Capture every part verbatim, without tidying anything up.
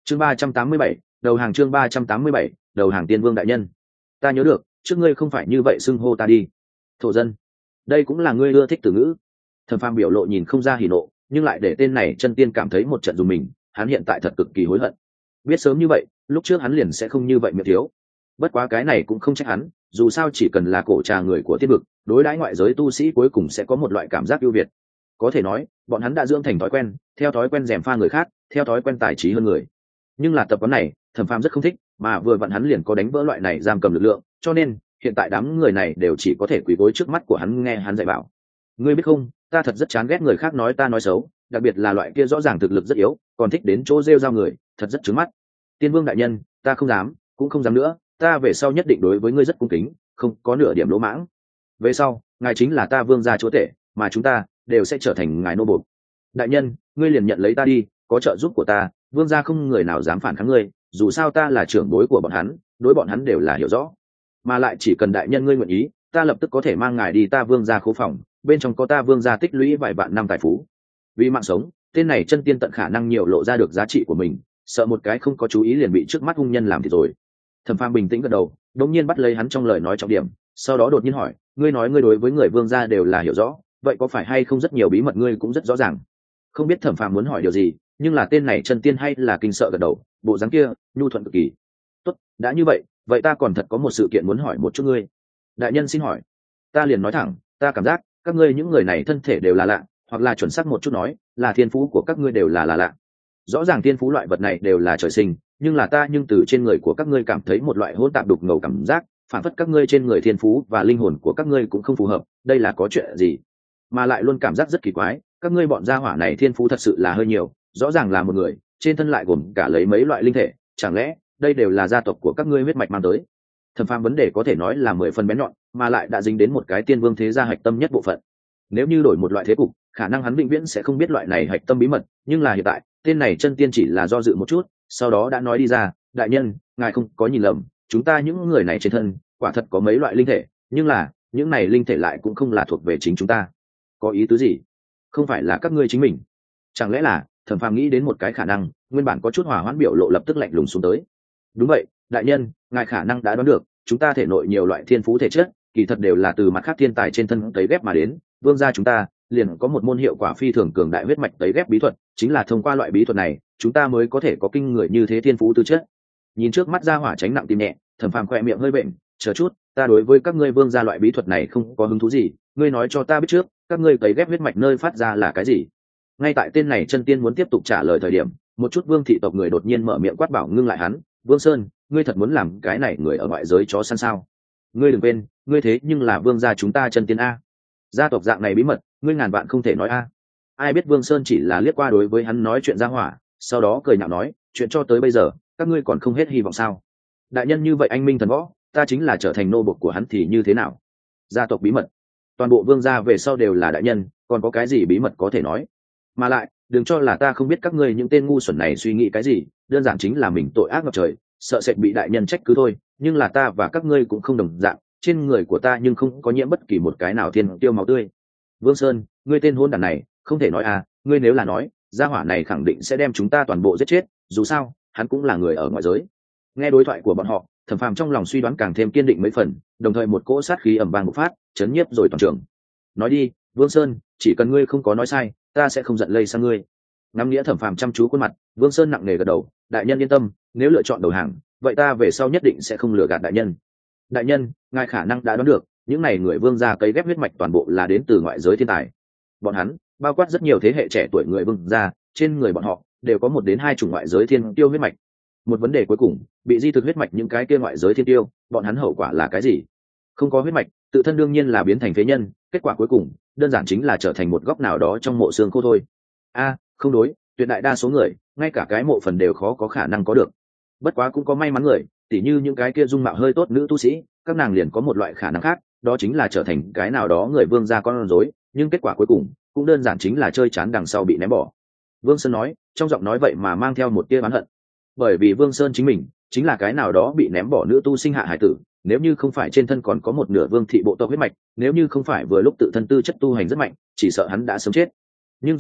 chương ba trăm tám mươi bảy, đầu hàng chương ba trăm tám mươi bảy, đầu hàng tiên vương đại nhân. Ta nhớ được trước ngươi không phải như vậy xưng hô ta đi. Thổ dân, đây cũng là ngươi ưa thích từ ngữ. Thẩm Phàm biểu lộ nhìn không ra hỉ nộ, nhưng lại để tên này chân tiên cảm thấy một trận dùng mình, hắn hiện tại thật cực kỳ hối hận. Biết sớm như vậy, lúc trước hắn liền sẽ không như vậy miệng thiếu. Bất quá cái này cũng không trách hắn, dù sao chỉ cần là cổ trà người của tiên vực, đối đãi ngoại giới tu sĩ cuối cùng sẽ có một loại cảm giác ưu việt. Có thể nói, bọn hắn đã dưỡng thành thói quen, theo thói quen rèm pha người khác, theo thói quen tài trí hơn người. Nhưng là tập quán này, Thẩm Phàm rất không thích, mà vừa vặn hắn liền có đánh vỡ loại này giam cầm lực lượng, cho nên hiện tại đám người này đều chỉ có thể quỳ gối trước mắt của hắn nghe hắn dạy bảo. Ngươi biết không, ta thật rất chán ghét người khác nói ta nói xấu, đặc biệt là loại kia rõ ràng thực lực rất yếu, còn thích đến chỗ rêu rao người, thật rất trướng mắt. Tiên vương đại nhân, ta không dám, cũng không dám nữa, ta về sau nhất định đối với ngươi rất cung kính, không có nửa điểm lỗ mãng. Về sau, ngài chính là ta vương gia chúa tể, mà chúng ta đều sẽ trở thành ngài nô bộc. Đại nhân, ngươi liền nhận lấy ta đi, có trợ giúp của ta, vương gia không người nào dám phản kháng ngươi, dù sao ta là trưởng bối của bọn hắn, đối bọn hắn đều là hiểu rõ. Mà lại chỉ cần đại nhân ngươi nguyện ý, ta lập tức có thể mang ngài đi ta vương gia khố phòng, bên trong có ta vương gia tích lũy vài vạn năm tài phú. Vì mạng sống, tên này chân tiên tận khả năng nhiều lộ ra được giá trị của mình, sợ một cái không có chú ý liền bị trước mắt hung nhân làm thì rồi. Thẩm Phàm bình tĩnh gật đầu, đột nhiên bắt lấy hắn trong lời nói trọng điểm, sau đó đột nhiên hỏi, ngươi nói ngươi đối với người vương gia đều là hiểu rõ, vậy có phải hay không rất nhiều bí mật ngươi cũng rất rõ ràng? Không biết Thẩm Phàm muốn hỏi điều gì, nhưng là tên này chân tiên hay là kinh sợ gật đầu, bộ dáng kia nhu thuận cực kỳ. Tốt, đã như vậy, vậy ta còn thật có một sự kiện muốn hỏi một chút ngươi. Đại nhân xin hỏi. Ta liền nói thẳng, ta cảm giác các ngươi những người này thân thể đều là lạ, hoặc là chuẩn xác một chút nói, là thiên phú của các ngươi đều là là lạ. Rõ ràng thiên phú loại vật này đều là trời sinh, nhưng là ta nhưng từ trên người của các ngươi cảm thấy một loại hỗn tạp đục ngầu cảm giác, phản phất các ngươi trên người thiên phú và linh hồn của các ngươi cũng không phù hợp, đây là có chuyện gì? Mà lại luôn cảm giác rất kỳ quái, các ngươi bọn gia hỏa này thiên phú thật sự là hơi nhiều, rõ ràng là một người, trên thân lại gồm cả lấy mấy loại linh thể, chẳng lẽ đây đều là gia tộc của các ngươi huyết mạch mang tới? Thẩm Phàm vấn đề có thể nói là mười phần bén nhọn, mà lại đã dính đến một cái tiên vương thế gia hạch tâm nhất bộ phận. Nếu như đổi một loại thế cục, khả năng hắn vĩnh viễn sẽ không biết loại này hạch tâm bí mật, nhưng là hiện tại, tên này chân tiên chỉ là do dự một chút, sau đó đã nói đi ra, đại nhân, ngài không có nhìn lầm, chúng ta những người này trên thân, quả thật có mấy loại linh thể, nhưng là, những này linh thể lại cũng không là thuộc về chính chúng ta. Có ý tứ gì? Không phải là các ngươi chính mình? Chẳng lẽ là, Thẩm Phàm nghĩ đến một cái khả năng, nguyên bản có chút hỏa hoãn biểu lộ lập tức lạnh lùng xuống tới. Đúng vậy, đại nhân, ngài khả năng đã đoán được, chúng ta thể nội nhiều loại thiên phú thể chất, kỳ thật đều là từ mặt khác thiên tài trên thân tấy ghép mà đến, vương gia chúng ta liền có một môn hiệu quả phi thường cường đại huyết mạch tấy ghép bí thuật, chính là thông qua loại bí thuật này, chúng ta mới có thể có kinh người như thế thiên phú tư chất. Nhìn trước mắt gia hỏa tránh nặng tim nhẹ, Thẩm Phàm khỏe miệng hơi bệnh, chờ chút, ta đối với các ngươi vương gia loại bí thuật này không có hứng thú gì, ngươi nói cho ta biết trước, các ngươi tấy ghép huyết mạch nơi phát ra là cái gì? Ngay tại tên này chân tiên muốn tiếp tục trả lời thời điểm, một chút vương thị tộc người đột nhiên mở miệng quát bảo ngưng lại hắn, Vương Sơn, ngươi thật muốn làm cái này người ở ngoại giới chó săn sao? Ngươi đừng quên, ngươi thế nhưng là vương gia chúng ta chân tiên a. Gia tộc dạng này bí mật, ngươi ngàn vạn không thể nói a. Ai biết Vương Sơn chỉ là liếc qua đối với hắn nói chuyện ra hỏa, sau đó cười nhạo nói, chuyện cho tới bây giờ, các ngươi còn không hết hy vọng sao? Đại nhân như vậy anh minh thần võ, ta chính là trở thành nô bộc của hắn thì như thế nào? Gia tộc bí mật, toàn bộ vương gia về sau đều là đại nhân, còn có cái gì bí mật có thể nói? Mà lại, đừng cho là ta không biết các ngươi những tên ngu xuẩn này suy nghĩ cái gì, đơn giản chính là mình tội ác ngập trời, sợ sệt bị đại nhân trách cứ thôi, nhưng là ta và các ngươi cũng không đồng dạng, trên người của ta nhưng không có nhiễm bất kỳ một cái nào thiên tiêu máu tươi. Vương Sơn, ngươi tên hôn đản này, không thể nói à, ngươi nếu là nói, gia hỏa này khẳng định sẽ đem chúng ta toàn bộ giết chết, dù sao, hắn cũng là người ở ngoại giới. Nghe đối thoại của bọn họ, Thẩm Phàm trong lòng suy đoán càng thêm kiên định mấy phần, đồng thời một cỗ sát khí ầm vang bộc phát, chấn nhiếp rồi toàn trường. Nói đi, Vương Sơn, chỉ cần ngươi không có nói sai, ta sẽ không giận lây sang ngươi. Ngắm nghĩa Thẩm Phàm chăm chú khuôn mặt, Vương Sơn nặng nề gật đầu, đại nhân yên tâm, nếu lựa chọn đầu hàng, vậy ta về sau nhất định sẽ không lừa gạt đại nhân. Đại nhân, ngài khả năng đã đoán được, những này người vương gia cấy ghép huyết mạch toàn bộ là đến từ ngoại giới thiên tài. Bọn hắn, bao quát rất nhiều thế hệ trẻ tuổi người vương gia, trên người bọn họ đều có một đến hai chủng ngoại giới thiên tiêu huyết mạch. Một vấn đề cuối cùng, bị di thực huyết mạch những cái kia ngoại giới thiên tiêu, bọn hắn hậu quả là cái gì? Không có huyết mạch, tự thân đương nhiên là biến thành phế nhân, kết quả cuối cùng, đơn giản chính là trở thành một góc nào đó trong mộ xương khô thôi. A, không đối, tuyệt đại đa số người, ngay cả cái mộ phần đều khó có khả năng có được. Bất quá cũng có may mắn người, tỉ như những cái kia dung mạo hơi tốt nữ tu sĩ, các nàng liền có một loại khả năng khác, đó chính là trở thành cái nào đó người vương gia con rối, nhưng kết quả cuối cùng cũng đơn giản chính là chơi chán đằng sau bị ném bỏ. Vương Sơn nói, trong giọng nói vậy mà mang theo một tia oán hận, bởi vì Vương Sơn chính mình chính là cái nào đó bị ném bỏ nữ tu sinh hạ hải tử, nếu như không phải trên thân còn có một nửa vương thị bộ tộc huyết mạch, nếu như không phải vừa lúc tự thân tư chất tu hành rất mạnh, chỉ sợ hắn đã sớm chết. Nhưng dù vậy,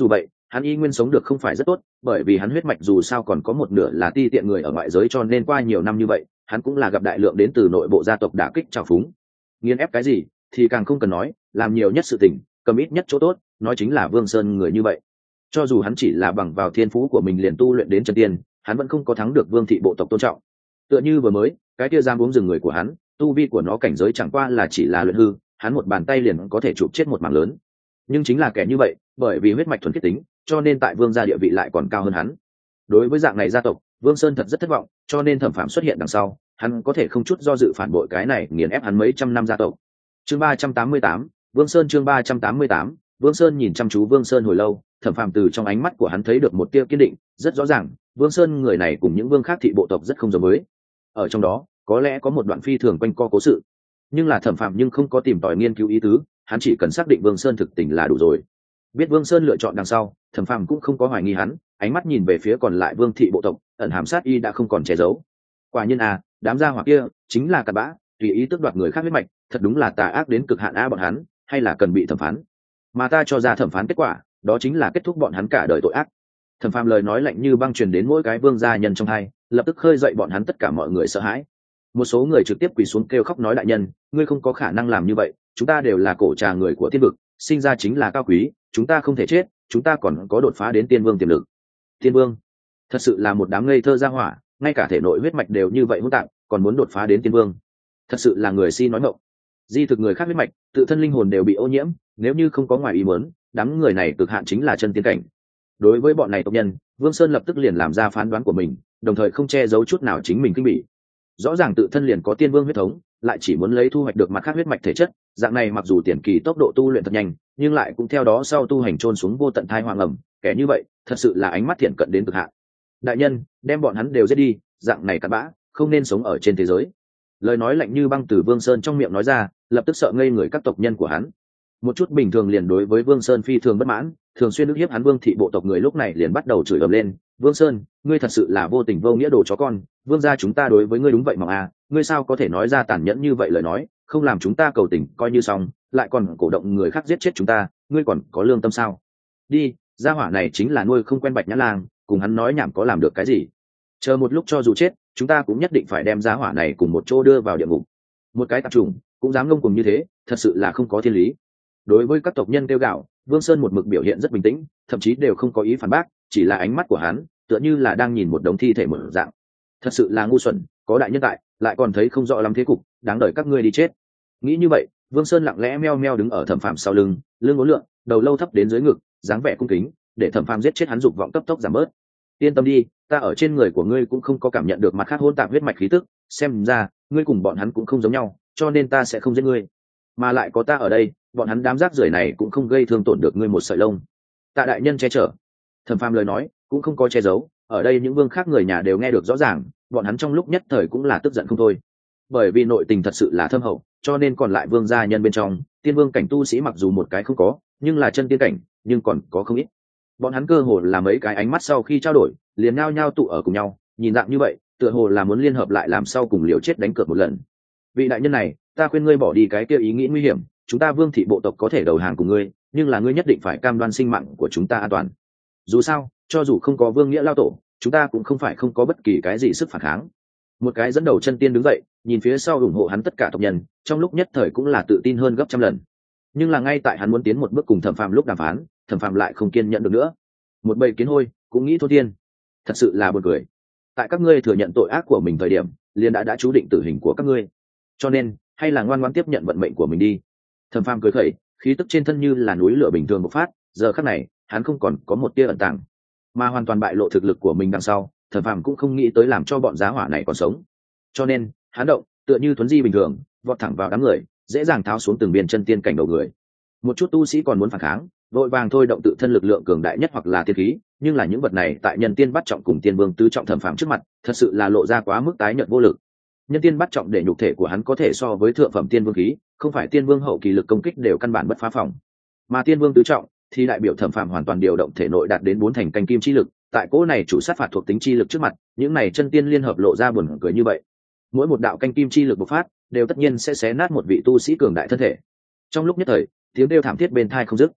hắn y nguyên sống được không phải rất tốt, bởi vì hắn huyết mạch dù sao còn có một nửa là ti tiện người ở ngoại giới, cho nên qua nhiều năm như vậy hắn cũng là gặp đại lượng đến từ nội bộ gia tộc đả kích trào phúng. Nghiền ép cái gì thì càng không cần nói, làm nhiều nhất sự tình, cầm ít nhất chỗ tốt, nói chính là Vương Sơn người như vậy. Cho dù hắn chỉ là bằng vào thiên phú của mình liền tu luyện đến chân tiên, hắn vẫn không có thắng được Vương thị bộ tộc tôn trọng. Tựa như vừa mới cái kia giam uống rừng người của hắn, tu vi của nó cảnh giới chẳng qua là chỉ là luyện hư, hắn một bàn tay liền có thể chụp chết một mảng lớn. Nhưng chính là kẻ như vậy, bởi vì huyết mạch thuần khiết tính, cho nên tại Vương gia địa vị lại còn cao hơn hắn. Đối với dạng này gia tộc, Vương Sơn thật rất thất vọng, cho nên Thẩm Phàm xuất hiện đằng sau, hắn có thể không chút do dự phản bội cái này nghiền ép hắn mấy trăm năm gia tộc. Chương ba trăm tám mươi tám, Vương Sơn chương ba trăm tám mươi tám, Vương Sơn nhìn chăm chú Vương Sơn hồi lâu, Thẩm Phàm từ trong ánh mắt của hắn thấy được một tia kiên định, rất rõ ràng, Vương Sơn người này cùng những vương khác thị bộ tộc rất không giống với. Ở trong đó, có lẽ có một đoạn phi thường quanh co cố sự, nhưng là Thẩm Phàm nhưng không có tìm tòi nghiên cứu ý tứ, hắn chỉ cần xác định Vương Sơn thực tình là đủ rồi. Biết Vương Sơn lựa chọn đằng sau, Thẩm Phàm cũng không có hoài nghi hắn, ánh mắt nhìn về phía còn lại vương thị bộ tộc, ẩn hàm sát y đã không còn che giấu. Quả nhiên à, đám gia hỏa kia chính là cặn bã, tùy ý tước đoạt người khác huyết mạch, thật đúng là tà ác đến cực hạn a bọn hắn, hay là cần bị thẩm phán. Mà ta cho ra thẩm phán kết quả, đó chính là kết thúc bọn hắn cả đời tội ác. Thẩm Phàm lời nói lạnh như băng truyền đến mỗi cái vương gia nhân trong hai, lập tức khơi dậy bọn hắn tất cả mọi người sợ hãi. Một số người trực tiếp quỳ xuống kêu khóc nói đại nhân, ngươi không có khả năng làm như vậy, chúng ta đều là cổ trà người của thiên vực, sinh ra chính là cao quý, chúng ta không thể chết, chúng ta còn có đột phá đến tiên vương tiềm lực. Tiên vương, thật sự là một đám ngây thơ gia hỏa, ngay cả thể nội huyết mạch đều như vậy hỗn tạp, còn muốn đột phá đến tiên vương, thật sự là người si nói ngọng. Di thực người khác huyết mạch, tự thân linh hồn đều bị ô nhiễm, nếu như không có ngoài ý muốn, đám người này cực hạn chính là chân tiên cảnh. Đối với bọn này tộc nhân, Vương Sơn lập tức liền làm ra phán đoán của mình, đồng thời không che giấu chút nào chính mình kinh bỉ. Rõ ràng tự thân liền có tiên vương huyết thống, lại chỉ muốn lấy thu hoạch được mặt khác huyết mạch thể chất, dạng này mặc dù tiền kỳ tốc độ tu luyện thật nhanh, nhưng lại cũng theo đó sau tu hành trôn xuống vô tận thai hoang ẩm, kẻ như vậy, thật sự là ánh mắt thiện cận đến cực hạn. Đại nhân, đem bọn hắn đều giết đi, dạng này cặn bã, không nên sống ở trên thế giới. Lời nói lạnh như băng từ Vương Sơn trong miệng nói ra, lập tức sợ ngây người các tộc nhân của hắn. Một chút bình thường liền đối với Vương Sơn phi thường bất mãn, thường xuyên ức hiếp hắn Vương thị bộ tộc người lúc này liền bắt đầu chửi ầm lên, Vương Sơn, ngươi thật sự là vô tình vô nghĩa đồ chó con, vương gia chúng ta đối với ngươi đúng vậy mà à, ngươi sao có thể nói ra tàn nhẫn như vậy lời nói, không làm chúng ta cầu tình coi như xong, lại còn cổ động người khác giết chết chúng ta, ngươi còn có lương tâm sao? Đi, gia hỏa này chính là nuôi không quen bạch nhã lang, cùng hắn nói nhảm có làm được cái gì? Chờ một lúc cho dù chết, chúng ta cũng nhất định phải đem gia hỏa này cùng một chỗ đưa vào địa ngục. Một cái tạp trùng cũng dám ngông cuồng như thế, thật sự là không có thiên lý. Đối với các tộc nhân kêu gào, Vương Sơn một mực biểu hiện rất bình tĩnh, thậm chí đều không có ý phản bác, chỉ là ánh mắt của hắn tựa như là đang nhìn một đống thi thể mở dạng. Thật sự là ngu xuẩn, có đại nhân tại, lại còn thấy không rõ lắm thế cục, đáng đợi các ngươi đi chết. Nghĩ như vậy, Vương Sơn lặng lẽ meo meo đứng ở Thẩm Phàm sau lưng, lưng uốn lượn, đầu lâu thấp đến dưới ngực, dáng vẻ cung kính, để Thẩm Phàm giết chết hắn dục vọng cấp tốc giảm bớt. Yên tâm đi, ta ở trên người của ngươi cũng không có cảm nhận được mặt khác hỗn tạp huyết mạch khí tức, xem ra ngươi cùng bọn hắn cũng không giống nhau, cho nên ta sẽ không giết ngươi. Mà lại có ta ở đây, bọn hắn đám rác rưởi này cũng không gây thương tổn được ngươi một sợi lông. Tạ đại nhân che chở. Thẩm Phàm lời nói cũng không có che giấu, ở đây những vương khác người nhà đều nghe được rõ ràng, bọn hắn trong lúc nhất thời cũng là tức giận không thôi. Bởi vì nội tình thật sự là thâm hậu, cho nên còn lại vương gia nhân bên trong, tiên vương cảnh tu sĩ mặc dù một cái không có, nhưng là chân tiên cảnh, nhưng còn có không ít. Bọn hắn cơ hồ là mấy cái ánh mắt sau khi trao đổi, liền nhao nhao tụ ở cùng nhau, nhìn dạng như vậy, tựa hồ là muốn liên hợp lại làm sau cùng liều chết đánh cược một lần. Vị đại nhân này, ta khuyên ngươi bỏ đi cái kia ý nghĩ nguy hiểm, chúng ta vương thị bộ tộc có thể đầu hàng cùng ngươi, nhưng là ngươi nhất định phải cam đoan sinh mạng của chúng ta an toàn. Dù sao, cho dù không có vương nghĩa lao tổ, chúng ta cũng không phải không có bất kỳ cái gì sức phản kháng. Một cái dẫn đầu chân tiên đứng dậy, nhìn phía sau ủng hộ hắn tất cả tộc nhân, trong lúc nhất thời cũng là tự tin hơn gấp trăm lần. Nhưng là ngay tại hắn muốn tiến một bước cùng Thẩm Phàm lúc đàm phán, Thẩm Phàm lại không kiên nhẫn được nữa. Một bầy kiến hôi cũng nghĩ thôn thiên, thật sự là buồn cười. Tại các ngươi thừa nhận tội ác của mình thời điểm, liền đã đã chú định tử hình của các ngươi, cho nên hay là ngoan ngoãn tiếp nhận vận mệnh của mình đi. Thẩm Phàm cười khẩy, khí tức trên thân như là núi lửa bình thường bộc phát, giờ khắc này hắn không còn có một tia ẩn tàng, mà hoàn toàn bại lộ thực lực của mình đằng sau. Thẩm Phàm cũng không nghĩ tới làm cho bọn giá hỏa này còn sống, cho nên hắn động tựa như thuấn di bình thường, vọt thẳng vào đám người, dễ dàng tháo xuống từng viên chân tiên cảnh đầu người. Một chút tu sĩ còn muốn phản kháng, vội vàng thôi động tự thân lực lượng cường đại nhất hoặc là tiên khí, nhưng là những vật này tại nhân tiên bắt trọng cùng tiên vương tứ trọng Thẩm Phàm trước mặt, thật sự là lộ ra quá mức tái nhợt vô lực. Nhân tiên bắt trọng để nhục thể của hắn có thể so với thượng phẩm tiên vương khí, không phải tiên vương hậu kỳ lực công kích đều căn bản bất phá phòng, mà tiên vương tứ trọng thì đại biểu Thẩm Phàm hoàn toàn điều động thể nội đạt đến bốn thành canh kim chi lực. Tại cỗ này chủ sát phạt thuộc tính chi lực trước mặt, những này chân tiên liên hợp lộ ra buồn cười như vậy. Mỗi một đạo canh kim chi lực bộc phát, đều tất nhiên sẽ xé nát một vị tu sĩ cường đại thân thể. Trong lúc nhất thời, tiếng kêu thảm thiết bên tai không dứt.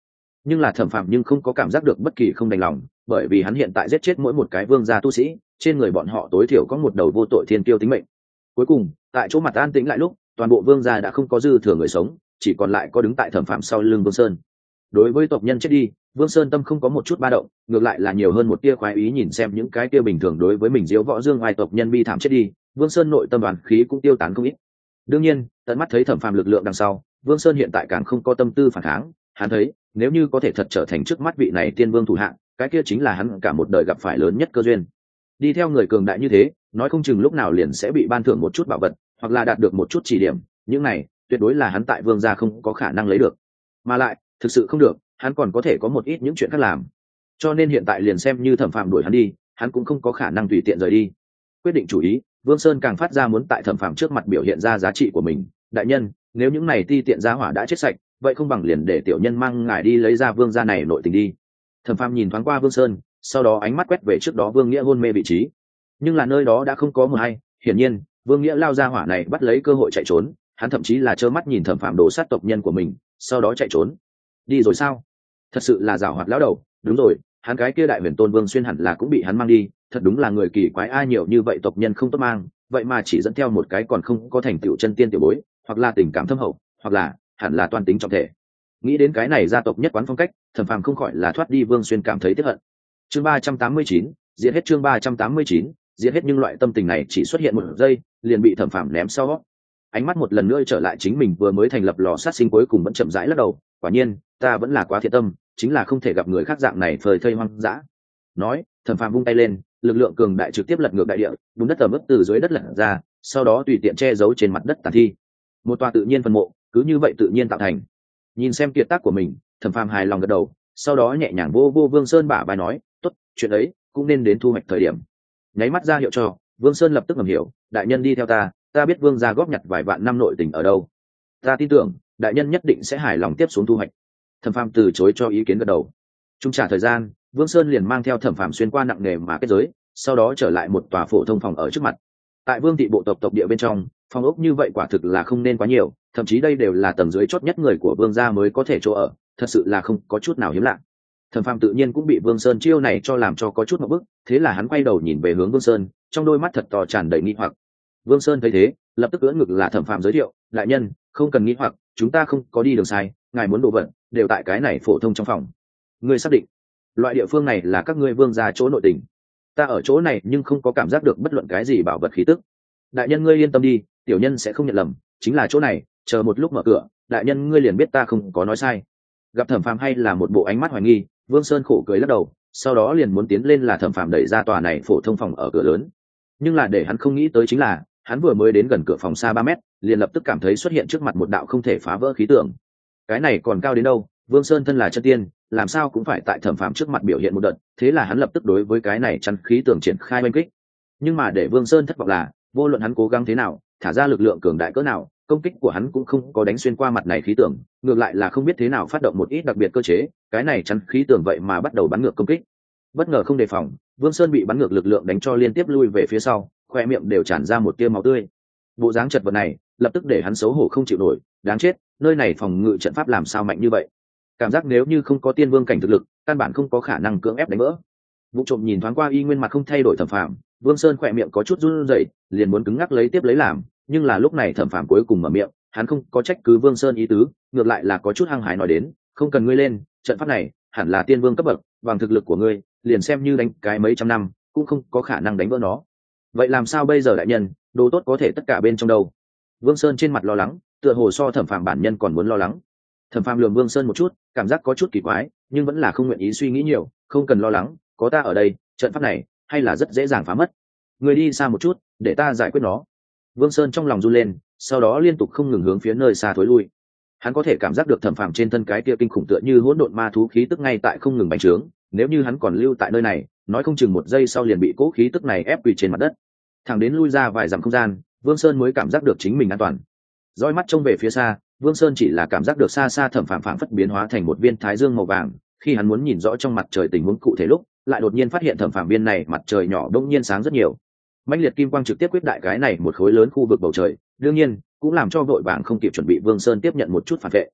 nhưng là thẩm phạm nhưng không có cảm giác được bất kỳ không đành lòng, bởi vì hắn hiện tại giết chết mỗi một cái vương gia tu sĩ, trên người bọn họ tối thiểu có một đầu vô tội thiên kiêu tính mệnh. Cuối cùng tại chỗ mặt an tĩnh lại lúc, toàn bộ vương gia đã không có dư thừa người sống, chỉ còn lại có đứng tại thẩm phạm sau lưng Vương Sơn. Đối với tộc nhân chết đi, Vương Sơn tâm không có một chút ba động, ngược lại là nhiều hơn một tia khoái ý, nhìn xem những cái tia bình thường đối với mình diếu võ dương ai tộc nhân bi thảm chết đi, Vương Sơn nội tâm đoàn khí cũng tiêu tán không ít. Đương nhiên tận mắt thấy thẩm phạm lực lượng đằng sau, Vương Sơn hiện tại càng không có tâm tư phản kháng. Hắn thấy nếu như có thể thật trở thành trước mắt vị này tiên vương thủ hạng, cái kia chính là hắn cả một đời gặp phải lớn nhất cơ duyên. Đi theo người cường đại như thế, nói không chừng lúc nào liền sẽ bị ban thưởng một chút bảo vật, hoặc là đạt được một chút chỉ điểm, những này tuyệt đối là hắn tại vương gia không có khả năng lấy được. Mà lại thực sự không được, hắn còn có thể có một ít những chuyện khác làm. Cho nên hiện tại liền xem như thẩm phạm đuổi hắn đi, hắn cũng không có khả năng tùy tiện rời đi. Quyết định chủ ý, Vương Sơn càng phát ra muốn tại thẩm phạm trước mặt biểu hiện ra giá trị của mình. Đại nhân, nếu những này ti tiện gia hỏa đã chết sạch, vậy không bằng liền để tiểu nhân mang ngài đi lấy ra vương gia này nội tình đi. Thẩm phạm nhìn thoáng qua Vương Sơn, sau đó ánh mắt quét về trước đó Vương Nghĩa hôn mê vị trí, nhưng là nơi đó đã không có mờ hay. Hiển nhiên Vương Nghĩa lao ra hỏa này bắt lấy cơ hội chạy trốn, hắn thậm chí là trơ mắt nhìn thẩm phạm đổ sát tộc nhân của mình, sau đó chạy trốn. Đi rồi sao? Thật sự là giảo hoạt lão đầu. Đúng rồi, hắn cái kia đại huyền tôn Vương Xuyên hẳn là cũng bị hắn mang đi, thật đúng là người kỳ quái, ai nhiều như vậy tộc nhân không tốt mang, vậy mà chỉ dẫn theo một cái còn không có thành tựu chân tiên tiểu bối, hoặc là tình cảm thâm hậu, hoặc là hẳn là toan tính trọng thể. Nghĩ đến cái này gia tộc nhất quán phong cách, thẩm phàm không khỏi là thoát đi Vương Xuyên cảm thấy tiếc hận. Chương ba trăm tám mươi chín, diễn hết chương ba trăm tám mươi chín, diễn hết, nhưng loại tâm tình này chỉ xuất hiện một giây, liền bị thẩm phàm ném sau. Ánh mắt một lần nữa trở lại chính mình vừa mới thành lập lò sát sinh, cuối cùng vẫn chậm rãi lắc đầu, quả nhiên ta vẫn là quá thiện tâm, chính là không thể gặp người khác dạng này phơi thây hoang dã. Nói, thẩm phàm vung tay lên, lực lượng cường đại trực tiếp lật ngược đại địa, bùn đất ẩm ướt từ dưới đất lật ra, sau đó tùy tiện che giấu trên mặt đất tàn thi. Một tòa tự nhiên phần mộ cứ như vậy tự nhiên tạo thành. Nhìn xem kiệt tác của mình, thẩm phàm hài lòng gật đầu, sau đó nhẹ nhàng vô vô Vương Sơn bả vai nói, tốt, chuyện ấy cũng nên đến thu hoạch thời điểm. Nháy mắt ra hiệu cho Vương Sơn lập tức ngầm hiểu, đại nhân đi theo ta, ta biết Vương gia góp nhặt vài vạn năm nội tình ở đâu, ta tin tưởng đại nhân nhất định sẽ hài lòng tiếp xuống thu hoạch. Thẩm phàm từ chối cho ý kiến gật đầu. Trung trả thời gian, Vương Sơn liền mang theo thẩm phàm xuyên qua nặng nề mà kết giới, sau đó trở lại một tòa phổ thông phòng ở trước mặt. Tại Vương thị bộ tộc tộc địa bên trong, phòng ốc như vậy quả thực là không nên quá nhiều, thậm chí đây đều là tầng dưới chót nhất người của Vương gia mới có thể chỗ ở, thật sự là không có chút nào hiếm lạ. Thẩm phàm tự nhiên cũng bị Vương Sơn chiêu này cho làm cho có chút một bức, thế là hắn quay đầu nhìn về hướng Vương Sơn, trong đôi mắt thật to tràn đầy nghi hoặc. Vương Sơn thấy thế, lập tức ưỡn ngực là thẩm phàm giới thiệu, đại nhân không cần nghi hoặc, chúng ta không có đi đường sai, ngài muốn đồ vật đều tại cái này phổ thông trong phòng. Ngươi xác định loại địa phương này là các ngươi Vương gia chỗ nội tình? Ta ở chỗ này nhưng không có cảm giác được bất luận cái gì bảo vật khí tức. Đại nhân ngươi yên tâm đi, tiểu nhân sẽ không nhận lầm, chính là chỗ này, chờ một lúc mở cửa, đại nhân ngươi liền biết ta không có nói sai. Gặp thẩm phàm hay là một bộ ánh mắt hoài nghi, Vương Sơn khổ cười lắc đầu, sau đó liền muốn tiến lên là thẩm phàm đẩy ra tòa này phổ thông phòng ở cửa lớn. Nhưng là để hắn không nghĩ tới chính là, hắn vừa mới đến gần cửa phòng xa ba mét, liền lập tức cảm thấy xuất hiện trước mặt một đạo không thể phá vỡ khí tượng. Cái này còn cao đến đâu, Vương Sơn thân là chân tiên, làm sao cũng phải tại thẩm phàm trước mặt biểu hiện một đợt, thế là hắn lập tức đối với cái này chắn khí tượng triển khai oanh kích. Nhưng mà để Vương Sơn thất vọng là, vô luận hắn cố gắng thế nào, thả ra lực lượng cường đại cỡ nào, công kích của hắn cũng không có đánh xuyên qua mặt này khí tượng, ngược lại là không biết thế nào phát động một ít đặc biệt cơ chế, cái này chắn khí tượng vậy mà bắt đầu bắn ngược công kích. Bất ngờ không đề phòng, Vương Sơn bị bắn ngược lực lượng đánh cho liên tiếp lui về phía sau, khoe miệng đều tràn ra một tia máu tươi. Bộ dáng chật vật này lập tức để hắn xấu hổ không chịu nổi, đáng chết, nơi này phòng ngự trận pháp làm sao mạnh như vậy? Cảm giác nếu như không có tiên vương cảnh thực lực, căn bản không có khả năng cưỡng ép đánh vỡ. Vụ trộm nhìn thoáng qua y nguyên mặt không thay đổi thẩm phàm, Vương Sơn khoe miệng có chút run rẩy, liền muốn cứng ngắc lấy tiếp lấy làm, nhưng là lúc này thẩm phàm cuối cùng mở miệng, hắn không có trách cứ Vương Sơn ý tứ, ngược lại là có chút hăng hái nói đến, không cần ngươi lên, trận pháp này hẳn là tiên vương cấp bậc, bằng thực lực của ngươi, liền xem như đánh cái mấy trăm năm, cũng không có khả năng đánh vỡ nó. Vậy làm sao bây giờ đại nhân, đồ tốt có thể tất cả bên trong đâu? Vương Sơn trên mặt lo lắng, tựa hồ so thẩm phàm bản nhân còn muốn lo lắng. Thẩm phàm lườm Vương Sơn một chút, cảm giác có chút kỳ quái, nhưng vẫn là không nguyện ý suy nghĩ nhiều, không cần lo lắng, có ta ở đây, trận pháp này hay là rất dễ dàng phá mất. Người đi xa một chút, để ta giải quyết nó. Vương Sơn trong lòng run lên, sau đó liên tục không ngừng hướng phía nơi xa thối lui. Hắn có thể cảm giác được thẩm phàm trên thân cái kia kinh khủng tựa như hỗn độn ma thú khí tức ngay tại không ngừng bành trướng, nếu như hắn còn lưu tại nơi này, nói không chừng một giây sau liền bị cố khí tức này ép quỳ trên mặt đất. Thẳng đến lui ra vài dặm không gian, Vương Sơn mới cảm giác được chính mình an toàn. Dõi mắt trông về phía xa, Vương Sơn chỉ là cảm giác được xa xa thẩm phàm phảng phất biến hóa thành một viên thái dương màu vàng, khi hắn muốn nhìn rõ trong mặt trời tình huống cụ thể lúc, lại đột nhiên phát hiện thẩm phàm viên này mặt trời nhỏ đông nhiên sáng rất nhiều. Mãnh liệt kim quang trực tiếp quyết đại cái này một khối lớn khu vực bầu trời, đương nhiên cũng làm cho vội vàng không kịp chuẩn bị Vương Sơn tiếp nhận một chút phản vệ.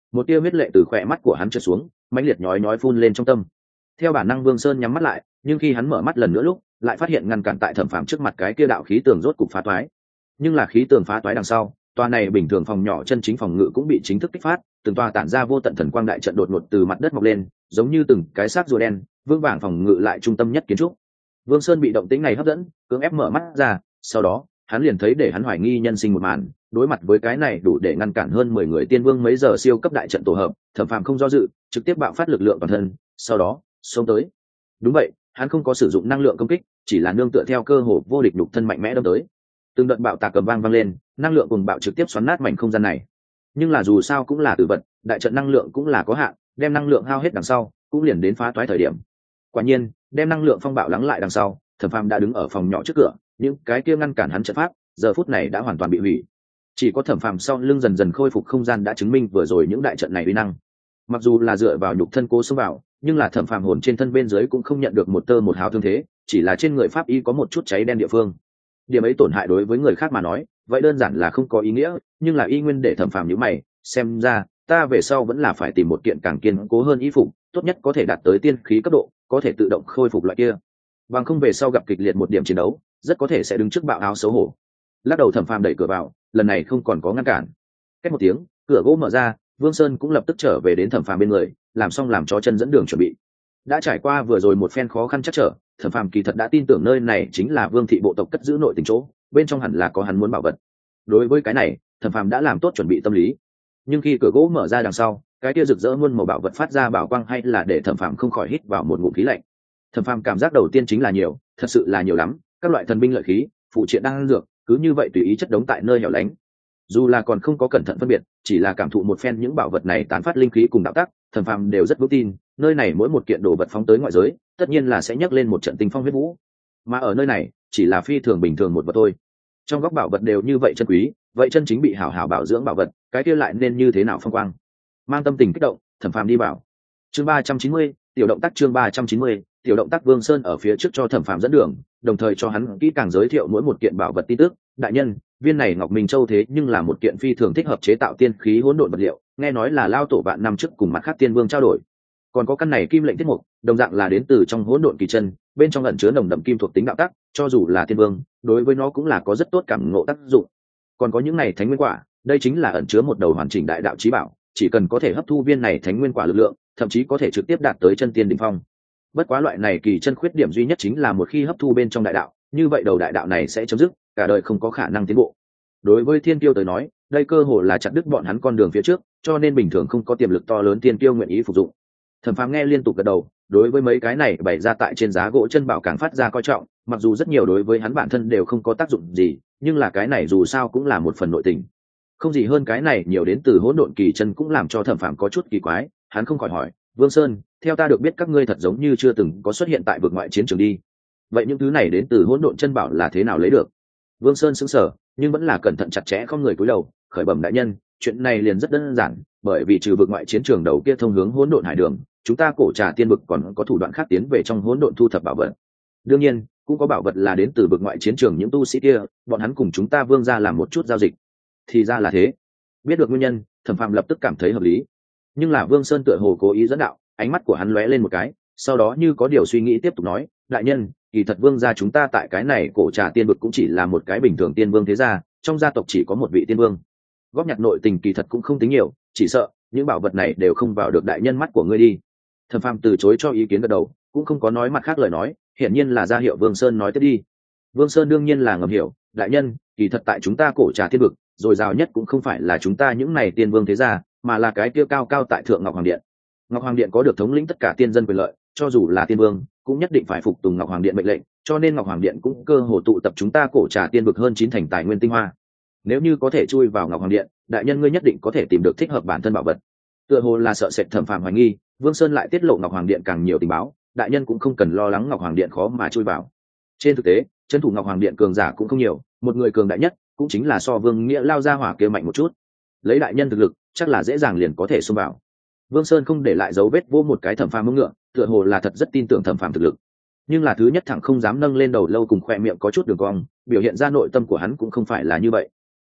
một tia huyết lệ từ khỏe mắt của hắn trượt xuống, mãnh liệt nhói nhói phun lên trong tâm. Theo bản năng Vương Sơn nhắm mắt lại, nhưng khi hắn mở mắt lần nữa lúc lại phát hiện ngăn cản tại Thẩm Phàm trước mặt cái kia đạo khí tường rốt cục phá toái. Nhưng là khí tường phá toái đằng sau, tòa này bình thường phòng nhỏ chân chính phòng ngự cũng bị chính thức kích phát, từng tòa tản ra vô tận thần quang đại trận đột ngột từ mặt đất mọc lên, giống như từng cái xác rùa đen, vương vàng phòng ngự lại trung tâm nhất kiến trúc. Vương Sơn bị động tĩnh này hấp dẫn, cưỡng ép mở mắt ra, sau đó hắn liền thấy để hắn hoài nghi nhân sinh một màn. Đối mặt với cái này đủ để ngăn cản hơn mười người tiên vương mấy giờ siêu cấp đại trận tổ hợp, Thẩm Phàm không do dự, trực tiếp bạo phát lực lượng toàn thân, sau đó xông tới. Đúng vậy, hắn không có sử dụng năng lượng công kích, chỉ là nương tựa theo cơ hồ vô địch nhục thân mạnh mẽ đâm tới. Từng đợt bạo tạc cầm vang vang lên, năng lượng cùng bạo trực tiếp xoắn nát mảnh không gian này. Nhưng là dù sao cũng là tử vật, đại trận năng lượng cũng là có hạn, đem năng lượng hao hết đằng sau, cũng liền đến phá toái thời điểm. Quả nhiên, đem năng lượng phong bạo lắng lại đằng sau, Thẩm Phàm đã đứng ở phòng nhỏ trước cửa, những cái kia ngăn cản hắn trận pháp, giờ phút này đã hoàn toàn bị hủy. Chỉ có Thẩm Phàm sau lưng dần dần khôi phục không gian đã chứng minh vừa rồi những đại trận này uy năng. Mặc dù là dựa vào nhục thân cố xông vào, nhưng là Thẩm Phàm hồn trên thân bên dưới cũng không nhận được một tơ một hào thương thế, chỉ là trên người pháp y có một chút cháy đen địa phương. Điểm ấy tổn hại đối với người khác mà nói, vậy đơn giản là không có ý nghĩa, nhưng là y nguyên để Thẩm Phàm nhíu mày, xem ra ta về sau vẫn là phải tìm một kiện càng kiên cố hơn y phục, tốt nhất có thể đạt tới tiên khí cấp độ, có thể tự động khôi phục loại kia. Bằng không về sau gặp kịch liệt một điểm chiến đấu, rất có thể sẽ đứng trước bạo áo xấu hổ. Lắc đầu Thẩm Phàm đẩy cửa vào, lần này không còn có ngăn cản. Cách một tiếng, cửa gỗ mở ra, Vương Sơn cũng lập tức trở về đến Thẩm Phàm bên người, làm xong làm cho chân dẫn đường chuẩn bị. Đã trải qua vừa rồi một phen khó khăn chắc trở, Thẩm Phàm kỳ thật đã tin tưởng nơi này chính là Vương thị bộ tộc cất giữ nội tình chỗ, bên trong hẳn là có hắn muốn bảo vật. Đối với cái này, Thẩm Phàm đã làm tốt chuẩn bị tâm lý. Nhưng khi cửa gỗ mở ra đằng sau, cái kia rực rỡ muôn màu bảo vật phát ra bảo quang hay là để Thẩm Phàm không khỏi hít vào một ngụm khí lạnh. Thẩm Phàm cảm giác đầu tiên chính là nhiều, thật sự là nhiều lắm, các loại thần binh lợi khí, phụ triện đang dược, cứ như vậy tùy ý chất đống tại nơi hẻo lánh. Dù là còn không có cẩn thận phân biệt, chỉ là cảm thụ một phen những bảo vật này tán phát linh khí cùng đạo tắc, Thẩm Phàm đều rất vững tin, nơi này mỗi một kiện đồ vật phóng tới ngoại giới, tất nhiên là sẽ nhấc lên một trận tinh phong huyết vũ. Mà ở nơi này, chỉ là phi thường bình thường một vật thôi. Trong góc bảo vật đều như vậy chân quý, vậy chân chính bị hảo hảo bảo dưỡng bảo vật, cái kia lại nên như thế nào phong quang. Mang tâm tình kích động, Thẩm Phàm đi vào. Chương ba trăm chín mươi, tiểu động tác chương ba trăm chín mươi, tiểu động tác. Vương Sơn ở phía trước cho Thẩm Phàm dẫn đường, đồng thời cho hắn kỹ càng giới thiệu mỗi một kiện bảo vật tin tức. Đại nhân, viên này Ngọc Minh Châu thế nhưng là một kiện phi thường thích hợp chế tạo tiên khí hỗn độn vật liệu, nghe nói là lao tổ vạn năm trước cùng mặt khác tiên vương trao đổi. Còn có căn này kim lệnh tiết mục, đồng dạng là đến từ trong hỗn độn kỳ chân, bên trong ẩn chứa nồng đậm kim thuộc tính đạo tắc, cho dù là tiên vương, đối với nó cũng là có rất tốt cảm ngộ tác dụng. Còn có những này thánh nguyên quả, đây chính là ẩn chứa một đầu hoàn chỉnh đại đạo chí bảo, chỉ cần có thể hấp thu viên này thánh nguyên quả lực lượng, thậm chí có thể trực tiếp đạt tới chân tiên đỉnh phong. Bất quá loại này kỳ chân khuyết điểm duy nhất chính là một khi hấp thu bên trong đại đạo, như vậy đầu đại đạo này sẽ chấm dứt, cả đời không có khả năng tiến bộ. Đối với thiên kiêu tới nói, đây cơ hội là chặt đứt bọn hắn con đường phía trước, cho nên bình thường không có tiềm lực to lớn thiên kiêu nguyện ý phục dụng. Thẩm Phàm nghe liên tục gật đầu, đối với mấy cái này bày ra tại trên giá gỗ chân bảo càng phát ra coi trọng, mặc dù rất nhiều đối với hắn bản thân đều không có tác dụng gì, nhưng là cái này dù sao cũng là một phần nội tình. Không gì hơn cái này nhiều đến từ hỗn độn kỳ chân cũng làm cho Thẩm Phàm có chút kỳ quái, hắn không khỏi hỏi, Vương Sơn, theo ta được biết các ngươi thật giống như chưa từng có xuất hiện tại vực ngoại chiến trường đi. Vậy những thứ này đến từ hỗn độn chân bảo là thế nào lấy được? Vương Sơn sững sờ, nhưng vẫn là cẩn thận chặt chẽ không người cúi đầu, khởi bẩm đại nhân, chuyện này liền rất đơn giản, bởi vì trừ vực ngoại chiến trường đầu kia thông hướng hỗn độn hải đường, chúng ta cổ trà tiên vực còn có thủ đoạn khác tiến về trong hỗn độn thu thập bảo vật. Đương nhiên, cũng có bảo vật là đến từ vực ngoại chiến trường những tu sĩ kia, bọn hắn cùng chúng ta Vương gia làm một chút giao dịch. Thì ra là thế. Biết được nguyên nhân, Thẩm Phàm lập tức cảm thấy hợp lý. Nhưng là Vương Sơn tựa hồ cố ý dẫn đạo, ánh mắt của hắn lóe lên một cái, sau đó như có điều suy nghĩ tiếp tục nói, đại nhân, kỳ thật Vương gia chúng ta tại cái này cổ trà tiên vực cũng chỉ là một cái bình thường tiên vương thế gia, trong gia tộc chỉ có một vị tiên vương. Góp nhặt nội tình kỳ thật cũng không tính nhiều, chỉ sợ những bảo vật này đều không vào được đại nhân mắt của ngươi đi. Thẩm Phàm từ chối cho ý kiến gật đầu, cũng không có nói mặt khác lời nói, hiển nhiên là ra hiệu Vương Sơn nói tiếp đi. Vương Sơn đương nhiên là ngầm hiểu, đại nhân, kỳ thật tại chúng ta cổ trà tiên vực, dồi dào nhất cũng không phải là chúng ta những này tiên vương thế gia, mà là cái kia cao cao tại thượng Ngọc Hoàng Điện. Ngọc Hoàng Điện có được thống lĩnh tất cả tiên dân quyền lợi, cho dù là tiên vương cũng nhất định phải phục tùng Ngọc Hoàng Điện mệnh lệnh, cho nên Ngọc Hoàng Điện cũng cơ hồ tụ tập chúng ta cổ trà tiên vực hơn chín thành tài nguyên tinh hoa. Nếu như có thể chui vào Ngọc Hoàng Điện, đại nhân ngươi nhất định có thể tìm được thích hợp bản thân bảo vật. Tựa hồ là sợ sệt Thẩm Phàm hoài nghi, Vương Sơn lại tiết lộ Ngọc Hoàng Điện càng nhiều tình báo, đại nhân cũng không cần lo lắng Ngọc Hoàng Điện khó mà chui vào. Trên thực tế, trấn thủ Ngọc Hoàng Điện cường giả cũng không nhiều, một người cường đại nhất cũng chính là so Vương Nghĩa lao ra hỏa kia mạnh một chút. Lấy đại nhân thực lực, chắc là dễ dàng liền có thể xông vào. Vương Sơn không để lại dấu vết vô một cái Thẩm Phàm mông ngựa, tựa hồ là thật rất tin tưởng Thẩm Phàm thực lực. Nhưng là thứ nhất thẳng không dám nâng lên đầu lâu cùng khoe miệng có chút đường cong, biểu hiện ra nội tâm của hắn cũng không phải là như vậy.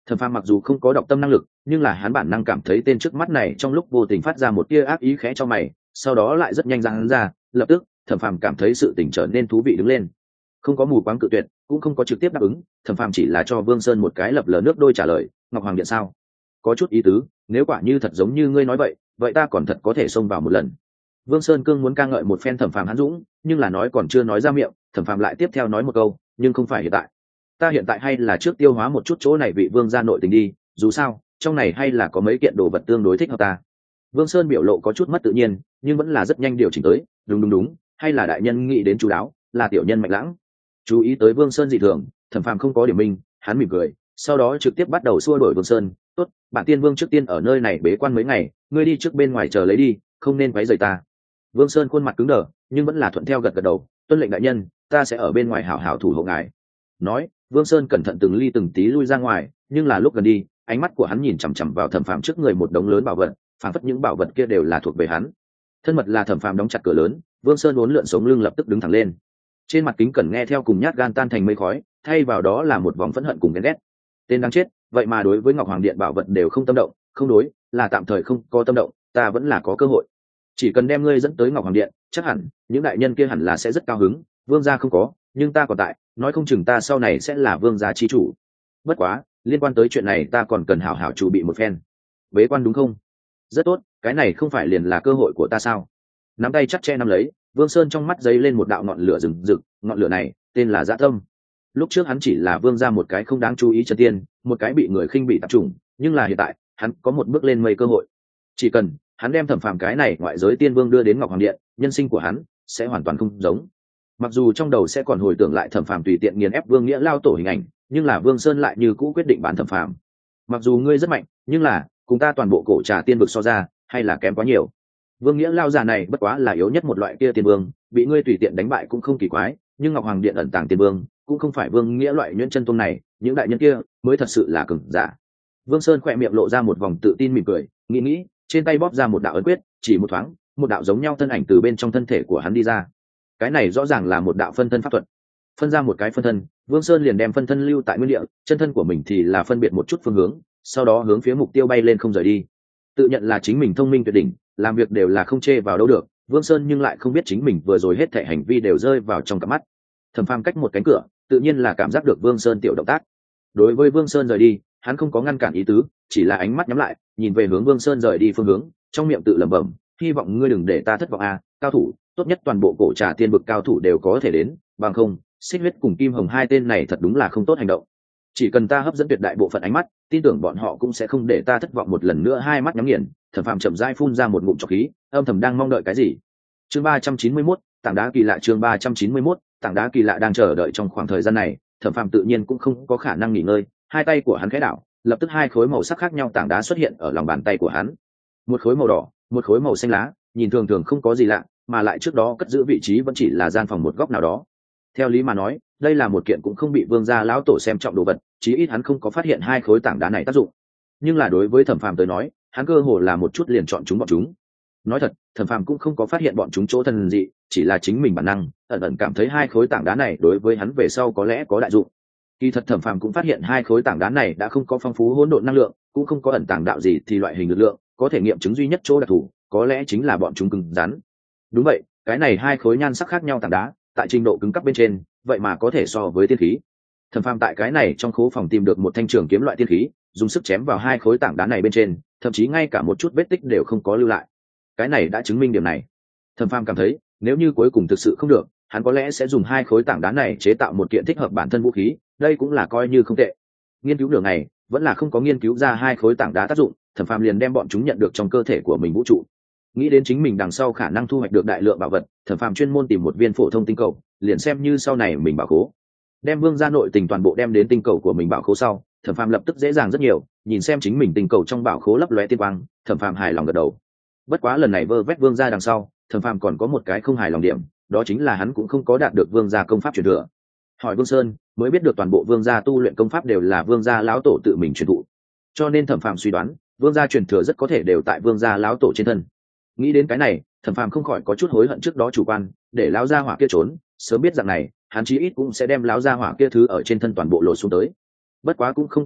Thẩm Phàm mặc dù không có đọc tâm năng lực, nhưng là hắn bản năng cảm thấy tên trước mắt này trong lúc vô tình phát ra một tia ác ý khẽ cho mày, sau đó lại rất nhanh ra hắn ra, lập tức, Thẩm Phàm cảm thấy sự tình trở nên thú vị đứng lên. Không có mù quáng cự tuyệt, cũng không có trực tiếp đáp ứng, Thẩm Phàm chỉ là cho Vương Sơn một cái lập lờ nước đôi trả lời, "Ngọc Hoàng điện sao? Có chút ý tứ, nếu quả như thật giống như ngươi nói vậy, vậy ta còn thật có thể xông vào một lần." Vương Sơn cương muốn ca ngợi một phen Thẩm Phàm hãn dũng, nhưng là nói còn chưa nói ra miệng, Thẩm Phàm lại tiếp theo nói một câu, "Nhưng không phải hiện tại. Ta hiện tại hay là trước tiêu hóa một chút chỗ này vị vương gia nội tình đi, dù sao, trong này hay là có mấy kiện đồ vật tương đối thích hợp ta." Vương Sơn biểu lộ có chút mất tự nhiên, nhưng vẫn là rất nhanh điều chỉnh tới, "Đúng đúng đúng, hay là đại nhân nghĩ đến chú đáo, là tiểu nhân Mạnh Lãng." Chú ý tới Vương Sơn dị thường, Thẩm Phàm không có điểm minh, hắn mỉm cười, sau đó trực tiếp bắt đầu xua đuổi Vương Sơn, "Tốt, bản tiên vương trước tiên ở nơi này bế quan mấy ngày, ngươi đi trước bên ngoài chờ lấy đi, không nên quấy rầy ta." Vương Sơn khuôn mặt cứng đờ, nhưng vẫn là thuận theo gật gật đầu, "Tuân lệnh đại nhân, ta sẽ ở bên ngoài hảo hảo thủ hộ ngài." Nói, Vương Sơn cẩn thận từng ly từng tí lui ra ngoài, nhưng là lúc gần đi, ánh mắt của hắn nhìn chằm chằm vào Thẩm Phàm trước người một đống lớn bảo vật, phảng phất những bảo vật kia đều là thuộc về hắn. Thân mật là Thẩm Phàm đóng chặt cửa lớn, Vương Sơn uốn lượn sống lưng lập tức đứng thẳng lên. Trên mặt kính cẩn nghe theo cùng nhát gan tan thành mây khói, thay vào đó là một vòng phẫn hận cùng ghen ghét. Tên đáng chết, vậy mà đối với Ngọc Hoàng điện bảo vật đều không tâm động, không đối, là tạm thời không có tâm động, ta vẫn là có cơ hội. Chỉ cần đem ngươi dẫn tới Ngọc Hoàng điện, chắc hẳn những đại nhân kia hẳn là sẽ rất cao hứng, vương gia không có, nhưng ta còn tại, nói không chừng ta sau này sẽ là vương gia chi chủ. Bất quá, liên quan tới chuyện này ta còn cần hảo hảo chuẩn bị một phen. Bế quan đúng không? Rất tốt, cái này không phải liền là cơ hội của ta sao? Nắm tay chắc che nắm lấy, Vương Sơn trong mắt giấy lên một đạo ngọn lửa rừng rực, ngọn lửa này tên là Dã Tâm. Lúc trước hắn chỉ là vương gia một cái không đáng chú ý chân tiên, một cái bị người khinh bị tập trung, nhưng là hiện tại, hắn có một bước lên mây cơ hội. Chỉ cần hắn đem Thẩm Phàm cái này ngoại giới tiên vương đưa đến Ngọc Hoàng điện, nhân sinh của hắn sẽ hoàn toàn không giống. Mặc dù trong đầu sẽ còn hồi tưởng lại Thẩm Phàm tùy tiện nghiền ép Vương Nghĩa lao tổ hình ảnh, nhưng là Vương Sơn lại như cũ quyết định bán Thẩm Phàm. Mặc dù ngươi rất mạnh, nhưng là cùng ta toàn bộ cổ trà tiên vực so ra, hay là kém quá nhiều. Vương Nghĩa lao già này bất quá là yếu nhất một loại kia tiên vương, bị ngươi tùy tiện đánh bại cũng không kỳ quái, nhưng Ngọc Hoàng điện ẩn tàng tiên vương cũng không phải Vương Nghĩa loại nhuyễn chân tôn này, những đại nhân kia mới thật sự là cường giả. Vương Sơn khỏe miệng lộ ra một vòng tự tin mỉm cười, nghĩ nghĩ, trên tay bóp ra một đạo ấn quyết, chỉ một thoáng, một đạo giống nhau thân ảnh từ bên trong thân thể của hắn đi ra. Cái này rõ ràng là một đạo phân thân pháp thuật. Phân ra một cái phân thân, Vương Sơn liền đem phân thân lưu tại nguyên địa, chân thân của mình thì là phân biệt một chút phương hướng, sau đó hướng phía mục tiêu bay lên không rời đi. Tự nhận là chính mình thông minh tuyệt đỉnh, làm việc đều là không chê vào đâu được, Vương Sơn nhưng lại không biết chính mình vừa rồi hết thảy hành vi đều rơi vào trong cặp mắt. Thẩm Phàm cách một cánh cửa, tự nhiên là cảm giác được Vương Sơn tiểu động tác. Đối với Vương Sơn rời đi, hắn không có ngăn cản ý tứ, chỉ là ánh mắt nhắm lại, nhìn về hướng Vương Sơn rời đi phương hướng, trong miệng tự lẩm bẩm, hy vọng ngươi đừng để ta thất vọng a, cao thủ, tốt nhất toàn bộ cổ trà tiên vực cao thủ đều có thể đến, bằng không, Xích Huyết cùng Kim Hồng hai tên này thật đúng là không tốt hành động. Chỉ cần ta hấp dẫn tuyệt đại bộ phận ánh mắt, tin tưởng bọn họ cũng sẽ không để ta thất vọng một lần nữa. Hai mắt nhắm nghiền, Thẩm Phàm chậm rãi phun ra một ngụm trọc khí, âm thầm đang mong đợi cái gì. Chương ba trăm chín mươi mốt, tảng đá kỳ lạ. Chương ba trăm chín mươi mốt, tảng đá kỳ lạ đang chờ đợi trong khoảng thời gian này, Thẩm Phàm tự nhiên cũng không có khả năng nghỉ ngơi, hai tay của hắn khẽ đảo, lập tức hai khối màu sắc khác nhau tảng đá xuất hiện ở lòng bàn tay của hắn. Một khối màu đỏ, một khối màu xanh lá, nhìn thường thường không có gì lạ, mà lại trước đó cất giữ vị trí vẫn chỉ là gian phòng một góc nào đó. Theo lý mà nói, đây là một kiện cũng không bị vương gia lão tổ xem trọng đồ vật, chí ít hắn không có phát hiện hai khối tảng đá này tác dụng. Nhưng là đối với Thẩm Phàm tới nói, hắn cơ hồ là một chút liền chọn chúng bọn chúng. Nói thật, Thẩm Phàm cũng không có phát hiện bọn chúng chỗ thần dị, chỉ là chính mình bản năng, ẩn ẩn cảm thấy hai khối tảng đá này đối với hắn về sau có lẽ có đại dụng. Kỳ thật Thẩm Phàm cũng phát hiện hai khối tảng đá này đã không có phong phú hỗn độn năng lượng, cũng không có ẩn tàng đạo gì thì loại hình lực lượng, có thể nghiệm chứng duy nhất chỗ đặc thù, có lẽ chính là bọn chúng cứng rắn. Đúng vậy, cái này hai khối nhan sắc khác nhau tảng đá, tại trình độ cứng cấp bên trên, vậy mà có thể so với tiên khí. Thẩm Phàm tại cái này trong khố phòng tìm được một thanh trường kiếm loại tiên khí, dùng sức chém vào hai khối tảng đá này bên trên, thậm chí ngay cả một chút vết tích đều không có lưu lại. Cái này đã chứng minh điểm này. Thẩm Phàm cảm thấy, nếu như cuối cùng thực sự không được, hắn có lẽ sẽ dùng hai khối tảng đá này chế tạo một kiện thích hợp bản thân vũ khí, đây cũng là coi như không tệ. Nghiên cứu nửa ngày, vẫn là không có nghiên cứu ra hai khối tảng đá tác dụng, Thẩm Phàm liền đem bọn chúng nhận được trong cơ thể của mình vũ trụ. Nghĩ đến chính mình đằng sau khả năng thu hoạch được đại lượng bảo vật, Thẩm Phàm chuyên môn tìm một viên phổ thông tinh cầu, liền xem như sau này mình bảo khố. Đem vương gia nội tình toàn bộ đem đến tinh cầu của mình bảo khố sau, Thẩm Phàm lập tức dễ dàng rất nhiều, nhìn xem chính mình tinh cầu trong bảo khố lấp lóe tiên quang, Thẩm Phàm hài lòng gật đầu. Bất quá lần này vơ vét vương gia đằng sau, Thẩm Phàm còn có một cái không hài lòng điểm, đó chính là hắn cũng không có đạt được vương gia công pháp truyền thừa. Hỏi Vương Sơn, mới biết được toàn bộ vương gia tu luyện công pháp đều là vương gia lão tổ tự mình truyền thụ. Cho nên Thẩm Phàm suy đoán, vương gia truyền thừa rất có thể đều tại vương gia lão tổ trên thân. Nghĩ đến cái này, Thẩm Phàm không khỏi có chút hối hận trước đó chủ quan, để lão gia hỏa kia trốn, sớm biết rằng này, hắn chí ít cũng sẽ đem lão gia hỏa kia thứ ở trên thân toàn bộ lộ xuống tới. Bất quá cũng không quan hệ,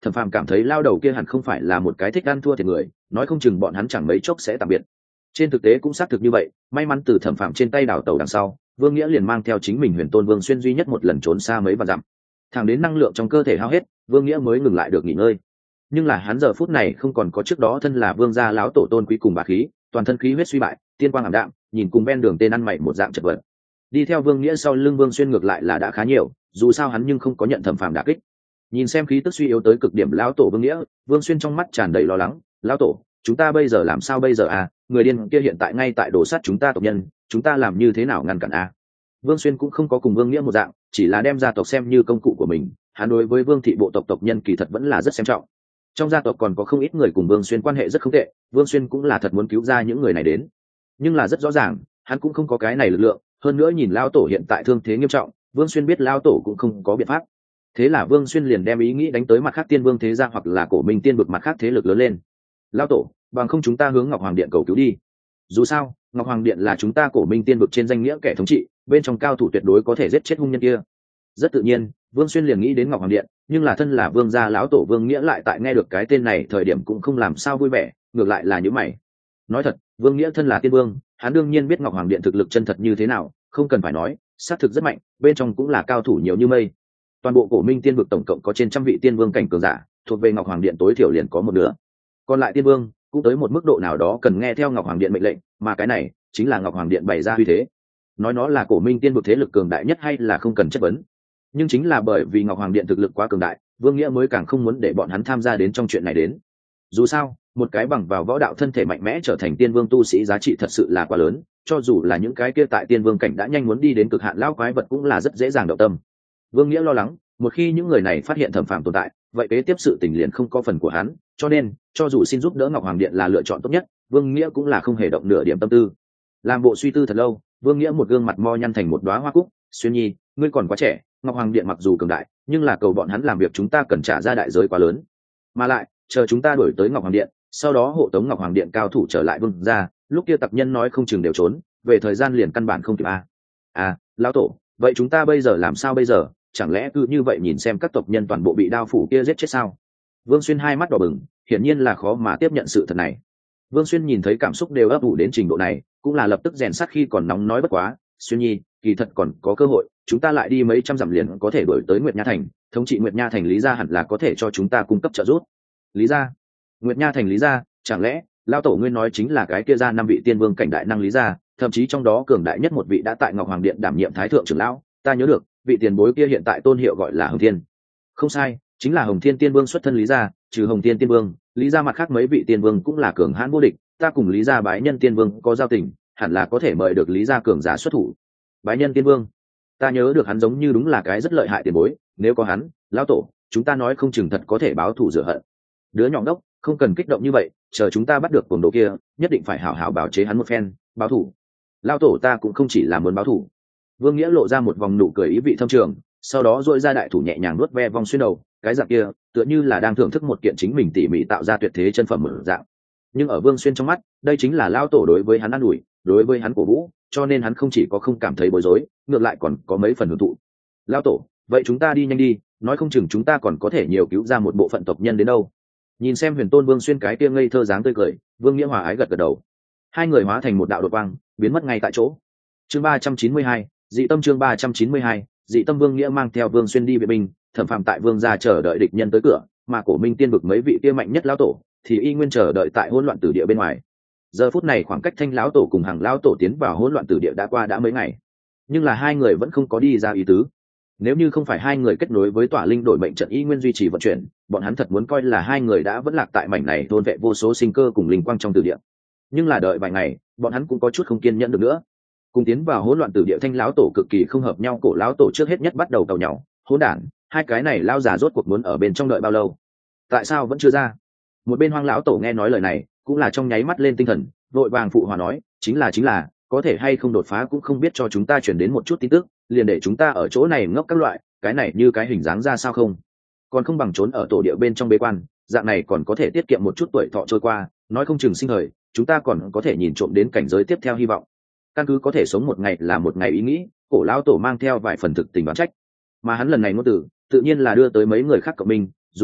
Thẩm Phàm cảm thấy lao đầu kia hẳn không phải là một cái thích ăn thua thiệt người, nói không chừng bọn hắn chẳng mấy chốc sẽ tạm biệt. Trên thực tế cũng xác thực như vậy, may mắn từ Thẩm Phàm trên tay đảo tàu đằng sau, Vương Nghĩa liền mang theo chính mình Huyền Tôn Vương Xuyên duy nhất một lần trốn xa mấy vạn dặm. Thẳng đến năng lượng trong cơ thể hao hết, Vương Nghĩa mới ngừng lại được nghỉ ngơi. Nhưng là hắn giờ phút này không còn có trước đó thân là vương gia lão tổ tôn quý cùng bá khí, toàn thân khí huyết suy bại, tiên quang ảm đạm, nhìn cùng ven đường tên ăn mày một dạng chật vật. Đi theo Vương Nghĩa sau lưng Vương Xuyên ngược lại là đã khá nhiều, dù sao hắn nhưng không có nhận Thẩm Phàm đả kích. Nhìn xem khí tức suy yếu tới cực điểm lão tổ Vương Nghĩa, Vương Xuyên trong mắt tràn đầy lo lắng. Lão tổ, chúng ta bây giờ làm sao bây giờ à? Người điên kia hiện tại ngay tại đổ sát chúng ta tộc nhân, chúng ta làm như thế nào ngăn cản à? Vương Xuyên cũng không có cùng Vương Nghĩa một dạng, chỉ là đem gia tộc xem như công cụ của mình. Hắn đối với Vương thị bộ tộc tộc nhân kỳ thật vẫn là rất xem trọng. Trong gia tộc còn có không ít người cùng Vương Xuyên quan hệ rất không tệ, Vương Xuyên cũng là thật muốn cứu ra những người này đến. Nhưng là rất rõ ràng, hắn cũng không có cái này lực lượng, hơn nữa nhìn lão tổ hiện tại thương thế nghiêm trọng, Vương Xuyên biết lão tổ cũng không có biện pháp. Thế là Vương Xuyên liền đem ý nghĩ đánh tới mặt khác Tiên Vương thế gia hoặc là Cổ Minh Tiên vực mặt khác thế lực lớn lên. Lão tổ, bằng không chúng ta hướng Ngọc Hoàng Điện cầu cứu đi. Dù sao, Ngọc Hoàng Điện là chúng ta Cổ Minh Tiên vực trên danh nghĩa kẻ thống trị, bên trong cao thủ tuyệt đối có thể giết chết hung nhân kia. Rất tự nhiên, Vương Xuyên liền nghĩ đến Ngọc Hoàng Điện, nhưng là thân là vương gia lão tổ Vương Nghĩa lại tại nghe được cái tên này thời điểm cũng không làm sao vui vẻ, ngược lại là nhíu mày. Nói thật, Vương Nghĩa thân là tiên vương, hắn đương nhiên biết Ngọc Hoàng Điện thực lực chân thật như thế nào, không cần phải nói, xác thực rất mạnh, bên trong cũng là cao thủ nhiều như mây. Toàn bộ Cổ Minh Tiên vực tổng cộng có trên trăm vị tiên vương cảnh cường giả, thuộc về Ngọc Hoàng Điện tối thiểu liền có một nửa. Còn lại tiên vương cũng tới một mức độ nào đó cần nghe theo Ngọc Hoàng Điện mệnh lệnh, mà cái này chính là Ngọc Hoàng Điện bày ra uy thế. Nói nó là Cổ Minh Tiên vực thế lực cường đại nhất hay là không cần chất vấn. Nhưng chính là bởi vì Ngọc Hoàng Điện thực lực quá cường đại, Vương Nghĩa mới càng không muốn để bọn hắn tham gia đến trong chuyện này đến. Dù sao, một cái bằng vào võ đạo thân thể mạnh mẽ trở thành tiên vương tu sĩ giá trị thật sự là quá lớn, cho dù là những cái kia tại tiên vương cảnh đã nhanh muốn đi đến cực hạn lão quái vật cũng là rất dễ dàng động tâm. Vương Nghĩa lo lắng, một khi những người này phát hiện Thẩm Phàm tồn tại, vậy kế tiếp sự tình liền không có phần của hắn, cho nên, cho dù xin giúp đỡ Ngọc Hoàng Điện là lựa chọn tốt nhất, Vương Nghĩa cũng là không hề động nửa điểm tâm tư. Làm bộ suy tư thật lâu, Vương Nghĩa một gương mặt mo nhăn thành một đóa hoa cúc, "Xuyên Nhi, ngươi còn quá trẻ, Ngọc Hoàng Điện mặc dù cường đại, nhưng là cầu bọn hắn làm việc chúng ta cần trả ra đại giới quá lớn. Mà lại, chờ chúng ta đuổi tới Ngọc Hoàng Điện, sau đó hộ tống Ngọc Hoàng Điện cao thủ trở lại vương gia, lúc kia tặc nhân nói không chừng đều trốn, về thời gian liền căn bản không kịp a." "À, lão tổ, vậy chúng ta bây giờ làm sao bây giờ? Chẳng lẽ cứ như vậy nhìn xem các tộc nhân toàn bộ bị đao phủ kia giết chết sao?" Vương Xuyên hai mắt đỏ bừng, hiển nhiên là khó mà tiếp nhận sự thật này. Vương Xuyên nhìn thấy cảm xúc đều ấp ủ đến trình độ này, cũng là lập tức rèn sắt khi còn nóng nói bất quá, "Xuyên Nhi, kỳ thật còn có cơ hội, chúng ta lại đi mấy trăm dặm liền có thể đuổi tới Nguyệt Nha thành, thống trị Nguyệt Nha thành Lý gia hẳn là có thể cho chúng ta cung cấp trợ giúp." "Lý gia? Nguyệt Nha thành Lý gia, chẳng lẽ lão tổ ngươi nói chính là cái kia ra năm vị tiên vương cảnh đại năng Lý gia, thậm chí trong đó cường đại nhất một vị đã tại Ngọc Hoàng Điện đảm nhiệm thái thượng trưởng lão, ta nhớ được, vị tiền bối kia hiện tại tôn hiệu gọi là Hồng Thiên." "Không sai, chính là Hồng Thiên tiên vương xuất thân Lý gia, trừ Hồng Thiên tiên vương, Lý gia mặt khác mấy vị tiên vương cũng là cường hãn vô địch, ta cùng Lý gia bái nhân tiên vương có giao tình, hẳn là có thể mời được Lý gia cường giả xuất thủ." "Bái nhân tiên vương? Ta nhớ được hắn giống như đúng là cái rất lợi hại tiền bối, nếu có hắn, lão tổ, chúng ta nói không chừng thật có thể báo thù rửa hận." "Đứa nhỏ ngốc, không cần kích động như vậy, chờ chúng ta bắt được cuồng đồ kia, nhất định phải hảo hảo bảo chế hắn một phen, báo thù." "Lão tổ ta cũng không chỉ là muốn báo thù." Vương Nghĩa lộ ra một vòng nụ cười ý vị thâm trường, sau đó duỗi ra đại thủ nhẹ nhàng nuốt ve vong xuyên đầu, cái dạng kia tựa như là đang thưởng thức một kiện chính mình tỉ mỉ tạo ra tuyệt thế chân phẩm mở dạng. Nhưng ở Vương Xuyên trong mắt, đây chính là lão tổ đối với hắn ăn ủi, đối với hắn cổ vũ, cho nên hắn không chỉ có không cảm thấy bối rối, ngược lại còn có mấy phần hưởng thụ. "Lão tổ, vậy chúng ta đi nhanh đi, nói không chừng chúng ta còn có thể nhiều cứu ra một bộ phận tộc nhân đến đâu." Nhìn xem Huyền Tôn Vương Xuyên cái kia ngây thơ dáng tươi cười, Vương Nghĩa hòa ái gật gật đầu. Hai người hóa thành một đạo đột quang, biến mất ngay tại chỗ. Chương ba trăm chín mươi hai, dị tâm chương ba trăm chín mươi hai, dị tâm. Vương Nghĩa mang theo Vương Xuyên đi vệ binh, Thẩm Phàm tại Vương gia chờ đợi địch nhân tới cửa, mà Cổ Minh Tiên vực mấy vị kia mạnh nhất lão tổ thì y nguyên chờ đợi tại hỗn loạn tử địa bên ngoài. Giờ phút này khoảng cách Thanh lão tổ cùng Hằng lão tổ tiến vào hỗn loạn tử địa đã qua đã mấy ngày, nhưng là hai người vẫn không có đi ra ý tứ. Nếu như không phải hai người kết nối với Tỏa Linh đổi mệnh trận y nguyên duy trì vận chuyển, bọn hắn thật muốn coi là hai người đã vẫn lạc tại mảnh này thôn vệ vô số sinh cơ cùng linh quang trong tử địa. Nhưng là đợi vài ngày, bọn hắn cũng có chút không kiên nhẫn được nữa. Cùng tiến vào hỗn loạn tử địa Thanh lão tổ cực kỳ không hợp nhau, Cổ lão tổ trước hết nhất bắt đầu cầu nhau, hỗn đản, hai cái này lao già rốt cuộc muốn ở bên trong đợi bao lâu? Tại sao vẫn chưa ra? Một bên Hoang lão tổ nghe nói lời này, cũng là trong nháy mắt lên tinh thần, vội vàng phụ hòa nói, chính là chính là, có thể hay không đột phá cũng không biết, cho chúng ta chuyển đến một chút tin tức, liền để chúng ta ở chỗ này ngốc các loại, cái này như cái hình dáng ra sao không? Còn không bằng trốn ở tổ địa bên trong bế quan, dạng này còn có thể tiết kiệm một chút tuổi thọ trôi qua, nói không chừng sinh thời, chúng ta còn có thể nhìn trộm đến cảnh giới tiếp theo hy vọng. Căn cứ có thể sống một ngày là một ngày ý nghĩ, Cổ lão tổ mang theo vài phần thực tình đoán trách, mà hắn lần này ngôn từ, tự nhiên là đưa tới mấy người khác cộng minh, dù sao,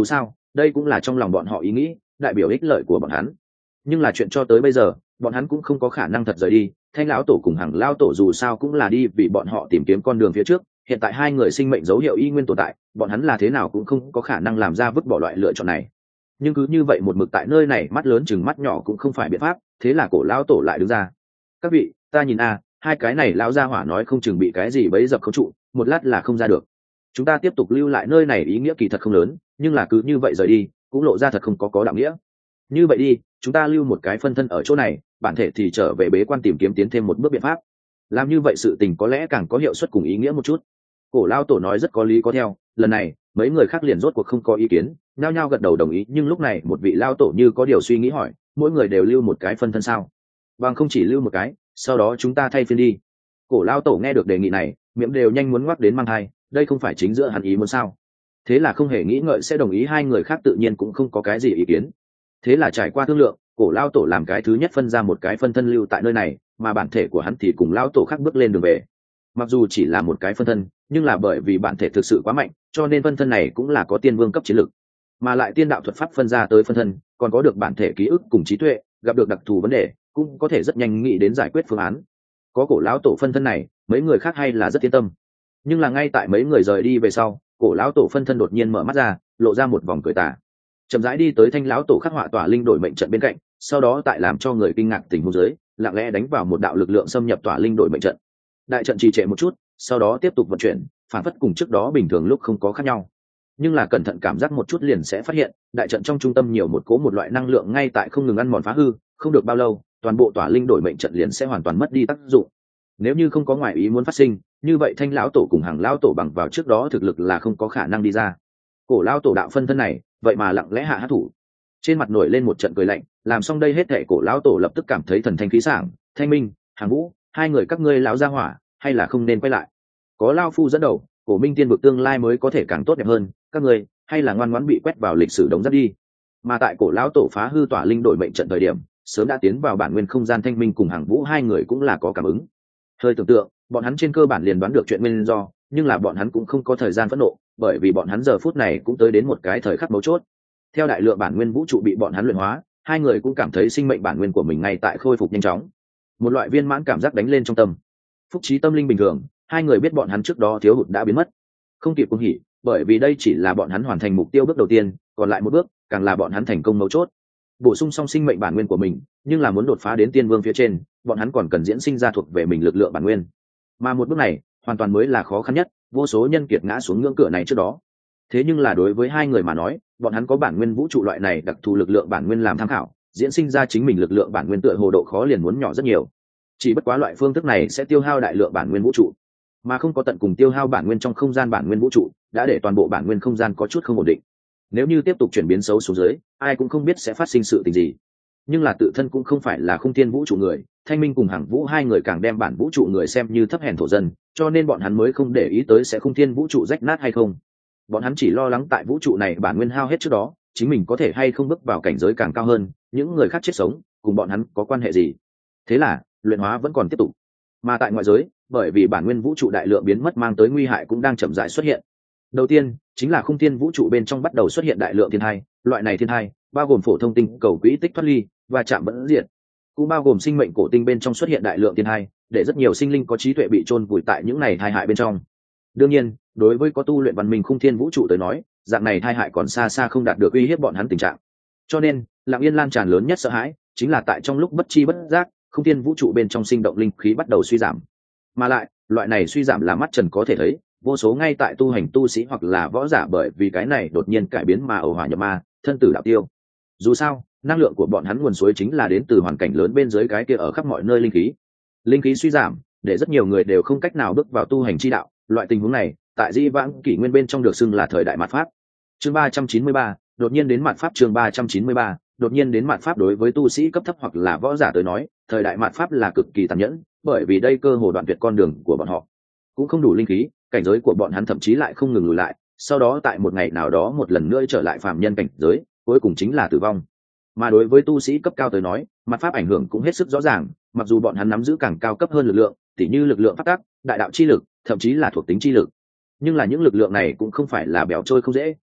đây cũng là trong lòng bọn họ ý nghĩ, đại biểu ích lợi của bọn hắn. Nhưng là chuyện cho tới bây giờ, bọn hắn cũng không có khả năng thật rời đi. Thanh lão tổ cùng Hằng lão tổ dù sao cũng là đi vì bọn họ tìm kiếm con đường phía trước, hiện tại hai người sinh mệnh dấu hiệu y nguyên tồn tại, bọn hắn là thế nào cũng không có khả năng làm ra vứt bỏ loại lựa chọn này. Nhưng cứ như vậy một mực tại nơi này, mắt lớn chừng mắt nhỏ cũng không phải biện pháp, thế là cổ lão tổ lại đứng ra. Các vị, ta nhìn a, hai cái này lão gia hỏa nói không chừng bị cái gì bấy dập khống trụ, một lát là không ra được. Chúng ta tiếp tục lưu lại nơi này ý nghĩa kỳ thật không lớn, nhưng là cứ như vậy rời đi cũng lộ ra thật không có có đạo nghĩa. Như vậy đi, chúng ta lưu một cái phân thân ở chỗ này, bản thể thì trở về bế quan tìm kiếm tiến thêm một bước biện pháp. Làm như vậy sự tình có lẽ càng có hiệu suất cùng ý nghĩa một chút. Cổ lao tổ nói rất có lý có theo, lần này mấy người khác liền rốt cuộc không có ý kiến, nhao nhao gật đầu đồng ý. Nhưng lúc này một vị lao tổ như có điều suy nghĩ hỏi, mỗi người đều lưu một cái phân thân sao? Bằng không chỉ lưu một cái, sau đó chúng ta thay phiên đi. Cổ lao tổ nghe được đề nghị này, miệng đều nhanh muốn ngoắc đến mang thai, đây không phải chính giữa hắn ý muốn sao? Thế là không hề nghĩ ngợi sẽ đồng ý, hai người khác tự nhiên cũng không có cái gì ý kiến. Thế là trải qua thương lượng, cổ lao tổ làm cái thứ nhất phân ra một cái phân thân lưu tại nơi này, mà bản thể của hắn thì cùng lao tổ khác bước lên đường về. Mặc dù chỉ là một cái phân thân, nhưng là bởi vì bản thể thực sự quá mạnh, cho nên phân thân này cũng là có tiên vương cấp chiến lực. Mà lại tiên đạo thuật pháp phân ra tới phân thân, còn có được bản thể ký ức cùng trí tuệ, gặp được đặc thù vấn đề, cũng có thể rất nhanh nghĩ đến giải quyết phương án. Có cổ lão tổ phân thân này, mấy người khác hay là rất yên tâm. Nhưng là ngay tại mấy người rời đi về sau, cổ lão tổ phân thân đột nhiên mở mắt ra, lộ ra một vòng cười tà, chậm rãi đi tới thanh lão tổ khắc họa tỏa linh đổi mệnh trận bên cạnh, sau đó tại làm cho người kinh ngạc tình huống dưới, lặng lẽ đánh vào một đạo lực lượng xâm nhập tỏa linh đổi mệnh trận. Đại trận trì trệ một chút, sau đó tiếp tục vận chuyển, phản phất cùng trước đó bình thường lúc không có khác nhau. Nhưng là cẩn thận cảm giác một chút liền sẽ phát hiện, đại trận trong trung tâm nhiều một cố một loại năng lượng ngay tại không ngừng ăn mòn phá hư, không được bao lâu, toàn bộ tỏa linh đổi mệnh trận liền sẽ hoàn toàn mất đi tác dụng. Nếu như không có ngoại ý muốn phát sinh, như vậy thanh lão tổ cùng hàng lão tổ bằng vào trước đó thực lực là không có khả năng đi ra. Cổ lão tổ đạo phân thân này, vậy mà lặng lẽ hạ hát thủ. Trên mặt nổi lên một trận cười lạnh, làm xong đây hết thảy cổ lão tổ lập tức cảm thấy thần thanh khí sảng. Thanh Minh, Hàng Vũ, hai người các ngươi lão gia hỏa, hay là không nên quay lại. Có lão phu dẫn đầu, cổ minh tiên vực tương lai mới có thể càng tốt đẹp hơn, các ngươi hay là ngoan ngoãn bị quét vào lịch sử đống rác đi. Mà tại cổ lão tổ phá hư tỏa linh đổi mệnh trận thời điểm, sớm đã tiến vào bản nguyên không gian Thanh Minh cùng Hàng Vũ hai người cũng là có cảm ứng. Hơi tưởng tượng, bọn hắn trên cơ bản liền đoán được chuyện nguyên do, nhưng là bọn hắn cũng không có thời gian phẫn nộ, bởi vì bọn hắn giờ phút này cũng tới đến một cái thời khắc mấu chốt. Theo đại lượng bản nguyên vũ trụ bị bọn hắn luyện hóa, hai người cũng cảm thấy sinh mệnh bản nguyên của mình ngay tại khôi phục nhanh chóng, một loại viên mãn cảm giác đánh lên trong tâm. Phúc trí tâm linh bình thường, hai người biết bọn hắn trước đó thiếu hụt đã biến mất, không kịp cuồng hỉ, bởi vì đây chỉ là bọn hắn hoàn thành mục tiêu bước đầu tiên, còn lại một bước càng là bọn hắn thành công mấu chốt. Bổ sung xong sinh mệnh bản nguyên của mình, nhưng là muốn đột phá đến tiên vương phía trên, bọn hắn còn cần diễn sinh ra thuộc về mình lực lượng bản nguyên, mà một bước này hoàn toàn mới là khó khăn nhất, vô số nhân kiệt ngã xuống ngưỡng cửa này trước đó. Thế nhưng là đối với hai người mà nói, bọn hắn có bản nguyên vũ trụ loại này đặc thù lực lượng bản nguyên làm tham khảo, diễn sinh ra chính mình lực lượng bản nguyên tựa hồ độ khó liền muốn nhỏ rất nhiều. Chỉ bất quá loại phương thức này sẽ tiêu hao đại lượng bản nguyên vũ trụ, mà không có tận cùng tiêu hao bản nguyên trong không gian bản nguyên vũ trụ, đã để toàn bộ bản nguyên không gian có chút không ổn định. Nếu như tiếp tục chuyển biến xấu xuống dưới, ai cũng không biết sẽ phát sinh sự tình gì. Nhưng là tự thân cũng không phải là không thiên vũ trụ người, Thanh Minh cùng Hàng Vũ hai người càng đem bản vũ trụ người xem như thấp hèn thổ dân, cho nên bọn hắn mới không để ý tới sẽ không thiên vũ trụ rách nát hay không. Bọn hắn chỉ lo lắng tại vũ trụ này bản nguyên hao hết trước đó, chính mình có thể hay không bước vào cảnh giới càng cao hơn, những người khác chết sống cùng bọn hắn có quan hệ gì. Thế là luyện hóa vẫn còn tiếp tục, mà tại ngoại giới, bởi vì bản nguyên vũ trụ đại lượng biến mất mang tới nguy hại cũng đang chậm rãi xuất hiện. Đầu tiên chính là khung thiên vũ trụ bên trong bắt đầu xuất hiện đại lượng thiên thai, loại này thiên thai bao gồm phổ thông tinh cầu quỹ tích thoát ly và chạm vẫn diệt, cũng bao gồm sinh mệnh cổ tinh bên trong xuất hiện đại lượng thiên thai, để rất nhiều sinh linh có trí tuệ bị chôn vùi tại những này thai hại bên trong. Đương nhiên, đối với có tu luyện văn minh khung thiên vũ trụ tới nói, dạng này thai hại còn xa xa không đạt được uy hiếp bọn hắn tình trạng. Cho nên, Lặng Yên lan tràn lớn nhất sợ hãi chính là tại trong lúc bất chi bất giác, khung thiên vũ trụ bên trong sinh động linh khí bắt đầu suy giảm. Mà lại, loại này suy giảm là mắt trần có thể thấy, vô số ngay tại tu hành tu sĩ hoặc là võ giả bởi vì cái này đột nhiên cải biến mà ẩu hỏa nhập ma, thân tử đạo tiêu. Dù sao, năng lượng của bọn hắn nguồn suối chính là đến từ hoàn cảnh lớn bên dưới cái kia ở khắp mọi nơi linh khí. Linh khí suy giảm, để rất nhiều người đều không cách nào bước vào tu hành chi đạo. Loại tình huống này, tại Di vãng kỷ nguyên bên trong được xưng là thời đại mạt pháp. Chương ba trăm chín mươi ba, đột nhiên đến mạt pháp. Chương ba trăm chín mươi ba, đột nhiên đến mạt pháp. Đối với tu sĩ cấp thấp hoặc là võ giả tới nói, thời đại mạt pháp là cực kỳ tàn nhẫn, bởi vì đây cơ hồ đoạn tuyệt con đường của bọn họ. Cũng không đủ linh khí, cảnh giới của bọn hắn thậm chí lại không ngừng lùi lại, sau đó tại một ngày nào đó một lần nữa trở lại phàm nhân cảnh giới, cuối cùng chính là tử vong. Mà đối với tu sĩ cấp cao tới nói, mặt pháp ảnh hưởng cũng hết sức rõ ràng, mặc dù bọn hắn nắm giữ càng cao cấp hơn lực lượng, tỉ như lực lượng pháp tắc, đại đạo chi lực, thậm chí là thuộc tính chi lực. Nhưng là những lực lượng này cũng không phải là bèo trôi không dễ,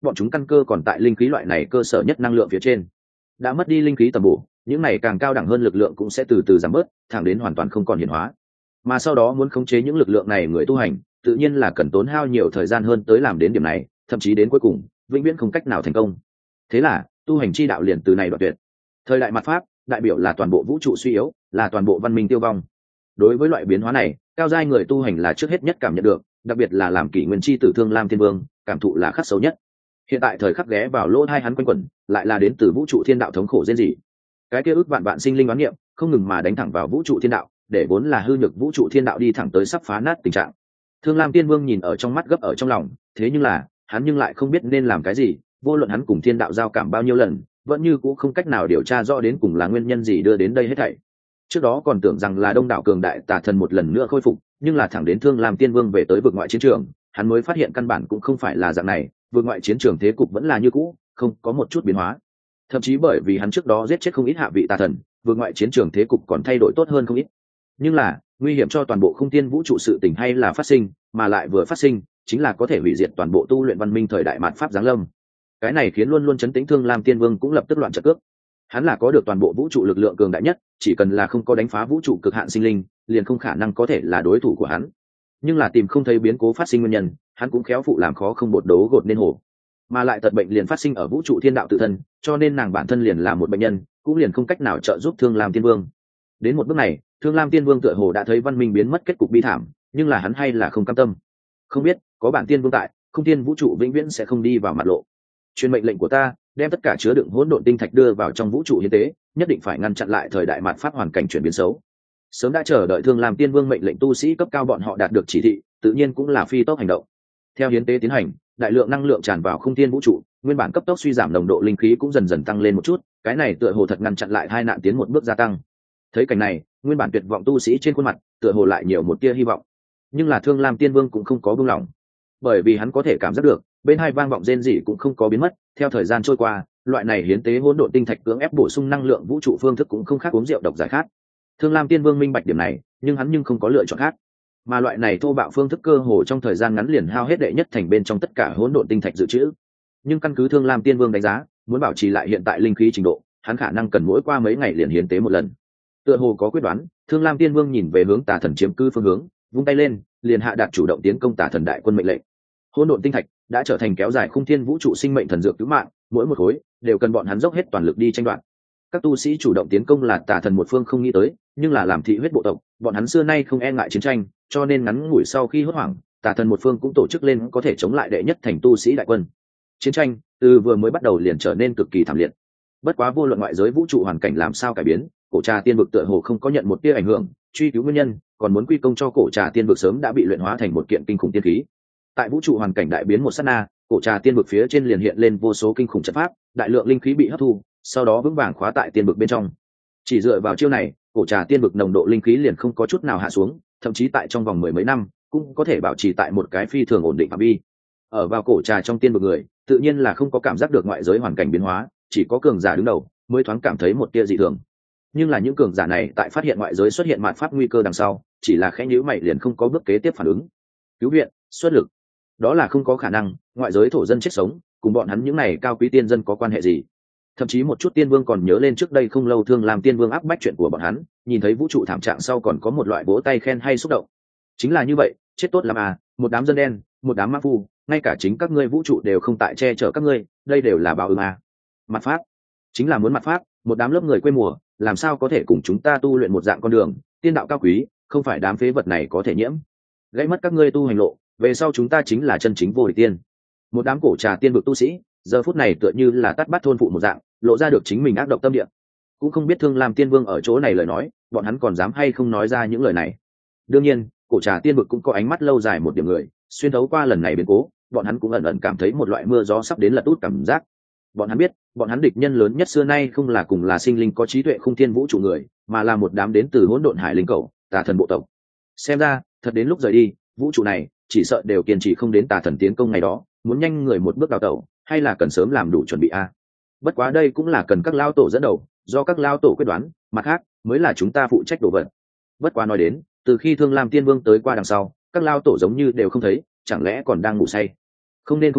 bọn chúng căn cơ còn tại linh khí loại này cơ sở nhất năng lượng phía trên. Đã mất đi linh khí tầm bổ, những này càng cao đẳng hơn lực lượng cũng sẽ từ từ giảm bớt, thẳng đến hoàn toàn không còn hiển hóa. Mà sau đó muốn khống chế những lực lượng này, người tu hành tự nhiên là cần tốn hao nhiều thời gian hơn tới làm đến điểm này, thậm chí đến cuối cùng vĩnh viễn không cách nào thành công. Thế là tu hành chi đạo liền từ này đoạn tuyệt. Thời đại mạt pháp đại biểu là toàn bộ vũ trụ suy yếu, là toàn bộ văn minh tiêu vong. Đối với loại biến hóa này, cao giai người tu hành là trước hết nhất cảm nhận được, đặc biệt là làm kỷ nguyên chi tử Thương Lam Thiên Vương, cảm thụ là khắc sâu nhất. Hiện tại thời khắc ghé vào lỗ tai hắn quanh quẩn, lại là đến từ vũ trụ thiên đạo thống khổ rên rỉ. Cái kia ước vạn vạn sinh linh đoán niệm, không ngừng mà đánh thẳng vào vũ trụ thiên đạo, để vốn là hư nhược vũ trụ thiên đạo đi thẳng tới sắp phá nát tình trạng. Thương Lam Tiên Vương nhìn ở trong mắt, gấp ở trong lòng, thế nhưng là hắn nhưng lại không biết nên làm cái gì. Vô luận hắn cùng thiên đạo giao cảm bao nhiêu lần, vẫn như cũ không cách nào điều tra rõ đến cùng là nguyên nhân gì đưa đến đây hết thảy. Trước đó còn tưởng rằng là đông đảo cường đại tà thần một lần nữa khôi phục, nhưng là thẳng đến Thương Lam Tiên Vương về tới vực ngoại chiến trường, hắn mới phát hiện căn bản cũng không phải là dạng này. Vực ngoại chiến trường thế cục vẫn là như cũ, không có một chút biến hóa. Thậm chí bởi vì hắn trước đó giết chết không ít hạ vị tà thần, vực ngoại chiến trường thế cục còn thay đổi tốt hơn không ít. Nhưng là nguy hiểm cho toàn bộ không tiên vũ trụ sự tình hay là phát sinh, mà lại vừa phát sinh chính là có thể hủy diệt toàn bộ tu luyện văn minh thời đại mạt pháp giáng lâm. Cái này khiến luôn luôn chấn tĩnh Thương Lam Tiên Vương cũng lập tức loạn trận cước. Hắn là có được toàn bộ vũ trụ lực lượng cường đại nhất, chỉ cần là không có đánh phá vũ trụ cực hạn sinh linh, liền không khả năng có thể là đối thủ của hắn. Nhưng là tìm không thấy biến cố phát sinh nguyên nhân, hắn cũng khéo phụ làm khó không bột đấu gột nên hồ. Mà lại tật bệnh liền phát sinh ở vũ trụ thiên đạo tự thân, cho nên nàng bản thân liền là một bệnh nhân, cũng liền không cách nào trợ giúp Thương Lam Tiên Vương. Đến một bước này, Thương Lam Tiên Vương tựa hồ đã thấy văn minh biến mất kết cục bi thảm, nhưng là hắn hay là không cam tâm. Không biết, có bản tiên vương tại, không tiên vũ trụ vĩnh viễn sẽ không đi vào mặt lộ. Truyền mệnh lệnh của ta, đem tất cả chứa đựng hỗn độn tinh thạch đưa vào trong vũ trụ hiến tế, nhất định phải ngăn chặn lại thời đại mạt pháp hoàn cảnh chuyển biến xấu. Sớm đã chờ đợi Thương Lam Tiên Vương mệnh lệnh tu sĩ cấp cao bọn họ đạt được chỉ thị, tự nhiên cũng là phi tốc hành động. Theo hiến tế tiến hành, đại lượng năng lượng tràn vào không tiên vũ trụ, nguyên bản cấp tốc suy giảm nồng độ linh khí cũng dần dần tăng lên một chút, cái này tựa hồ thật ngăn chặn lại hai nạn tiến một bước gia tăng. Thấy cảnh này, nguyên bản tuyệt vọng tu sĩ trên khuôn mặt tựa hồ lại nhiều một tia hy vọng. Nhưng là Thương Lam Tiên Vương cũng không có buông lỏng, bởi vì hắn có thể cảm giác được bên hai vang vọng rên rỉ cũng không có biến mất. Theo thời gian trôi qua, loại này hiến tế hỗn độn tinh thạch cưỡng ép bổ sung năng lượng vũ trụ phương thức cũng không khác uống rượu độc giải khát. Thương Lam Tiên Vương minh bạch điểm này, nhưng hắn nhưng không có lựa chọn khác. Mà loại này thô bạo phương thức cơ hồ trong thời gian ngắn liền hao hết đệ nhất thành bên trong tất cả hỗn độn tinh thạch dự trữ. Nhưng căn cứ Thương Lam Tiên Vương đánh giá, muốn bảo trì lại hiện tại linh khí trình độ, hắn khả năng cần mỗi qua mấy ngày liền hiến tế một lần. Tựa hồ có quyết đoán, Thương Lam Tiên Vương nhìn về hướng tà thần chiếm cư phương hướng, vung tay lên, liền hạ đạt chủ động tiến công tà thần đại quân mệnh lệnh. Hỗn độn tinh thạch đã trở thành kéo dài khung thiên vũ trụ sinh mệnh thần dược cứu mạng, mỗi một khối đều cần bọn hắn dốc hết toàn lực đi tranh đoạt. Các tu sĩ chủ động tiến công là tà thần một phương không nghĩ tới, nhưng là làm thị huyết bộ tộc, bọn hắn xưa nay không e ngại chiến tranh, cho nên ngắn ngủi sau khi hốt hoảng, tà thần một phương cũng tổ chức lên có thể chống lại đệ nhất thành tu sĩ đại quân. Chiến tranh từ vừa mới bắt đầu liền trở nên cực kỳ thảm liệt. Bất quá vô luận ngoại giới vũ trụ hoàn cảnh làm sao cải biến, cổ trà tiên vực tựa hồ không có nhận một tia ảnh hưởng. Truy cứu nguyên nhân, còn muốn quy công cho cổ trà tiên vực sớm đã bị luyện hóa thành một kiện kinh khủng tiên khí. Tại vũ trụ hoàn cảnh đại biến một sát na, cổ trà tiên vực phía trên liền hiện lên vô số kinh khủng trận pháp, đại lượng linh khí bị hấp thu, sau đó vững vàng khóa tại tiên vực bên trong. Chỉ dựa vào chiêu này, cổ trà tiên vực nồng độ linh khí liền không có chút nào hạ xuống, thậm chí tại trong vòng mười mấy năm cũng có thể bảo trì tại một cái phi thường ổn định phạm vi. Ở vào cổ trà trong tiên vực người, tự nhiên là không có cảm giác được ngoại giới hoàn cảnh biến hóa, chỉ có cường giả đứng đầu mới thoáng cảm thấy một tia dị thường. Nhưng là những cường giả này tại phát hiện ngoại giới xuất hiện mạn pháp nguy cơ đằng sau, chỉ là khẽ nhíu mày liền không có bước kế tiếp phản ứng. Cứu viện, xuất lực, đó là không có khả năng. Ngoại giới thổ dân chết sống, cùng bọn hắn những này cao quý tiên dân có quan hệ gì? Thậm chí một chút tiên vương còn nhớ lên trước đây không lâu Thương Lam Tiên Vương áp bách chuyện của bọn hắn, nhìn thấy vũ trụ thảm trạng sau còn có một loại vỗ tay khen hay xúc động. Chính là như vậy, chết tốt lắm à, một đám dân đen, một đám ma phu, ngay cả chính các ngươi vũ trụ đều không tại che chở các ngươi, đây đều là báo ứng à. Mặt pháp, chính là muốn mặt pháp, một đám lớp người quê mùa, làm sao có thể cùng chúng ta tu luyện một dạng con đường, tiên đạo cao quý, không phải đám phế vật này có thể nhiễm. Gãy mất các ngươi tu hành lộ, về sau chúng ta chính là chân chính vô địch tiên. Một đám cổ trà tiên vực tu sĩ, giờ phút này tựa như là tắt bắt thôn phụ một dạng, lộ ra được chính mình ác độc tâm địa. Cũng không biết Thương Lam Tiên Vương ở chỗ này lời nói, bọn hắn còn dám hay không nói ra những lời này. Đương nhiên, cổ trà tiên vực cũng có ánh mắt lâu dài một điểm người, xuyên thấu qua lần này biến cố, bọn hắn cũng ẩn ẩn cảm thấy một loại mưa gió sắp đến lật út cảm giác. Bọn hắn biết, bọn hắn địch nhân lớn nhất xưa nay không là cùng là sinh linh có trí tuệ khung thiên vũ trụ người, mà là một đám đến từ hỗn độn hải linh cầu, tà thần bộ tộc. Xem ra, thật đến lúc rời đi, vũ trụ này chỉ sợ đều kiên trì không đến tà thần tiến công ngày đó, muốn nhanh người một bước đào tẩu, hay là cần sớm làm đủ chuẩn bị a. Bất quá đây cũng là cần các lao tổ dẫn đầu, do các lao tổ quyết đoán, mặt khác mới là chúng ta phụ trách đổ vật. Bất quá nói đến, từ khi Thương Lam Tiên Vương tới qua đằng sau, các lao tổ giống như đều không thấy, chẳng lẽ còn đang ngủ say? Không nên không nên,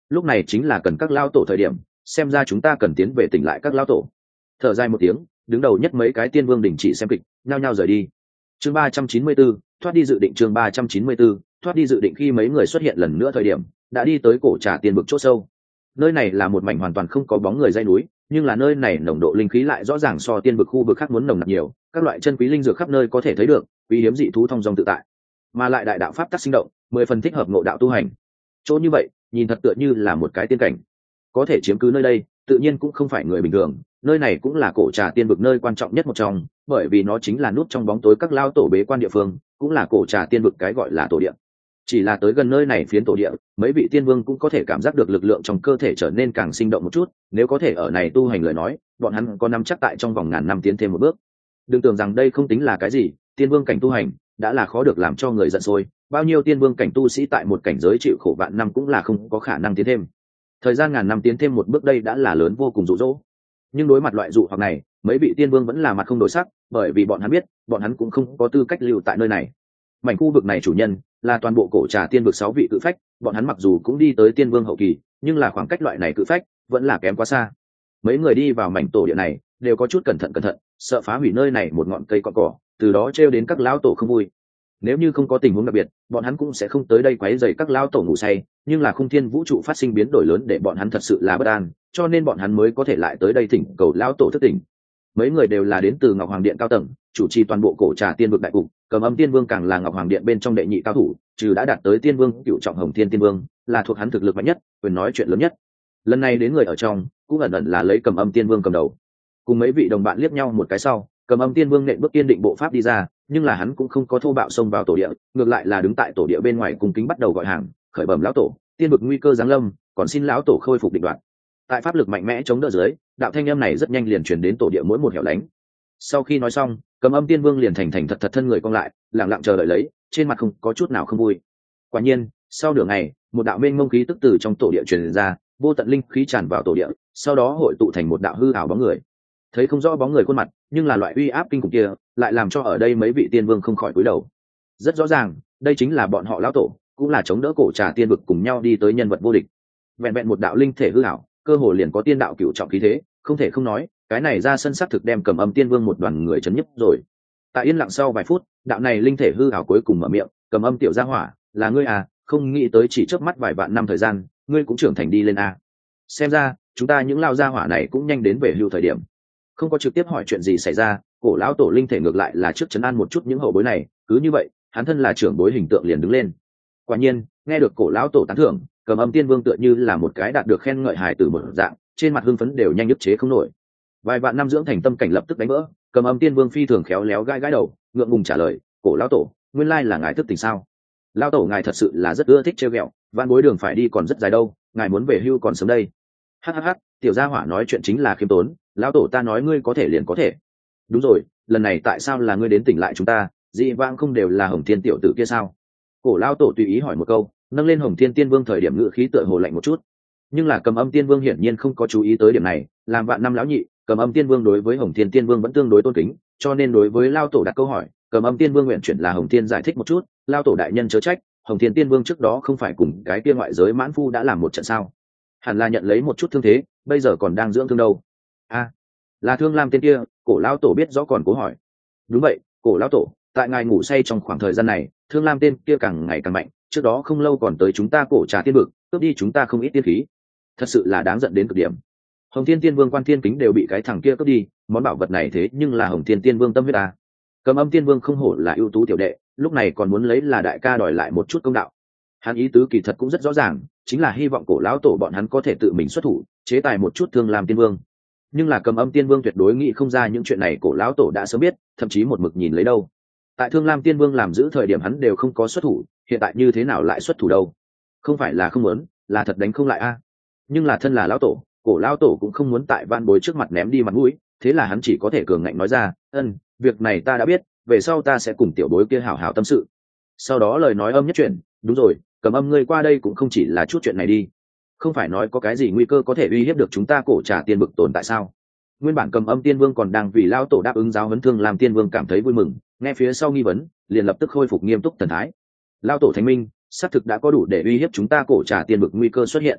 lúc này chính là cần các lao tổ thời điểm, xem ra chúng ta cần tiến về tỉnh lại các lao tổ. Thở dài một tiếng, đứng đầu nhất mấy cái tiên vương đình chỉ xem kịch, nhao nhao rời đi. Chương ba trăm chín mươi 4, thoát đi dự định chương ba trăm chín mươi 4, thoát đi dự định khi mấy người xuất hiện lần nữa thời điểm, đã đi tới cổ trà tiên vực chỗ sâu. Nơi này là một mảnh hoàn toàn không có bóng người dãy núi, nhưng là nơi này nồng độ linh khí lại rõ ràng so tiên vực khu vực khác muốn nồng nặc nhiều, các loại chân quý linh dược khắp nơi có thể thấy được, quý hiếm dị thú thông dong tự tại, mà lại đại đạo pháp tắc sinh động, mười phần thích hợp ngộ đạo tu hành. Chỗ như vậy, nhìn thật tựa như là một cái tiên cảnh. Có thể chiếm cứ nơi đây, tự nhiên cũng không phải người bình thường, nơi này cũng là cổ trà tiên vực nơi quan trọng nhất một trong, bởi vì nó chính là nút trong bóng tối các lao tổ bế quan địa phương, cũng là cổ trà tiên vực cái gọi là tổ địa. Chỉ là tới gần nơi này phiến tổ địa, mấy vị tiên vương cũng có thể cảm giác được lực lượng trong cơ thể trở nên càng sinh động một chút, nếu có thể ở này tu hành lời nói, bọn hắn có nắm chắc tại trong vòng ngàn năm tiến thêm một bước. Đừng tưởng rằng đây không tính là cái gì, tiên vương cảnh tu hành đã là khó được làm cho người giận sôi, bao nhiêu tiên vương cảnh tu sĩ tại một cảnh giới chịu khổ vạn năm cũng là không có khả năng tiến thêm. Thời gian ngàn năm tiến thêm một bước đây đã là lớn vô cùng dụ dỗ. Nhưng đối mặt loại dụ hoặc này, mấy vị tiên vương vẫn là mặt không đổi sắc, bởi vì bọn hắn biết, bọn hắn cũng không có tư cách lưu tại nơi này. Mảnh khu vực này chủ nhân là toàn bộ cổ trà tiên vực sáu vị cự phách, bọn hắn mặc dù cũng đi tới tiên vương hậu kỳ, nhưng là khoảng cách loại này cự phách vẫn là kém quá xa. Mấy người đi vào mảnh tổ địa này đều có chút cẩn thận cẩn thận, sợ phá hủy nơi này một ngọn cây cọn cỏ, từ đó trêu đến các lão tổ không vui. Nếu như không có tình huống đặc biệt, bọn hắn cũng sẽ không tới đây quấy rầy các lão tổ ngủ say, nhưng là khung thiên vũ trụ phát sinh biến đổi lớn để bọn hắn thật sự là bất an, cho nên bọn hắn mới có thể lại tới đây thỉnh cầu lão tổ thức tỉnh. Mấy người đều là đến từ Ngọc Hoàng Điện cao tầng, chủ trì toàn bộ cổ trà tiên vực đại cục, Cầm Âm Tiên Vương càng là Ngọc Hoàng Điện bên trong đệ nhị cao thủ, trừ đã đạt tới tiên vương cựu trọng Hồng Thiên Tiên Vương, là thuộc hắn thực lực mạnh nhất, quyền nói chuyện lớn nhất. Lần này đến người ở trong, cũng ẩn ẩn là lấy Cầm Âm Tiên Vương cầm đầu. Cùng mấy vị đồng bạn liếc nhau một cái sau, Cầm Âm Tiên Vương nện bước kiên định bộ pháp đi ra, nhưng là hắn cũng không có thô bạo xông vào tổ địa, ngược lại là đứng tại tổ địa bên ngoài cung kính bắt đầu gọi hàng, khởi bẩm lão tổ, tiên vực nguy cơ giáng lâm, còn xin lão tổ khôi phục định đoạn. Tại pháp lực mạnh mẽ chống đỡ dưới, đạo thanh âm này rất nhanh liền truyền đến tổ địa mỗi một hẻo lánh. Sau khi nói xong, Cầm Âm Tiên Vương liền thành thành thật thật thân người cong lại, lặng lặng chờ đợi lấy, trên mặt không có chút nào không vui. Quả nhiên, sau nửa ngày, một đạo mênh mông khí tức từ trong tổ địa truyền ra, vô tận linh khí tràn vào tổ địa, sau đó hội tụ thành một đạo hư ảo bóng người. Thấy không rõ bóng người khuôn mặt, nhưng là loại uy áp kinh khủng kia, lại làm cho ở đây mấy vị tiên vương không khỏi cúi đầu. Rất rõ ràng, đây chính là bọn họ lão tổ, cũng là chống đỡ cổ trà tiên vực cùng nhau đi tới nhân vật vô địch. Vẹn vẹn một đạo linh thể hư ảo, cơ hồ liền có tiên đạo cửu trọng khí thế, không thể không nói, cái này ra sân sắc thực đem Cầm Âm Tiên Vương một đoàn người chấn nhấp rồi. Tại yên lặng sau vài phút, đạo này linh thể hư ảo cuối cùng mở miệng, Cầm Âm tiểu gia hỏa, là ngươi à, không nghĩ tới chỉ chớp mắt vài vạn năm thời gian, ngươi cũng trưởng thành đi lên à. Xem ra, chúng ta những lao gia hỏa này cũng nhanh đến về hưu thời điểm. Không có trực tiếp hỏi chuyện gì xảy ra, cổ lão tổ linh thể ngược lại là trước trấn an một chút những hậu bối này, cứ như vậy, hắn thân là trưởng bối hình tượng liền đứng lên. Quả nhiên, nghe được cổ lão tổ tán thưởng, Cầm Âm Tiên Vương tựa như là một cái đạt được khen ngợi hài tử một dạng, trên mặt hưng phấn đều nhanh nhức chế không nổi. Vài vạn năm dưỡng thành tâm cảnh lập tức đánh vỡ, Cầm Âm Tiên Vương phi thường khéo léo gãi gãi đầu, ngượng ngùng trả lời, cổ lão tổ, nguyên lai là ngài thức tỉnh sao? Lão tổ ngài thật sự là rất ưa thích trêu ghẹo, vạn bối đường phải đi còn rất dài đâu, ngài muốn về hưu còn sớm đây. Hhh, tiểu gia hỏa nói chuyện chính là khiêm tốn, lão tổ ta nói ngươi có thể liền có thể. Đúng rồi, lần này tại sao là ngươi đến tỉnh lại chúng ta, dị vãng không đều là Hồng Thiên tiểu tử kia sao? Cổ lão tổ tùy ý hỏi một câu, nâng lên Hồng Thiên Tiên Vương thời điểm ngữ khí tựa hồ lạnh một chút. Nhưng là Cầm Âm Tiên Vương hiển nhiên không có chú ý tới điểm này, làm vạn năm lão nhị, Cầm Âm Tiên Vương đối với Hồng Thiên Tiên Vương vẫn tương đối tôn kính, cho nên đối với lão tổ đặt câu hỏi, Cầm Âm Tiên Vương nguyện chuyển là Hồng Thiên giải thích một chút, lão tổ đại nhân chớ trách, Hồng Thiên Tiên Vương trước đó không phải cùng cái kia ngoại giới mãn phu đã làm một trận sao? Hẳn là nhận lấy một chút thương thế, bây giờ còn đang dưỡng thương đâu. A, à, là Thương Lam tên kia, cổ lão tổ biết rõ còn cố hỏi. Đúng vậy, cổ lão tổ, tại ngài ngủ say trong khoảng thời gian này, Thương Lam tên kia càng ngày càng mạnh, trước đó không lâu còn tới chúng ta cổ trà tiên vực, cướp đi chúng ta không ít tiên khí, thật sự là đáng giận đến cực điểm. Hồng Thiên Tiên Vương quan thiên kính đều bị cái thằng kia cướp đi, món bảo vật này thế nhưng là Hồng Thiên Tiên Vương tâm huyết à. Cầm Âm Tiên Vương không hổ là ưu tú tiểu đệ, lúc này còn muốn lấy là đại ca đòi lại một chút công đạo. Hắn ý tứ kỳ thật cũng rất rõ ràng, chính là hy vọng cổ lão tổ bọn hắn có thể tự mình xuất thủ, chế tài một chút Thương Lam Tiên Vương. Nhưng là Cầm Âm Tiên Vương tuyệt đối nghĩ không ra những chuyện này cổ lão tổ đã sớm biết, thậm chí một mực nhìn lấy đâu. Tại Thương Lam Tiên Vương làm giữ thời điểm hắn đều không có xuất thủ, hiện tại như thế nào lại xuất thủ đâu? Không phải là không muốn, là thật đánh không lại a. À. Nhưng là thân là lão tổ, cổ lão tổ cũng không muốn tại van bối trước mặt ném đi mặt mũi, thế là hắn chỉ có thể cường ngạnh nói ra, ân, việc này ta đã biết, về sau ta sẽ cùng tiểu bối kia hảo hảo tâm sự. Sau đó lời nói âm nhất chuyện, đúng rồi, Cầm Âm ngươi qua đây cũng không chỉ là chút chuyện này đi, không phải nói có cái gì nguy cơ có thể uy hiếp được chúng ta cổ trà tiên vực tồn tại sao? Nguyên bản Cầm Âm Tiên Vương còn đang vì lão tổ đáp ứng giáo huấn Thương Lam Tiên Vương cảm thấy vui mừng, nghe phía sau nghi vấn, liền lập tức khôi phục nghiêm túc thần thái. Lão tổ thánh minh, xác thực đã có đủ để uy hiếp chúng ta cổ trà tiên vực nguy cơ xuất hiện.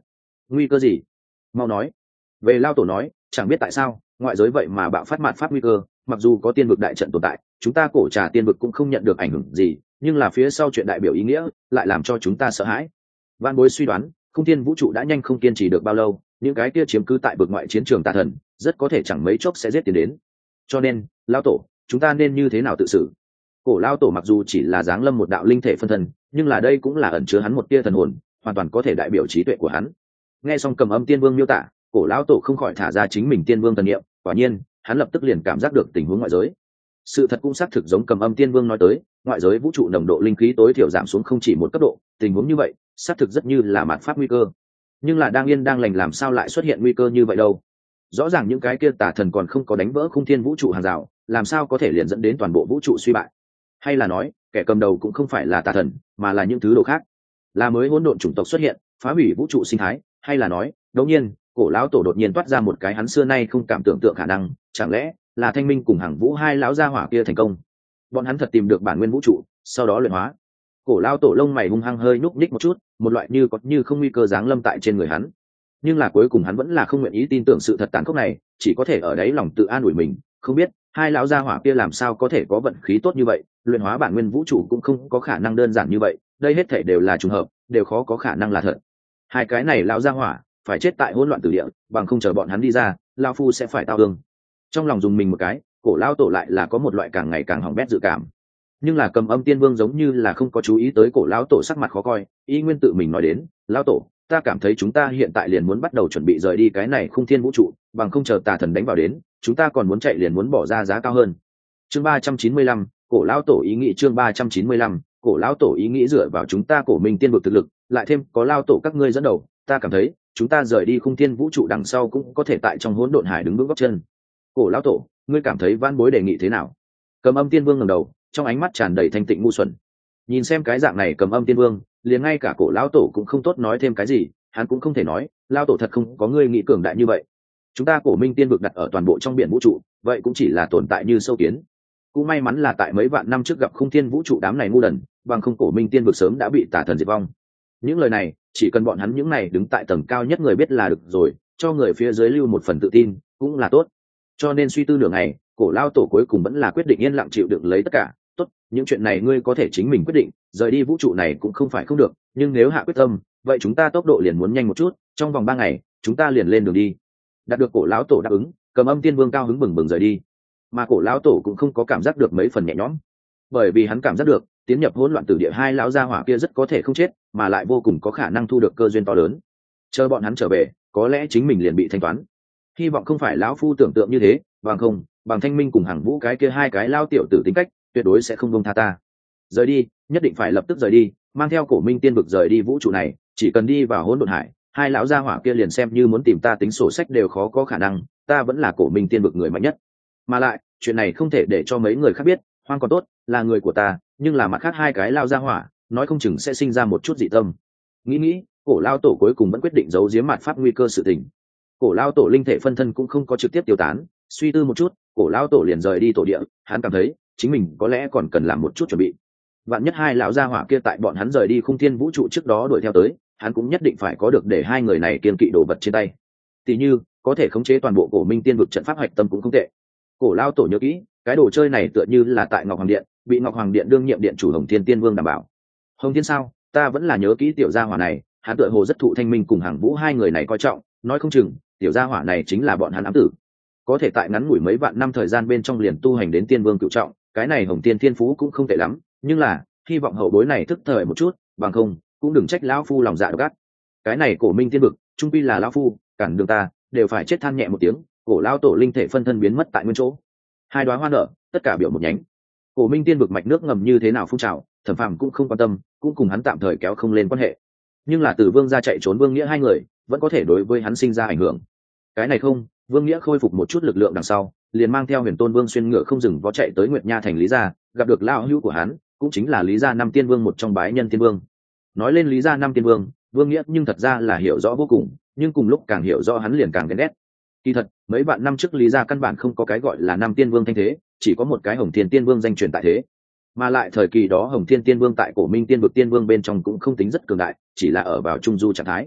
Nguy cơ gì? Mau nói. Về Lao Tổ nói, chẳng biết tại sao ngoại giới vậy mà bạo phát mạt pháp nguy cơ, mặc dù có tiên vực đại trận tồn tại, chúng ta cổ trà tiên vực cũng không nhận được ảnh hưởng gì, nhưng là phía sau chuyện đại biểu ý nghĩa lại làm cho chúng ta sợ hãi. Vạn Bối suy đoán, Không Thiên vũ trụ đã nhanh không kiên trì được bao lâu, những cái kia chiếm cứ tại vực ngoại chiến trường tà thần rất có thể chẳng mấy chốc sẽ giết tiến đến. Cho nên, Lao Tổ, chúng ta nên như thế nào tự xử? Cổ Lao Tổ mặc dù chỉ là dáng lâm một đạo linh thể phân thân, nhưng là đây cũng là ẩn chứa hắn một tia thần hồn, hoàn toàn có thể đại biểu trí tuệ của hắn. Nghe xong Cầm Âm Tiên Vương miêu tả, Cổ Lão Tổ không khỏi thả ra chính mình Tiên Vương thần niệm, quả nhiên, hắn lập tức liền cảm giác được tình huống ngoại giới. Sự thật cũng xác thực giống Cầm Âm Tiên Vương nói tới, ngoại giới vũ trụ nồng độ linh khí tối thiểu giảm xuống không chỉ một cấp độ, tình huống như vậy, xác thực rất như là mạt pháp nguy cơ. Nhưng là đang yên đang lành làm sao lại xuất hiện nguy cơ như vậy đâu? Rõ ràng những cái kia tà thần còn không có đánh vỡ Khung Thiên vũ trụ hàng rào, làm sao có thể liền dẫn đến toàn bộ vũ trụ suy bại? Hay là nói, kẻ cầm đầu cũng không phải là tà thần, mà là những thứ đồ khác, là mới hỗn độn chủng tộc xuất hiện, phá hủy vũ trụ sinh thái? Hay là nói, đột nhiên, Cổ Lão Tổ đột nhiên toát ra một cái hắn xưa nay không cảm tưởng tượng khả năng, chẳng lẽ là Thanh Minh cùng Hằng Vũ hai lão gia hỏa kia thành công, bọn hắn thật tìm được bản nguyên vũ trụ, sau đó luyện hóa? Cổ Lão Tổ lông mày hung hăng hơi nhúc nhích một chút, một loại như có như không nguy cơ giáng lâm tại trên người hắn. Nhưng là cuối cùng hắn vẫn là không nguyện ý tin tưởng sự thật tàn khốc này, chỉ có thể ở đấy lòng tự an ủi mình, không biết hai lão gia hỏa kia làm sao có thể có vận khí tốt như vậy, luyện hóa bản nguyên vũ trụ cũng không có khả năng đơn giản như vậy, đây hết thảy đều là trùng hợp, đều khó có khả năng là thật. Hai cái này lão gia hỏa phải chết tại hỗn loạn tử địa, bằng không chờ bọn hắn đi ra, lão phu sẽ phải tao ương. Trong lòng dùng mình một cái, Cổ Lão Tổ lại là có một loại càng ngày càng hỏng bét dự cảm. Nhưng là Cầm Âm Tiên Vương giống như là không có chú ý tới Cổ Lão Tổ sắc mặt khó coi, y nguyên tự mình nói đến, lão tổ, ta cảm thấy chúng ta hiện tại liền muốn bắt đầu chuẩn bị rời đi cái này Khung Thiên vũ trụ, bằng không chờ tà thần đánh vào đến, chúng ta còn muốn chạy liền muốn bỏ ra giá cao hơn. Chương ba trăm chín mươi lăm, Cổ Lão Tổ ý nghĩ. Chương ba trăm chín mươi lăm, Cổ Lão Tổ ý nghĩ. Dựa vào chúng ta Cổ Minh tiên vực thực lực, lại thêm có Lão tổ các ngươi dẫn đầu, ta cảm thấy chúng ta rời đi Khung Thiên vũ trụ đằng sau cũng có thể tại trong hỗn độn hải đứng vững gót chân. Cổ Lão Tổ, ngươi cảm thấy Vãn Bối đề nghị thế nào? Cầm Âm Tiên Vương ngẩng đầu, trong ánh mắt tràn đầy thanh tịnh ngu xuẩn. Nhìn xem cái dạng này Cầm Âm Tiên Vương, liền ngay cả Cổ Lão Tổ cũng không tốt nói thêm cái gì, hắn cũng không thể nói, Lão tổ thật không có ngươi nghĩ cường đại như vậy. Chúng ta Cổ Minh tiên vực đặt ở toàn bộ trong biển vũ trụ, vậy cũng chỉ là tồn tại như sâu kiến. Cũng may mắn là tại mấy vạn năm trước gặp Khung Thiên vũ trụ đám này ngu đần, bằng không Cổ Minh tiên vực sớm đã bị tà thần diệt vong. Những lời này, chỉ cần bọn hắn những này đứng tại tầng cao nhất người biết là được rồi, cho người phía dưới lưu một phần tự tin, cũng là tốt. Cho nên suy tư nửa ngày, Cổ Lão Tổ cuối cùng vẫn là quyết định yên lặng chịu đựng lấy tất cả. Tốt, những chuyện này ngươi có thể chính mình quyết định, rời đi vũ trụ này cũng không phải không được, nhưng nếu hạ quyết tâm, vậy chúng ta tốc độ liền muốn nhanh một chút, trong vòng ba ngày, chúng ta liền lên đường đi. Đạt được Cổ Lão Tổ đáp ứng, Cầm Âm Tiên Vương cao hứng bừng bừng rời đi. Mà Cổ Lão Tổ cũng không có cảm giác được mấy phần nhẹ nhõm, bởi vì hắn cảm giác được, tiến nhập hỗn loạn tử địa hai lão gia hỏa kia rất có thể không chết, mà lại vô cùng có khả năng thu được cơ duyên to lớn. Chờ bọn hắn trở về, có lẽ chính mình liền bị thanh toán. Hy vọng không phải lão phu tưởng tượng như thế, bằng không, bằng Thanh Minh cùng Hằng Vũ cái kia hai cái lao tiểu tử tính cách, tuyệt đối sẽ không buông tha ta. Rời đi, nhất định phải lập tức rời đi, mang theo Cổ Minh tiên vực rời đi vũ trụ này, chỉ cần đi vào hỗn độn hải, hai lão gia hỏa kia liền xem như muốn tìm ta tính sổ sách đều khó có khả năng, ta vẫn là Cổ Minh tiên vực người mạnh nhất. Mà lại, chuyện này không thể để cho mấy người khác biết, Hoang còn tốt, là người của ta, nhưng là mặt khác hai cái lao gia hỏa, nói không chừng sẽ sinh ra một chút dị tâm. Nghĩ nghĩ, Cổ Lão Tổ cuối cùng vẫn quyết định giấu giếm mạt pháp nguy cơ sự tình. Cổ Lão Tổ linh thể phân thân cũng không có trực tiếp tiêu tán, suy tư một chút, Cổ Lão Tổ liền rời đi tổ địa, hắn cảm thấy chính mình có lẽ còn cần làm một chút chuẩn bị. Vạn nhất hai lão gia hỏa kia tại bọn hắn rời đi Khung Thiên vũ trụ trước đó đuổi theo tới, hắn cũng nhất định phải có được để hai người này kiên kỵ đồ vật trên tay. Tỷ như, có thể khống chế toàn bộ Cổ Minh tiên vực trận pháp hoạch tâm cũng không tệ. Cổ Lão Tổ nhớ kỹ, cái đồ chơi này tựa như là tại Ngọc Hoàng Điện, bị Ngọc Hoàng Điện đương nhiệm điện chủ Hồng Thiên Tiên Vương đảm bảo. Hồng Thiên sao? Ta vẫn là nhớ kỹ tiểu gia hỏa này, hắn tựa hồ rất thụ Thanh Minh cùng Hằng Vũ hai người này coi trọng, nói không chừng tiểu gia hỏa này chính là bọn hắn ám tử, có thể tại ngắn ngủi mấy vạn năm thời gian bên trong liền tu hành đến tiên vương cửu trọng, cái này Hồng Tiên thiên phú cũng không tệ lắm, nhưng là hy vọng hậu bối này thức thời một chút, bằng không cũng đừng trách lão phu lòng dạ độc ác. Cái này Cổ Minh tiên vực, trung quy là lão phu, cản đường ta, đều phải chết than nhẹ một tiếng. Cổ Lão Tổ linh thể phân thân biến mất tại nguyên chỗ, hai đóa hoa nở, tất cả biểu một nhánh. Cổ Minh tiên vực mạch nước ngầm như thế nào phun trào, Thẩm Phàm cũng không quan tâm, cũng cùng hắn tạm thời kéo không lên quan hệ. Nhưng là từ Vương gia chạy trốn Vương Nghĩa hai người, vẫn có thể đối với hắn sinh ra ảnh hưởng. Cái này không, Vương Nghĩa khôi phục một chút lực lượng đằng sau, liền mang theo Huyền Tôn Vương xuyên ngựa không dừng vó chạy tới Nguyệt Nha thành Lý gia, gặp được lão hữu của hắn, cũng chính là Lý gia năm tiên vương một trong bái nhân tiên vương. Nói lên Lý gia năm tiên vương, Vương Nghĩa nhưng thật ra là hiểu rõ vô cùng, nhưng cùng lúc càng hiểu rõ hắn liền càng ghen ghét. Kỳ thật, mấy vạn năm trước Lý gia căn bản không có cái gọi là năm tiên vương thanh thế, chỉ có một cái Hồng Thiên Tiên Vương danh truyền tại thế. Mà lại thời kỳ đó Hồng Thiên Tiên Vương tại Cổ Minh tiên vực tiên vương bên trong cũng không tính rất cường đại, chỉ là ở vào trung du trạng thái.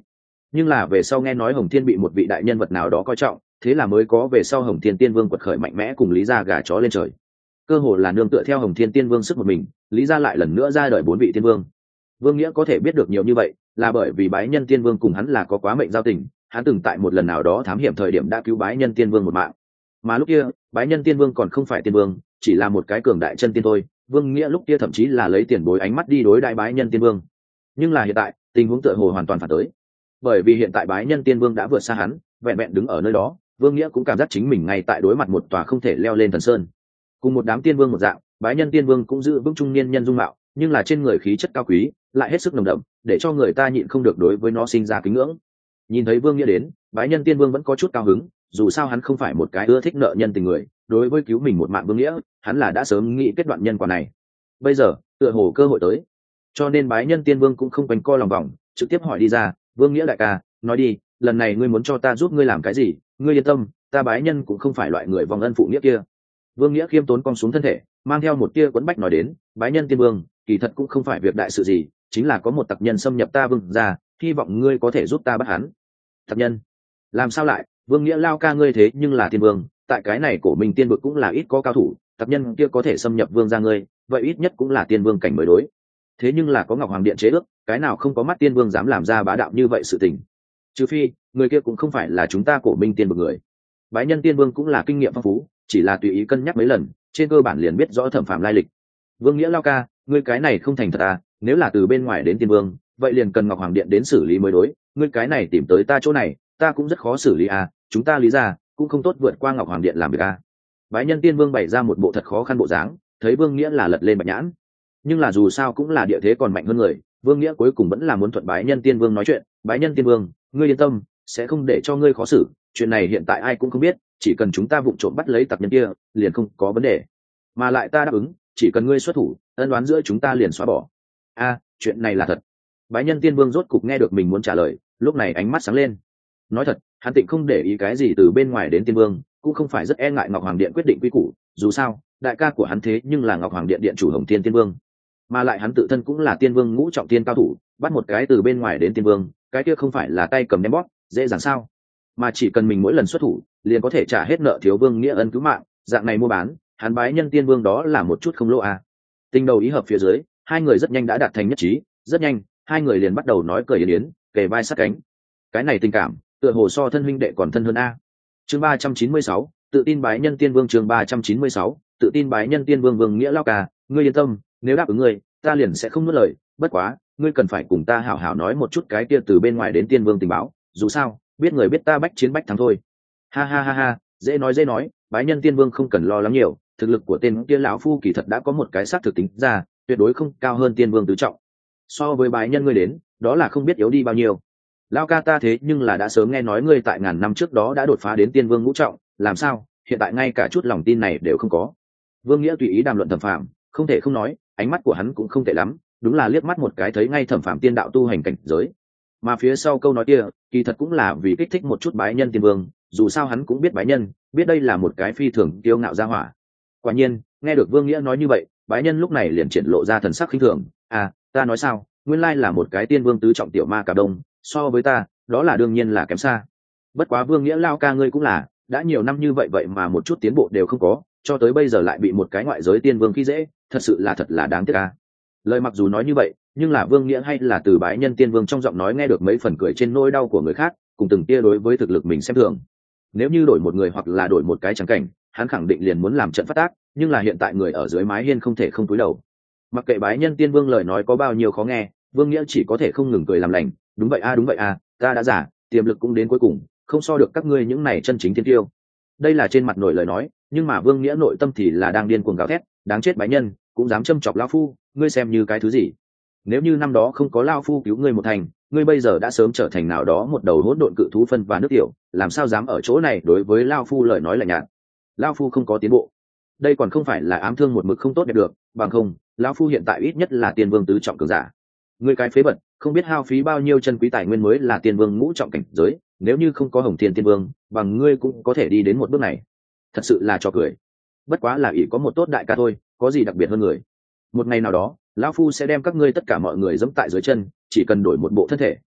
nhưng là về sau nghe nói Hồng Thiên bị một vị đại nhân vật nào đó coi trọng, thế là mới có về sau Hồng Thiên Tiên Vương quật khởi mạnh mẽ cùng Lý gia gà chó lên trời. Cơ hồ là nương tựa theo Hồng Thiên Tiên Vương sức một mình, Lý gia lại lần nữa ra đời bốn vị tiên vương. Vương Nghĩa có thể biết được nhiều như vậy, là bởi vì Bái Nhân Tiên Vương cùng hắn là có quá mệnh giao tình, hắn từng tại một lần nào đó thám hiểm thời điểm đã cứu Bái Nhân Tiên Vương một mạng. Mà lúc kia, Bái Nhân Tiên Vương còn không phải tiên vương, chỉ là một cái cường đại chân tiên thôi. Vương Nghĩa lúc kia thậm chí là lấy tiền bối ánh mắt đi đối đại Bái Nhân Tiên Vương. Nhưng là hiện tại, tình huống tựa hồ hoàn toàn phản tới. Bởi vì hiện tại Bái Nhân Tiên Vương đã vượt xa hắn, vẹn vẹn đứng ở nơi đó, Vương Nghĩa cũng cảm giác chính mình ngay tại đối mặt một tòa không thể leo lên thần sơn. Cùng một đám tiên vương một dạng, Bái Nhân Tiên Vương cũng giữ vững trung niên nhân dung mạo, nhưng là trên người khí chất cao quý, lại hết sức nồng đậm, để cho người ta nhịn không được đối với nó sinh ra kính ngưỡng. Nhìn thấy Vương Nghĩa đến, Bái Nhân Tiên Vương vẫn có chút cao hứng, dù sao hắn không phải một cái ưa thích nợ nhân tình người, đối với cứu mình một mạng Vương Nghĩa, hắn là đã sớm nghĩ kết đoạn nhân quả này. Bây giờ, tựa hồ cơ hội tới, cho nên Bái Nhân Tiên Vương cũng không quanh co lòng vòng, trực tiếp hỏi đi ra, Vương Nghĩa đại ca, nói đi, lần này ngươi muốn cho ta giúp ngươi làm cái gì? Ngươi yên tâm, ta Bái Nhân cũng không phải loại người vong ân phụ nghĩa kia. Vương Nghĩa khiêm tốn cong xuống thân thể, mang theo một tia quẫn bách nói đến, Bái Nhân Tiên Vương, kỳ thật cũng không phải việc đại sự gì, chính là có một tặc nhân xâm nhập ta Vương gia, hy vọng ngươi có thể giúp ta bắt hắn. Tặc nhân? Làm sao lại? Vương Nghĩa lao ca ngươi thế nhưng là tiên vương, tại cái này cổ Minh tiên vực cũng là ít có cao thủ, tặc nhân kia có thể xâm nhập vương gia ngươi, vậy ít nhất cũng là tiên vương cảnh mới đối. Thế nhưng là có Ngọc Hoàng Điện chế ước, cái nào không có mắt tiên vương dám làm ra bá đạo như vậy sự tình. Trừ phi, người kia cũng không phải là chúng ta cổ Minh tiên vực người. Bái Nhân Tiên Vương cũng là kinh nghiệm phong phú, chỉ là tùy ý cân nhắc mấy lần, trên cơ bản liền biết rõ Thẩm Phàm lai lịch. Vương Nghĩa lao ca, ngươi cái này không thành thật à, nếu là từ bên ngoài đến tiên vương, vậy liền cần Ngọc Hoàng Điện đến xử lý mới đối, ngươi cái này tìm tới ta chỗ này, ta cũng rất khó xử lý à, chúng ta lý ra, cũng không tốt vượt qua Ngọc Hoàng Điện làm việc à. Bái Nhân Tiên Vương bày ra một bộ thật khó khăn bộ dáng, thấy Vương Nghĩa là lật lên bạch nhãn. Nhưng là dù sao cũng là địa thế còn mạnh hơn người, Vương Nghĩa cuối cùng vẫn là muốn thuận Bái Nhân Tiên Vương nói chuyện, Bái Nhân Tiên Vương, ngươi yên tâm, sẽ không để cho ngươi khó xử, chuyện này hiện tại ai cũng không biết, chỉ cần chúng ta vụng trộm bắt lấy tặc nhân kia, liền không có vấn đề. Mà lại ta đáp ứng, chỉ cần ngươi xuất thủ, ân oán giữa chúng ta liền xóa bỏ. A, chuyện này là thật. Bái Nhân Tiên Vương rốt cục nghe được mình muốn trả lời, lúc này ánh mắt sáng lên. Nói thật, hắn tịnh không để ý cái gì từ bên ngoài đến Tiên Vương, cũng không phải rất e ngại Ngọc Hoàng Điện quyết định quy củ, dù sao, đại ca của hắn thế nhưng là Ngọc Hoàng Điện điện chủ Hồng Thiên Tiên Vương, mà lại hắn tự thân cũng là Tiên Vương ngũ trọng tiên cao thủ, bắt một cái từ bên ngoài đến Tiên Vương, cái kia không phải là tay cầm ném bóp, dễ dàng sao? Mà chỉ cần mình mỗi lần xuất thủ, liền có thể trả hết nợ thiếu Vương Nghĩa ân cứu mạng, dạng này mua bán, hắn Bái Nhân Tiên Vương đó là một chút không lỗ à. Tình đầu ý hợp phía dưới, hai người rất nhanh đã đạt thành nhất trí, rất nhanh, hai người liền bắt đầu nói cười yến yến, kề vai sát cánh. Cái này tình cảm, tựa hồ so thân huynh đệ còn thân hơn a. Chương ba trăm chín mươi sáu, tự tin Bái Nhân Tiên Vương chương ba trăm chín mươi sáu, tự tin Bái Nhân Tiên Vương Vương Nghĩa lao ca, ngươi yên tâm, nếu đáp ứng ngươi, ta liền sẽ không nuốt lời, bất quá, ngươi cần phải cùng ta hảo hảo nói một chút cái kia từ bên ngoài đến Tiên Vương tình báo, dù sao, biết người biết ta bách chiến bách thắng thôi. Ha ha ha ha, dễ nói dễ nói, Bái Nhân Tiên Vương không cần lo lắng nhiều, thực lực của tên kia lão phu kỳ thật đã có một cái xác thực tính ra, tuyệt đối không cao hơn Tiên Vương tứ trọng. So với Bái Nhân ngươi đến, đó là không biết yếu đi bao nhiêu. Lao ca ta thế nhưng là đã sớm nghe nói ngươi tại ngàn năm trước đó đã đột phá đến Tiên Vương ngũ trọng, làm sao, hiện tại ngay cả chút lòng tin này đều không có. Vương Nghĩa tùy ý đàm luận Thẩm Phàm, không thể không nói, ánh mắt của hắn cũng không tệ lắm, đúng là liếc mắt một cái thấy ngay Thẩm Phàm tiên đạo tu hành cảnh giới. Mà phía sau câu nói kia, kỳ thật cũng là vì kích thích một chút Bái Nhân Tiên Vương, dù sao hắn cũng biết Bái Nhân, biết đây là một cái phi thường kiêu ngạo gia hỏa. Quả nhiên, nghe được Vương Nghĩa nói như vậy, Bái Nhân lúc này liền triển lộ ra thần sắc khinh thường, à, ta nói sao, nguyên lai là một cái Tiên Vương tứ trọng tiểu ma cả đông, so với ta, đó là đương nhiên là kém xa. Bất quá Vương Nghĩa lao ca ngươi cũng là, đã nhiều năm như vậy vậy mà một chút tiến bộ đều không có, cho tới bây giờ lại bị một cái ngoại giới Tiên Vương khi dễ, thật sự là thật là đáng tiếc a. Lời mặc dù nói như vậy, nhưng là Vương Nghĩa hay là từ Bái Nhân Tiên Vương trong giọng nói nghe được mấy phần cười trên nỗi đau của người khác, cùng từng tia đối với thực lực mình xem thường. Nếu như đổi một người hoặc là đổi một cái trắng cảnh, hắn khẳng định liền muốn làm trận phát tác, nhưng là hiện tại người ở dưới mái hiên không thể không cúi đầu. Mặc kệ Bái Nhân Tiên Vương lời nói có bao nhiêu khó nghe, Vương Nghĩa chỉ có thể không ngừng cười làm lành, đúng vậy a đúng vậy a, ta đã giả, tiềm lực cũng đến cuối cùng, không so được các ngươi những này chân chính thiên tiêu. Đây là trên mặt nổi lời nói, nhưng mà Vương Nghĩa nội tâm thì là đang điên cuồng gào thét, đáng chết Bái Nhân, cũng dám châm chọc lão phu, ngươi xem như cái thứ gì? Nếu như năm đó không có lão phu cứu ngươi một thành, ngươi bây giờ đã sớm trở thành nào đó một đầu hỗn độn cự thú phân và nước tiểu, làm sao dám ở chỗ này đối với lão phu lời nói lạnh nhạt? Lão phu không có tiến bộ. Đây còn không phải là ám thương một mực không tốt đẹp được, bằng không, lão phu hiện tại ít nhất là Tiên Vương tứ trọng cường giả. Ngươi cái phế vật, không biết hao phí bao nhiêu chân quý tài nguyên mới là Tiên Vương ngũ trọng cảnh giới, nếu như không có Hồng Thiên Tiên Vương, bằng ngươi cũng có thể đi đến một bước này. Thật sự là cho cười. Bất quá là ỷ có một tốt đại ca thôi, có gì đặc biệt hơn người. Một ngày nào đó, lão phu sẽ đem các ngươi tất cả mọi người giẫm tại dưới chân, chỉ cần đổi một bộ thân thể,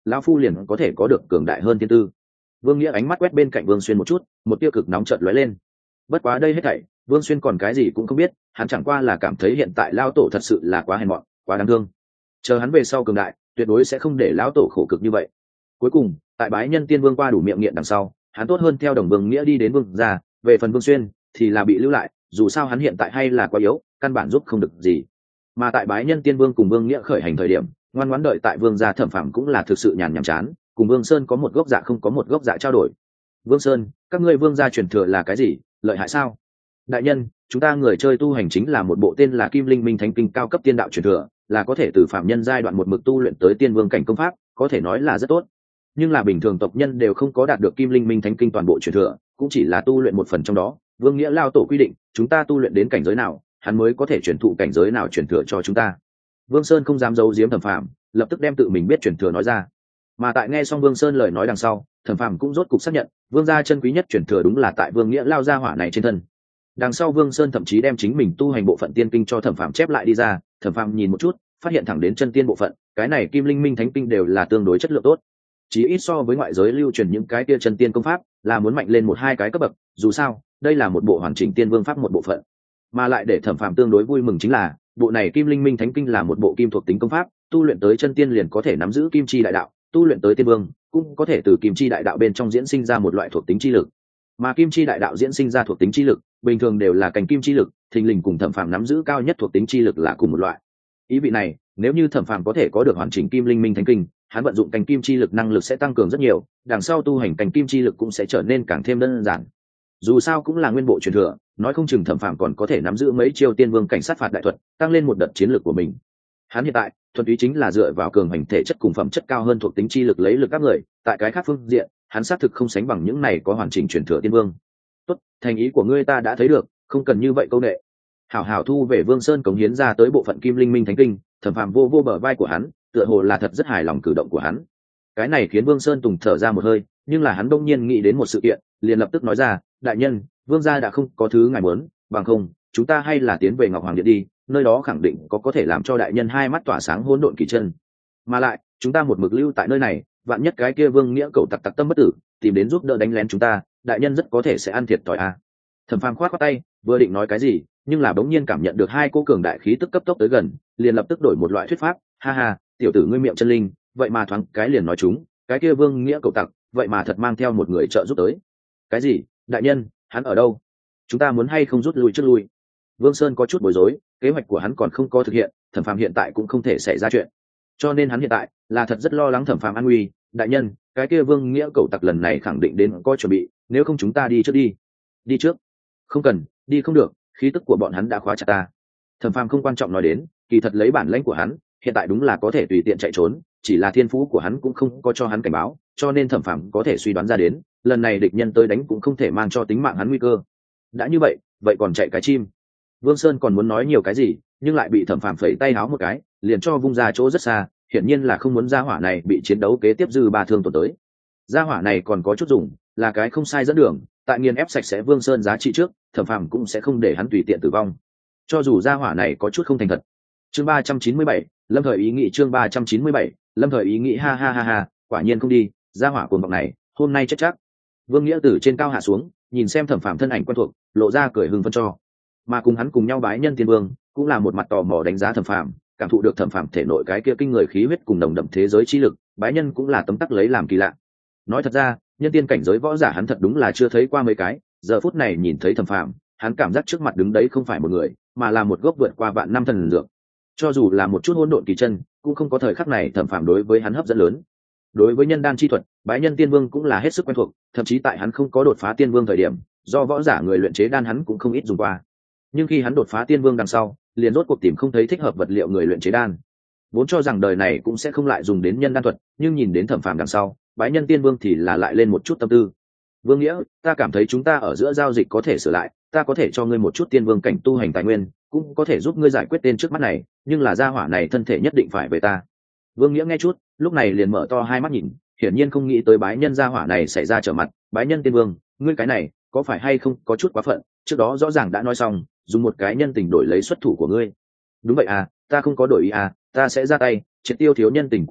lão phu liền có thể có được cường đại hơn thiên tư. Vương Nghĩa ánh mắt quét bên cạnh Vương Xuyên một chút, một tia cực nóng chợt lóe lên. Bất quá đây hết thảy Vương Xuyên còn cái gì cũng không biết, hắn chẳng qua là cảm thấy hiện tại lão tổ thật sự là quá hèn mọn, quá đáng thương. Chờ hắn về sau cường đại, tuyệt đối sẽ không để lão tổ khổ cực như vậy. Cuối cùng, tại Bái Nhân Tiên Vương qua đủ miệng nghiện đằng sau, hắn tốt hơn theo đồng Vương Nghĩa đi đến Vương gia, về phần Vương Xuyên thì là bị lưu lại, dù sao hắn hiện tại hay là quá yếu, căn bản giúp không được gì. Mà tại Bái Nhân Tiên Vương cùng Vương Nghĩa khởi hành thời điểm, ngoan ngoãn đợi tại Vương gia Thẩm Phàm cũng là thực sự nhàn nhàm chán, cùng Vương Sơn có một gốc dạ không có một gốc dạ trao đổi. Vương Sơn, các ngươi Vương gia truyền thừa là cái gì, lợi hại sao? Đại nhân, chúng ta người chơi tu hành chính là một bộ tên là Kim Linh Minh Thánh Kinh cao cấp tiên đạo truyền thừa, là có thể từ phạm nhân giai đoạn một mực tu luyện tới tiên vương cảnh công pháp, có thể nói là rất tốt. Nhưng là bình thường tộc nhân đều không có đạt được Kim Linh Minh Thánh Kinh toàn bộ truyền thừa, cũng chỉ là tu luyện một phần trong đó. Vương Nghĩa lao tổ quy định, chúng ta tu luyện đến cảnh giới nào, hắn mới có thể truyền thụ cảnh giới nào truyền thừa cho chúng ta. Vương Sơn không dám giấu giếm Thẩm Phàm, lập tức đem tự mình biết truyền thừa nói ra. Mà tại nghe xong Vương Sơn lời nói đằng sau, Thẩm Phàm cũng rốt cục xác nhận, Vương gia chân quý nhất truyền thừa đúng là tại Vương Nghĩa lao gia hỏa này trên thân. Đằng sau Vương Sơn thậm chí đem chính mình tu hành bộ phận tiên kinh cho Thẩm Phàm chép lại đi ra, Thẩm Phàm nhìn một chút, phát hiện thẳng đến chân tiên bộ phận, cái này Kim Linh Minh Thánh Kinh đều là tương đối chất lượng tốt. Chỉ ít so với ngoại giới lưu truyền những cái kia chân tiên công pháp, là muốn mạnh lên một hai cái cấp bậc, dù sao, đây là một bộ hoàn chỉnh tiên vương pháp một bộ phận. Mà lại để Thẩm Phàm tương đối vui mừng chính là, bộ này Kim Linh Minh Thánh Kinh là một bộ kim thuộc tính công pháp, tu luyện tới chân tiên liền có thể nắm giữ kim chi đại đạo, tu luyện tới tiên vương cũng có thể từ kim chi đại đạo bên trong diễn sinh ra một loại thuộc tính chi lực. Mà kim chi đại đạo diễn sinh ra thuộc tính chi lực, bình thường đều là cành kim chi lực, thình lình cùng Thẩm Phàm nắm giữ cao nhất thuộc tính chi lực là cùng một loại. Ý vị này, nếu như Thẩm Phàm có thể có được hoàn chỉnh Kim Linh Minh Thánh Kinh, hắn vận dụng cành kim chi lực năng lực sẽ tăng cường rất nhiều, đằng sau tu hành cành kim chi lực cũng sẽ trở nên càng thêm đơn giản. Dù sao cũng là nguyên bộ truyền thừa, nói không chừng Thẩm Phàm còn có thể nắm giữ mấy chiêu tiên vương cảnh sát phạt đại thuật, tăng lên một đợt chiến lược của mình. Hắn hiện tại thuần túy chính là dựa vào cường hành thể chất cùng phẩm chất cao hơn thuộc tính chi lực lấy lực các người, tại cái khác phương diện, hắn xác thực không sánh bằng những này có hoàn chỉnh truyền thừa tiên vương. Tốt, thành ý của ngươi ta đã thấy được, không cần như vậy câu nệ. Hảo hảo thu về Vương Sơn cống hiến ra tới bộ phận Kim Linh Minh Thánh Kinh, Thẩm Phàm vô vô bờ vai của hắn, tựa hồ là thật rất hài lòng cử động của hắn. Cái này khiến Vương Sơn tùng thở ra một hơi, nhưng là hắn đông nhiên nghĩ đến một sự kiện, liền lập tức nói ra, đại nhân, Vương gia đã không có thứ ngài muốn, bằng không, chúng ta hay là tiến về Ngọc Hoàng Điện đi, nơi đó khẳng định có có thể làm cho đại nhân hai mắt tỏa sáng hỗn độn kỳ chân. Mà lại, chúng ta một mực lưu tại nơi này, vạn nhất cái kia Vương Nghĩa cậu tặc tặc tâm bất tử, tìm đến giúp đỡ đánh lén chúng ta, đại nhân rất có thể sẽ ăn thiệt thòi a. À. Thẩm Phàm khoát khoát tay, vừa định nói cái gì, nhưng là bỗng nhiên cảm nhận được hai cô cường đại khí tức cấp tốc tới gần, liền lập tức đổi một loại thuyết pháp, ha ha, tiểu tử ngươi miệng chân linh, vậy mà thoáng cái liền nói chúng, cái kia Vương Nghĩa cậu tặc, vậy mà thật mang theo một người trợ giúp tới. Cái gì? Đại nhân, hắn ở đâu? Chúng ta muốn hay không rút lui trước lui? Vương Sơn có chút bối rối, kế hoạch của hắn còn không có thực hiện, Thẩm Phàm hiện tại cũng không thể xảy ra chuyện, cho nên hắn hiện tại là thật rất lo lắng Thẩm Phàm an nguy. Đại nhân, cái kia Vương Nghĩa cậu tặc lần này khẳng định đến có chuẩn bị, nếu không chúng ta đi trước đi. Đi trước? Không cần, đi không được, khí tức của bọn hắn đã khóa chặt ta. Thẩm Phàm không quan trọng nói đến, kỳ thật lấy bản lĩnh của hắn, hiện tại đúng là có thể tùy tiện chạy trốn, chỉ là thiên phú của hắn cũng không có cho hắn cảnh báo, cho nên Thẩm Phàm có thể suy đoán ra đến, lần này địch nhân tới đánh cũng không thể mang cho tính mạng hắn nguy cơ. Đã như vậy, vậy còn chạy cái chim? Vương Sơn còn muốn nói nhiều cái gì, nhưng lại bị Thẩm Phàm phẩy tay háo một cái, liền cho vung ra chỗ rất xa, hiển nhiên là không muốn gia hỏa này bị chiến đấu kế tiếp dư ba thương tổn tới. Gia hỏa này còn có chút dùng, là cái không sai dẫn đường, tại nghiền ép sạch sẽ Vương Sơn giá trị trước, Thẩm Phàm cũng sẽ không để hắn tùy tiện tử vong. Cho dù gia hỏa này có chút không thành thật. Chương ba trăm chín mươi bảy, Lâm Thời ý nghĩ chương ba trăm chín mươi bảy, Lâm Thời ý nghĩ ha ha ha ha, quả nhiên không đi, gia hỏa cuồng vọng này, hôm nay chết chắc. Vương Nghĩa từ trên cao hạ xuống, nhìn xem Thẩm Phàm thân ảnh quen thuộc, lộ ra cười hưng phấn cho. Mà cùng hắn cùng nhau bái nhân tiên vương, cũng là một mặt tò mò đánh giá Thẩm Phàm, cảm thụ được Thẩm Phàm thể nội cái kia kinh người khí huyết cùng nồng đậm thế giới chi lực, bái nhân cũng là tấm tắc lấy làm kỳ lạ. Nói thật ra, nhân tiên cảnh giới võ giả hắn thật đúng là chưa thấy qua mấy cái, giờ phút này nhìn thấy Thẩm Phàm, hắn cảm giác trước mặt đứng đấy không phải một người, mà là một gốc vượt qua vạn năm thần dược. Cho dù là một chút hỗn độn kỳ chân, cũng không có thời khắc này Thẩm Phàm đối với hắn hấp dẫn lớn. Đối với nhân đan chi thuật, bái nhân tiên vương cũng là hết sức quen thuộc, thậm chí tại hắn không có đột phá tiên vương thời điểm, do võ giả người luyện chế đan hắn cũng không ít dùng qua. Nhưng khi hắn đột phá tiên vương đằng sau, liền rốt cuộc tìm không thấy thích hợp vật liệu người luyện chế đan. Vốn cho rằng đời này cũng sẽ không lại dùng đến nhân đan thuật, nhưng nhìn đến Thẩm Phàm đằng sau, bái nhân tiên vương thì là lại lên một chút tâm tư. Vương Nghĩa, ta cảm thấy chúng ta ở giữa giao dịch có thể sửa lại, ta có thể cho ngươi một chút tiên vương cảnh tu hành tài nguyên, cũng có thể giúp ngươi giải quyết tên trước mắt này, nhưng là gia hỏa này thân thể nhất định phải về ta. Vương Nghĩa nghe chút, lúc này liền mở to hai mắt nhìn, hiển nhiên không nghĩ tới bái nhân gia hỏa này xảy ra trở mặt. Bái nhân tiên vương, ngươi cái này có phải hay không có chút quá phận, trước đó rõ ràng đã nói xong, dùng một cái nhân tình đổi lấy xuất thủ của ngươi. Đúng vậy à, ta không có đổi ý à, ta sẽ ra tay triệt tiêu thiếu nhân tình của ngươi,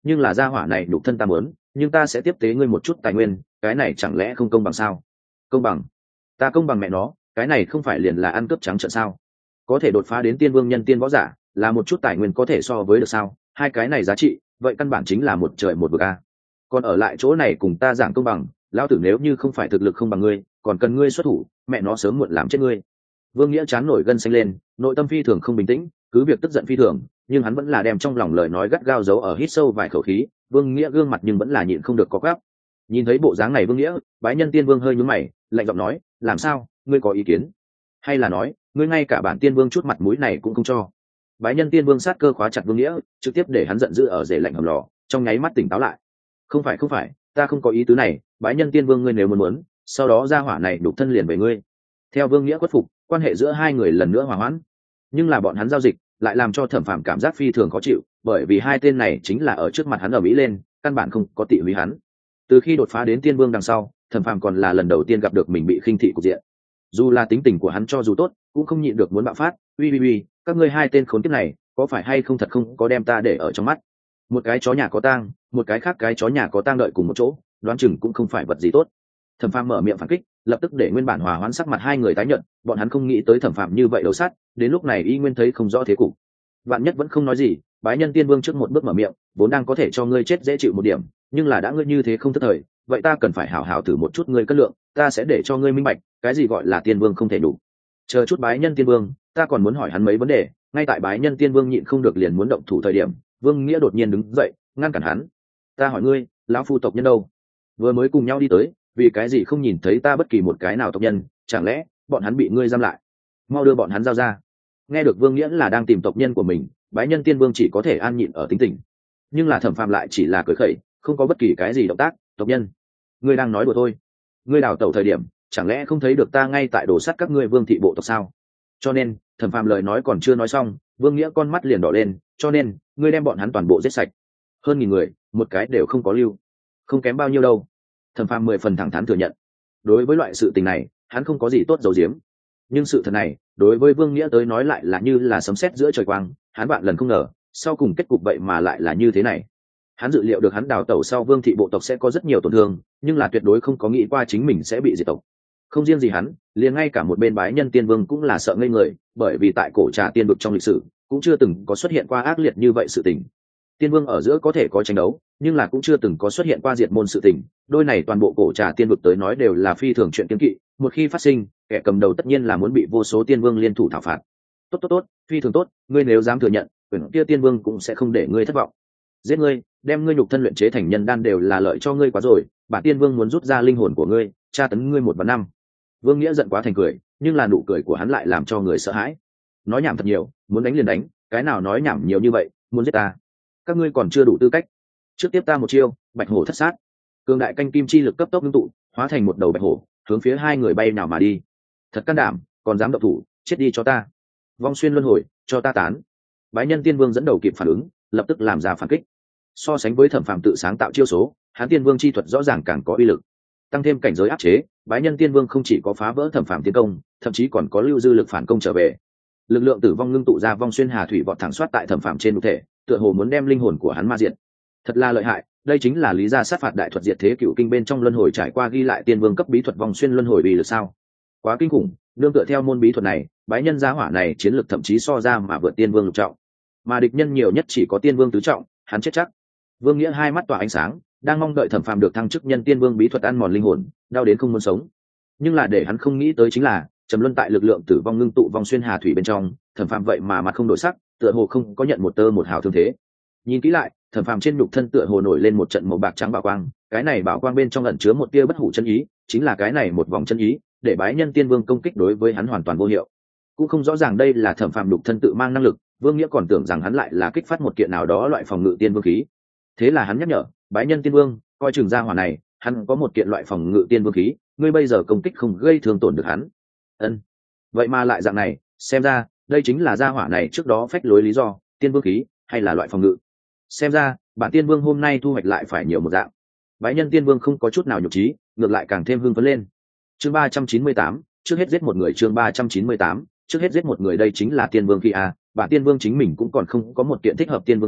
nhưng là gia hỏa này nhục thân ta muốn, nhưng ta sẽ tiếp tế ngươi một chút tài nguyên, cái này chẳng lẽ không công bằng sao? Công bằng? Ta công bằng mẹ nó, cái này không phải liền là ăn cướp trắng trợn sao? Có thể đột phá đến tiên vương nhân tiên võ giả, là một chút tài nguyên có thể so với được sao? Hai cái này giá trị, vậy căn bản chính là một trời một vực a. Còn ở lại chỗ này cùng ta giảng công bằng, lão tử nếu như không phải thực lực không bằng ngươi, còn cần ngươi xuất thủ, mẹ nó sớm muộn làm chết ngươi. Vương Nghĩa chán nổi gân xanh lên, nội tâm phi thường không bình tĩnh, cứ việc tức giận phi thường, nhưng hắn vẫn là đem trong lòng lời nói gắt gao giấu ở, hít sâu vài khẩu khí. Vương Nghĩa gương mặt nhưng vẫn là nhịn không được có gáp. Nhìn thấy bộ dáng này Vương Nghĩa, Bái Nhân Tiên Vương hơi nhướng mày, lạnh giọng nói, làm sao, ngươi có ý kiến? Hay là nói, ngươi ngay cả bản Tiên Vương chút mặt mũi này cũng không cho? Bái Nhân Tiên Vương sát cơ khóa chặt Vương Nghĩa, trực tiếp để hắn giận dữ ở rể lạnh hầm lò, trong nháy mắt tỉnh táo lại. Không phải không phải, ta không có ý tứ này, Bái Nhân Tiên Vương ngươi nếu muốn muốn, sau đó ra hỏa này đục thân liền về ngươi. Theo Vương Nghĩa khuất phục, quan hệ giữa hai người lần nữa hòa hoãn. Nhưng là bọn hắn giao dịch lại làm cho Thẩm Phàm cảm giác phi thường khó chịu, bởi vì hai tên này chính là ở trước mặt hắn ở mỹ lên, căn bản không có tị húy hắn. Từ khi đột phá đến tiên vương đằng sau, Thẩm Phàm còn là lần đầu tiên gặp được mình bị khinh thị cục diện. Dù là tính tình của hắn cho dù tốt, cũng không nhịn được muốn bạo phát, uy uy uy, các ngươi hai tên khốn kiếp này, có phải hay không thật không có đem ta để ở trong mắt. Một cái chó nhà có tang, một cái khác cái chó nhà có tang đợi cùng một chỗ, đoán chừng cũng không phải vật gì tốt. Thẩm Phàm mở miệng phản kích, lập tức để nguyên bản hòa hoãn sắc mặt hai người tái nhợt, bọn hắn không nghĩ tới Thẩm Phàm như vậy đấu sát, đến lúc này y nguyên thấy không rõ thế cục. Vạn Nhất vẫn không nói gì, Bái Nhân Tiên Vương trước một bước mở miệng, vốn đang có thể cho ngươi chết dễ chịu một điểm, nhưng là đã ngươi như thế không thất thời, vậy ta cần phải hảo hảo thử một chút ngươi cân lượng, ta sẽ để cho ngươi minh bạch, cái gì gọi là tiên vương không thể đủ. Chờ chút Bái Nhân Tiên Vương, ta còn muốn hỏi hắn mấy vấn đề. Ngay tại Bái Nhân Tiên Vương nhịn không được liền muốn động thủ thời điểm, Vương Nghĩa đột nhiên đứng dậy, ngăn cản hắn. Ta hỏi ngươi, lão phu tộc nhân đâu? Vừa mới cùng nhau đi tới, vì cái gì không nhìn thấy ta bất kỳ một cái nào tộc nhân, chẳng lẽ bọn hắn bị ngươi giam lại? Mau đưa bọn hắn giao ra. Nghe được Vương Nghĩa là đang tìm tộc nhân của mình, Bái Nhân Tiên Vương chỉ có thể an nhịn ở tính tình, nhưng là Thẩm Phàm lại chỉ là cười khẩy, không có bất kỳ cái gì động tác. Tộc nhân? Ngươi đang nói đùa thôi. Ngươi đào tẩu thời điểm, chẳng lẽ không thấy được ta ngay tại đồ sắt các ngươi Vương thị bộ tộc sao? Cho nên, Thẩm Phàm lời nói còn chưa nói xong, Vương Nghĩa con mắt liền đỏ lên, cho nên, ngươi đem bọn hắn toàn bộ giết sạch. Hơn nghìn người, một cái đều không có lưu. Không kém bao nhiêu đâu. Thẩm Phàm mười phần thẳng thắn thừa nhận. Đối với loại sự tình này, hắn không có gì tốt giấu giếm. Nhưng sự thật này, đối với Vương Nghĩa tới nói lại là như là sấm sét giữa trời quang, hắn vạn lần không ngờ, sau cùng kết cục vậy mà lại là như thế này. Hắn dự liệu được hắn đào tẩu sau Vương thị bộ tộc sẽ có rất nhiều tổn thương, nhưng là tuyệt đối không có nghĩ qua chính mình sẽ bị diệt tộc. Không riêng gì hắn, liền ngay cả một bên Bái Nhân Tiên Vương cũng là sợ ngây người, bởi vì tại cổ trà tiên vực trong lịch sử, cũng chưa từng có xuất hiện qua ác liệt như vậy sự tình. Tiên vương ở giữa có thể có tranh đấu, nhưng là cũng chưa từng có xuất hiện qua diệt môn sự tình. Đôi này toàn bộ cổ trà tiên vực tới nói đều là phi thường chuyện kiêng kỵ, một khi phát sinh, kẻ cầm đầu tất nhiên là muốn bị vô số tiên vương liên thủ thảo phạt. Tốt tốt tốt, phi thường tốt, ngươi nếu dám thừa nhận, quyền kia tiên vương cũng sẽ không để ngươi thất vọng. Giết ngươi, đem ngươi nhục thân luyện chế thành nhân đan đều là lợi cho ngươi quá rồi, bản tiên vương muốn rút ra linh hồn của ngươi, tra tấn ngươi một vạn năm. Vương Nghĩa giận quá thành cười, nhưng là nụ cười của hắn lại làm cho người sợ hãi. Nói nhảm thật nhiều, muốn đánh liền đánh, cái nào nói nhảm nhiều như vậy, muốn giết ta, các ngươi còn chưa đủ tư cách. Trước tiếp ta một chiêu, Bạch Hổ thất sát. Cường đại canh kim chi lực cấp tốc ngưng tụ, hóa thành một đầu bạch hổ, hướng phía hai người bay nào mà đi. Thật can đảm, còn dám động thủ, chết đi cho ta. Vong xuyên luân hồi, cho ta tán. Bái Nhân Tiên Vương dẫn đầu kịp phản ứng, lập tức làm ra phản kích. So sánh với Thẩm Phàm tự sáng tạo chiêu số, Hán Tiên Vương chi thuật rõ ràng càng có uy lực. Tăng thêm cảnh giới áp chế, Bái Nhân Tiên Vương không chỉ có phá vỡ Thẩm Phàm tiến công, thậm chí còn có lưu dư lực phản công trở về. Lực lượng tử vong ngưng tụ ra vong xuyên hà thủy vọt thẳng soát tại Thẩm Phàm trên nhục thể, tựa hồ muốn đem linh hồn của hắn ma diệt. Thật là lợi hại, đây chính là lý gia sát phạt đại thuật diệt thế cựu kinh bên trong luân hồi trải qua ghi lại tiên vương cấp bí thuật vong xuyên luân hồi vì được sao? Quá kinh khủng, nương tựa theo môn bí thuật này, Bái Nhân gia hỏa này chiến lực thậm chí so ra mà vượt tiên vương lục trọng, mà địch nhân nhiều nhất chỉ có tiên vương tứ trọng, hắn chết chắc. Vương Nghĩa hai mắt tỏa ánh sáng, đang mong đợi Thẩm Phàm được thăng chức nhân tiên vương bí thuật ăn mòn linh hồn, đau đến không muốn sống. Nhưng là để hắn không nghĩ tới chính là, trầm luân tại lực lượng tử vong ngưng tụ vong xuyên hà thủy bên trong, Thẩm Phàm vậy mà mặt không đổi sắc, tựa hồ không có nhận một tơ một hào thương thế. Nhìn kỹ lại, Thẩm Phàm trên nhục thân tựa hồ nổi lên một trận màu bạc trắng bảo quang, cái này bảo quang bên trong ẩn chứa một tia bất hủ chân ý, chính là cái này một vòng chân ý, để Bái Nhân Tiên Vương công kích đối với hắn hoàn toàn vô hiệu. Cũng không rõ ràng đây là Thẩm Phàm nhục thân tự mang năng lực, Vương Nghĩa còn tưởng rằng hắn lại là kích phát một kiện nào đó loại phòng ngự tiên vương khí. Thế là hắn nhắc nhở, Bái Nhân Tiên Vương, coi chừng ra hỏa này, hắn có một kiện loại phòng ngự tiên vương khí, ngươi bây giờ công kích không gây thương tổn được hắn. Ân, vậy mà lại dạng này, xem ra đây chính là gia hỏa này trước đó phách lối lý do, tiên vương khí hay là loại phòng ngự. Xem ra bản tiên vương hôm nay thu hoạch lại phải nhiều một dạng. Bái Nhân Tiên Vương không có chút nào nhục trí, ngược lại càng thêm hưng phấn lên. Chương ba trăm chín mươi tám, trước hết giết một người. Chương ba trăm chín mươi tám, trước hết giết một người. Đây chính là tiên vương khí a. Bản tiên vương chính mình cũng còn không có một kiện thích hợp tiên vương khí,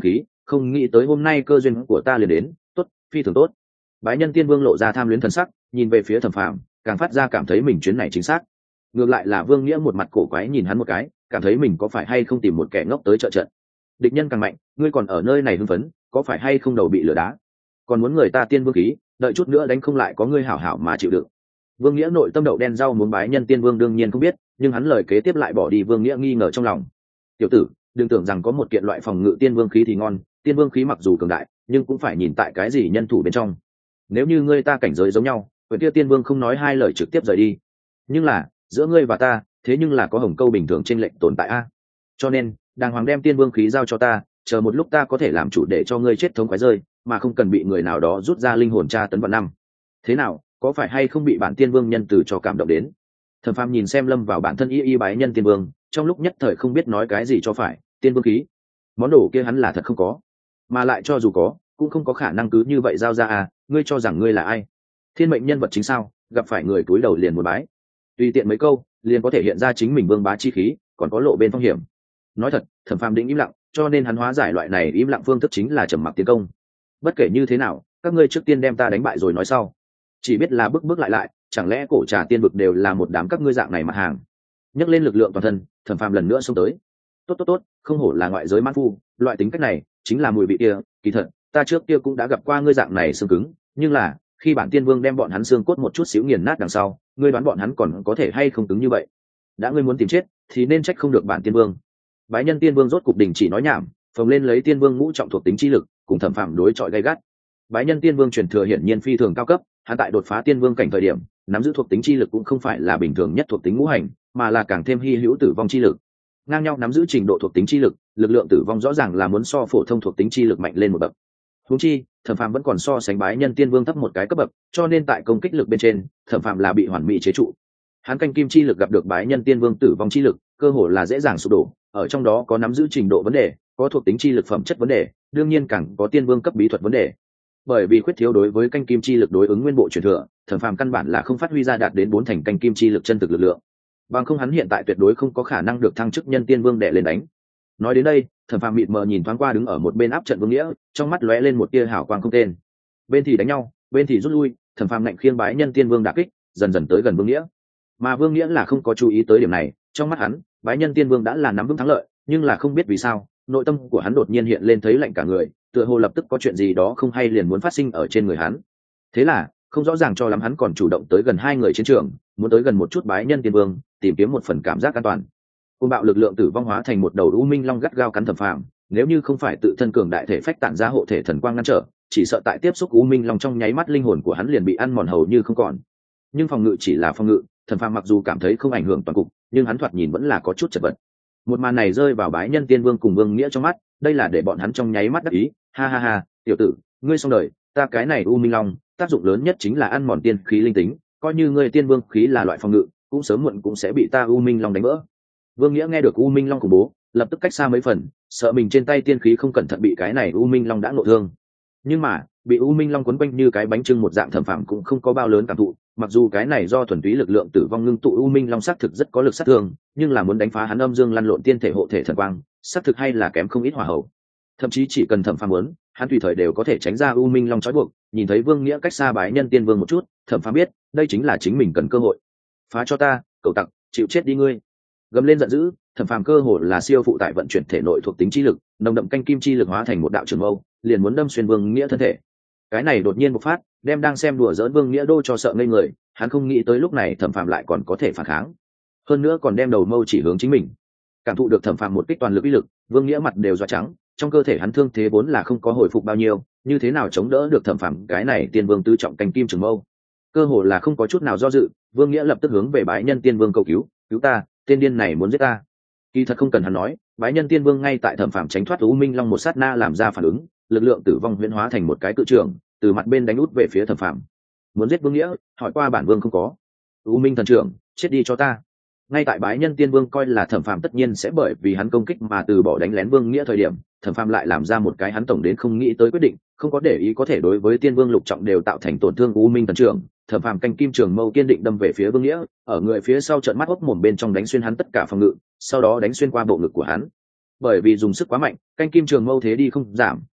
không nghĩ tới hôm nay cơ duyên của ta liền đến, tốt, phi thường tốt. Bái Nhân Tiên Vương lộ ra tham luyến thần sắc, nhìn về phía Thẩm Phàm, càng phát ra cảm thấy mình chuyến này chính xác. Ngược lại là Vương Nghĩa một mặt cổ quái nhìn hắn một cái, cảm thấy mình có phải hay không tìm một kẻ ngốc tới trợ trận. Địch nhân càng mạnh, ngươi còn ở nơi này hưng phấn, có phải hay không đầu bị lửa đá? Còn muốn người ta tiên vương khí, đợi chút nữa đánh không lại có ngươi hảo hảo mà chịu đựng. Vương Nghĩa nội tâm đậu đen rau muốn Bái Nhân Tiên Vương đương nhiên không biết, nhưng hắn lời kế tiếp lại bỏ đi Vương Nghĩa nghi ngờ trong lòng. Tiểu tử, đừng tưởng rằng có một kiện loại phòng ngự tiên vương khí thì ngon, tiên vương khí mặc dù cường đại, nhưng cũng phải nhìn tại cái gì nhân thủ bên trong. Nếu như ngươi ta cảnh giới giống nhau, quyền kia tiên vương không nói hai lời trực tiếp rời đi. Nhưng là, giữa ngươi và ta, thế nhưng là có hồng câu bình thường trên lệnh tồn tại a. Cho nên, đàng hoàng đem tiên vương khí giao cho ta, chờ một lúc ta có thể làm chủ để cho ngươi chết thống khoái rơi, mà không cần bị người nào đó rút ra linh hồn tra tấn vạn năm. Thế nào, có phải hay không bị bản tiên vương nhân từ cho cảm động đến? Thẩm Phàm nhìn xem lâm vào bản thân y y bái nhân tiên vương, trong lúc nhất thời không biết nói cái gì cho phải. Tiên vương khí, món đồ kia hắn là thật không có, mà lại cho dù có cũng không có khả năng cứ như vậy giao ra à. Ngươi cho rằng ngươi là ai? Thiên mệnh nhân vật chính sao? Gặp phải người cúi đầu liền một bái, tùy tiện mấy câu liền có thể hiện ra chính mình vương bá chi khí, còn có lộ bên phong hiểm. Nói thật, Thẩm Phàm định im lặng, cho nên hắn hóa giải loại này im lặng phương thức chính là trầm mặc tiến công. Bất kể như thế nào, các ngươi trước tiên đem ta đánh bại rồi nói sau. Chỉ biết là bước bước lại lại, chẳng lẽ cổ trà tiên vực đều là một đám các ngươi dạng này mặt hàng? Nhấc lên lực lượng toàn thân, Thẩm Phàm lần nữa xông tới. Tốt tốt tốt, không hổ là ngoại giới mãn phu, loại tính cách này chính là mùi vị kia. Kỳ thật, ta trước kia cũng đã gặp qua ngươi dạng này xương cứng, nhưng là khi bản tiên vương đem bọn hắn xương cốt một chút xíu nghiền nát đằng sau, ngươi đoán bọn hắn còn có thể hay không cứng như vậy? Đã ngươi muốn tìm chết, thì nên trách không được bản tiên vương. Bái Nhân Tiên Vương rốt cục đình chỉ nói nhảm, phồng lên lấy tiên vương ngũ trọng thuộc tính chi lực, cùng Thẩm Phàm đối chọi gay gắt. Bái Nhân Tiên Vương truyền thừa hiển nhiên phi thường cao cấp, hắn tại đột phá tiên vương cảnh thời điểm, nắm giữ thuộc tính chi lực cũng không phải là bình thường nhất thuộc tính ngũ hành, mà là càng thêm hy hữu tử vong chi lực. Ngang nhau nắm giữ trình độ thuộc tính chi lực, lực lượng tử vong rõ ràng là muốn so phổ thông thuộc tính chi lực mạnh lên một bậc. Huống chi, Thẩm Phàm vẫn còn so sánh Bái Nhân Tiên Vương thấp một cái cấp bậc, cho nên tại công kích lực bên trên, Thẩm Phàm là bị hoàn mỹ chế trụ. Hắn canh kim chi lực gặp được Bái Nhân Tiên Vương tử vong chi lực, cơ hồ là dễ dàng sụp đổ, ở trong đó có nắm giữ trình độ vấn đề, có thuộc tính chi lực phẩm chất vấn đề, đương nhiên càng có tiên vương cấp bí thuật vấn đề. Bởi vì khuyết thiếu đối với canh kim chi lực đối ứng nguyên bộ truyền thừa, Thẩm Phàm căn bản là không phát huy ra đạt đến bốn thành canh kim chi lực chân thực lực lượng. Bằng không hắn hiện tại tuyệt đối không có khả năng được thăng chức nhân tiên vương đè lên đánh. Nói đến đây, Thẩm Phàm mịt mờ nhìn thoáng qua đứng ở một bên áp trận Vương Nghĩa, trong mắt lóe lên một tia hào quang không tên. Bên thì đánh nhau, bên thì rút lui, Thẩm Phàm ngạnh khiêng Bái Nhân Tiên Vương đả kích, dần dần tới gần Vương Nghĩa. Mà Vương Nghĩa là không có chú ý tới điểm này, trong mắt hắn, Bái Nhân Tiên Vương đã là nắm vững thắng lợi, nhưng là không biết vì sao, nội tâm của hắn đột nhiên hiện lên thấy lạnh cả người, tựa hồ lập tức có chuyện gì đó không hay liền muốn phát sinh ở trên người hắn. Thế là, không rõ ràng cho lắm hắn còn chủ động tới gần hai người chiến trường, muốn tới gần một chút Bái Nhân Tiên Vương, tìm kiếm một phần cảm giác an toàn. Côn bạo lực lượng tử vong hóa thành một đầu u minh long gắt gao cắn Thẩm Phàm, nếu như không phải tự thân cường đại thể phách tản ra hộ thể thần quang ngăn trở, chỉ sợ tại tiếp xúc u minh long trong nháy mắt linh hồn của hắn liền bị ăn mòn hầu như không còn. Nhưng phòng ngự chỉ là phòng ngự, Thẩm Phàm mặc dù cảm thấy không ảnh hưởng toàn cục, nhưng hắn thoạt nhìn vẫn là có chút chật vật. Một màn này rơi vào Bái Nhân Tiên Vương cùng Vương Nghĩa trong mắt, đây là để bọn hắn trong nháy mắt đắc ý, ha ha ha, tiểu tử, ngươi xong đời, ta cái này u minh long, tác dụng lớn nhất chính là ăn mòn tiên khí linh tính, coi như ngươi tiên vương khí là loại phòng ngự, cũng sớm muộn cũng sẽ bị ta u minh long đánh vỡ. Vương Nghĩa nghe được u minh long khủng bố, lập tức cách xa mấy phần, sợ mình trên tay tiên khí không cẩn thận bị cái này u minh long đã ngộ thương. Nhưng mà, bị u minh long quấn quanh như cái bánh trưng một dạng Thẩm Phàm cũng không có bao lớn cảm thụ, mặc dù cái này do thuần túy lực lượng tử vong ngưng tụ u minh long xác thực rất có lực sát thương, nhưng là muốn đánh phá hắn âm dương lăn lộn tiên thể hộ thể thần quang, xác thực hay là kém không ít hỏa hậu. Thậm chí chỉ cần Thẩm Phàm muốn, hắn tùy thời đều có thể tránh ra u minh long trói buộc. Nhìn thấy Vương Nghĩa cách xa Bái Nhân Tiên Vương một chút, Thẩm Phàm biết, đây chính là chính mình cần cơ hội. Phá cho ta, cậu tặc, chịu chết đi ngươi! Gầm lên giận dữ, Thẩm Phàm cơ hồ là siêu phụ tải vận chuyển thể nội thuộc tính chi lực, nồng đậm canh kim chi lực hóa thành một đạo trường mâu, liền muốn đâm xuyên Vương Nghĩa thân thể. Cái này đột nhiên bộc phát, đem đang xem đùa giỡn Vương Nghĩa đô cho sợ ngây người, hắn không nghĩ tới lúc này Thẩm Phàm lại còn có thể phản kháng, hơn nữa còn đem đầu mâu chỉ hướng chính mình. Cảm thụ được Thẩm Phàm một kích toàn lực uy lực, Vương Nghĩa mặt đều dọa trắng, trong cơ thể hắn thương thế vốn là không có hồi phục bao nhiêu, như thế nào chống đỡ được Thẩm Phàm cái này tiên vương tứ trọng canh kim trường mâu. Cơ hồ là không có chút nào do dự, Vương Nghĩa lập tức hướng về Bái Nhân Tiên Vương cầu cứu, cứu ta, tên điên này muốn giết ta. Kỳ thật không cần hắn nói, Bái Nhân Tiên Vương ngay tại Thẩm Phàm tránh thoát u minh long một sát na làm ra phản ứng, lực lượng tử vong huyễn hóa thành một cái cự trường, từ mặt bên đánh út về phía Thẩm Phàm. Muốn giết Vương Nghĩa, hỏi qua bản vương không có. U minh thần trưởng, chết đi cho ta. Ngay tại Bái Nhân Tiên Vương coi là Thẩm Phàm tất nhiên sẽ bởi vì hắn công kích mà từ bỏ đánh lén Vương Nghĩa thời điểm, Thẩm Phàm lại làm ra một cái hắn tổng đến không nghĩ tới quyết định, không có để ý có thể đối với Tiên Vương lục trọng đều tạo thành tổn thương u minh thần trưởng. Thẩm Phàm canh kim trường mâu kiên định đâm về phía Vương Nghĩa, ở người phía sau trợn mắt hốc mồm bên trong đánh xuyên hắn tất cả phòng ngự, sau đó đánh xuyên qua bộ ngực của hắn. Bởi vì dùng sức quá mạnh, canh kim trường mâu thế đi không giảm,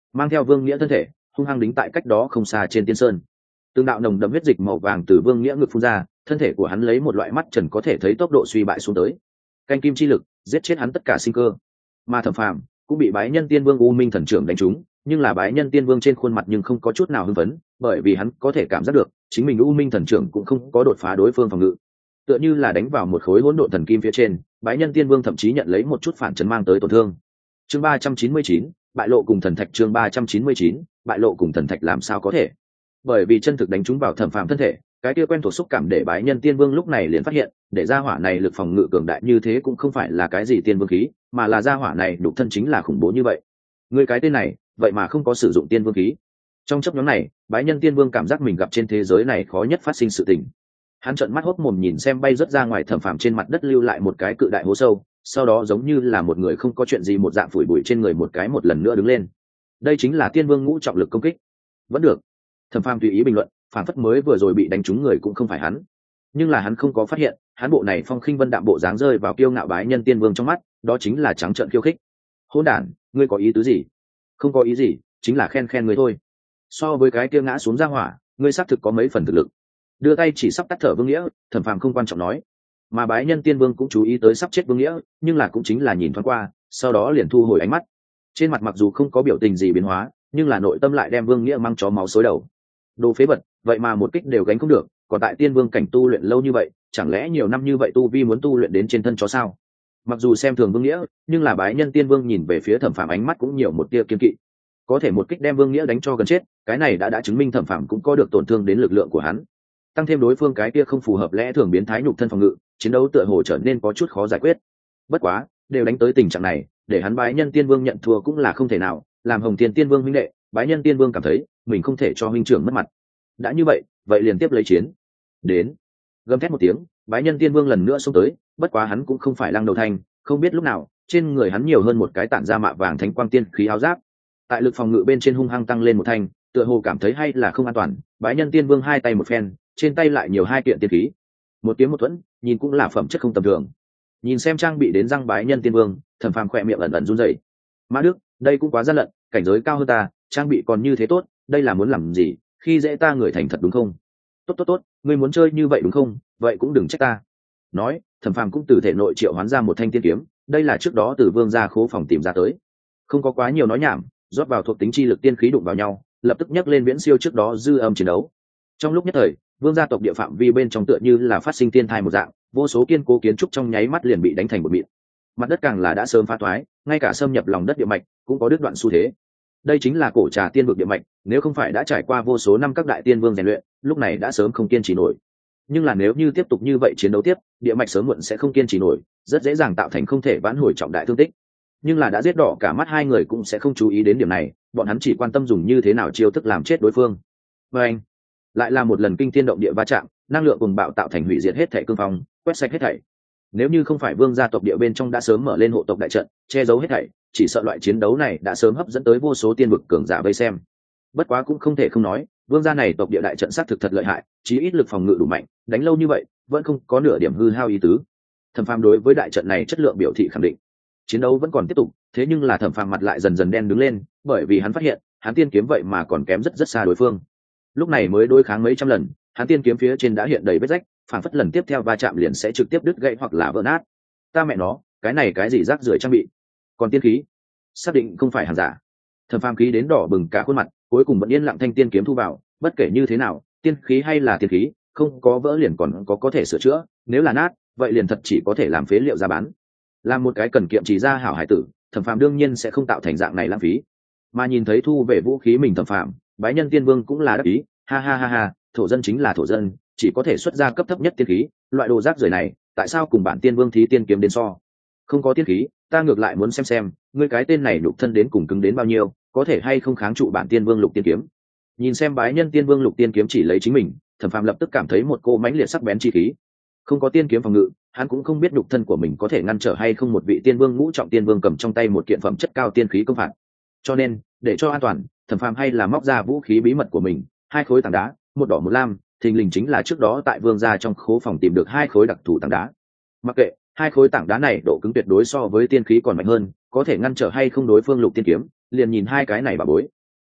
mang theo Vương Nghĩa thân thể hung hăng đính tại cách đó không xa trên tiên sơn. Từng đạo nồng đậm huyết dịch màu vàng từ Vương Nghĩa ngực phun ra, thân thể của hắn lấy một loại mắt trần có thể thấy tốc độ suy bại xuống tới. Canh kim chi lực giết chết hắn tất cả sinh cơ. Mà Thẩm Phàm cũng bị Bái Nhân Tiên Vương U Minh Thần Trưởng đánh trúng, nhưng là Bái Nhân Tiên Vương trên khuôn mặt nhưng không có chút nào hưng phấn, bởi vì hắn có thể cảm giác được, chính mình U Minh Thần Trưởng cũng không có đột phá đối phương phòng ngự. Tựa như là đánh vào một khối hỗn độn thần kim phía trên, Bái Nhân Tiên Vương thậm chí nhận lấy một chút phản chấn mang tới tổn thương. Chương ba trăm chín mươi chín, bại lộ cùng thần thạch. Chương ba trăm chín mươi chín, bại lộ cùng thần thạch. Làm sao có thể? Bởi vì chân thực đánh trúng vào Thẩm Phàm thân thể, cái kia quen thuộc xúc cảm để Bái Nhân Tiên Vương lúc này liền phát hiện, để ra hỏa này lực phòng ngự cường đại như thế cũng không phải là cái gì tiên vương khí, mà là ra hỏa này đục thân chính là khủng bố như vậy. Người cái tên này, vậy mà không có sử dụng tiên vương khí. Trong chấp nhóm này, Bái Nhân Tiên Vương cảm giác mình gặp trên thế giới này khó nhất phát sinh sự tình. Hắn trợn mắt hốt mồm nhìn xem bay rất ra ngoài Thẩm Phàm trên mặt đất lưu lại một cái cự đại hố sâu, sau đó giống như là một người không có chuyện gì một dạng phủi bụi trên người một cái một lần nữa đứng lên. Đây chính là Tiên Vương ngũ trọng lực công kích. Vẫn được. Thẩm Phàm tùy ý bình luận, phản phất mới vừa rồi bị đánh trúng người cũng không phải hắn. Nhưng là hắn không có phát hiện, hắn bộ này phong khinh vân đạm bộ dáng rơi vào kiêu ngạo Bái Nhân Tiên Vương trong mắt, đó chính là trắng trợn khiêu khích. Hỗn đản, ngươi có ý tứ gì? Không có ý gì, chính là khen khen ngươi thôi. So với cái kia ngã xuống ra hỏa, ngươi xác thực có mấy phần thực lực. Đưa tay chỉ sắp tắt thở Vương Nghĩa, Thẩm Phàm không quan trọng nói. Mà Bái Nhân Tiên Vương cũng chú ý tới sắp chết Vương Nghĩa, nhưng là cũng chính là nhìn thoáng qua, sau đó liền thu hồi ánh mắt. Trên mặt mặc dù không có biểu tình gì biến hóa, nhưng là nội tâm lại đem Vương Nghĩa mang chó máu xối đầu. Đồ phế vật, vậy mà một kích đều gánh không được, còn tại Tiên Vương cảnh tu luyện lâu như vậy, chẳng lẽ nhiều năm như vậy tu vi muốn tu luyện đến trên thân chó sao? Mặc dù xem thường Vương Nghĩa, nhưng là Bái Nhân Tiên Vương nhìn về phía Thẩm Phàm ánh mắt cũng nhiều một tia kiên kỵ. Có thể một kích đem Vương Nghĩa đánh cho gần chết, cái này đã đã chứng minh Thẩm Phàm cũng có được tổn thương đến lực lượng của hắn. Tăng thêm đối phương cái kia không phù hợp lẽ thường biến thái nhục thân phòng ngự, chiến đấu tựa hồ trở nên có chút khó giải quyết. Bất quá, đều đánh tới tình trạng này, để hắn Bái Nhân Tiên Vương nhận thua cũng là không thể nào, làm Hồng Tiên Tiên Vương huynh đệ, Bái Nhân Tiên Vương cảm thấy mình không thể cho huynh trưởng mất mặt. Đã như vậy, vậy liền tiếp lấy chiến. Đến. Gầm thét một tiếng, Bái Nhân Tiên Vương lần nữa xông tới, bất quá hắn cũng không phải lăng đầu thanh, không biết lúc nào, trên người hắn nhiều hơn một cái tản ra mạ vàng thánh quang tiên khí áo giáp. Tại lực phòng ngự bên trên hung hăng tăng lên một thanh, tựa hồ cảm thấy hay là không an toàn, Bái Nhân Tiên Vương hai tay một phen, trên tay lại nhiều hai kiện tiên khí. Một tiếng một thuẫn, nhìn cũng là phẩm chất không tầm thường. Nhìn xem trang bị đến răng Bái Nhân Tiên Vương, Thẩm Phàm khỏe miệng ẩn ẩn run rẩy. Mã Đức, đây cũng quá gian lận, cảnh giới cao hơn ta, trang bị còn như thế tốt, đây là muốn làm gì, khi dễ ta người thành thật đúng không? Tốt tốt tốt, ngươi muốn chơi như vậy đúng không? Vậy cũng đừng trách ta. Nói, Thẩm Phàm cũng từ thể nội triệu hoán ra một thanh tiên kiếm, đây là trước đó từ Vương gia khố phòng tìm ra tới. Không có quá nhiều nói nhảm, rót vào thuộc tính chi lực tiên khí đụng vào nhau, lập tức nhấc lên viễn siêu trước đó dư âm chiến đấu. Trong lúc nhất thời, Vương gia tộc địa phạm vi bên trong tựa như là phát sinh thiên thai một dạng, vô số kiên cố kiến trúc trong nháy mắt liền bị đánh thành một mịn. Mặt đất càng là đã sớm phá toái, ngay cả xâm nhập lòng đất địa mạch cũng có đứt đoạn xu thế. Đây chính là cổ trà tiên vực địa mạch, nếu không phải đã trải qua vô số năm các đại tiên vương rèn luyện, lúc này đã sớm không kiên trì nổi. Nhưng là nếu như tiếp tục như vậy chiến đấu tiếp, địa mạch sớm muộn sẽ không kiên trì nổi, rất dễ dàng tạo thành không thể vãn hồi trọng đại thương tích. Nhưng là đã giết đỏ cả mắt hai người cũng sẽ không chú ý đến điểm này, bọn hắn chỉ quan tâm dùng như thế nào chiêu thức làm chết đối phương. Và anh lại là một lần kinh thiên động địa va chạm, năng lượng cùng bạo tạo thành hủy diệt hết thảy cương phong, quét sạch hết thảy. Nếu như không phải Vương gia tộc địa bên trong đã sớm mở lên hộ tộc đại trận, che giấu hết thảy, chỉ sợ loại chiến đấu này đã sớm hấp dẫn tới vô số tiên vực cường giả vây xem. Bất quá cũng không thể không nói, Vương gia này tộc địa đại trận sát thực thật lợi hại, chí ít lực phòng ngự đủ mạnh, đánh lâu như vậy vẫn không có nửa điểm hư hao ý tứ. Thẩm Phàm đối với đại trận này chất lượng biểu thị khẳng định. Chiến đấu vẫn còn tiếp tục, thế nhưng là Thẩm Phàm mặt lại dần dần đen đứng lên, bởi vì hắn phát hiện, hắn tiên kiếm vậy mà còn kém rất rất xa đối phương. Lúc này mới đối kháng mấy trăm lần, hắn tiên kiếm phía trên đã hiện đầy vết rách, phản phất lần tiếp theo va chạm liền sẽ trực tiếp đứt gãy hoặc là vỡ nát. Ta mẹ nó, cái này cái gì rác rưởi trang bị? Còn tiên khí, xác định không phải hàng giả. Thẩm Phàm khí đến đỏ bừng cả khuôn mặt, cuối cùng vẫn yên lặng thanh tiên kiếm thu vào, bất kể như thế nào, tiên khí hay là tiên khí, không có vỡ liền còn có có thể sửa chữa, nếu là nát, vậy liền thật chỉ có thể làm phế liệu ra bán. Làm một cái cần kiệm chỉ ra hảo hải tử, Thẩm Phàm đương nhiên sẽ không tạo thành dạng này lãng phí. Mà nhìn thấy thu về vũ khí mình Thẩm Phàm, Bái Nhân Tiên Vương cũng là đắc ý, ha ha ha ha, thổ dân chính là thổ dân, chỉ có thể xuất ra cấp thấp nhất tiên khí, loại đồ rác rưởi này, tại sao cùng bản tiên vương thí tiên kiếm đến so? Không có tiên khí, ta ngược lại muốn xem xem, ngươi cái tên này lục thân đến cùng cứng đến bao nhiêu, có thể hay không kháng trụ bản tiên vương lục tiên kiếm. Nhìn xem Bái Nhân Tiên Vương lục tiên kiếm chỉ lấy chính mình, Thẩm Phàm lập tức cảm thấy một cô mãnh liệt sắc bén chi khí. Không có tiên kiếm phòng ngự, hắn cũng không biết nhục thân của mình có thể ngăn trở hay không một vị tiên vương ngũ trọng tiên vương cầm trong tay một kiện phẩm chất cao tiên khí công phạt. Cho nên, để cho an toàn, Thẩm Phàm hay là móc ra vũ khí bí mật của mình, hai khối tảng đá, một đỏ một lam, thình lình chính là trước đó tại Vương gia trong khố phòng tìm được hai khối đặc thù tảng đá. Mặc kệ, hai khối tảng đá này độ cứng tuyệt đối so với tiên khí còn mạnh hơn, có thể ngăn trở hay không đối phương lục tiên kiếm, liền nhìn hai cái này bà bối.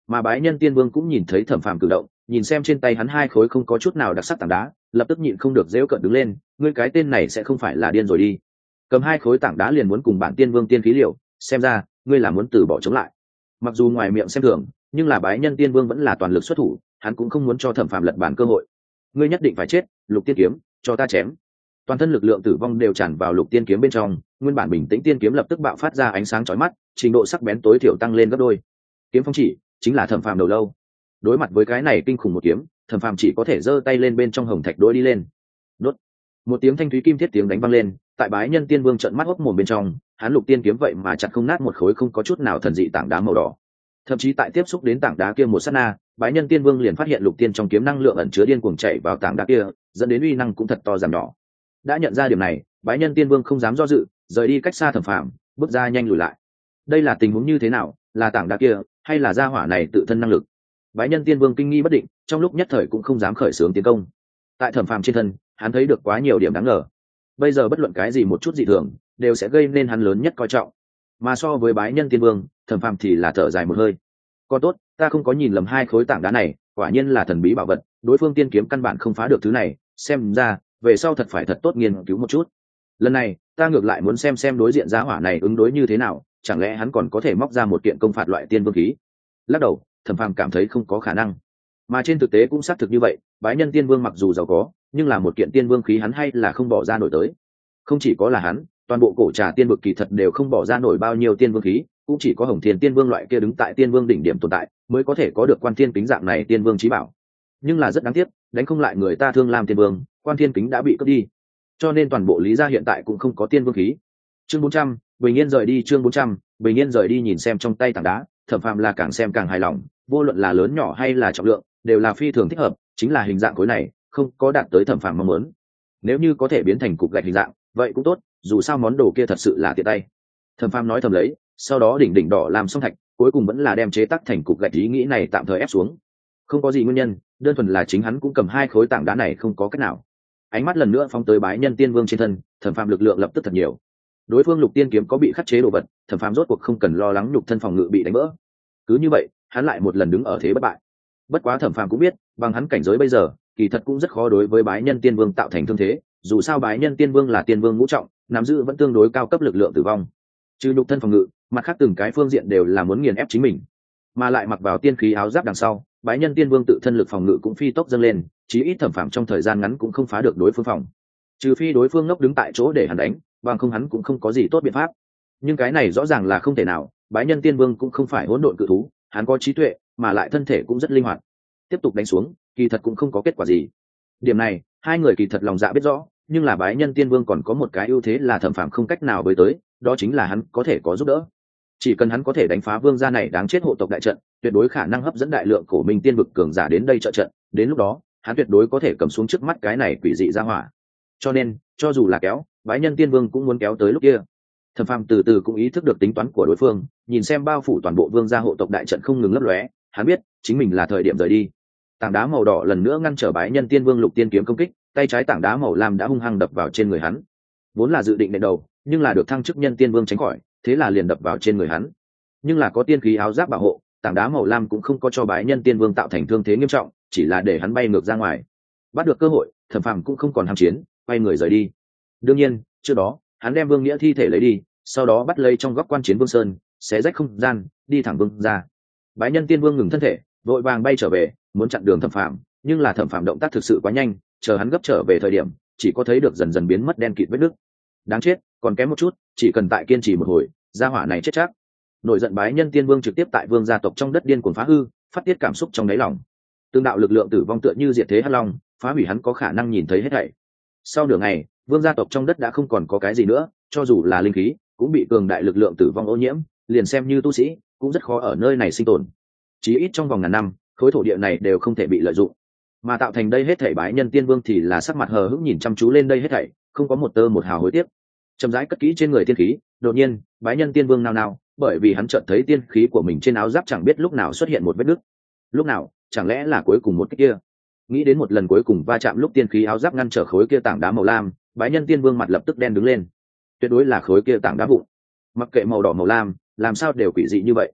Mà bái nhân tiên vương cũng nhìn thấy thẩm phàm cử động, nhìn xem trên tay hắn hai khối không có chút nào đặc sắc tảng đá, lập tức nhịn không được dễu cợt đứng lên, ngươi cái tên này sẽ không phải là điên rồi đi, cầm hai khối tảng đá liền muốn cùng bản tiên vương tiên khí liệu, xem ra ngươi là muốn từ bỏ chống lại. Mặc dù ngoài miệng xem thường, nhưng là bái nhân tiên vương vẫn là toàn lực xuất thủ, hắn cũng không muốn cho thẩm phàm lật bản cơ hội. Ngươi nhất định phải chết, Lục Tiên kiếm, cho ta chém. Toàn thân lực lượng tử vong đều tràn vào Lục Tiên kiếm bên trong, nguyên bản bình tĩnh tiên kiếm lập tức bạo phát ra ánh sáng chói mắt, trình độ sắc bén tối thiểu tăng lên gấp đôi. Kiếm phong chỉ chính là thẩm phàm đầu lâu. Đối mặt với cái này kinh khủng một kiếm, thẩm phàm chỉ có thể giơ tay lên bên trong hồng thạch đối đi lên. Đốt. Một tiếng thanh thúy kim thiết tiếng đánh vang lên, tại bái nhân tiên vương trợn mắt hốc mồm bên trong, hắn Lục Tiên kiếm vậy mà chặt không nát một khối không có chút nào thần dị tảng đá màu đỏ. Thậm chí tại tiếp xúc đến tảng đá kia một sát na, bái nhân tiên vương liền phát hiện Lục Tiên trong kiếm năng lượng ẩn chứa điên cuồng chạy vào tảng đá kia, dẫn đến uy năng cũng thật to giảm nhỏ. Đã nhận ra điểm này, bái nhân tiên vương không dám do dự, rời đi cách xa thẩm phàm, bước ra nhanh lùi lại. Đây là tình huống như thế nào, là tảng đá kia hay là gia hỏa này tự thân năng lực? Bái nhân tiên vương kinh nghi bất định, trong lúc nhất thời cũng không dám khởi xướng tiến công. Tại thẩm phàm trên thân, hắn thấy được quá nhiều điểm đáng ngờ. Bây giờ bất luận cái gì một chút dị thường đều sẽ gây nên hắn lớn nhất coi trọng. Mà so với bái nhân tiên vương, thẩm phàm thì là thở dài một hơi. Còn tốt, ta không có nhìn lầm hai khối tảng đá này, quả nhiên là thần bí bảo vật, đối phương tiên kiếm căn bản không phá được thứ này, xem ra về sau thật phải thật tốt nghiên cứu một chút. Lần này ta ngược lại muốn xem xem đối diện giá hỏa này ứng đối như thế nào, chẳng lẽ hắn còn có thể móc ra một kiện công phạt loại tiên vương khí? Lắc đầu, thẩm phàm cảm thấy không có khả năng. Mà trên thực tế cũng xác thực như vậy, bái nhân tiên vương mặc dù giàu có, nhưng là một kiện tiên vương khí hắn hay là không bỏ ra nổi tới. Không chỉ có là hắn, toàn bộ cổ trà tiên vực kỳ thật đều không bỏ ra nổi bao nhiêu tiên vương khí, cũng chỉ có hồng thiên tiên vương loại kia đứng tại tiên vương đỉnh điểm tồn tại mới có thể có được quan thiên kính dạng này tiên vương trí bảo. Nhưng là rất đáng tiếc, đánh không lại người ta Thương Lam tiên vương, quan thiên kính đã bị cướp đi, cho nên toàn bộ lý gia hiện tại cũng không có tiên vương khí. Chương bốn trăm, bình yên rời đi. Chương bốn trăm, bình yên rời đi. Nhìn xem trong tay tảng đá, thẩm phàm là càng xem càng hài lòng, vô luận là lớn nhỏ hay là trọng lượng đều là phi thường thích hợp, chính là hình dạng khối này không có đạt tới thẩm phàm mong muốn. Nếu như có thể biến thành cục gạch hình dạng vậy cũng tốt, dù sao món đồ kia thật sự là tiện tay. Thẩm phàm nói thầm lấy, sau đó đỉnh đỉnh đỏ làm xong thạch, cuối cùng vẫn là đem chế tác thành cục gạch, ý nghĩ này tạm thời ép xuống. Không có gì nguyên nhân, đơn thuần là chính hắn cũng cầm hai khối tảng đá này không có cách nào. Ánh mắt lần nữa phóng tới bái nhân tiên vương trên thân, thẩm phàm lực lượng lập tức thật nhiều. Đối phương Lục Tiên kiếm có bị khắc chế đồ vật, thẩm phàm rốt cuộc không cần lo lắng nhục thân phòng ngự bị đánh vỡ. Cứ như vậy, hắn lại một lần đứng ở thế bất bại. Bất quá thẩm phàm cũng biết, bằng hắn cảnh giới bây giờ, kỳ thật cũng rất khó đối với bái nhân tiên vương tạo thành thương thế. Dù sao bái nhân tiên vương là tiên vương ngũ trọng, nắm giữ vẫn tương đối cao cấp lực lượng tử vong. Trừ nhục thân phòng ngự, mặt khác từng cái phương diện đều là muốn nghiền ép chính mình. Mà lại mặc vào tiên khí áo giáp đằng sau, bái nhân tiên vương tự thân lực phòng ngự cũng phi tốc dâng lên, chí ít thẩm phàm trong thời gian ngắn cũng không phá được đối phương phòng. Trừ phi đối phương ngốc đứng tại chỗ để hắn đánh, bằng không hắn cũng không có gì tốt biện pháp. Nhưng cái này rõ ràng là không thể nào, bái nhân tiên vương cũng không phải hỗn độn cự thú, hắn có trí tuệ, mà lại thân thể cũng rất linh hoạt. Tiếp tục đánh xuống, kỳ thật cũng không có kết quả gì. Điểm này, hai người kỳ thật lòng dạ biết rõ, nhưng là bái nhân tiên vương còn có một cái ưu thế là thẩm phàm không cách nào với tới, đó chính là hắn có thể có giúp đỡ. Chỉ cần hắn có thể đánh phá vương gia này đáng chết hộ tộc đại trận, tuyệt đối khả năng hấp dẫn đại lượng cổ minh tiên vực cường giả đến đây trợ trận, đến lúc đó hắn tuyệt đối có thể cầm xuống trước mắt cái này quỷ dị ra hỏa. Cho nên cho dù là kéo, bái nhân tiên vương cũng muốn kéo tới lúc kia. Thẩm phàm từ từ cũng ý thức được tính toán của đối phương, nhìn xem bao phủ toàn bộ vương gia hộ tộc đại trận không ngừng lấp lóe, hắn biết chính mình là thời điểm rời đi. Tảng đá màu đỏ lần nữa ngăn trở bái nhân tiên vương Lục Tiên kiếm công kích, tay trái tảng đá màu lam đã hung hăng đập vào trên người hắn. Vốn là dự định đệm đầu, nhưng là được thăng chức nhân tiên vương tránh khỏi, thế là liền đập vào trên người hắn. Nhưng là có tiên khí áo giáp bảo hộ, tảng đá màu lam cũng không có cho bái nhân tiên vương tạo thành thương thế nghiêm trọng, chỉ là để hắn bay ngược ra ngoài. Bắt được cơ hội, thẩm phàm cũng không còn ham chiến, quay người rời đi. Đương nhiên trước đó hắn đem vương nghĩa thi thể lấy đi, sau đó bắt lấy trong góc quan chiến vương sơn, xé rách không gian, đi thẳng vương ra. Bái nhân tiên vương ngừng thân thể, vội vàng bay trở về, muốn chặn đường thẩm phàm, nhưng là thẩm phàm động tác thực sự quá nhanh, chờ hắn gấp trở về thời điểm chỉ có thấy được dần dần biến mất đen kịt vết nứt. Đáng chết, còn kém một chút, chỉ cần tại kiên trì một hồi, gia hỏa này chết chắc. Nổi giận bái nhân tiên vương trực tiếp tại vương gia tộc trong đất điên cuồng phá hư, phát tiết cảm xúc trong đáy lòng. Tương đạo lực lượng tử vong tựa như diệt thế hắc long, phá hủy hắn có khả năng nhìn thấy hết thảy. Sau nửa ngày, vương gia tộc trong đất đã không còn có cái gì nữa, cho dù là linh khí cũng bị cường đại lực lượng tử vong ô nhiễm, liền xem như tu sĩ cũng rất khó ở nơi này sinh tồn. Chí ít trong vòng ngàn năm, khối thổ địa này đều không thể bị lợi dụng. Mà tạo thành đây hết thảy bái nhân tiên vương thì là sắc mặt hờ hững nhìn chăm chú lên đây hết thảy, không có một tơ một hào hối tiếc. Chậm rãi cất kỹ trên người tiên khí, đột nhiên bái nhân tiên vương nao nao, bởi vì hắn chợt thấy tiên khí của mình trên áo giáp chẳng biết lúc nào xuất hiện một vết nứt. Lúc nào, chẳng lẽ là cuối cùng một cái kia? Nghĩ đến một lần cuối cùng va chạm lúc tiên khí áo giáp ngăn trở khối kia tảng đá màu lam, bái nhân tiên vương mặt lập tức đen đứng lên. Tuyệt đối là khối kia tảng đá vụn. Mặc kệ màu đỏ màu lam, làm sao đều quỷ dị như vậy.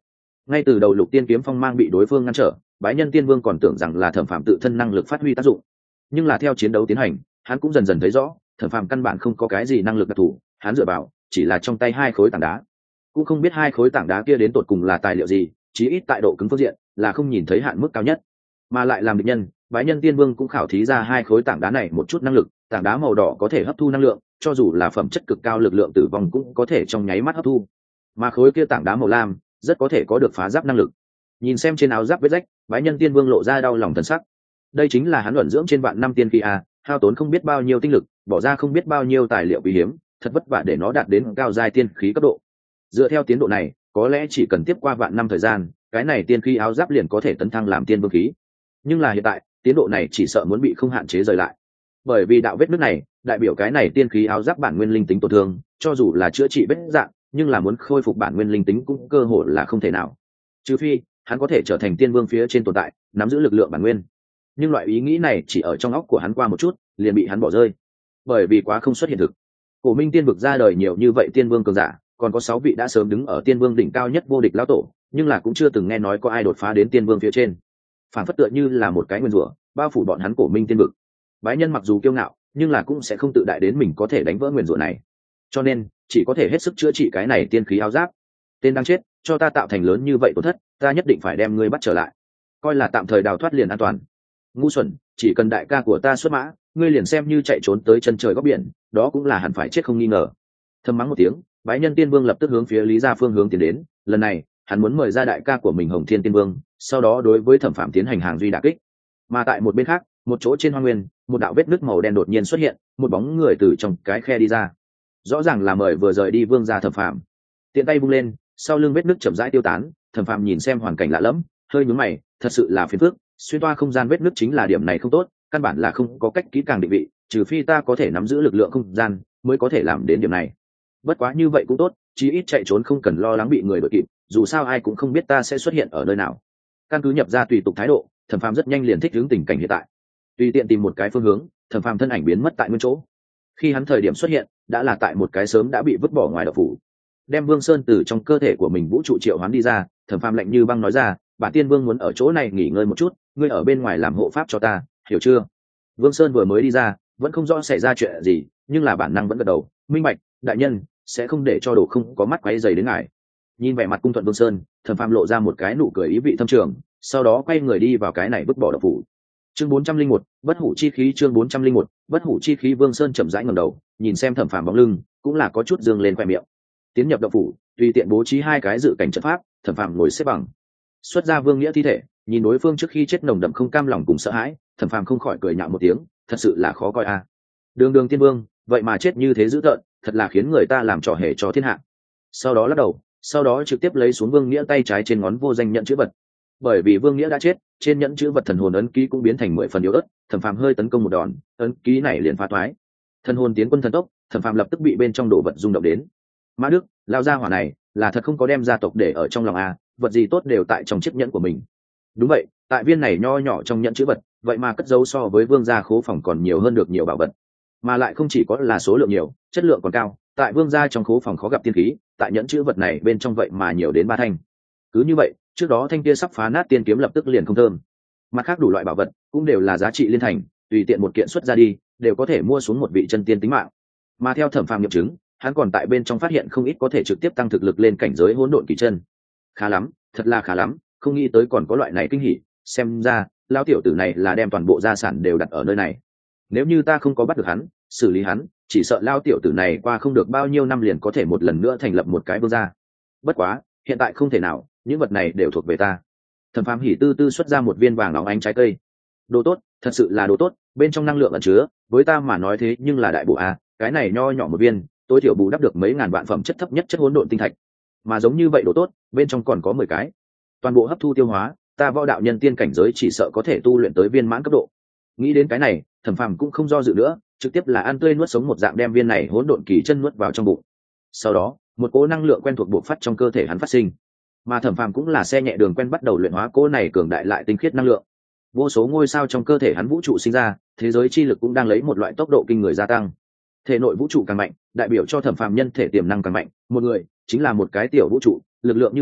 Ngay từ đầu Lục Tiên kiếm phong mang bị đối phương ngăn trở, Bái Nhân Tiên Vương còn tưởng rằng là Thẩm Phàm tự thân năng lực phát huy tác dụng, nhưng là theo chiến đấu tiến hành, hắn cũng dần dần thấy rõ Thẩm Phàm căn bản không có cái gì năng lực đặc thù, hắn dựa vào chỉ là trong tay hai khối tảng đá. Cũng không biết hai khối tảng đá kia đến tột cùng là tài liệu gì, chí ít tại độ cứng phương diện là không nhìn thấy hạn mức cao nhất, mà lại làm địch nhân. Bái Nhân Tiên Vương cũng khảo thí ra hai khối tảng đá này một chút năng lực, tảng đá màu đỏ có thể hấp thu năng lượng, cho dù là phẩm chất cực cao lực lượng tử vong cũng có thể trong nháy mắt hấp thu, mà khối kia tảng đá màu lam rất có thể có được phá giáp năng lực. Nhìn xem trên áo giáp vết rách, Bái Nhân Tiên Vương lộ ra đau lòng thần sắc. Đây chính là hắn luận dưỡng trên vạn năm tiên khí a, hao tốn không biết bao nhiêu tinh lực, bỏ ra không biết bao nhiêu tài liệu quý hiếm, thật vất vả để nó đạt đến cao giai tiên khí cấp độ. Dựa theo tiến độ này, có lẽ chỉ cần tiếp qua vạn năm thời gian, cái này tiên khí áo giáp liền có thể tấn thăng làm tiên vương khí. Nhưng là hiện tại, tiến độ này chỉ sợ muốn bị không hạn chế rời lại, bởi vì đạo vết nứt này đại biểu cái này tiên khí áo giáp bản nguyên linh tính tổn thương, cho dù là chữa trị vết dạng, nhưng là muốn khôi phục bản nguyên linh tính cũng cơ hội là không thể nào, trừ phi hắn có thể trở thành tiên vương phía trên tồn tại, nắm giữ lực lượng bản nguyên. Nhưng loại ý nghĩ này chỉ ở trong óc của hắn qua một chút liền bị hắn bỏ rơi, bởi vì quá không xuất hiện thực. Cổ Minh tiên vực ra đời nhiều như vậy tiên vương cường giả, còn có sáu vị đã sớm đứng ở tiên vương đỉnh cao nhất vô địch lão tổ, nhưng là cũng chưa từng nghe nói có ai đột phá đến tiên vương phía trên, phản phất tựa như là một cái nguyên rủa bao phủ bọn hắn Cổ Minh tiên vực. Bái Nhân mặc dù kiêu ngạo, nhưng là cũng sẽ không tự đại đến mình có thể đánh vỡ nguyên rủa này, cho nên chỉ có thể hết sức chữa trị cái này tiên khí áo giáp. Tên đang chết, cho ta tạo thành lớn như vậy tổn thất, ta nhất định phải đem ngươi bắt trở lại, coi là tạm thời đào thoát liền an toàn. Ngu xuẩn, chỉ cần đại ca của ta xuất mã, ngươi liền xem như chạy trốn tới chân trời góc biển, đó cũng là hẳn phải chết không nghi ngờ. Thầm mắng một tiếng, Bái Nhân Tiên Vương lập tức hướng phía Lý gia phương hướng tiến đến. Lần này hắn muốn mời ra đại ca của mình Hồng Thiên Tiên Vương, sau đó đối với Thẩm Phàm tiến hành hàng duy đả kích. Mà tại một bên khác, một chỗ trên hoang nguyên, một đạo vết nứt màu đen đột nhiên xuất hiện, một bóng người từ trong cái khe đi ra, rõ ràng là mời vừa rời đi vương gia Thẩm Phàm. Tiện tay vung lên, sau lưng vết nứt chậm rãi tiêu tán. Thẩm Phàm nhìn xem hoàn cảnh lạ lẫm, hơi nhướng mày, thật sự là phiền phức, xuyên toa không gian vết nứt chính là điểm này không tốt, căn bản là không có cách kỹ càng định vị, trừ phi ta có thể nắm giữ lực lượng không gian mới có thể làm đến điểm này. Bất quá như vậy cũng tốt, chí ít chạy trốn không cần lo lắng bị người đuổi kịp, dù sao ai cũng không biết ta sẽ xuất hiện ở nơi nào. Căn cứ nhập ra tùy tục thái độ, Thẩm Phàm rất nhanh liền thích ứng tình cảnh hiện tại, tùy tiện tìm một cái phương hướng, Thẩm Phàm thân ảnh biến mất tại nguyên chỗ. Khi hắn thời điểm xuất hiện, đã là tại một cái sớm đã bị vứt bỏ ngoài đậu phủ. Đem Vương Sơn từ trong cơ thể của mình vũ trụ triệu hoán đi ra, Thẩm Phàm lạnh như băng nói ra, bản tiên vương muốn ở chỗ này nghỉ ngơi một chút, ngươi ở bên ngoài làm hộ pháp cho ta, hiểu chưa? Vương Sơn vừa mới đi ra, vẫn không rõ xảy ra chuyện gì, nhưng là bản năng vẫn gật đầu, minh bạch, đại nhân sẽ không để cho đồ không có mắt quấy dày đến ngài. Nhìn vẻ mặt cung thuận Vương Sơn, Thẩm Phàm lộ ra một cái nụ cười ý vị thâm trường, sau đó quay người đi vào cái này vứt bỏ đậu phủ. Chương bốn trăm linh một, bất hủ chi khí. Chương bốn trăm linh một, bất hủ chi khí. Vương Sơn chậm rãi ngẩng đầu, nhìn xem Thẩm Phàm bóng lưng, cũng là có chút dương lên khoe miệng. Tiến nhập đậu phủ, tùy tiện bố trí hai cái dự cảnh trận pháp. Thẩm Phàm ngồi xếp bằng, xuất ra Vương Nghĩa thi thể, nhìn đối phương trước khi chết nồng đậm không cam lòng cùng sợ hãi, Thẩm Phàm không khỏi cười nhạo một tiếng, thật sự là khó coi a. À. Đường Đường tiên vương, vậy mà chết như thế dữ tợn, thật là khiến người ta làm trò hề cho thiên hạ. Sau đó lắc đầu, sau đó trực tiếp lấy xuống Vương Nghĩa tay trái trên ngón vô danh nhận chữ vật. Bởi vì Vương Nghĩa đã chết, trên nhẫn chữ vật thần hồn ấn ký cũng biến thành mười phần yếu ớt. Thẩm Phàm hơi tấn công một đòn, ấn ký này liền phá toái, thần hồn tiến quân thần tốc. Thẩm Phàm lập tức bị bên trong đồ vật rung động đến. Mã Đức, lao ra hỏa này là thật không có đem gia tộc để ở trong lòng à, vật gì tốt đều tại trong chiếc nhẫn của mình. Đúng vậy, tại viên này nho nhỏ trong nhẫn chữ vật, vậy mà cất giấu so với vương gia khố phòng còn nhiều hơn được nhiều bảo vật, mà lại không chỉ có là số lượng nhiều, chất lượng còn cao. Tại vương gia trong khố phòng khó gặp tiên khí, tại nhẫn chữ vật này bên trong vậy mà nhiều đến ba thanh. Cứ như vậy, trước đó thanh kia sắp phá nát tiên kiếm lập tức liền không thơm. Mặt khác đủ loại bảo vật cũng đều là giá trị liên thành, tùy tiện một kiện xuất ra đi đều có thể mua xuống một vị chân tiên tính mạng. Mà theo Thẩm Phàm nghiệm chứng, hắn còn tại bên trong phát hiện không ít có thể trực tiếp tăng thực lực lên cảnh giới hỗn độn kỳ chân. Khá lắm, thật là khá lắm, không nghĩ tới còn có loại này kinh hỉ. Xem ra lão tiểu tử này là đem toàn bộ gia sản đều đặt ở nơi này. Nếu như ta không có bắt được hắn, xử lý hắn, chỉ sợ lão tiểu tử này qua không được bao nhiêu năm liền có thể một lần nữa thành lập một cái vương gia. Bất quá hiện tại không thể nào, những vật này đều thuộc về ta. Thẩm Phàm hỉ tư tư xuất ra một viên vàng óng ánh trái cây. Đồ tốt, thật sự là đồ tốt, bên trong năng lượng ẩn chứa, với ta mà nói thế nhưng là đại bổ a, cái này nho nhỏ một viên, tối thiểu bù đắp được mấy ngàn vạn phẩm chất thấp nhất chất hỗn độn tinh thạch. Mà giống như vậy đồ tốt, bên trong còn có mười cái. Toàn bộ hấp thu tiêu hóa, ta võ đạo nhân tiên cảnh giới chỉ sợ có thể tu luyện tới viên mãn cấp độ. Nghĩ đến cái này, Thẩm Phàm cũng không do dự nữa, trực tiếp là ăn tươi nuốt sống một dạng đem viên này hỗn độn kỳ chân nuốt vào trong bụng. Sau đó, một cỗ năng lượng quen thuộc bộc phát trong cơ thể hắn phát sinh. Mà Thẩm Phàm cũng là xe nhẹ đường quen bắt đầu luyện hóa cỗ này cường đại lại tinh khiết năng lượng. Vô số ngôi sao trong cơ thể hắn vũ trụ sinh ra, thế giới chi lực cũng đang lấy một loại tốc độ kinh người gia tăng. Thể nội vũ trụ càng mạnh, đại biểu cho Thẩm Phàm nhân thể tiềm năng càng mạnh, một người chính là một cái tiểu vũ trụ, lực lượng như vậy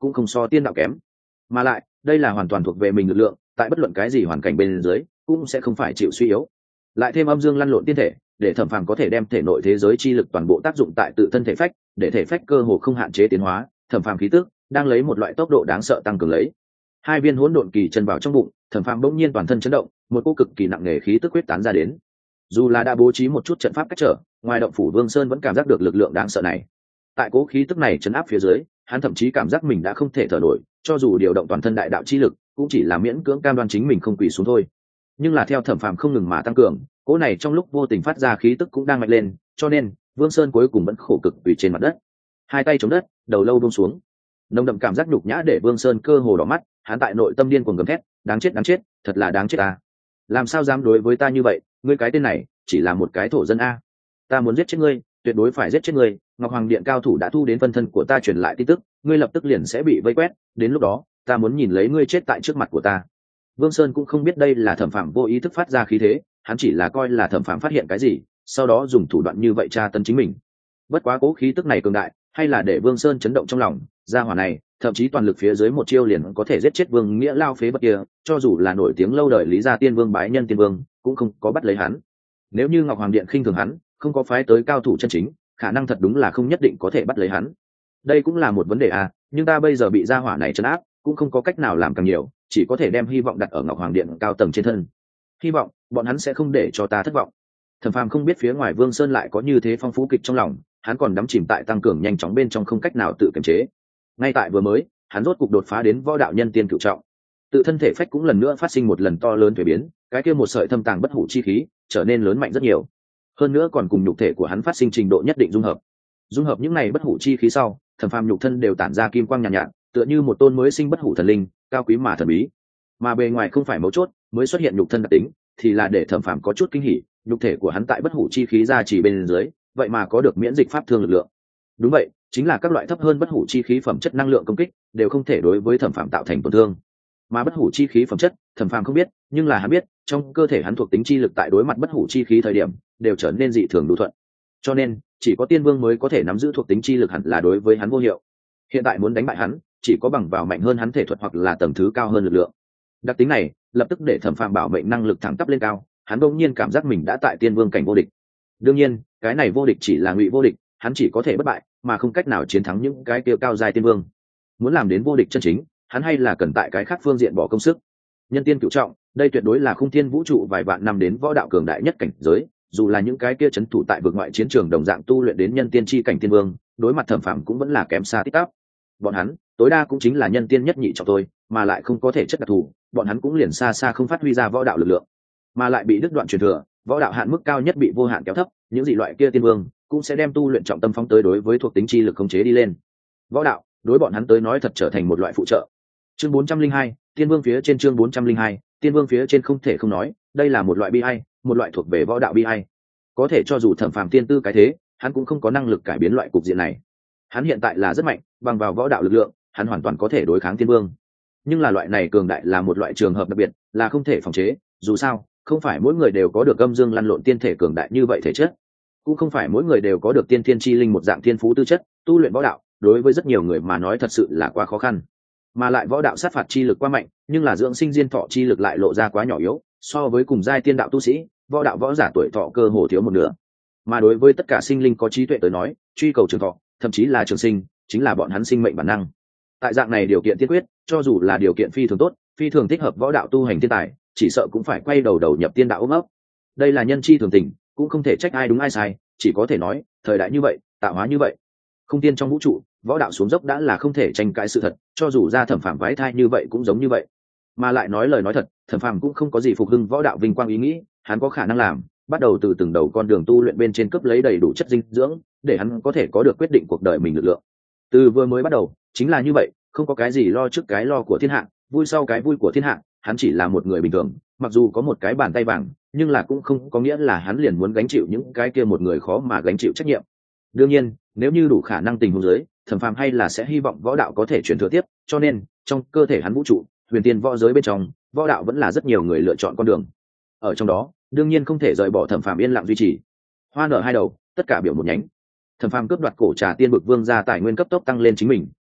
cũng không so tiên đạo kém, mà lại đây là hoàn toàn thuộc về mình lực lượng, tại bất luận cái gì hoàn cảnh bên dưới cũng sẽ không phải chịu suy yếu. Lại thêm âm dương lăn lộn tiên thể, để thẩm phàm có thể đem thể nội thế giới chi lực toàn bộ tác dụng tại tự thân thể phách, để thể phách cơ hồ không hạn chế tiến hóa. Thẩm phàm khí tức đang lấy một loại tốc độ đáng sợ tăng cường lấy. Hai viên hỗn độn kỳ chân vào trong bụng, thẩm phàm bỗng nhiên toàn thân chấn động, một cô cực kỳ nặng nề khí tức quyết tán ra đến. Dù là đã bố trí một chút trận pháp cách trở, ngoài động phủ Vương Sơn vẫn cảm giác được lực lượng đáng sợ này. Tại cố khí tức này chấn áp phía dưới, hắn thậm chí cảm giác mình đã không thể thở nổi, cho dù điều động toàn thân đại đạo chi lực, cũng chỉ là miễn cưỡng cam đoan chính mình không quỳ xuống thôi. Nhưng là theo thẩm phàm không ngừng mà tăng cường, cỗ này trong lúc vô tình phát ra khí tức cũng đang mạnh lên, cho nên Vương Sơn cuối cùng vẫn khổ cực quỳ trên mặt đất, hai tay chống đất, đầu lâu buông xuống. Nồng đậm cảm giác nhục nhã để Vương Sơn cơ hồ đỏ mắt, hắn tại nội tâm điên cuồng gầm thét, đáng chết đáng chết, thật là đáng chết ta. Làm sao dám đối với ta như vậy, ngươi cái tên này chỉ là một cái thổ dân a. Ta muốn giết chết ngươi, tuyệt đối phải giết chết ngươi. Ngọc Hoàng Điện cao thủ đã thu đến phân thân của ta truyền lại tin tức, ngươi lập tức liền sẽ bị vây quét, đến lúc đó ta muốn nhìn lấy ngươi chết tại trước mặt của ta. Vương Sơn cũng không biết đây là thẩm phạm vô ý thức phát ra khí thế, hắn chỉ là coi là thẩm phạm phát hiện cái gì, sau đó dùng thủ đoạn như vậy tra tấn chính mình. Bất quá cố khí tức này cường đại, hay là để Vương Sơn chấn động trong lòng, gia hỏa này thậm chí toàn lực phía dưới một chiêu liền có thể giết chết Vương Nghĩa lao phế vật kia, cho dù là nổi tiếng lâu đời Lý Gia Tiên Vương bái nhân tiên vương, cũng không có bắt lấy hắn. Nếu như Ngọc Hoàng Điện khinh thường hắn, không có phái tới cao thủ chân chính, khả năng thật đúng là không nhất định có thể bắt lấy hắn. Đây cũng là một vấn đề à, nhưng ta bây giờ bị gia hỏa này trấn áp, cũng không có cách nào làm càng nhiều, chỉ có thể đem hy vọng đặt ở Ngọc Hoàng Điện cao tầng trên thân. Hy vọng bọn hắn sẽ không để cho ta thất vọng. Thẩm Phàm không biết phía ngoài Vương Sơn lại có như thế phong phú kịch trong lòng, hắn còn đắm chìm tại tăng cường nhanh chóng bên trong không cách nào tự kiềm chế. Ngay tại vừa mới, hắn rốt cục đột phá đến võ đạo nhân tiên cửu trọng, tự thân thể phách cũng lần nữa phát sinh một lần to lớn thay biến, cái kia một sợi thâm tàng bất hủ chi khí trở nên lớn mạnh rất nhiều, hơn nữa còn cùng nhục thể của hắn phát sinh trình độ nhất định dung hợp. Dung hợp những này bất hủ chi khí sau, Thẩm Phàm nhục thân đều tản ra kim quang nhàn nhạt, nhạt, tựa như một tôn mới sinh bất hủ thần linh, cao quý mà thần bí. Mà bề ngoài không phải mấu chốt, mới xuất hiện nhục thân đặc tính, thì là để Thẩm Phàm có chút kinh hỉ, nhục thể của hắn tại bất hủ chi khí gia trì bên dưới, vậy mà có được miễn dịch pháp thương lực lượng. Đúng vậy, chính là các loại thấp hơn bất hủ chi khí phẩm chất năng lượng công kích đều không thể đối với Thẩm Phàm tạo thành tổn thương. Mà bất hủ chi khí phẩm chất, Thẩm Phàm không biết, nhưng là hắn biết, trong cơ thể hắn thuộc tính chi lực tại đối mặt bất hủ chi khí thời điểm, đều trở nên dị thường đủ thuận. Cho nên, chỉ có tiên vương mới có thể nắm giữ thuộc tính chi lực hẳn là đối với hắn vô hiệu. Hiện tại muốn đánh bại hắn, chỉ có bằng vào mạnh hơn hắn thể thuật hoặc là tầng thứ cao hơn lực lượng. Đặc tính này, lập tức để Thẩm Phàm bảo mệnh năng lực thẳng tắp lên cao, hắn đột nhiên cảm giác mình đã tại tiên vương cảnh vô địch. Đương nhiên, cái này vô địch chỉ là ngụy vô địch, hắn chỉ có thể bất bại, mà không cách nào chiến thắng những cái kia cao giai tiên vương. Muốn làm đến vô địch chân chính, hắn hay là cần tại cái khác phương diện bỏ công sức. Nhân tiên cửu trọng, đây tuyệt đối là khung thiên vũ trụ vài vạn năm đến võ đạo cường đại nhất cảnh giới, dù là những cái kia chấn thủ tại vực ngoại chiến trường đồng dạng tu luyện đến nhân tiên chi cảnh tiên vương, đối mặt Thẩm Phàm cũng vẫn là kém xa tích tắp. Bọn hắn, tối đa cũng chính là nhân tiên nhất nhị trọng thôi, mà lại không có thể chất đặc thù, bọn hắn cũng liền xa xa không phát huy ra võ đạo lực lượng, mà lại bị đứt đoạn truyền thừa, võ đạo hạn mức cao nhất bị vô hạn kéo thấp, những dị loại kia tiên vương cũng sẽ đem tu luyện trọng tâm phóng tới đối với thuộc tính chi lực khống chế đi lên. Võ đạo, đối bọn hắn tới nói thật trở thành một loại phụ trợ. Chương bốn trăm linh hai, Tiên Vương phía trên chương bốn trăm linh hai, Tiên Vương phía trên không thể không nói, đây là một loại bi ai, một loại thuộc về võ đạo bi ai. Có thể cho dù Thẩm Phàm tiên tư cái thế, hắn cũng không có năng lực cải biến loại cục diện này. Hắn hiện tại là rất mạnh, bằng vào võ đạo lực lượng, hắn hoàn toàn có thể đối kháng Tiên Vương. Nhưng là loại này cường đại là một loại trường hợp đặc biệt, là không thể phòng chế, dù sao, không phải mỗi người đều có được âm dương lăn lộn tiên thể cường đại như vậy thể chất, cũng không phải mỗi người đều có được tiên thiên chi linh một dạng thiên phú tư chất, tu luyện võ đạo, đối với rất nhiều người mà nói thật sự là quá khó khăn. Mà lại võ đạo sát phạt chi lực quá mạnh, nhưng là dưỡng sinh diên thọ chi lực lại lộ ra quá nhỏ yếu, so với cùng giai tiên đạo tu sĩ, võ đạo võ giả tuổi thọ cơ hồ thiếu một nửa. Mà đối với tất cả sinh linh có trí tuệ tới nói, truy cầu trường thọ, thậm chí là trường sinh, chính là bọn hắn sinh mệnh bản năng. Tại dạng này điều kiện tiên quyết, cho dù là điều kiện phi thường tốt, phi thường thích hợp võ đạo tu hành thiên tài, chỉ sợ cũng phải quay đầu đầu nhập tiên đạo ôm ấp. Đây là nhân chi thường tình, cũng không thể trách ai đúng ai sai, chỉ có thể nói, thời đại như vậy, tạo hóa như vậy. Không tiên trong vũ trụ, võ đạo xuống dốc đã là không thể tranh cãi sự thật, cho dù ra Thẩm Phàm vái thai như vậy cũng giống như vậy. Mà lại nói lời nói thật, Thẩm Phàm cũng không có gì phục hưng võ đạo vinh quang ý nghĩ, hắn có khả năng làm, bắt đầu từ từng đầu con đường tu luyện bên trên cấp lấy đầy đủ chất dinh dưỡng, để hắn có thể có được quyết định cuộc đời mình lực lượng. Từ vừa mới bắt đầu, chính là như vậy, không có cái gì lo trước cái lo của thiên hạ, vui sau cái vui của thiên hạ, hắn chỉ là một người bình thường, mặc dù có một cái bàn tay vàng, nhưng là cũng không có nghĩa là hắn liền muốn gánh chịu những cái kia một người khó mà gánh chịu trách nhiệm. Đương nhiên, nếu như đủ khả năng tình huống dưới, Thẩm Phàm hay là sẽ hy vọng võ đạo có thể truyền thừa tiếp, cho nên trong cơ thể hắn vũ trụ, huyền tiên võ giới bên trong, võ đạo vẫn là rất nhiều người lựa chọn con đường. Ở trong đó, đương nhiên không thể rời bỏ Thẩm Phàm yên lặng duy trì. Hoa nở hai đầu, tất cả biểu một nhánh. Thẩm Phàm cướp đoạt cổ trà tiên bực vương ra tài nguyên cấp tốc tăng lên chính mình,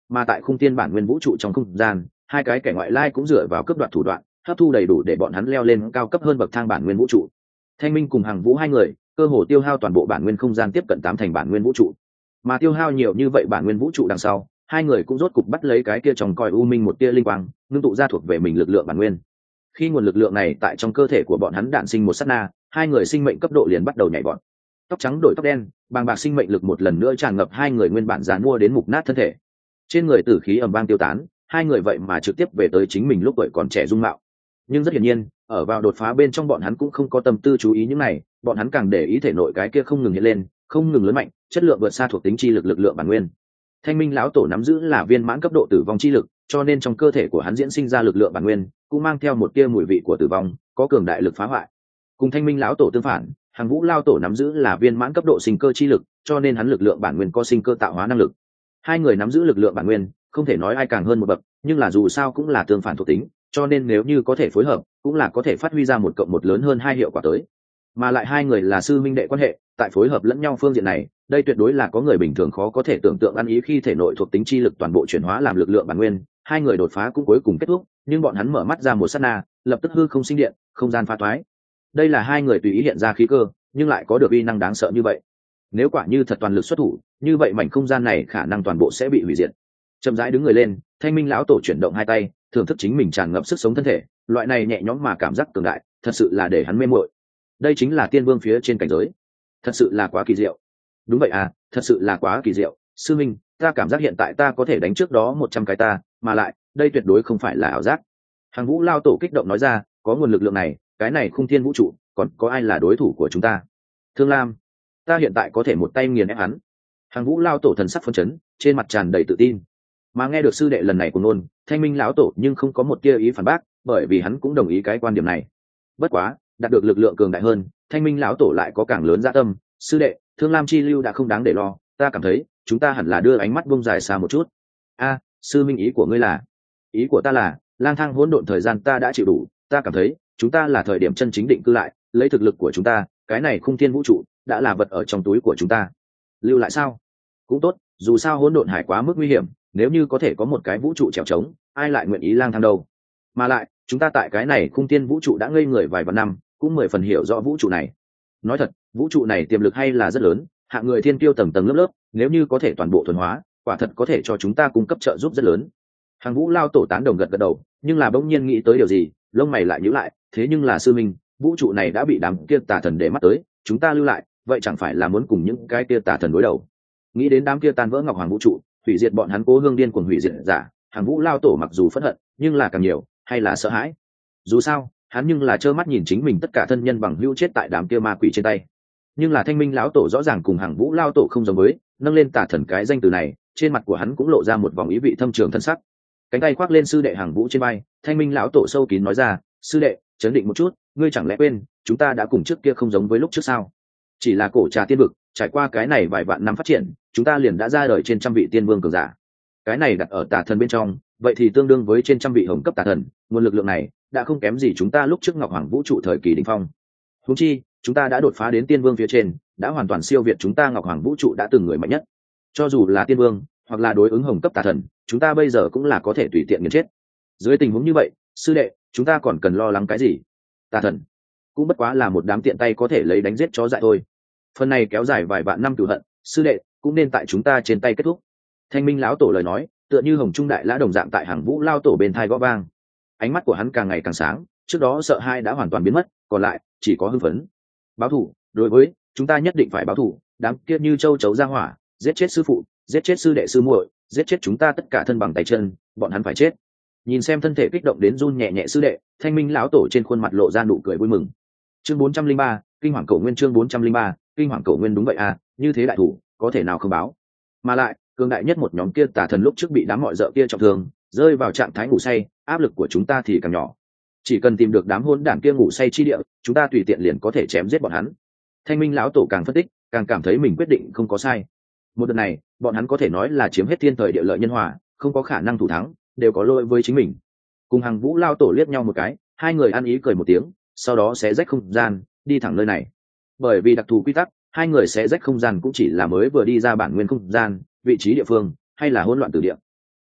mà tại khung tiên bản nguyên vũ trụ trong không gian, hai cái kẻ ngoại lai cũng dựa vào cướp đoạt thủ đoạn hấp thu đầy đủ để bọn hắn leo lên cao cấp hơn bậc thang bản nguyên vũ trụ. Thanh Minh cùng Hằng Vũ hai người cơ hồ tiêu hao toàn bộ bản nguyên không gian tiếp cận tám thành bản nguyên vũ trụ, mà tiêu hao nhiều như vậy bản nguyên vũ trụ đằng sau, hai người cũng rốt cục bắt lấy cái kia trong coi u minh một tia linh quang, ngưng tụ ra thuộc về mình lực lượng bản nguyên. Khi nguồn lực lượng này tại trong cơ thể của bọn hắn đạn sinh một sát na, hai người sinh mệnh cấp độ liền bắt đầu nhảy vọt. Tóc trắng đổi tóc đen, bàng bạc sinh mệnh lực một lần nữa tràn ngập hai người nguyên bản giàn mua đến mục nát thân thể. Trên người tử khí ầm vang tiêu tán, hai người vậy mà trực tiếp về tới chính mình lúc tuổi còn trẻ dung mạo. Nhưng rất hiển nhiên, ở vào đột phá bên trong bọn hắn cũng không có tâm tư chú ý những này, bọn hắn càng để ý thể nội cái kia không ngừng hiện lên, không ngừng lớn mạnh, chất lượng vượt xa thuộc tính chi lực lực lượng bản nguyên. Thanh Minh lão tổ nắm giữ là viên mãn cấp độ tử vong chi lực, cho nên trong cơ thể của hắn diễn sinh ra lực lượng bản nguyên cũng mang theo một tia mùi vị của tử vong, có cường đại lực phá hoại. Cùng Thanh Minh lão tổ tương phản, Hằng Vũ lão tổ nắm giữ là viên mãn cấp độ sinh cơ chi lực, cho nên hắn lực lượng bản nguyên có sinh cơ tạo hóa năng lực. Hai người nắm giữ lực lượng bản nguyên, không thể nói ai càng hơn một bậc, nhưng là dù sao cũng là tương phản thuộc tính, cho nên nếu như có thể phối hợp, cũng là có thể phát huy ra một cộng một lớn hơn hai hiệu quả tới. Mà lại hai người là sư minh đệ quan hệ, tại phối hợp lẫn nhau phương diện này, đây tuyệt đối là có người bình thường khó có thể tưởng tượng ăn ý. Khi thể nội thuộc tính chi lực toàn bộ chuyển hóa làm lực lượng bản nguyên, hai người đột phá cũng cuối cùng kết thúc, nhưng bọn hắn mở mắt ra một sát na, lập tức hư không sinh điện, không gian phá toái. Đây là hai người tùy ý hiện ra khí cơ, nhưng lại có được uy năng đáng sợ như vậy. Nếu quả như thật toàn lực xuất thủ, như vậy mảnh không gian này khả năng toàn bộ sẽ bị hủy diệt. Chậm rãi đứng người lên, Thanh Minh lão tổ chuyển động hai tay, thưởng thức chính mình tràn ngập sức sống thân thể, loại này nhẹ nhõm mà cảm giác cường đại, thật sự là để hắn mê muội. Đây chính là tiên vương phía trên cảnh giới, thật sự là quá kỳ diệu. Đúng vậy à, thật sự là quá kỳ diệu. Sư minh, ta cảm giác hiện tại ta có thể đánh trước đó một trăm cái ta, mà lại đây tuyệt đối không phải là ảo giác. Hằng Vũ lao tổ kích động nói ra, có nguồn lực lượng này, cái này khung thiên vũ trụ, còn có ai là đối thủ của chúng ta? Thương Lam, ta hiện tại có thể một tay nghiền ép hắn. Hằng Vũ lao tổ thần sắc phấn chấn, trên mặt tràn đầy tự tin. Mà nghe được sư đệ lần này của nôn, Thanh Minh lão tổ nhưng không có một tia ý phản bác, bởi vì hắn cũng đồng ý cái quan điểm này. Bất quá, đạt được lực lượng cường đại hơn, Thanh Minh lão tổ lại có càng lớn dạ tâm. Sư đệ, Thương Lam chi lưu đã không đáng để lo, ta cảm thấy chúng ta hẳn là đưa ánh mắt buông dài xa một chút. A, sư minh, ý của ngươi là? Ý của ta là, lang thang hỗn độn thời gian ta đã chịu đủ, ta cảm thấy chúng ta là thời điểm chân chính định cư lại, lấy thực lực của chúng ta, cái này khung thiên vũ trụ đã là vật ở trong túi của chúng ta. Lưu lại sao? Cũng tốt, dù sao hỗn độn hải quá mức nguy hiểm, nếu như có thể có một cái vũ trụ trèo trống, ai lại nguyện ý lang thang đâu. Mà lại, chúng ta tại cái này khung thiên vũ trụ đã ngây người vài vạn năm, cũng mười phần hiểu rõ vũ trụ này. Nói thật, vũ trụ này tiềm lực hay là rất lớn, hạng người thiên kiêu tầng tầng lớp lớp, nếu như có thể toàn bộ thuần hóa, quả thật có thể cho chúng ta cung cấp trợ giúp rất lớn. Hằng Vũ lao tổ tán đồng gật gật đầu, nhưng là bỗng nhiên nghĩ tới điều gì, lông mày lại nhíu lại, thế nhưng là sư minh, vũ trụ này đã bị đám kia tà thần để mắt tới, chúng ta lưu lại, vậy chẳng phải là muốn cùng những cái kia tà thần đối đầu? Nghĩ đến đám kia tan vỡ ngọc hoàng vũ trụ, hủy diệt bọn hắn cố hương điên cuồng hủy diệt giả, Hằng Vũ lao tổ mặc dù phẫn hận, nhưng là càng nhiều hay là sợ hãi. Dù sao, hắn nhưng là trơ mắt nhìn chính mình tất cả thân nhân bằng hữu chết tại đám kia ma quỷ trên tay. Nhưng là Thanh Minh lão tổ rõ ràng cùng Hằng Vũ lao tổ không giống với, nâng lên tà thần cái danh từ này, trên mặt của hắn cũng lộ ra một vòng ý vị thâm trường thân sắc. Cánh tay khoác lên sư đệ Hằng Vũ trên vai, Thanh Minh lão tổ sâu kín nói ra, sư đệ, chấn định một chút, ngươi chẳng lẽ quên chúng ta đã cùng trước kia không giống với lúc trước sao? Chỉ là cổ trà tiên vực, trải qua cái này vài vạn năm phát triển, chúng ta liền đã ra đời trên trăm vị tiên vương cường giả. Cái này đặt ở tà thần bên trong, vậy thì tương đương với trên trăm vị hồng cấp tà thần, nguồn lực lượng này đã không kém gì chúng ta lúc trước ngọc hoàng vũ trụ thời kỳ đỉnh phong. Huống chi, chúng ta đã đột phá đến tiên vương phía trên, đã hoàn toàn siêu việt chúng ta ngọc hoàng vũ trụ đã từng người mạnh nhất. Cho dù là tiên vương, hoặc là đối ứng hồng cấp tà thần, chúng ta bây giờ cũng là có thể tùy tiện nghiền chết. Dưới tình huống như vậy, sư đệ, chúng ta còn cần lo lắng cái gì? Tà thần cũng bất quá là một đám tiện tay có thể lấy đánh giết chó dại thôi. Phần này kéo dài vài vạn năm cửu hận, sư đệ, cũng nên tại chúng ta trên tay kết thúc. Thanh Minh lão tổ lời nói, tựa như hồng trung đại lã đồng dạng tại Hằng Vũ lao tổ bên thai gõ vang. Ánh mắt của hắn càng ngày càng sáng, trước đó sợ hãi đã hoàn toàn biến mất, còn lại chỉ có hưng phấn. Báo thù, đối với chúng ta nhất định phải báo thù, đám kia như châu chấu ra hỏa, giết chết sư phụ, giết chết sư đệ sư muội, giết chết chúng ta tất cả thân bằng tay chân, bọn hắn phải chết. Nhìn xem thân thể kích động đến run nhẹ nhẹ sư đệ, Thanh Minh lão tổ trên khuôn mặt lộ ra nụ cười vui mừng. Chương bốn trăm linh ba, kinh hoàng cổ nguyên. Chương bốn trăm linh ba, kinh hoàng cổ nguyên. Đúng vậy à, như thế đại thủ có thể nào không báo? Mà lại, cường đại nhất một nhóm kia tà thần lúc trước bị đám mọi dợ kia trọng thương, rơi vào trạng thái ngủ say, áp lực của chúng ta thì càng nhỏ. Chỉ cần tìm được đám hôn đản kia ngủ say chi địa, chúng ta tùy tiện liền có thể chém giết bọn hắn. Thanh Minh lão tổ càng phân tích, càng cảm thấy mình quyết định không có sai. Một đợt này, bọn hắn có thể nói là chiếm hết thiên thời địa lợi nhân hòa, không có khả năng thủ thắng, đều có lỗi với chính mình. Cùng Hằng Vũ lao tổ liếc nhau một cái, hai người ăn ý cười một tiếng, sau đó sẽ rách không gian, đi thẳng nơi này. Bởi vì đặc thù quy tắc, hai người sẽ rách không gian cũng chỉ là mới vừa đi ra bản nguyên không gian, vị trí địa phương hay là hỗn loạn từ địa.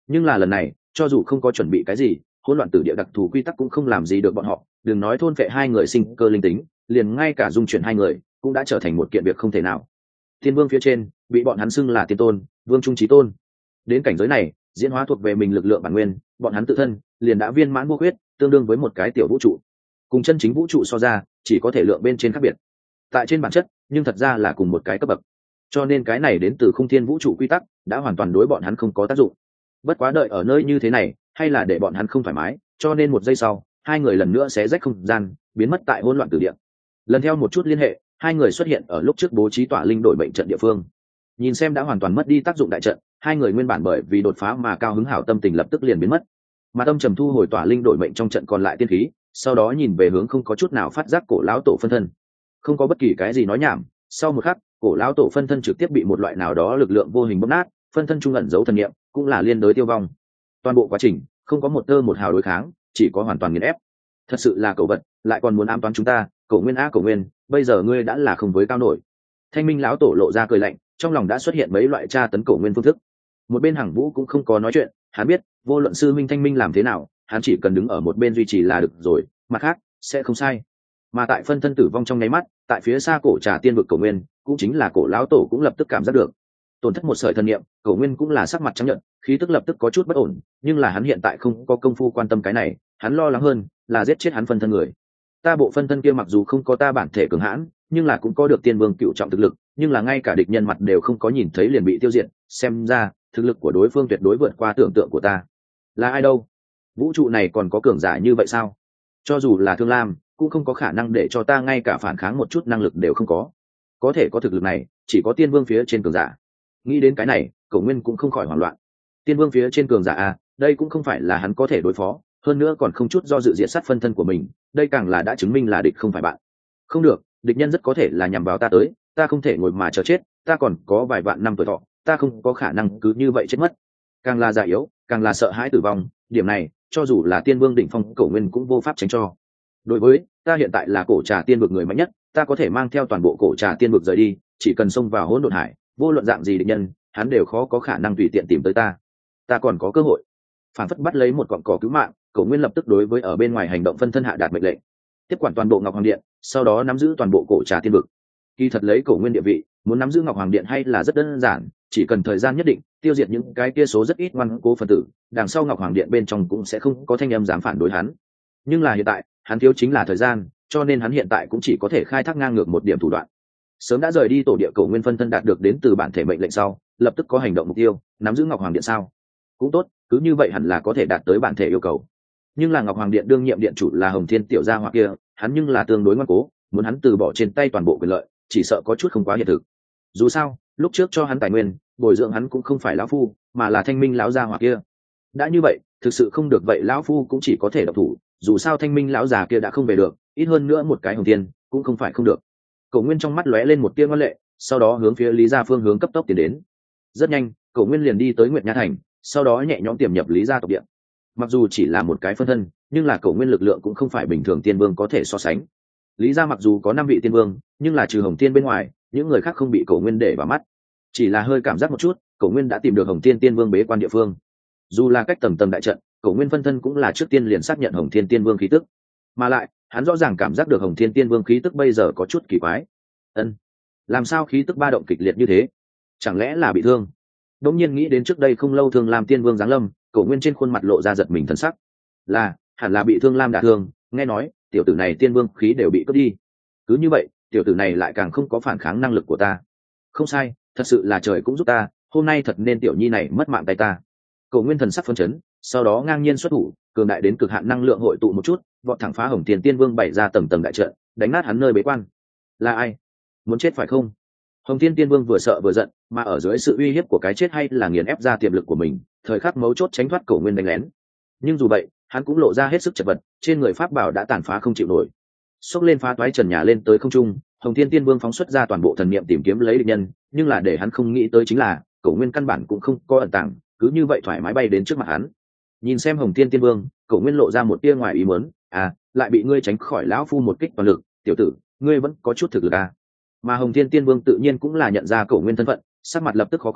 Nhưng là lần này cho dù không có chuẩn bị cái gì, hỗn loạn tử địa đặc thù quy tắc cũng không làm gì được bọn họ, đừng nói thôn phệ hai người sinh cơ linh tính, liền ngay cả dung chuyển hai người cũng đã trở thành một kiện việc không thể nào. Tiên vương phía trên bị bọn hắn xưng là tiên tôn, vương trung trí tôn. Đến cảnh giới này, diễn hóa thuộc về mình lực lượng bản nguyên, bọn hắn tự thân liền đã viên mãn vô khuyết, tương đương với một cái tiểu vũ trụ. Cùng chân chính vũ trụ so ra, chỉ có thể lượng bên trên khác biệt. Tại trên bản chất, nhưng thật ra là cùng một cái cấp bậc. Cho nên cái này đến từ khung thiên vũ trụ quy tắc, đã hoàn toàn đối bọn hắn không có tác dụng. Bất quá đợi ở nơi như thế này, hay là để bọn hắn không thoải mái, cho nên một giây sau, hai người lần nữa sẽ rách không gian, biến mất tại hỗn loạn tử địa. Lần theo một chút liên hệ, hai người xuất hiện ở lúc trước bố trí tỏa linh đổi bệnh trận địa phương. Nhìn xem đã hoàn toàn mất đi tác dụng đại trận, hai người nguyên bản bởi vì đột phá mà cao hứng hảo tâm tình lập tức liền biến mất. Mà tâm trầm thu hồi tỏa linh đổi mệnh trong trận còn lại tiên khí, sau đó nhìn về hướng không có chút nào phát giác cổ lão tổ phân thân. Không có bất kỳ cái gì nói nhảm, sau một khắc, cổ lão tổ phân thân trực tiếp bị một loại nào đó lực lượng vô hình bóp nát, phân thân trung ẩn giấu thần niệm, cũng là liên đối tiêu vong. Toàn bộ quá trình, không có một tơ một hào đối kháng, chỉ có hoàn toàn nghiền ép. Thật sự là cẩu vật, lại còn muốn ám toán chúng ta, Cổ Nguyên a Cổ Nguyên, bây giờ ngươi đã là không với cao nổi. Thanh Minh lão tổ lộ ra cười lạnh, trong lòng đã xuất hiện mấy loại tra tấn Cổ Nguyên phương thức. Một bên Hằng Vũ cũng không có nói chuyện, hắn biết, vô luận sư minh Thanh Minh làm thế nào, hắn chỉ cần đứng ở một bên duy trì là được rồi, mặt khác sẽ không sai. Mà tại phân thân tử vong trong nháy mắt, tại phía xa cổ trà tiên vực Cổ Nguyên, cũng chính là cổ lão tổ cũng lập tức cảm giác được tổn thất một sợi thần niệm, Cổ Nguyên cũng là sắc mặt trắng nhợt, khí tức lập tức có chút bất ổn, nhưng là hắn hiện tại không có công phu quan tâm cái này, hắn lo lắng hơn là giết chết hắn phân thân người. Ta bộ phân thân kia mặc dù không có ta bản thể cường hãn, nhưng là cũng có được tiên vương cựu trọng thực lực, nhưng là ngay cả địch nhân mặt đều không có nhìn thấy liền bị tiêu diệt, xem ra thực lực của đối phương tuyệt đối vượt qua tưởng tượng của ta. Là ai đâu? Vũ trụ này còn có cường giả như vậy sao? Cho dù là Thương Lam, cũng không có khả năng để cho ta ngay cả phản kháng một chút năng lực đều không có. Có thể có thực lực này, chỉ có tiên vương phía trên cường giả. Nghĩ đến cái này, Cổ Nguyên cũng không khỏi hoảng loạn. Tiên vương phía trên cường giả à, đây cũng không phải là hắn có thể đối phó, hơn nữa còn không chút do dự diệt sát phân thân của mình, đây càng là đã chứng minh là địch không phải bạn. Không được, địch nhân rất có thể là nhằm vào ta tới, ta không thể ngồi mà chờ chết, ta còn có vài vạn năm tuổi thọ, ta không có khả năng cứ như vậy chết mất. Càng là già yếu, càng là sợ hãi tử vong, điểm này, cho dù là tiên vương đỉnh phong Cổ Nguyên cũng vô pháp tránh cho. Đối với ta hiện tại là cổ trà tiên vực người mạnh nhất, ta có thể mang theo toàn bộ cổ trà tiên vực rời đi, chỉ cần xông vào hỗn độn hải, vô luận dạng gì địch nhân, hắn đều khó có khả năng tùy tiện tìm tới ta. Ta còn có cơ hội. Phản phất bắt lấy một cọng cỏ cứu mạng, Cổ Nguyên lập tức đối với ở bên ngoài hành động phân thân hạ đạt mệnh lệnh, tiếp quản toàn bộ Ngọc Hoàng Điện, sau đó nắm giữ toàn bộ cổ trà tiên vực. Kỳ thật lấy Cổ Nguyên địa vị, muốn nắm giữ Ngọc Hoàng Điện hay là rất đơn giản, chỉ cần thời gian nhất định, tiêu diệt những cái kia số rất ít ngoan cố phân tử, đằng sau Ngọc Hoàng Điện bên trong cũng sẽ không có thanh âm dám phản đối hắn. Nhưng là hiện tại, hắn thiếu chính là thời gian, cho nên hắn hiện tại cũng chỉ có thể khai thác ngang ngược một điểm thủ đoạn. Sớm đã rời đi tổ địa Cổ Nguyên phân thân đạt được đến từ bản thể mệnh lệnh sau, lập tức có hành động mục tiêu, nắm giữ Ngọc Hoàng Điện sao? Cũng tốt, cứ như vậy hẳn là có thể đạt tới bản thể yêu cầu. Nhưng là Ngọc Hoàng Điện đương nhiệm điện chủ là Hồng Thiên tiểu gia hỏa kia, hắn nhưng là tương đối ngoan cố, muốn hắn từ bỏ trên tay toàn bộ quyền lợi, chỉ sợ có chút không quá hiện thực. Dù sao, lúc trước cho hắn tài nguyên, bồi dưỡng hắn cũng không phải lão phu, mà là Thanh Minh lão gia hỏa kia. Đã như vậy, thực sự không được vậy lão phu cũng chỉ có thể độc thủ, dù sao Thanh Minh lão già kia đã không về được, ít hơn nữa một cái Hồng Thiên, cũng không phải không được. Cổ Nguyên trong mắt lóe lên một tia ngoan lệ, sau đó hướng phía Lý gia phương hướng cấp tốc tiến đến. Rất nhanh, Cổ Nguyên liền đi tới Nguyệt Nha thành, sau đó nhẹ nhõm tiềm nhập Lý gia tộc địa. Mặc dù chỉ là một cái phân thân, nhưng là Cổ Nguyên lực lượng cũng không phải bình thường tiên vương có thể so sánh. Lý gia mặc dù có năm vị tiên vương, nhưng là trừ Hồng Thiên bên ngoài, những người khác không bị Cổ Nguyên để vào mắt. Chỉ là hơi cảm giác một chút, Cổ Nguyên đã tìm được Hồng Thiên tiên vương bế quan địa phương. Dù là cách tầng tầng đại trận, Cổ Nguyên phân thân cũng là trước tiên liền xác nhận Hồng Thiên tiên vương khí tức, mà lại hắn rõ ràng cảm giác được Hồng Thiên tiên vương khí tức bây giờ có chút kỳ quái. Ân, làm sao khí tức ba động kịch liệt như thế? Chẳng lẽ là bị thương? Đống nhiên nghĩ đến trước đây không lâu Thương Lam tiên vương giáng lâm, Cổ Nguyên trên khuôn mặt lộ ra giật mình thần sắc. Là, hẳn là bị Thương Lam đả thương, nghe nói, tiểu tử này tiên vương khí đều bị cướp đi. Cứ như vậy, tiểu tử này lại càng không có phản kháng năng lực của ta. Không sai, thật sự là trời cũng giúp ta, hôm nay thật nên tiểu nhi này mất mạng tay ta. Cổ Nguyên thần sắc phấn chấn, sau đó ngang nhiên xuất thủ, cường đại đến cực hạn năng lượng hội tụ một chút, vọt thẳng phá Hồng Thiên tiên vương bày ra tầng tầng đại trận, đánh nát hắn nơi bế quan. Là ai? Muốn chết phải không? Hồng Thiên tiên vương vừa sợ vừa giận, mà ở dưới sự uy hiếp của cái chết hay là nghiền ép ra tiềm lực của mình, thời khắc mấu chốt tránh thoát Cổ Nguyên đánh lén. Nhưng dù vậy, hắn cũng lộ ra hết sức chật vật, trên người pháp bảo đã tàn phá không chịu nổi. Xốc lên phá toái trần nhà lên tới không trung, Hồng Thiên tiên vương phóng xuất ra toàn bộ thần niệm tìm kiếm lấy địch nhân, nhưng là để hắn không nghĩ tới chính là, Cổ Nguyên căn bản cũng không có ẩn tàng, cứ như vậy thoải mái bay đến trước mặt hắn. Nhìn xem Hồng Thiên tiên vương, Cổ Nguyên lộ ra một tia ngoài ý muốn, à, lại bị ngươi tránh khỏi lão phu một kích toàn lực, tiểu tử, ngươi vẫn có chút thực lực à? Mà Hồng Thiên tiên vương tự nhiên cũng là nhận ra Cổ Nguyên thân phận, sắc mặt lập tức khó coi,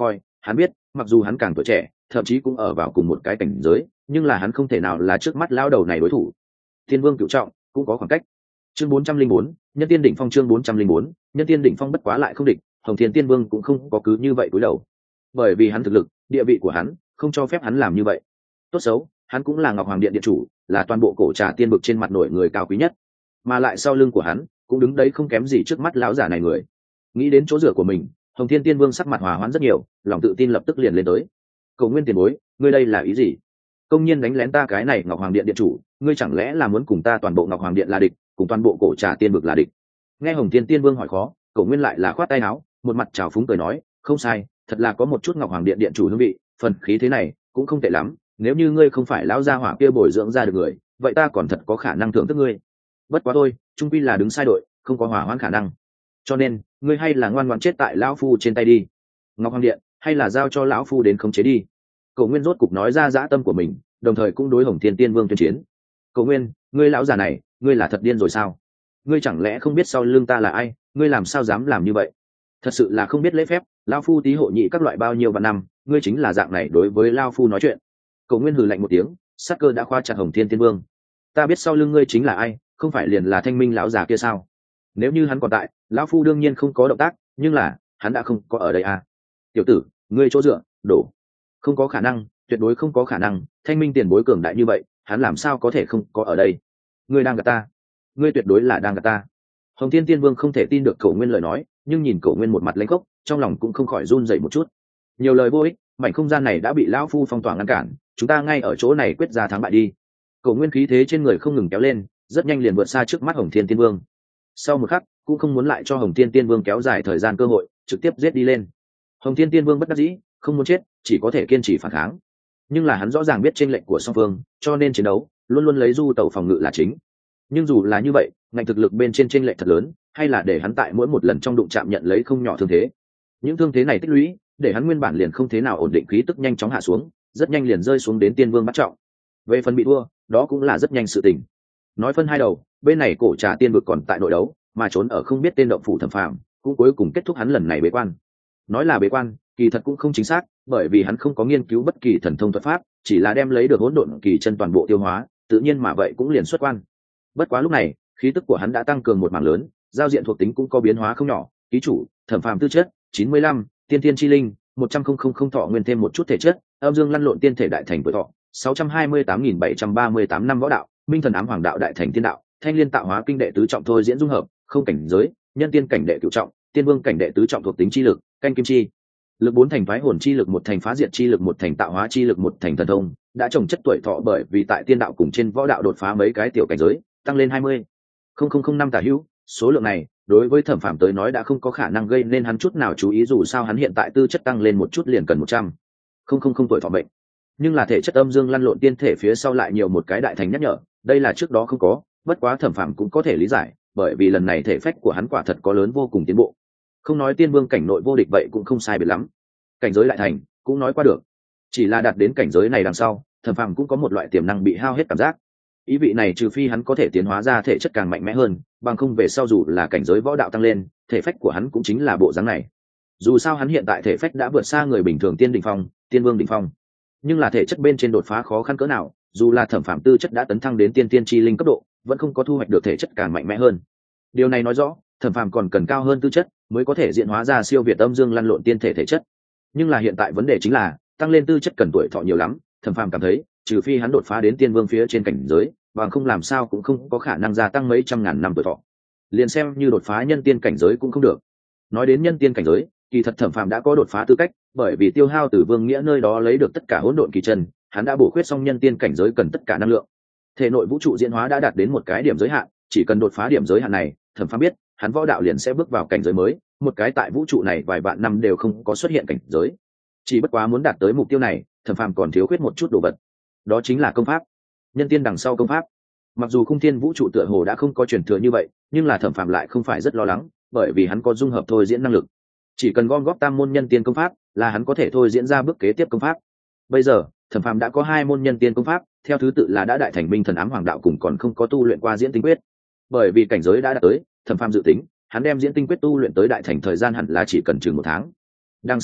Hắn biết mặc dù hắn càng tuổi trẻ thậm chí cũng ở vào cùng một cái cảnh giới, nhưng là hắn không thể nào là trước mắt lao đầu này đối thủ. Thiên vương cửu trọng cũng có khoảng cách. Chương bốn trăm linh bốn, nhân tiên đỉnh phong. Chương bốn trăm linh bốn, nhân tiên đỉnh phong bất quá lại không địch, Hồng Thiên Tiên Vương cũng không có cứ như vậy cúi đầu. Bởi vì hắn thực lực, địa vị của hắn không cho phép hắn làm như vậy. Tốt xấu, hắn cũng là Ngọc Hoàng Điện điện chủ, là toàn bộ cổ trà tiên vực trên mặt nổi người cao quý nhất, mà lại sau lưng của hắn cũng đứng đấy không kém gì trước mắt lão giả này người. Nghĩ đến chỗ dựa của mình, Hồng Thiên Tiên Vương sắc mặt hòa hoãn rất nhiều, lòng tự tin lập tức liền lên tới. Cầu Nguyên tiền bối, ngươi đây là ý gì? Công nhiên đánh lén ta cái này Ngọc Hoàng Điện điện chủ, ngươi chẳng lẽ là muốn cùng ta toàn bộ Ngọc Hoàng Điện là địch, cùng toàn bộ cổ trà tiên vực là địch? Nghe Hồng Thiên Tiên Vương hỏi khó, Cầu Nguyên lại là khoát tay áo, một mặt trào phúng cười nói, không sai, thật là có một chút Ngọc Hoàng Điện điện chủ hương vị, phần khí thế này cũng không tệ lắm, nếu như ngươi không phải lão gia hỏa kia bồi dưỡng ra được người, vậy ta còn thật có khả năng thưởng thức ngươi. Bất quá thôi, trung quy là đứng sai đội, không có hỏa hoãn khả năng, cho nên ngươi hay là ngoan ngoãn chết tại lão phu trên tay đi. Ngọc Hoàng Điện hay là giao cho lão phu đến khống chế đi. Cầu Nguyên rốt cục nói ra dã tâm của mình, đồng thời cũng đối Hồng Thiên Tiên Vương tuyên chiến. Cầu Nguyên, ngươi lão già này, ngươi là thật điên rồi sao? Ngươi chẳng lẽ không biết sau lưng ta là ai? Ngươi làm sao dám làm như vậy? Thật sự là không biết lễ phép, lão phu tí hộ nhị các loại bao nhiêu vạn năm, ngươi chính là dạng này đối với lão phu nói chuyện. Cầu Nguyên hừ lạnh một tiếng, sát cơ đã khóa chặt Hồng Thiên Tiên Vương. Ta biết sau lưng ngươi chính là ai, không phải liền là Thanh Minh lão già kia sao? Nếu như hắn còn tại, lão phu đương nhiên không có động tác, nhưng là hắn đã không có ở đây à? Tiểu tử, ngươi chỗ dựa, đổ. Không có khả năng, tuyệt đối không có khả năng, Thanh Minh tiền bối cường đại như vậy, hắn làm sao có thể không có ở đây? Ngươi đang gạt ta, ngươi tuyệt đối là đang gạt ta. Hồng Thiên Tiên Vương không thể tin được Cầu Nguyên lời nói, nhưng nhìn Cầu Nguyên một mặt lãnh khốc, trong lòng cũng không khỏi run rẩy một chút. Nhiều lời vô ích, mảnh không gian này đã bị lão phu phong tỏa ngăn cản, chúng ta ngay ở chỗ này quyết ra thắng bại đi. Cầu Nguyên khí thế trên người không ngừng kéo lên, rất nhanh liền vượt xa trước mắt Hồng Thiên Tiên Vương. Sau một khắc, cũng không muốn lại cho Hồng Thiên Tiên Vương kéo dài thời gian cơ hội, trực tiếp giết đi lên. Hồng Thiên Tiên Vương bất đắc dĩ, không muốn chết, chỉ có thể kiên trì phản kháng. Nhưng là hắn rõ ràng biết chênh lệnh của song phương, cho nên chiến đấu luôn luôn lấy du tẩu phòng ngự là chính. Nhưng dù là như vậy, ngành thực lực bên trên chênh lệnh thật lớn, hay là để hắn tại mỗi một lần trong đụng chạm nhận lấy không nhỏ thương thế. Những thương thế này tích lũy, để hắn nguyên bản liền không thế nào ổn định khí tức nhanh chóng hạ xuống, rất nhanh liền rơi xuống đến Tiên Vương bắt trọng. Về phần bị thua, đó cũng là rất nhanh sự tình. Nói phân hai đầu, bên này cổ trà tiên vực còn tại nội đấu, mà trốn ở không biết tên động phủ Thẩm Phàm, cũng cuối cùng kết thúc hắn lần này bế quan. Nói là bế quan, kỳ thật cũng không chính xác, bởi vì hắn không có nghiên cứu bất kỳ thần thông thuật pháp, chỉ là đem lấy được hỗn độn kỳ chân toàn bộ tiêu hóa, tự nhiên mà vậy cũng liền xuất quan. Bất quá lúc này, khí tức của hắn đã tăng cường một mảng lớn, giao diện thuộc tính cũng có biến hóa không nhỏ, ký chủ, Thẩm Phàm tư chất chín mươi lăm, tiên tiên chi linh một trăm không thọ nguyên thêm một chút thể chất, âm dương lăn lộn tiên thể đại thành tuổi thọ sáu trăm hai mươi tám nghìn bảy trăm ba mươi tám năm võ đạo, minh thần ám hoàng đạo đại thành tiên đạo, thanh liên tạo hóa kinh đệ tứ trọng thôi diễn dung hợp, không cảnh giới, nhân tiên cảnh đệ cửu trọng, tiên vương cảnh đệ tứ trọng thuộc tính chi lực, canh kim chi lực bốn thành phái hồn chi lực một thành phá diệt chi lực một thành tạo hóa chi lực một thành thần thông, đã trồng chất tuổi thọ bởi vì tại tiên đạo cùng trên võ đạo đột phá mấy cái tiểu cảnh giới, tăng lên hai mươi không không không năm tả hữu. Số lượng này đối với Thẩm Phàm tới nói đã không có khả năng gây nên hắn chút nào chú ý, dù sao hắn hiện tại tư chất tăng lên một chút liền cần một trăm không không không tuổi thọ mệnh. Nhưng là thể chất âm dương lăn lộn tiên thể phía sau lại nhiều một cái đại thành nhắc nhở, đây là trước đó không có, bất quá Thẩm Phàm cũng có thể lý giải, bởi vì lần này thể phách của hắn quả thật có lớn vô cùng tiến bộ. Không nói tiên vương cảnh nội vô địch vậy cũng không sai biệt lắm, cảnh giới đại thành cũng nói qua được. Chỉ là đạt đến cảnh giới này đằng sau, Thẩm Phàm cũng có một loại tiềm năng bị hao hết cảm giác. Ý vị này trừ phi hắn có thể tiến hóa ra thể chất càng mạnh mẽ hơn, bằng không về sau dù là cảnh giới võ đạo tăng lên, thể phách của hắn cũng chính là bộ dáng này. Dù sao hắn hiện tại thể phách đã vượt xa người bình thường tiên đỉnh phong, tiên vương đỉnh phong. Nhưng là thể chất bên trên đột phá khó khăn cỡ nào, dù là Thẩm Phàm tư chất đã tấn thăng đến tiên tiên chi linh cấp độ, vẫn không có thu hoạch được thể chất càng mạnh mẽ hơn. Điều này nói rõ, Thẩm Phàm còn cần cao hơn tư chất mới có thể diễn hóa ra siêu việt âm dương lăn lộn tiên thể thể chất. Nhưng là hiện tại vấn đề chính là, tăng lên tư chất cần tuổi thọ nhiều lắm, Thẩm Phàm cảm thấy, trừ phi hắn đột phá đến tiên vương phía trên cảnh giới, bằng không làm sao cũng không có khả năng gia tăng mấy trăm ngàn năm tuổi thọ. Liền xem như đột phá nhân tiên cảnh giới cũng không được. Nói đến nhân tiên cảnh giới, kỳ thật Thẩm Phàm đã có đột phá tư cách, bởi vì tiêu hao từ Vương Nghĩa nơi đó lấy được tất cả hỗn độn kỳ chân, hắn đã bổ khuyết xong nhân tiên cảnh giới cần tất cả năng lượng. Thể nội vũ trụ diễn hóa đã đạt đến một cái điểm giới hạn, chỉ cần đột phá điểm giới hạn này, Thẩm Phàm biết, hắn võ đạo liền sẽ bước vào cảnh giới mới, một cái tại vũ trụ này vài vạn năm đều không có xuất hiện cảnh giới. Chỉ bất quá muốn đạt tới mục tiêu này, Thẩm Phàm còn thiếu khuyết một chút đồ vật. Đó chính là công pháp. Nhân tiên đằng sau công pháp. Mặc dù Khung Thiên vũ trụ tựa hồ đã không có truyền thừa như vậy, nhưng là Thẩm Phàm lại không phải rất lo lắng, bởi vì hắn có dung hợp thôi diễn năng lực. Chỉ cần gom góp tam môn nhân tiên công pháp, là hắn có thể thôi diễn ra bước kế tiếp công pháp. Bây giờ, Thẩm Phàm đã có hai môn nhân tiên công pháp, theo thứ tự là đã đại thành minh thần ám hoàng đạo cùng còn không có tu luyện qua diễn tinh quyết. Bởi vì cảnh giới đã đạt tới, Thẩm Phàm dự tính, hắn đem diễn tinh quyết tu luyện tới đại thành thời gian hẳn là chỉ cần chừng một tháng. Đằng sau,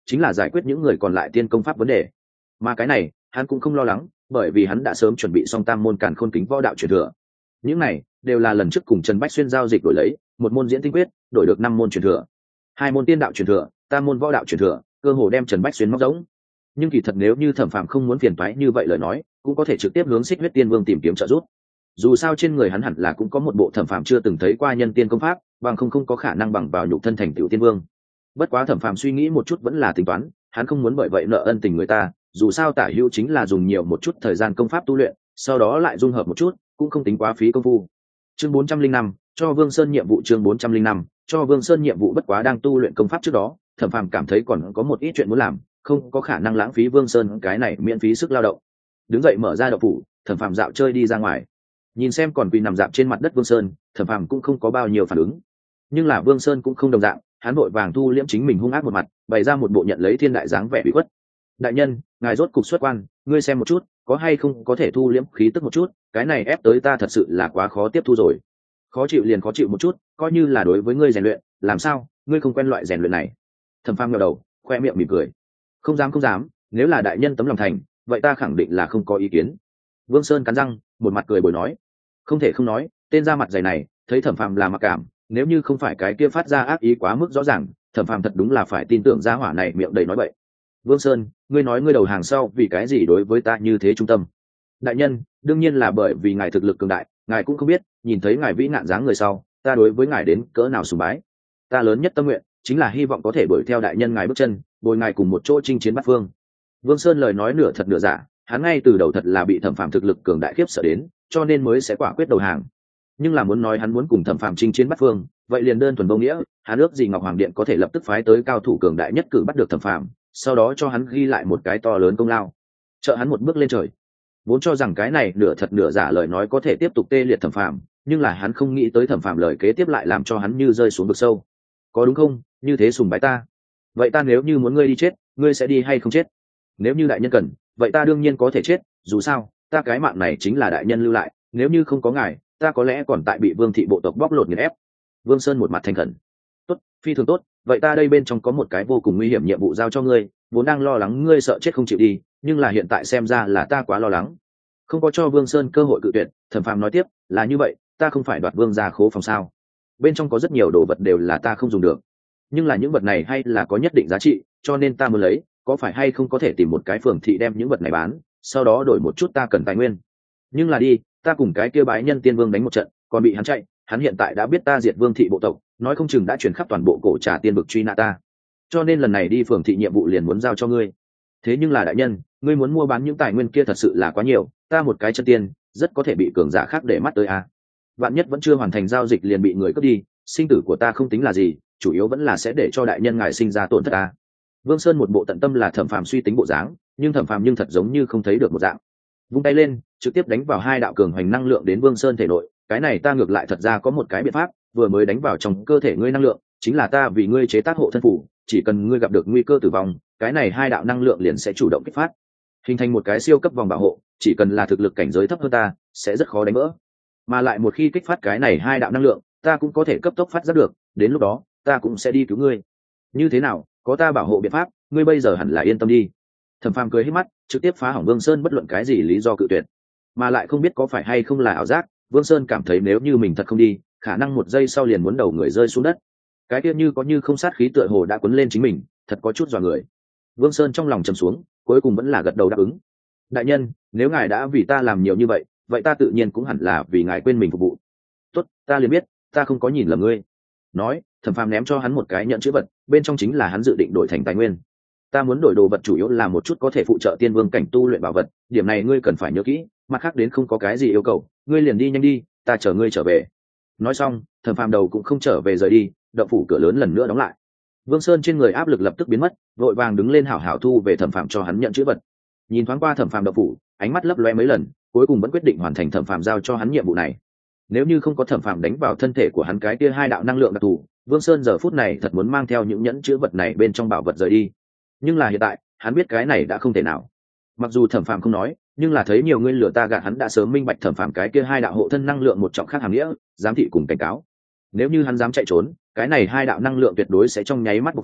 chính là giải quyết những người còn lại tiên công pháp vấn đề. Mà cái này hắn cũng không lo lắng, bởi vì hắn đã sớm chuẩn bị xong tam môn càn khôn kính võ đạo truyền thừa. Những này đều là lần trước cùng Trần Bách Xuyên giao dịch đổi lấy, một môn diễn tinh quyết đổi được năm môn truyền thừa, hai môn tiên đạo truyền thừa, tam môn võ đạo truyền thừa, cơ hồ đem Trần Bách Xuyên móc giống. Nhưng kỳ thật nếu như Thẩm Phàm không muốn phiền toái như vậy lời nói, cũng có thể trực tiếp hướng Xích Huyết Tiên Vương tìm kiếm trợ giúp. Dù sao trên người hắn hẳn là cũng có một bộ Thẩm Phàm chưa từng thấy qua nhân tiên công pháp, bằng không không có khả năng bằng vào nhục thân thành tựu tiên vương. Bất quá Thẩm Phàm suy nghĩ một chút vẫn là tính toán, hắn không muốn bởi vậy nợ ân tình người ta, dù sao Tả Hữu chính là dùng nhiều một chút thời gian công pháp tu luyện, sau đó lại dung hợp một chút, cũng không tính quá phí công phu. Chương bốn trăm linh năm, cho Vương Sơn nhiệm vụ. Chương bốn trăm linh năm, cho Vương Sơn nhiệm vụ. Bất quá đang tu luyện công pháp trước đó, Thẩm Phàm cảm thấy còn có một ít chuyện muốn làm, không có khả năng lãng phí Vương Sơn cái này miễn phí sức lao động. Đứng dậy mở ra động phủ, Thẩm Phàm dạo chơi đi ra ngoài, nhìn xem còn quỳ nằm dạp trên mặt đất Vương Sơn, Thẩm Phàm cũng không có bao nhiêu phản ứng. Nhưng là Vương Sơn cũng không đồng dạng, hắn vội vàng thu liễm chính mình hung ác một mặt, bày ra một bộ nhận lấy thiên đại dáng vẻ bị khuất. Đại nhân, ngài rốt cục xuất quan, ngươi xem một chút, có hay không có thể thu liễm khí tức một chút, cái này ép tới ta thật sự là quá khó tiếp thu rồi. Khó chịu liền khó chịu một chút, coi như là đối với ngươi rèn luyện, làm sao, ngươi không quen loại rèn luyện này. Thẩm Phàm ngẩng đầu, khoe miệng mỉm cười. Không dám không dám, nếu là đại nhân tấm lòng thành, vậy ta khẳng định là không có ý kiến. Vương Sơn cắn răng, một mặt cười bồi nói. Không thể không nói, tên ra mặt dày này, thấy Thẩm Phàm là mặc cảm, nếu như không phải cái kia phát ra ác ý quá mức rõ ràng, Thẩm Phàm thật đúng là phải tin tưởng gia hỏa này miệng đầy nói bậy. Vương Sơn, ngươi nói ngươi đầu hàng sau vì cái gì đối với ta như thế trung tâm? Đại nhân, đương nhiên là bởi vì ngài thực lực cường đại, ngài cũng không biết, nhìn thấy ngài vĩ nạn dáng người sau, ta đối với ngài đến cỡ nào sùng bái. Ta lớn nhất tâm nguyện chính là hy vọng có thể đuổi theo đại nhân ngài bước chân, bồi ngài cùng một chỗ chinh chiến bát phương. Vương Sơn lời nói nửa thật nửa giả, hắn ngay từ đầu thật là bị Thẩm Phàm thực lực cường đại khiếp sợ đến, cho nên mới sẽ quả quyết đầu hàng. Nhưng là muốn nói hắn muốn cùng Thẩm Phàm chinh chiến bát phương, vậy liền đơn thuần vô nghĩa, hắn ước gì Ngọc Hoàng Điện có thể lập tức phái tới cao thủ cường đại nhất cử bắt được Thẩm Phàm, sau đó cho hắn ghi lại một cái to lớn công lao, trợ hắn một bước lên trời. Vốn cho rằng cái này nửa thật nửa giả lời nói có thể tiếp tục tê liệt Thẩm Phàm, nhưng là hắn không nghĩ tới Thẩm Phàm lời kế tiếp lại làm cho hắn như rơi xuống vực sâu. Có đúng không, như thế sùng bái ta, vậy ta nếu như muốn ngươi đi chết, ngươi sẽ đi hay không chết? Nếu như đại nhân cần, vậy ta đương nhiên có thể chết, dù sao ta cái mạng này chính là đại nhân lưu lại, nếu như không có ngài, ta có lẽ còn tại bị Vương thị bộ tộc bóc lột nghiền ép. Vương Sơn một mặt thành khẩn. Tốt, phi thường tốt, vậy ta đây bên trong có một cái vô cùng nguy hiểm nhiệm vụ giao cho ngươi, vốn đang lo lắng ngươi sợ chết không chịu đi, nhưng là hiện tại xem ra là ta quá lo lắng. Không có cho Vương Sơn cơ hội cự tuyệt, Thẩm Phàm nói tiếp, là như vậy, ta không phải đoạt Vương gia khố phòng sao? Bên trong có rất nhiều đồ vật đều là ta không dùng được, nhưng là những vật này hay là có nhất định giá trị, cho nên ta muốn lấy, có phải hay không có thể tìm một cái phường thị đem những vật này bán, sau đó đổi một chút ta cần tài nguyên. Nhưng là đi, ta cùng cái kia bái nhân tiên vương đánh một trận, còn bị hắn chạy, hắn hiện tại đã biết ta diệt Vương thị bộ tộc, nói không chừng đã chuyển khắp toàn bộ cổ trà tiên vực truy nã ta, cho nên lần này đi phường thị nhiệm vụ liền muốn giao cho ngươi. Thế nhưng là đại nhân, ngươi muốn mua bán những tài nguyên kia thật sự là quá nhiều, ta một cái chân tiên rất có thể bị cường giả khác để mắt tới à. Vạn nhất vẫn chưa hoàn thành giao dịch liền bị người cướp đi, sinh tử của ta không tính là gì, chủ yếu vẫn là sẽ để cho đại nhân ngài sinh ra tổn thất ta. Vương Sơn một bộ tận tâm là Thẩm Phàm suy tính bộ dáng, nhưng Thẩm Phàm nhưng thật giống như không thấy được một dạng. Vung tay lên, trực tiếp đánh vào hai đạo cường hoành năng lượng đến Vương Sơn thể nội, cái này ta ngược lại thật ra có một cái biện pháp, vừa mới đánh vào trong cơ thể ngươi năng lượng, chính là ta vì ngươi chế tác hộ thân phủ, chỉ cần ngươi gặp được nguy cơ tử vong, cái này hai đạo năng lượng liền sẽ chủ động kích phát, hình thành một cái siêu cấp vòng bảo hộ, chỉ cần là thực lực cảnh giới thấp hơn ta, sẽ rất khó đánh vỡ. Mà lại một khi kích phát cái này hai đạo năng lượng, ta cũng có thể cấp tốc phát ra được, đến lúc đó, ta cũng sẽ đi cứu ngươi. Như thế nào, có ta bảo hộ biện pháp, ngươi bây giờ hẳn là yên tâm đi. Thẩm Phàm cười hết mắt, trực tiếp phá hỏng Vương Sơn bất luận cái gì lý do cự tuyệt. Mà lại không biết có phải hay không là ảo giác, Vương Sơn cảm thấy nếu như mình thật không đi, khả năng một giây sau liền muốn đầu người rơi xuống đất. Cái kia như có như không sát khí tựa hồ đã cuốn lên chính mình, thật có chút dọa người. Vương Sơn trong lòng trầm xuống, cuối cùng vẫn là gật đầu đáp ứng. Đại nhân, nếu ngài đã vì ta làm nhiều như vậy, vậy ta tự nhiên cũng hẳn là vì ngài quên mình phục vụ. Tốt, ta liền biết, ta không có nhìn lầm ngươi. Nói, Thẩm Phàm ném cho hắn một cái nhẫn chữ vật, bên trong chính là hắn dự định đổi thành tài nguyên. Ta muốn đổi đồ vật chủ yếu là một chút có thể phụ trợ tiên vương cảnh tu luyện bảo vật, điểm này ngươi cần phải nhớ kỹ, mặt khác đến không có cái gì yêu cầu, ngươi liền đi nhanh đi, ta chờ ngươi trở về. Nói xong, Thẩm Phàm đầu cũng không trở về rời đi, động phủ cửa lớn lần nữa đóng lại. Vương Sơn trên người áp lực lập tức biến mất, vội vàng đứng lên hảo hảo thu về Thẩm Phàm cho hắn nhận chữ vật. Nhìn thoáng qua Thẩm Phàm động phủ, ánh mắt lấp loe mấy lần, cuối cùng vẫn quyết định hoàn thành Thẩm Phàm giao cho hắn nhiệm vụ này. Nếu như không có Thẩm Phàm đánh vào thân thể của hắn cái kia hai đạo năng lượng đặc thù, Vương Sơn giờ phút này thật muốn mang theo những nhẫn chữ vật này bên trong bảo vật rời đi. Nhưng là hiện tại, hắn biết cái này đã không thể nào. Mặc dù Thẩm Phàm không nói, nhưng là thấy nhiều người lừa ta gạt hắn đã sớm minh bạch Thẩm Phàm cái kia hai đạo hộ thân năng lượng một trọng khác hàm nghĩa, giám thị cùng cảnh cáo. Nếu như hắn dám chạy trốn, cái này hai đạo năng lượng tuyệt đối sẽ trong nháy mắt bộc phát,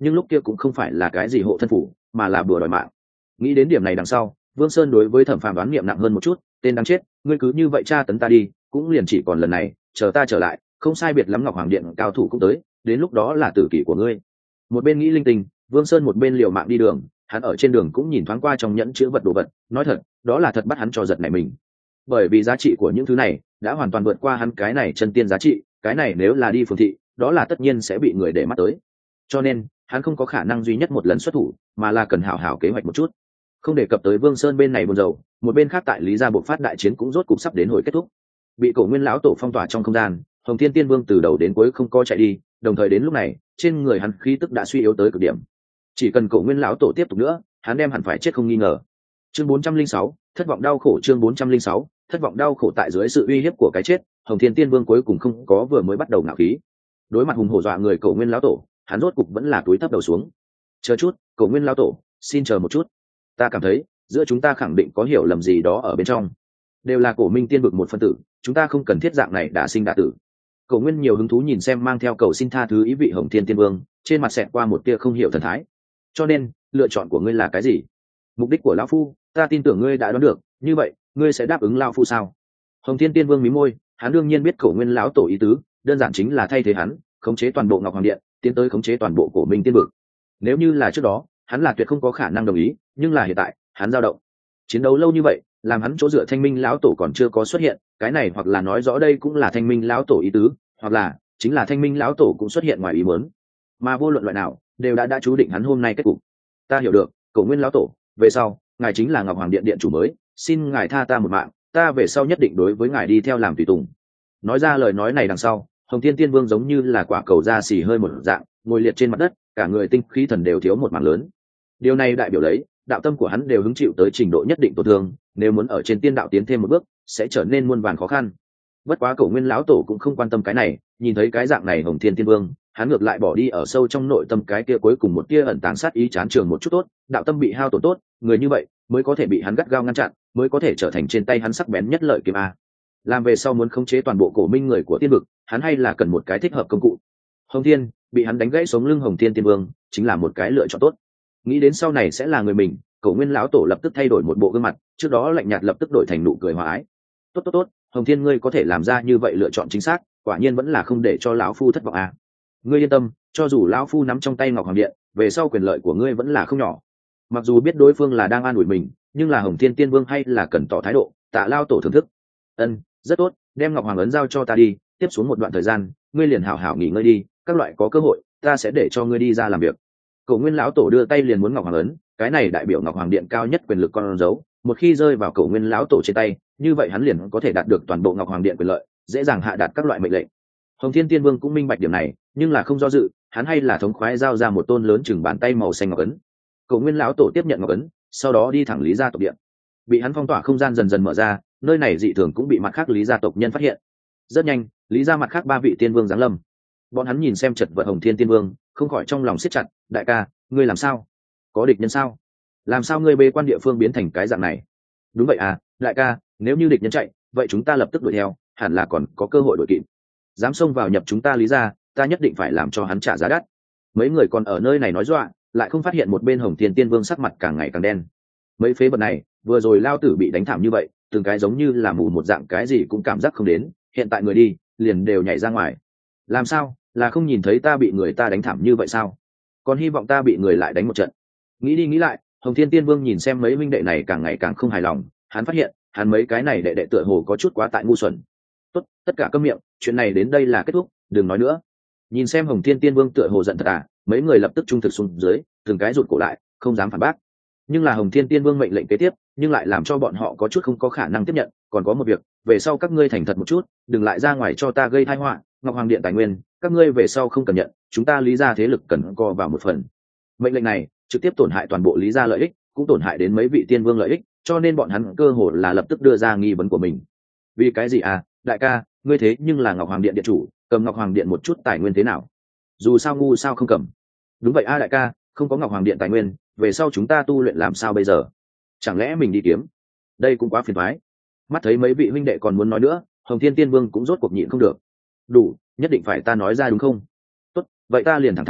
nhưng lúc kia cũng không phải là cái gì hộ thân phủ mà là bừa đòi mạng. Nghĩ đến điểm này đằng sau, Vương Sơn đối với Thẩm Phàm đoán niệm nặng hơn một chút, tên đáng chết, ngươi cứ như vậy tra tấn ta đi, cũng liền chỉ còn lần này, chờ ta trở lại, không sai biệt lắm Ngọc Hoàng Điện cao thủ cũng tới, đến lúc đó là tử kỷ của ngươi. Một bên nghĩ linh tinh, Vương Sơn một bên liều mạng đi đường, hắn ở trên đường cũng nhìn thoáng qua trong nhẫn chứa vật đồ vật, nói thật, đó là thật bắt hắn cho giật nảy mình. Bởi vì giá trị của những thứ này đã hoàn toàn vượt qua hắn cái này chân tiên giá trị, cái này nếu là đi phường thị, đó là tất nhiên sẽ bị người để mắt tới. Cho nên, hắn không có khả năng duy nhất một lần xuất thủ, mà là cần hảo hảo kế hoạch một chút. Không đề cập tới Vương Sơn bên này buồn rầu, một bên khác tại Lý gia bộc phát đại chiến cũng rốt cục sắp đến hồi kết thúc. Bị Cổ Nguyên lão tổ phong tỏa trong không gian, Hồng Thiên Tiên Vương từ đầu đến cuối không có chạy đi, đồng thời đến lúc này, trên người hắn khí tức đã suy yếu tới cực điểm. Chỉ cần Cổ Nguyên lão tổ tiếp tục nữa, hắn đem hẳn phải chết không nghi ngờ. Chương bốn trăm linh sáu, thất vọng đau khổ chương bốn trăm linh sáu, thất vọng đau khổ tại dưới sự uy hiếp của cái chết, Hồng Thiên Tiên Vương cuối cùng không có vừa mới bắt đầu ngạo khí. Đối mặt hùng hổ dọa người Cổ Nguyên lão tổ, hắn rốt cục vẫn là túi thấp đầu xuống. Chờ chút, Cổ Nguyên lão tổ, xin chờ một chút. Ta cảm thấy, giữa chúng ta khẳng định có hiểu lầm gì đó ở bên trong. Đều là Cổ Minh tiên vực một phân tử, chúng ta không cần thiết dạng này đã sinh đã tử. Cổ Nguyên nhiều hứng thú nhìn xem mang theo cầu xin tha thứ ý vị Hồng Thiên Tiên Vương, trên mặt xẹt qua một tia không hiểu thần thái. Cho nên, lựa chọn của ngươi là cái gì? Mục đích của lão phu, ta tin tưởng ngươi đã đoán được, như vậy, ngươi sẽ đáp ứng lão phu sao? Hồng Thiên Tiên Vương mí môi, hắn đương nhiên biết Cổ Nguyên lão tổ ý tứ, đơn giản chính là thay thế hắn, khống chế toàn bộ Ngọc Hoàng Điện, tiến tới khống chế toàn bộ Cổ Minh tiên vực. Nếu như là trước đó, hắn là tuyệt không có khả năng đồng ý, nhưng là hiện tại, hắn dao động. Chiến đấu lâu như vậy, làm hắn chỗ dựa Thanh Minh lão tổ còn chưa có xuất hiện, cái này hoặc là nói rõ đây cũng là Thanh Minh lão tổ ý tứ, hoặc là chính là Thanh Minh lão tổ cũng xuất hiện ngoài ý muốn. Mà vô luận loại nào, đều đã đã chú định hắn hôm nay kết cục. Ta hiểu được, Cổ Nguyên lão tổ, về sau, ngài chính là Ngọc Hoàng Điện điện chủ mới, xin ngài tha ta một mạng, ta về sau nhất định đối với ngài đi theo làm tùy tùng. Nói ra lời nói này đằng sau, Hồng Thiên Tiên Vương giống như là quả cầu da xì hơi một dạng, ngồi liệt trên mặt đất, cả người tinh khí thần đều thiếu một mảng lớn. Điều này đại biểu lấy, đạo tâm của hắn đều hứng chịu tới trình độ nhất định tổn thương, nếu muốn ở trên tiên đạo tiến thêm một bước, sẽ trở nên muôn vàn khó khăn. Bất quá Cổ Nguyên lão tổ cũng không quan tâm cái này, nhìn thấy cái dạng này Hồng Thiên Tiên Vương, hắn ngược lại bỏ đi ở sâu trong nội tâm cái kia cuối cùng một tia ẩn tàng sát ý chán trường một chút tốt, đạo tâm bị hao tổn tốt, người như vậy mới có thể bị hắn gắt gao ngăn chặn, mới có thể trở thành trên tay hắn sắc bén nhất lợi kiếm a. Làm về sau muốn khống chế toàn bộ Cổ Minh người của tiên vực, hắn hay là cần một cái thích hợp công cụ. Hồng Thiên bị hắn đánh gãy sống lưng Hồng Thiên Tiên Vương, chính là một cái lựa chọn tốt. Nghĩ đến sau này sẽ là người mình, Cổ Nguyên lão tổ lập tức thay đổi một bộ gương mặt, trước đó lạnh nhạt lập tức đổi thành nụ cười hòa ái. Tốt tốt tốt, Hồng Thiên ngươi có thể làm ra như vậy lựa chọn chính xác, quả nhiên vẫn là không để cho lão phu thất vọng à. Ngươi yên tâm, cho dù lão phu nắm trong tay Ngọc Hoàng Điện, về sau quyền lợi của ngươi vẫn là không nhỏ. Mặc dù biết đối phương là đang an ủi mình, nhưng là Hồng Thiên Tiên Vương hay là cần tỏ thái độ, Tạ lao tổ thưởng thức. Ân, rất tốt, đem Ngọc Hoàng ấn giao cho ta đi, tiếp xuống một đoạn thời gian, ngươi liền hảo hảo nghỉ ngơi đi, các loại có cơ hội, ta sẽ để cho ngươi đi ra làm việc. Cổ Nguyên lão tổ đưa tay liền muốn Ngọc Hoàng ấn, cái này đại biểu Ngọc Hoàng Điện cao nhất quyền lực con dấu, một khi rơi vào Cổ Nguyên lão tổ trên tay, như vậy hắn liền có thể đạt được toàn bộ Ngọc Hoàng Điện quyền lợi, dễ dàng hạ đạt các loại mệnh lệnh. Hồng Thiên Tiên Vương cũng minh bạch điểm này, nhưng là không do dự, hắn hay là thống khoái giao ra một tôn lớn chừng bàn tay màu xanh ngọc ấn. Cổ Nguyên lão tổ tiếp nhận ngọc ấn, sau đó đi thẳng Lý gia tộc điện. Bị hắn phong tỏa không gian dần dần mở ra, nơi này dị thường cũng bị mặt khác Lý gia tộc nhân phát hiện. Rất nhanh, Lý gia mặt khác ba vị tiên vương giáng lâm. Bọn hắn nhìn xem chật vật Hồng Thiên Tiên Vương, không khỏi trong lòng siết chặt, đại ca, ngươi làm sao? Có địch nhân sao? Làm sao ngươi bê quan địa phương biến thành cái dạng này? Đúng vậy à, đại ca, nếu như địch nhân chạy, vậy chúng ta lập tức đuổi theo, hẳn là còn có cơ hội đuổi kịp. Dám xông vào nhập chúng ta Lý gia, ta nhất định phải làm cho hắn trả giá đắt. Mấy người còn ở nơi này nói dọa, lại không phát hiện một bên Hồng Thiên Tiên Vương sắc mặt càng ngày càng đen. Mấy phế vật này, vừa rồi lao tử bị đánh thảm như vậy, từng cái giống như là mù một dạng, cái gì cũng cảm giác không đến, hiện tại người đi, liền đều nhảy ra ngoài. Làm sao, là không nhìn thấy ta bị người ta đánh thảm như vậy sao? Còn hy vọng ta bị người lại đánh một trận. Nghĩ đi nghĩ lại, Hồng Thiên Tiên Vương nhìn xem mấy minh đệ này càng ngày càng không hài lòng, hắn phát hiện, hắn mấy cái này đệ đệ tựa hồ có chút quá tại ngu xuẩn. Tốt, tất cả câm miệng, chuyện này đến đây là kết thúc, đừng nói nữa. Nhìn xem Hồng Thiên Tiên Vương tựa hồ giận thật à, mấy người lập tức trung thực xuống dưới, từng cái rụt cổ lại, không dám phản bác. Nhưng là Hồng Thiên Tiên Vương mệnh lệnh kế tiếp, nhưng lại làm cho bọn họ có chút không có khả năng tiếp nhận, còn có một việc, về sau các ngươi thành thật một chút, đừng lại ra ngoài cho ta gây tai họa, Ngọc Hoàng Điện tài nguyên, các ngươi về sau không cần nhận, chúng ta Lý gia thế lực cần co vào một phần. Mệnh lệnh này trực tiếp tổn hại toàn bộ Lý gia lợi ích, cũng tổn hại đến mấy vị tiên vương lợi ích, cho nên bọn hắn cơ hồ là lập tức đưa ra nghi vấn của mình. Vì cái gì à, đại ca, ngươi thế nhưng là Ngọc Hoàng Điện điện chủ, cầm Ngọc Hoàng Điện một chút tài nguyên thế nào? Dù sao ngu sao không cầm? Đúng vậy a đại ca, không có Ngọc Hoàng Điện tài nguyên, về sau chúng ta tu luyện làm sao bây giờ? Chẳng lẽ mình đi kiếm? Đây cũng quá phiền toái. Mắt thấy mấy vị huynh đệ còn muốn nói nữa, Hồng Thiên Tiên Vương cũng rốt cuộc nhịn không được. Đủ, nhất định phải ta nói ra đúng không? Tốt, vậy ta liền thẳng thắn,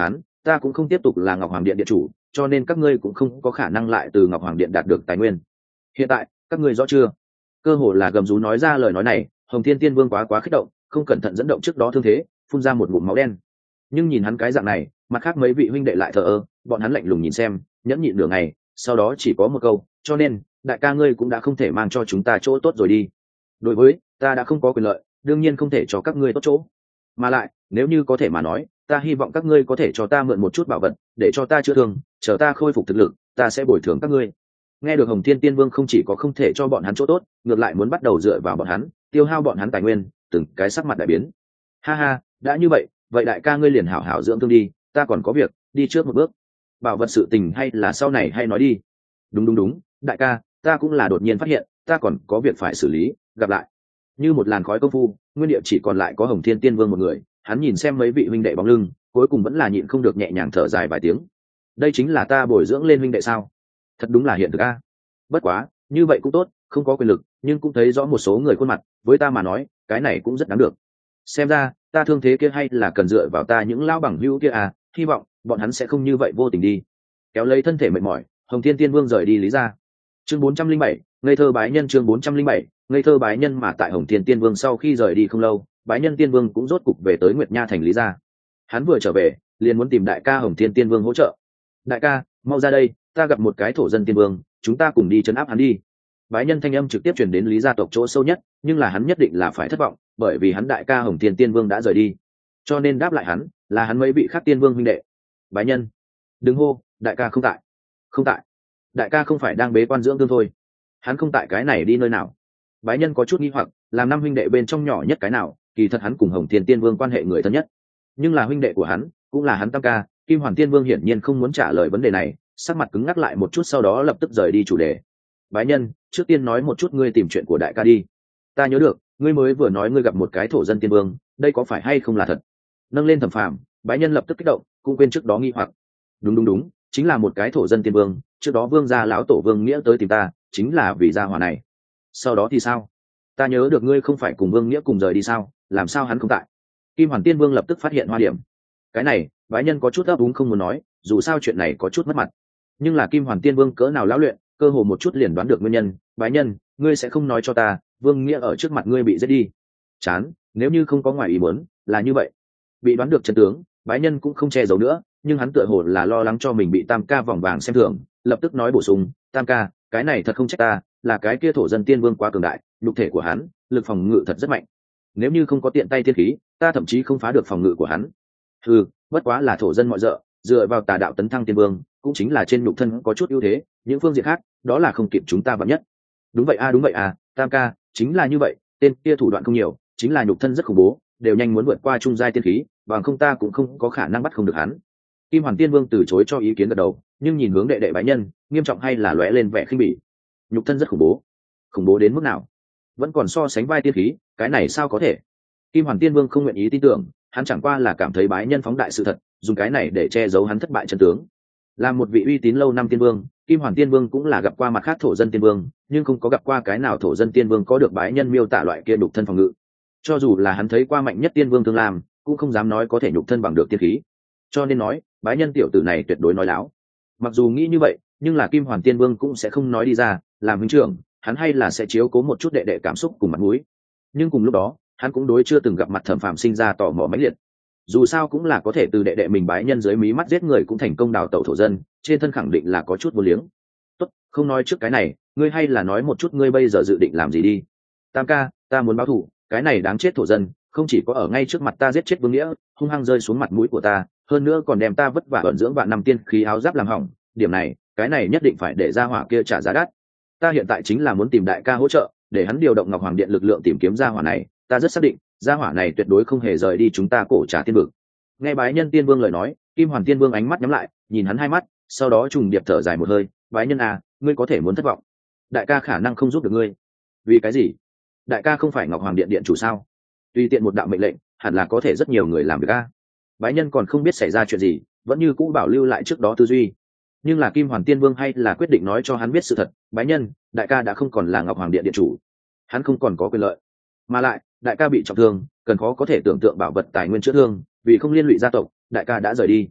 ta cũng không tiếp tục là ngọc hoàng điện điện chủ, cho nên các ngươi cũng không có khả năng lại từ ngọc hoàng điện đạt được tài nguyên. Hiện tại các ngươi rõ chưa? Cơ hồ là gầm rú nói ra lời nói này, Hồng Thiên Tiên Vương quá quá kích động, không cẩn thận dẫn động trước đó thương thế, phun ra một ngụm máu đen. Nhưng nhìn hắn cái dạng này, mặt khác mấy vị huynh đệ lại thờ ơ, bọn hắn lạnh lùng nhìn xem, nhẫn nhịn nửa ngày, sau đó chỉ có một câu, cho nên đại ca ngươi cũng đã không thể mang cho chúng ta chỗ tốt rồi đi. Đối với ta đã không có quyền lợi, đương nhiên không thể cho các ngươi tốt chỗ, mà lại nếu như có thể mà nói, ta hy vọng các ngươi có thể cho ta mượn một chút bảo vật để cho ta chữa thương, chờ ta khôi phục thực lực ta sẽ bồi thường các ngươi. Nghe được Hồng Thiên Tiên Vương không chỉ có không thể cho bọn hắn chỗ tốt, ngược lại muốn bắt đầu dựa vào bọn hắn, tiêu hao bọn hắn tài nguyên, từng cái sắc mặt đại biến. Ha ha, đã như vậy vậy đại ca ngươi liền hảo hảo dưỡng thương đi, ta còn có việc đi trước một bước. Bảo vật sự tình hay là sau này hay nói đi. Đúng đúng đúng, đại ca ta cũng là đột nhiên phát hiện ta còn có việc phải xử lý, gặp lại. Như một làn khói công phu, nguyên địa chỉ còn lại có Hồng Thiên Tiên Vương một người, hắn nhìn xem mấy vị huynh đệ bóng lưng, cuối cùng vẫn là nhịn không được nhẹ nhàng thở dài vài tiếng. Đây chính là ta bồi dưỡng lên huynh đệ sao? Thật đúng là hiện thực a. Bất quá như vậy cũng tốt, không có quyền lực nhưng cũng thấy rõ một số người khuôn mặt, với ta mà nói cái này cũng rất đáng được. Xem ra ta thương thế kia hay là cần dựa vào ta những lão bằng hữu kia à, hy vọng bọn hắn sẽ không như vậy vô tình đi. Kéo lấy thân thể mệt mỏi, Hồng Thiên Tiên Vương rời đi Lý gia. Chương bốn trăm linh bảy, ngây thơ bái nhân. Chương bốn trăm linh bảy, ngây thơ bái nhân. Mà tại Hồng Thiên Tiên Vương sau khi rời đi không lâu, bái nhân Tiên Vương cũng rốt cục về tới Nguyệt Nha thành Lý gia. Hắn vừa trở về liền muốn tìm đại ca Hồng Thiên Tiên Vương hỗ trợ. Đại ca mau ra đây, ta gặp một cái thổ dân tiên vương, chúng ta cùng đi trấn áp hắn đi. Bái nhân thanh âm trực tiếp truyền đến Lý gia tộc chỗ sâu nhất, nhưng là hắn nhất định là phải thất vọng, bởi vì hắn đại ca Hồng Thiên Tiên Vương đã rời đi, cho nên đáp lại hắn là hắn mấy vị khác tiên vương huynh đệ. Bái nhân đừng hô, đại ca không tại. Không tại? Đại ca không phải đang bế quan dưỡng thương thôi? Hắn không tại cái này đi nơi nào? Bái nhân có chút nghi hoặc, làm năm huynh đệ bên trong nhỏ nhất cái nào, kỳ thật hắn cùng Hồng Thiên Tiên Vương quan hệ người thân nhất, nhưng là huynh đệ của hắn cũng là hắn tam ca. Kim Hoàn Tiên Vương hiển nhiên không muốn trả lời vấn đề này, sắc mặt cứng ngắc lại một chút, sau đó lập tức rời đi chủ đề. Bái nhân, trước tiên nói một chút ngươi tìm chuyện của đại ca đi. Ta nhớ được ngươi mới vừa nói ngươi gặp một cái thổ dân tiên vương, đây có phải hay không là thật? Nâng lên Thẩm Phàm, bái nhân lập tức kích động, cũng quên trước đó nghi hoặc. Đúng đúng đúng, chính là một cái thổ dân tiên vương, trước đó vương gia lão tổ Vương Nghĩa tới tìm ta, chính là vì gia hỏa này. Sau đó thì sao? Ta nhớ được ngươi không phải cùng Vương Nghĩa cùng rời đi sao, làm sao hắn không tại? Kim Hoàn Tiên Vương lập tức phát hiện hoa điểm. Cái này bái nhân có chút ấp úng không muốn nói, dù sao chuyện này có chút mất mặt, nhưng là Kim Hoàn Tiên Vương cỡ nào lão luyện, cơ hồ một chút liền đoán được nguyên nhân. Bái nhân, ngươi sẽ không nói cho ta Vương Nghĩa ở trước mặt ngươi bị giết đi? Chán, nếu như không có ngoài ý muốn là như vậy. Bị đoán được chân tướng, bái nhân cũng không che giấu nữa, nhưng hắn tựa hồ là lo lắng cho mình bị tam ca vòng vàng xem thường, lập tức nói bổ sung, tam ca cái này thật không trách ta, là cái kia thổ dân tiên vương quá cường đại, nhục thể của hắn lực phòng ngự thật rất mạnh, nếu như không có tiện tay thiên khí ta thậm chí không phá được phòng ngự của hắn. Ừ, bất quá là thổ dân mọi dợ, dựa vào tà đạo tấn thăng tiên vương, cũng chính là trên nhục thân có chút ưu thế, những phương diện khác đó là không kịp chúng ta vạn nhất. Đúng vậy a à, đúng vậy à, tam ca chính là như vậy, tên kia thủ đoạn không nhiều, chính là nhục thân rất khủng bố, đều nhanh muốn vượt qua trung giai tiên khí, bằng không ta cũng không có khả năng bắt không được hắn. Kim Hoàn Tiên Vương từ chối cho ý kiến gật đầu, nhưng nhìn hướng đệ đệ bái nhân, nghiêm trọng hay là lóe lên vẻ khinh bỉ. Nhục thân rất khủng bố? Khủng bố đến mức nào? Vẫn còn so sánh vai tiên khí, cái này sao có thể? Kim Hoàn Tiên Vương không nguyện ý tin tưởng, hắn chẳng qua là cảm thấy bái nhân phóng đại sự thật, dùng cái này để che giấu hắn thất bại chân tướng. Là một vị uy tín lâu năm tiên vương, Kim Hoàn Tiên Vương cũng là gặp qua mặt khác thổ dân tiên vương, nhưng không có gặp qua cái nào thổ dân tiên vương có được bái nhân miêu tả loại kia nhục thân phòng ngự. Cho dù là hắn thấy qua mạnh nhất tiên vương Thương Lam, cũng không dám nói có thể nhục thân bằng được tiên khí. Cho nên nói, bái nhân tiểu tử này tuyệt đối nói láo. Mặc dù nghĩ như vậy, nhưng là Kim Hoàn Tiên Vương cũng sẽ không nói đi ra, làm huynh trưởng, hắn hay là sẽ chiếu cố một chút đệ đệ cảm xúc cùng mặt mũi. Nhưng cùng lúc đó, hắn cũng đối chưa từng gặp mặt Thẩm Phàm sinh ra tò mò mãnh liệt. Dù sao cũng là có thể từ đệ đệ mình bái nhân dưới mí mắt giết người cũng thành công đào tẩu thổ dân, trên thân khẳng định là có chút vô liếng. Tốt, không nói trước cái này, ngươi hay là nói một chút ngươi bây giờ dự định làm gì đi. Tam ca, ta muốn báo thù, cái này đáng chết thổ dân, không chỉ có ở ngay trước mặt ta giết chết Vương Nghĩa, hung hăng rơi xuống mặt mũi của ta, hơn nữa còn đem ta vất vả ẩn dưỡng vạn năm tiên khí áo giáp làm hỏng, điểm này, cái này nhất định phải để ra hỏa kia trả giá đắt. Ta hiện tại chính là muốn tìm đại ca hỗ trợ, để hắn điều động Ngọc Hoàng Điện lực lượng tìm kiếm ra hỏa này, ta rất xác định, gia hỏa này tuyệt đối không hề rời đi chúng ta cổ trà tiên vực. Nghe bái nhân tiên vương lời nói, Kim Hoàn Tiên Vương ánh mắt nhắm lại, nhìn hắn hai mắt, sau đó trùng điệp thở dài một hơi, bái nhân à, ngươi có thể muốn thất vọng, đại ca khả năng không giúp được ngươi. Vì cái gì? Đại ca không phải Ngọc Hoàng Điện điện chủ sao? Tùy tiện một đạo mệnh lệnh, hẳn là có thể rất nhiều người làm được a. Bái nhân còn không biết xảy ra chuyện gì, vẫn như cũ bảo lưu lại trước đó tư duy. Nhưng là Kim Hoàn Tiên Vương hay là quyết định nói cho hắn biết sự thật, bái nhân, đại ca đã không còn là Ngọc Hoàng Điện điện chủ, hắn không còn có quyền lợi, mà lại đại ca bị trọng thương, cần khó có thể tưởng tượng bảo vật tài nguyên chữa thương, vì không liên lụy gia tộc, đại ca đã rời đi.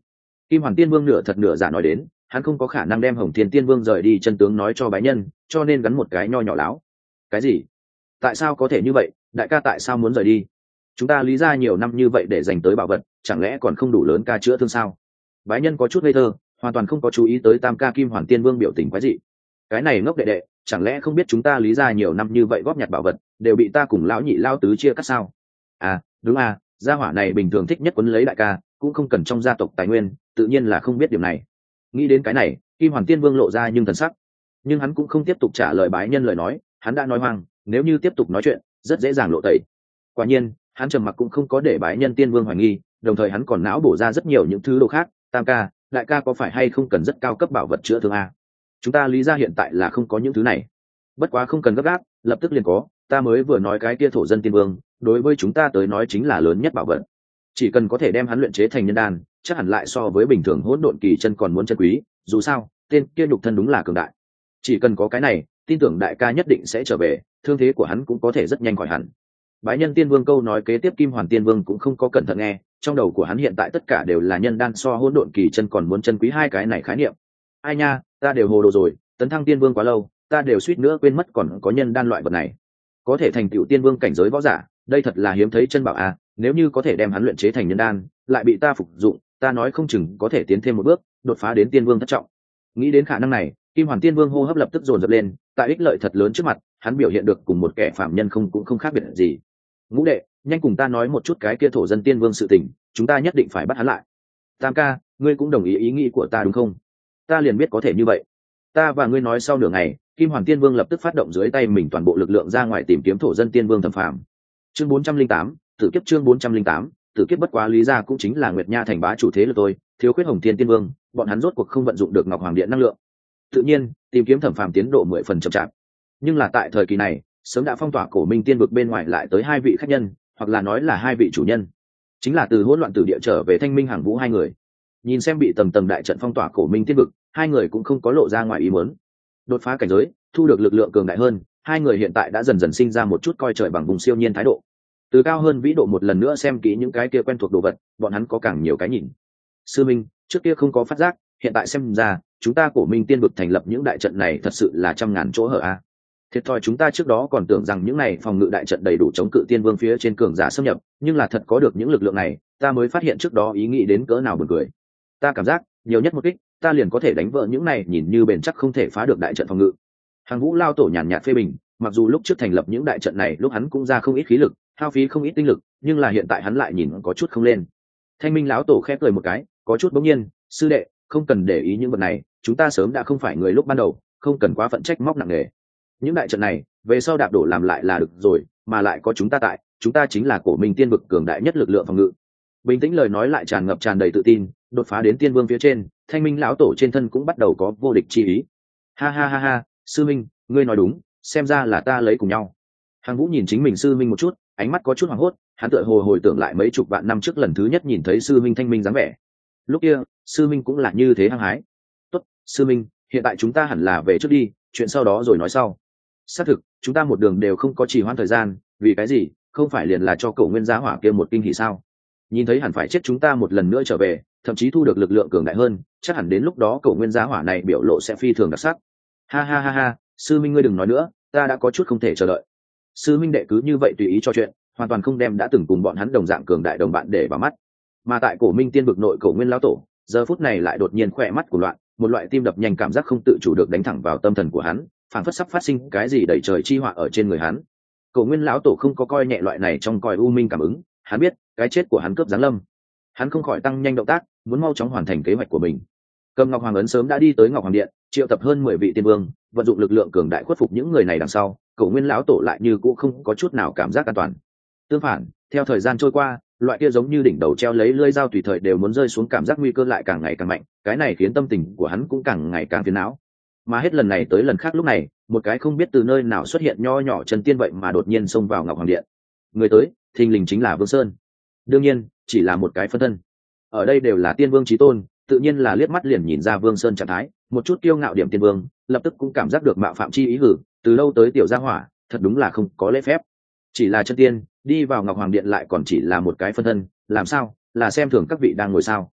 Kim Hoàn Tiên Vương nửa thật nửa giả nói đến, hắn không có khả năng đem Hồng Thiên Tiên Vương rời đi chân tướng nói cho bái nhân, cho nên gắn một cái nho nhỏ láo. Cái gì? Tại sao có thể như vậy? Đại ca tại sao muốn rời đi? Chúng ta lý ra nhiều năm như vậy để dành tới bảo vật, chẳng lẽ còn không đủ lớn ca chữa thương sao? Bái nhân có chút ngây thơ, hoàn toàn không có chú ý tới tam ca Kim Hoàn Tiên Vương biểu tình quái dị. Cái này ngốc đệ đệ, chẳng lẽ không biết chúng ta lý ra nhiều năm như vậy góp nhặt bảo vật đều bị ta cùng lão nhị lao tứ chia cắt sao? À đúng à, gia hỏa này bình thường thích nhất quấn lấy đại ca, cũng không cần trong gia tộc tài nguyên, tự nhiên là không biết điều này. Nghĩ đến cái này, Kim Hoàn Tiên Vương lộ ra nhưng thần sắc, nhưng hắn cũng không tiếp tục trả lời bái nhân lời nói, hắn đã nói hoang, nếu như tiếp tục nói chuyện rất dễ dàng lộ tẩy. Quả nhiên hắn trầm mặc cũng không có để bái nhân Tiên Vương hoài nghi, đồng thời hắn còn não bổ ra rất nhiều những thứ đồ khác. Tam ca, đại ca có phải hay không cần rất cao cấp bảo vật chữa thương a? Chúng ta lý ra hiện tại là không có những thứ này. Bất quá không cần gấp gáp, lập tức liền có. Ta mới vừa nói cái kia thổ dân Tiên Vương, đối với chúng ta tới nói chính là lớn nhất bảo vật. Chỉ cần có thể đem hắn luyện chế thành nhân đan, chắc hẳn lại so với bình thường hỗn độn kỳ chân còn muốn chân quý. Dù sao tên kia nhục thân đúng là cường đại, chỉ cần có cái này, tin tưởng đại ca nhất định sẽ trở về, thương thế của hắn cũng có thể rất nhanh khỏi hẳn. Bái nhân Tiên Vương câu nói kế tiếp Kim Hoàn Tiên Vương cũng không có cẩn thận nghe, trong đầu của hắn hiện tại tất cả đều là nhân đan so hỗn độn kỳ chân còn muốn chân quý hai cái này khái niệm. Ai nha, ta đều hồ đồ rồi, tấn thăng Tiên Vương quá lâu, ta đều suýt nữa quên mất còn có nhân đan loại vật này. Có thể thành tựu Tiên Vương cảnh giới võ giả, đây thật là hiếm thấy chân bảo à, nếu như có thể đem hắn luyện chế thành nhân đan, lại bị ta phục dụng, ta nói không chừng có thể tiến thêm một bước, đột phá đến Tiên Vương thất trọng. Nghĩ đến khả năng này, Kim Hoàn Tiên Vương hô hấp lập tức dồn dập lên, tại ích lợi thật lớn trước mặt, hắn biểu hiện được cùng một kẻ phạm nhân không cũng không khác biệt gì. Ngũ đệ, nhanh cùng ta nói một chút cái kia thổ dân Tiên Vương sự tình, chúng ta nhất định phải bắt hắn lại. Tam ca, ngươi cũng đồng ý ý nghĩ của ta đúng không? Ta liền biết có thể như vậy. Ta và ngươi nói sau nửa ngày, Kim Hoàn Tiên Vương lập tức phát động dưới tay mình toàn bộ lực lượng ra ngoài tìm kiếm thổ dân Tiên Vương Thẩm Phàm. Chương bốn trăm linh tám, Tử kiếp chương bốn trăm linh tám, Tử kiếp bất quá lý ra cũng chính là Nguyệt Nha thành bá chủ thế lực tôi, thiếu khuyết Hồng Thiên Tiên Vương, bọn hắn rốt cuộc không vận dụng được Ngọc Hoàng Điện năng lượng. Tự nhiên, tìm kiếm Thẩm Phàm tiến độ mười phần chậm chạp. Nhưng là tại thời kỳ này, sớm đã phong tỏa Cổ Minh Tiên vực bên ngoài lại tới hai vị khách nhân, hoặc là nói là hai vị chủ nhân, chính là từ hỗn loạn tử địa trở về Thanh Minh Hàng Vũ hai người. Nhìn xem bị tầng tầng đại trận phong tỏa Cổ Minh Tiên vực, hai người cũng không có lộ ra ngoài ý muốn. Đột phá cảnh giới, thu được lực lượng cường đại hơn, hai người hiện tại đã dần dần sinh ra một chút coi trời bằng vùng siêu nhiên thái độ. Từ cao hơn vĩ độ một lần nữa xem kỹ những cái kia quen thuộc đồ vật, bọn hắn có càng nhiều cái nhìn. Sư Minh, trước kia không có phát giác, hiện tại xem ra, chúng ta Cổ Minh Tiên vực thành lập những đại trận này thật sự là trăm ngàn chỗ hở a. Thiệt thòi chúng ta trước đó còn tưởng rằng những này phòng ngự đại trận đầy đủ chống cự Tiên Vương phía trên cường giả xâm nhập, nhưng là thật có được những lực lượng này, ta mới phát hiện trước đó ý nghĩ đến cỡ nào buồn cười. Ta cảm giác, nhiều nhất một kích, ta liền có thể đánh vỡ những này nhìn như bền chắc không thể phá được đại trận phòng ngự. Hàng Vũ lao tổ nhàn nhạt phê bình, mặc dù lúc trước thành lập những đại trận này lúc hắn cũng ra không ít khí lực, hao phí không ít tinh lực, nhưng là hiện tại hắn lại nhìn có chút không lên. Thanh Minh lão tổ khẽ cười một cái, có chút bỗng nhiên, sư đệ, không cần để ý những vật này, chúng ta sớm đã không phải người lúc ban đầu, không cần quá phận trách móc nặng nề. Những đại trận này, về sau đạp đổ làm lại là được rồi, mà lại có chúng ta tại, chúng ta chính là Cổ Minh Tiên vực cường đại nhất lực lượng phòng ngự. Bình tĩnh lời nói lại tràn ngập tràn đầy tự tin, đột phá đến Tiên Vương phía trên, Thanh Minh lão tổ trên thân cũng bắt đầu có vô địch chi ý. Ha ha ha ha, sư minh, ngươi nói đúng, xem ra là ta lấy cùng nhau. Hàng Vũ nhìn chính mình sư minh một chút, ánh mắt có chút hoảng hốt, hắn tựa hồ hồi tưởng lại mấy chục vạn năm trước lần thứ nhất nhìn thấy sư minh Thanh Minh dáng vẻ. Lúc kia, sư minh cũng là như thế hăng hái. Tốt, sư minh, hiện tại chúng ta hẳn là về trước đi, chuyện sau đó rồi nói sau. Xác thực, chúng ta một đường đều không có trì hoãn thời gian, vì cái gì? Không phải liền là cho Cẩu Nguyên Giá Hỏa kia một kinh hỉ sao? Nhìn thấy hẳn phải chết chúng ta một lần nữa trở về, thậm chí thu được lực lượng cường đại hơn, chắc hẳn đến lúc đó Cẩu Nguyên Giá Hỏa này biểu lộ sẽ phi thường đặc sắc. Ha ha ha ha, sư minh ngươi đừng nói nữa, ta đã có chút không thể chờ đợi. Sư minh đệ cứ như vậy tùy ý cho chuyện, hoàn toàn không đem đã từng cùng bọn hắn đồng dạng cường đại đồng bạn để vào mắt. Mà tại Cổ Minh Tiên vực nội Cổ Nguyên lão tổ, giờ phút này lại đột nhiên khỏe mắt của loạn, một loại tim đập nhanh cảm giác không tự chủ được đánh thẳng vào tâm thần của hắn, phảng phất sắp phát sinh cái gì đẩy trời chi họa ở trên người hắn. Cổ Nguyên lão tổ không có coi nhẹ loại này trong còi u minh cảm ứng, hắn biết cái chết của hắn cướp giáng lâm. Hắn không khỏi tăng nhanh động tác, muốn mau chóng hoàn thành kế hoạch của mình. Cầm Ngọc Hoàng ấn sớm đã đi tới Ngọc Hoàng Điện, triệu tập hơn mười vị tiên vương, vận dụng lực lượng cường đại khuất phục những người này đằng sau, Cổ Nguyên lão tổ lại như cũ không có chút nào cảm giác an toàn. Tương phản, theo thời gian trôi qua, loại kia giống như đỉnh đầu treo lấy lưỡi dao tùy thời đều muốn rơi xuống cảm giác nguy cơ lại càng ngày càng mạnh, cái này khiến tâm tình của hắn cũng càng ngày càng phiền não. Mà hết lần này tới lần khác lúc này, một cái không biết từ nơi nào xuất hiện nho nhỏ chân tiên vậy mà đột nhiên xông vào Ngọc Hoàng Điện. Người tới, thình lình chính là Vương Sơn. Đương nhiên, chỉ là một cái phân thân. Ở đây đều là tiên vương chí tôn, tự nhiên là liếc mắt liền nhìn ra Vương Sơn trạng thái, một chút kiêu ngạo điểm tiên vương, lập tức cũng cảm giác được mạo phạm chi ý hử, từ lâu tới tiểu gia hỏa, thật đúng là không có lễ phép. Chỉ là chân tiên, đi vào Ngọc Hoàng Điện lại còn chỉ là một cái phân thân, làm sao? Là xem thường các vị đang ngồi sao?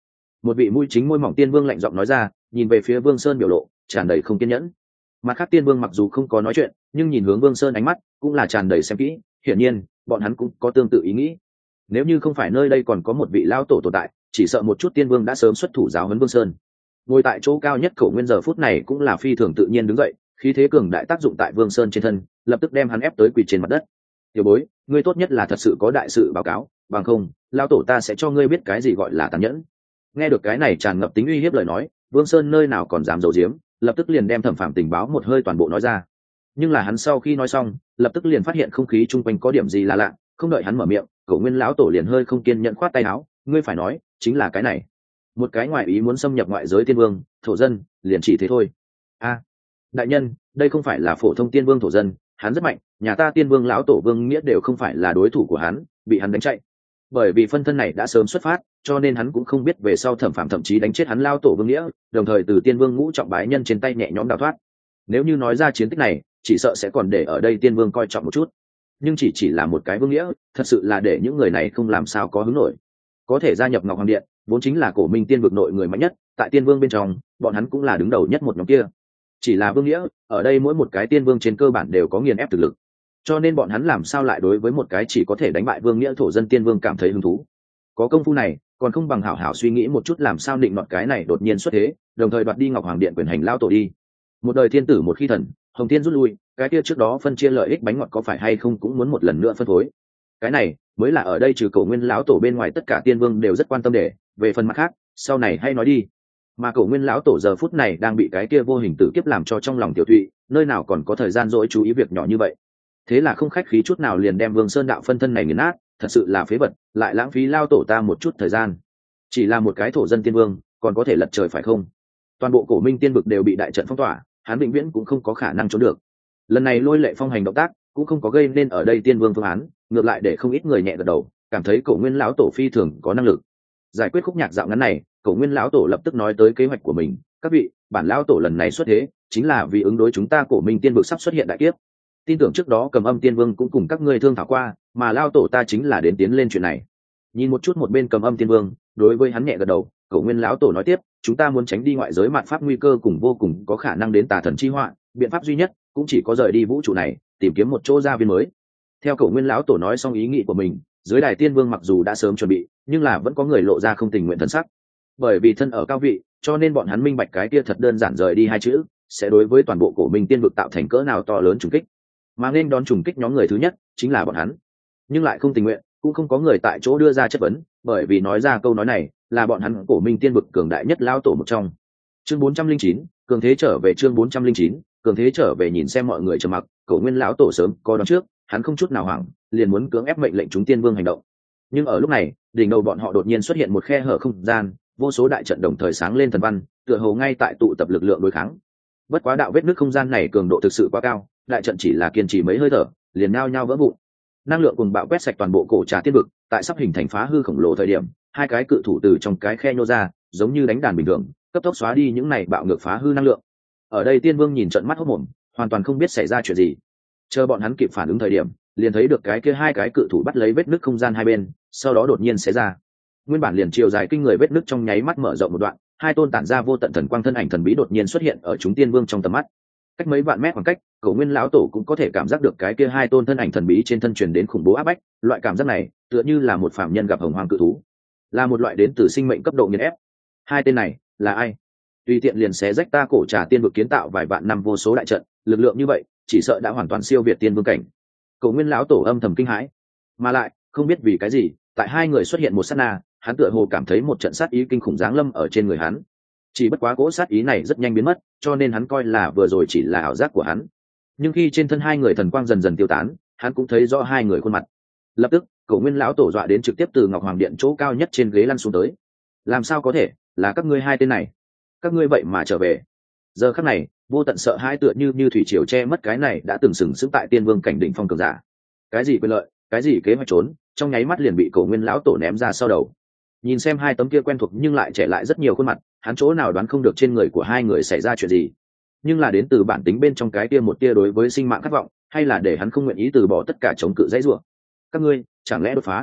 Một vị mũi chính môi mỏng tiên vương lạnh giọng nói ra, nhìn về phía Vương Sơn biểu lộ tràn đầy không kiên nhẫn. Mặt khác tiên vương mặc dù không có nói chuyện, nhưng nhìn hướng Vương Sơn ánh mắt cũng là tràn đầy xem kỹ, hiển nhiên bọn hắn cũng có tương tự ý nghĩ. Nếu như không phải nơi đây còn có một vị lao tổ tồn tại, chỉ sợ một chút tiên vương đã sớm xuất thủ giáo huấn Vương Sơn. Ngồi tại chỗ cao nhất Cổ Nguyên giờ phút này cũng là phi thường tự nhiên đứng dậy, khí thế cường đại tác dụng tại Vương Sơn trên thân, lập tức đem hắn ép tới quỳ trên mặt đất. Tiểu bối, ngươi tốt nhất là thật sự có đại sự báo cáo, bằng không lao tổ ta sẽ cho ngươi biết cái gì gọi là tàn nhẫn. Nghe được cái này tràn ngập tính uy hiếp lời nói, Vương Sơn nơi nào còn dám giấu giếm, lập tức liền đem Thẩm Phàm tình báo một hơi toàn bộ nói ra. Nhưng là hắn sau khi nói xong, lập tức liền phát hiện không khí chung quanh có điểm gì là lạ, không đợi hắn mở miệng, Cổ Nguyên lão tổ liền hơi không kiên nhẫn khoát tay áo, ngươi phải nói chính là cái này. Một cái ngoại ý muốn xâm nhập ngoại giới tiên vương, thổ dân, liền chỉ thế thôi. A, đại nhân, đây không phải là phổ thông tiên vương thổ dân, hắn rất mạnh, nhà ta tiên vương lão tổ Vương Nghĩa đều không phải là đối thủ của hắn, bị hắn đánh chạy. Bởi vì phân thân này đã sớm xuất phát, cho nên hắn cũng không biết về sau Thẩm Phàm thậm chí đánh chết hắn lao tổ Vương Nghĩa, đồng thời từ tiên vương ngũ trọng bái nhân trên tay nhẹ nhõm đào thoát. Nếu như nói ra chiến tích này, chỉ sợ sẽ còn để ở đây tiên vương coi trọng một chút. Nhưng chỉ chỉ là một cái Vương Nghĩa, thật sự là để những người này không làm sao có hứng nổi. Có thể gia nhập Ngọc Hoàng Điện, vốn chính là cổ minh tiên vực nội người mạnh nhất, tại tiên vương bên trong, bọn hắn cũng là đứng đầu nhất một nhóm kia. Chỉ là Vương Nghĩa, ở đây mỗi một cái tiên vương trên cơ bản đều có nghiền ép thực lực, cho nên bọn hắn làm sao lại đối với một cái chỉ có thể đánh bại Vương Nghĩa thổ dân tiên vương cảm thấy hứng thú. Có công phu này, còn không bằng hảo hảo suy nghĩ một chút làm sao định nọt cái này đột nhiên xuất thế, đồng thời đoạt đi Ngọc Hoàng Điện quyền hành lao tổ đi. Một đời thiên tử một khi thần, Hồng Thiên rút lui, cái kia trước đó phân chia lợi ích bánh ngọt có phải hay không cũng muốn một lần nữa phân phối. Cái này mới là ở đây trừ Cổ Nguyên lão tổ bên ngoài tất cả tiên vương đều rất quan tâm để, về phần mặt khác, sau này hay nói đi. Mà Cổ Nguyên lão tổ giờ phút này đang bị cái kia vô hình tử kiếp làm cho trong lòng tiểu thụy, nơi nào còn có thời gian dỗi chú ý việc nhỏ như vậy. Thế là không khách khí chút nào liền đem Vương Sơn đạo phân thân này nghiền nát, thật sự là phế vật, lại lãng phí lao tổ ta một chút thời gian. Chỉ là một cái thổ dân tiên vương, còn có thể lật trời phải không? Toàn bộ cổ minh tiên vực đều bị đại trận phong tỏa, hắn vĩnh viễn cũng không có khả năng trốn được. Lần này Lôi Lệ Phong hành động tác cũng không có gây nên ở đây tiên vương phương án, ngược lại để không ít người nhẹ gật đầu, cảm thấy Cổ Nguyên lão tổ phi thường có năng lực. Giải quyết khúc nhạc dạo ngắn này, Cổ Nguyên lão tổ lập tức nói tới kế hoạch của mình, các vị, bản lão tổ lần này xuất thế, chính là vì ứng đối chúng ta cổ minh tiên vực sắp xuất hiện đại kiếp. Tin tưởng trước đó Cầm Âm Tiên Vương cũng cùng các ngươi thương thảo qua, mà lao tổ ta chính là đến tiến lên chuyện này. Nhìn một chút một bên Cầm Âm Tiên Vương, đối với hắn nhẹ gật đầu, Cổ Nguyên lão tổ nói tiếp, chúng ta muốn tránh đi ngoại giới mạt pháp nguy cơ cùng vô cùng có khả năng đến tà thần chi họa, biện pháp duy nhất cũng chỉ có rời đi vũ trụ này, tìm kiếm một chỗ gia viên mới. Theo Cổ Nguyên lão tổ nói xong ý nghĩ của mình, dưới đài tiên vương mặc dù đã sớm chuẩn bị, nhưng là vẫn có người lộ ra không tình nguyện thân sắc. Bởi vì thân ở cao vị, cho nên bọn hắn minh bạch cái kia thật đơn giản rời đi hai chữ, sẽ đối với toàn bộ cổ minh tiên vực tạo thành cỡ nào to lớn trùng kích. Mà nên đón trùng kích nhóm người thứ nhất chính là bọn hắn, nhưng lại không tình nguyện, cũng không có người tại chỗ đưa ra chất vấn, bởi vì nói ra câu nói này là bọn hắn cổ minh tiên vực cường đại nhất lao tổ một trong. Chương bốn trăm linh chín, cường thế trở về. Chương bốn trăm linh chín, cường thế trở về. Nhìn xem mọi người trầm mặc, Cổ Nguyên lão tổ sớm có đón trước, hắn không chút nào hoảng, liền muốn cưỡng ép mệnh lệnh chúng tiên vương hành động. Nhưng ở lúc này, đỉnh đầu bọn họ đột nhiên xuất hiện một khe hở không gian, vô số đại trận đồng thời sáng lên thần văn, tựa hồ ngay tại tụ tập lực lượng đối kháng. Bất quá đạo vết nứt không gian này cường độ thực sự quá cao, đại trận chỉ là kiên trì mấy hơi thở, liền nao nhao vỡ vụn. Năng lượng cùng bạo quét sạch toàn bộ cổ trà tiên vực, tại sắp hình thành phá hư khổng lồ thời điểm, hai cái cự thủ từ trong cái khe nhô ra, giống như đánh đàn bình thường, cấp tốc xóa đi những này bạo ngược phá hư năng lượng. Ở đây tiên vương nhìn trận mắt hốt mồm, hoàn toàn không biết xảy ra chuyện gì. Chờ bọn hắn kịp phản ứng thời điểm, liền thấy được cái kia hai cái cự thủ bắt lấy vết nứt không gian hai bên, sau đó đột nhiên xé ra. Nguyên bản liền chiều dài kinh người vết nứt trong nháy mắt mở rộng một đoạn, hai tôn tản ra vô tận thần quang thân ảnh thần bí đột nhiên xuất hiện ở chúng tiên vương trong tầm mắt. Cách mấy vạn mét khoảng cách, Cổ Nguyên lão tổ cũng có thể cảm giác được cái kia hai tôn thân ảnh thần bí trên thân truyền đến khủng bố áp bách, loại cảm giác này tựa như là một phàm nhân gặp hồng hoang cự thú, là một loại đến từ sinh mệnh cấp độ nghiền ép. Hai tên này là ai? Tùy tiện liền xé rách ta cổ trà tiên vực kiến tạo vài vạn năm vô số đại trận, lực lượng như vậy, chỉ sợ đã hoàn toàn siêu việt tiên vương cảnh. Cổ Nguyên lão tổ âm thầm kinh hãi, mà lại không biết vì cái gì, tại hai người xuất hiện một sát na, hắn tựa hồ cảm thấy một trận sát ý kinh khủng giáng lâm ở trên người hắn. Chỉ bất quá cỗ sát ý này rất nhanh biến mất, cho nên hắn coi là vừa rồi chỉ là ảo giác của hắn. Nhưng khi trên thân hai người thần quang dần dần tiêu tán, hắn cũng thấy rõ hai người khuôn mặt. Lập tức, Cổ Nguyên lão tổ dọa đến trực tiếp từ Ngọc Hoàng Điện chỗ cao nhất trên ghế lăn xuống tới. Làm sao có thể, là các ngươi hai tên này? Các ngươi vậy mà trở về? Giờ khắc này, vô tận sợ hãi tựa như như thủy triều che mất cái này đã từng sừng sững tại tiên vương cảnh đỉnh phong cường giả. Cái gì quyền lợi, cái gì kế hoạch trốn, trong nháy mắt liền bị Cổ Nguyên lão tổ ném ra sau đầu. Nhìn xem hai tấm kia quen thuộc nhưng lại trẻ lại rất nhiều khuôn mặt, hắn chỗ nào đoán không được trên người của hai người xảy ra chuyện gì. Nhưng là đến từ bản tính bên trong cái kia một tia đối với sinh mạng khát vọng, hay là để hắn không nguyện ý từ bỏ tất cả chống cự dãy rủa. Các ngươi chẳng lẽ đột phá?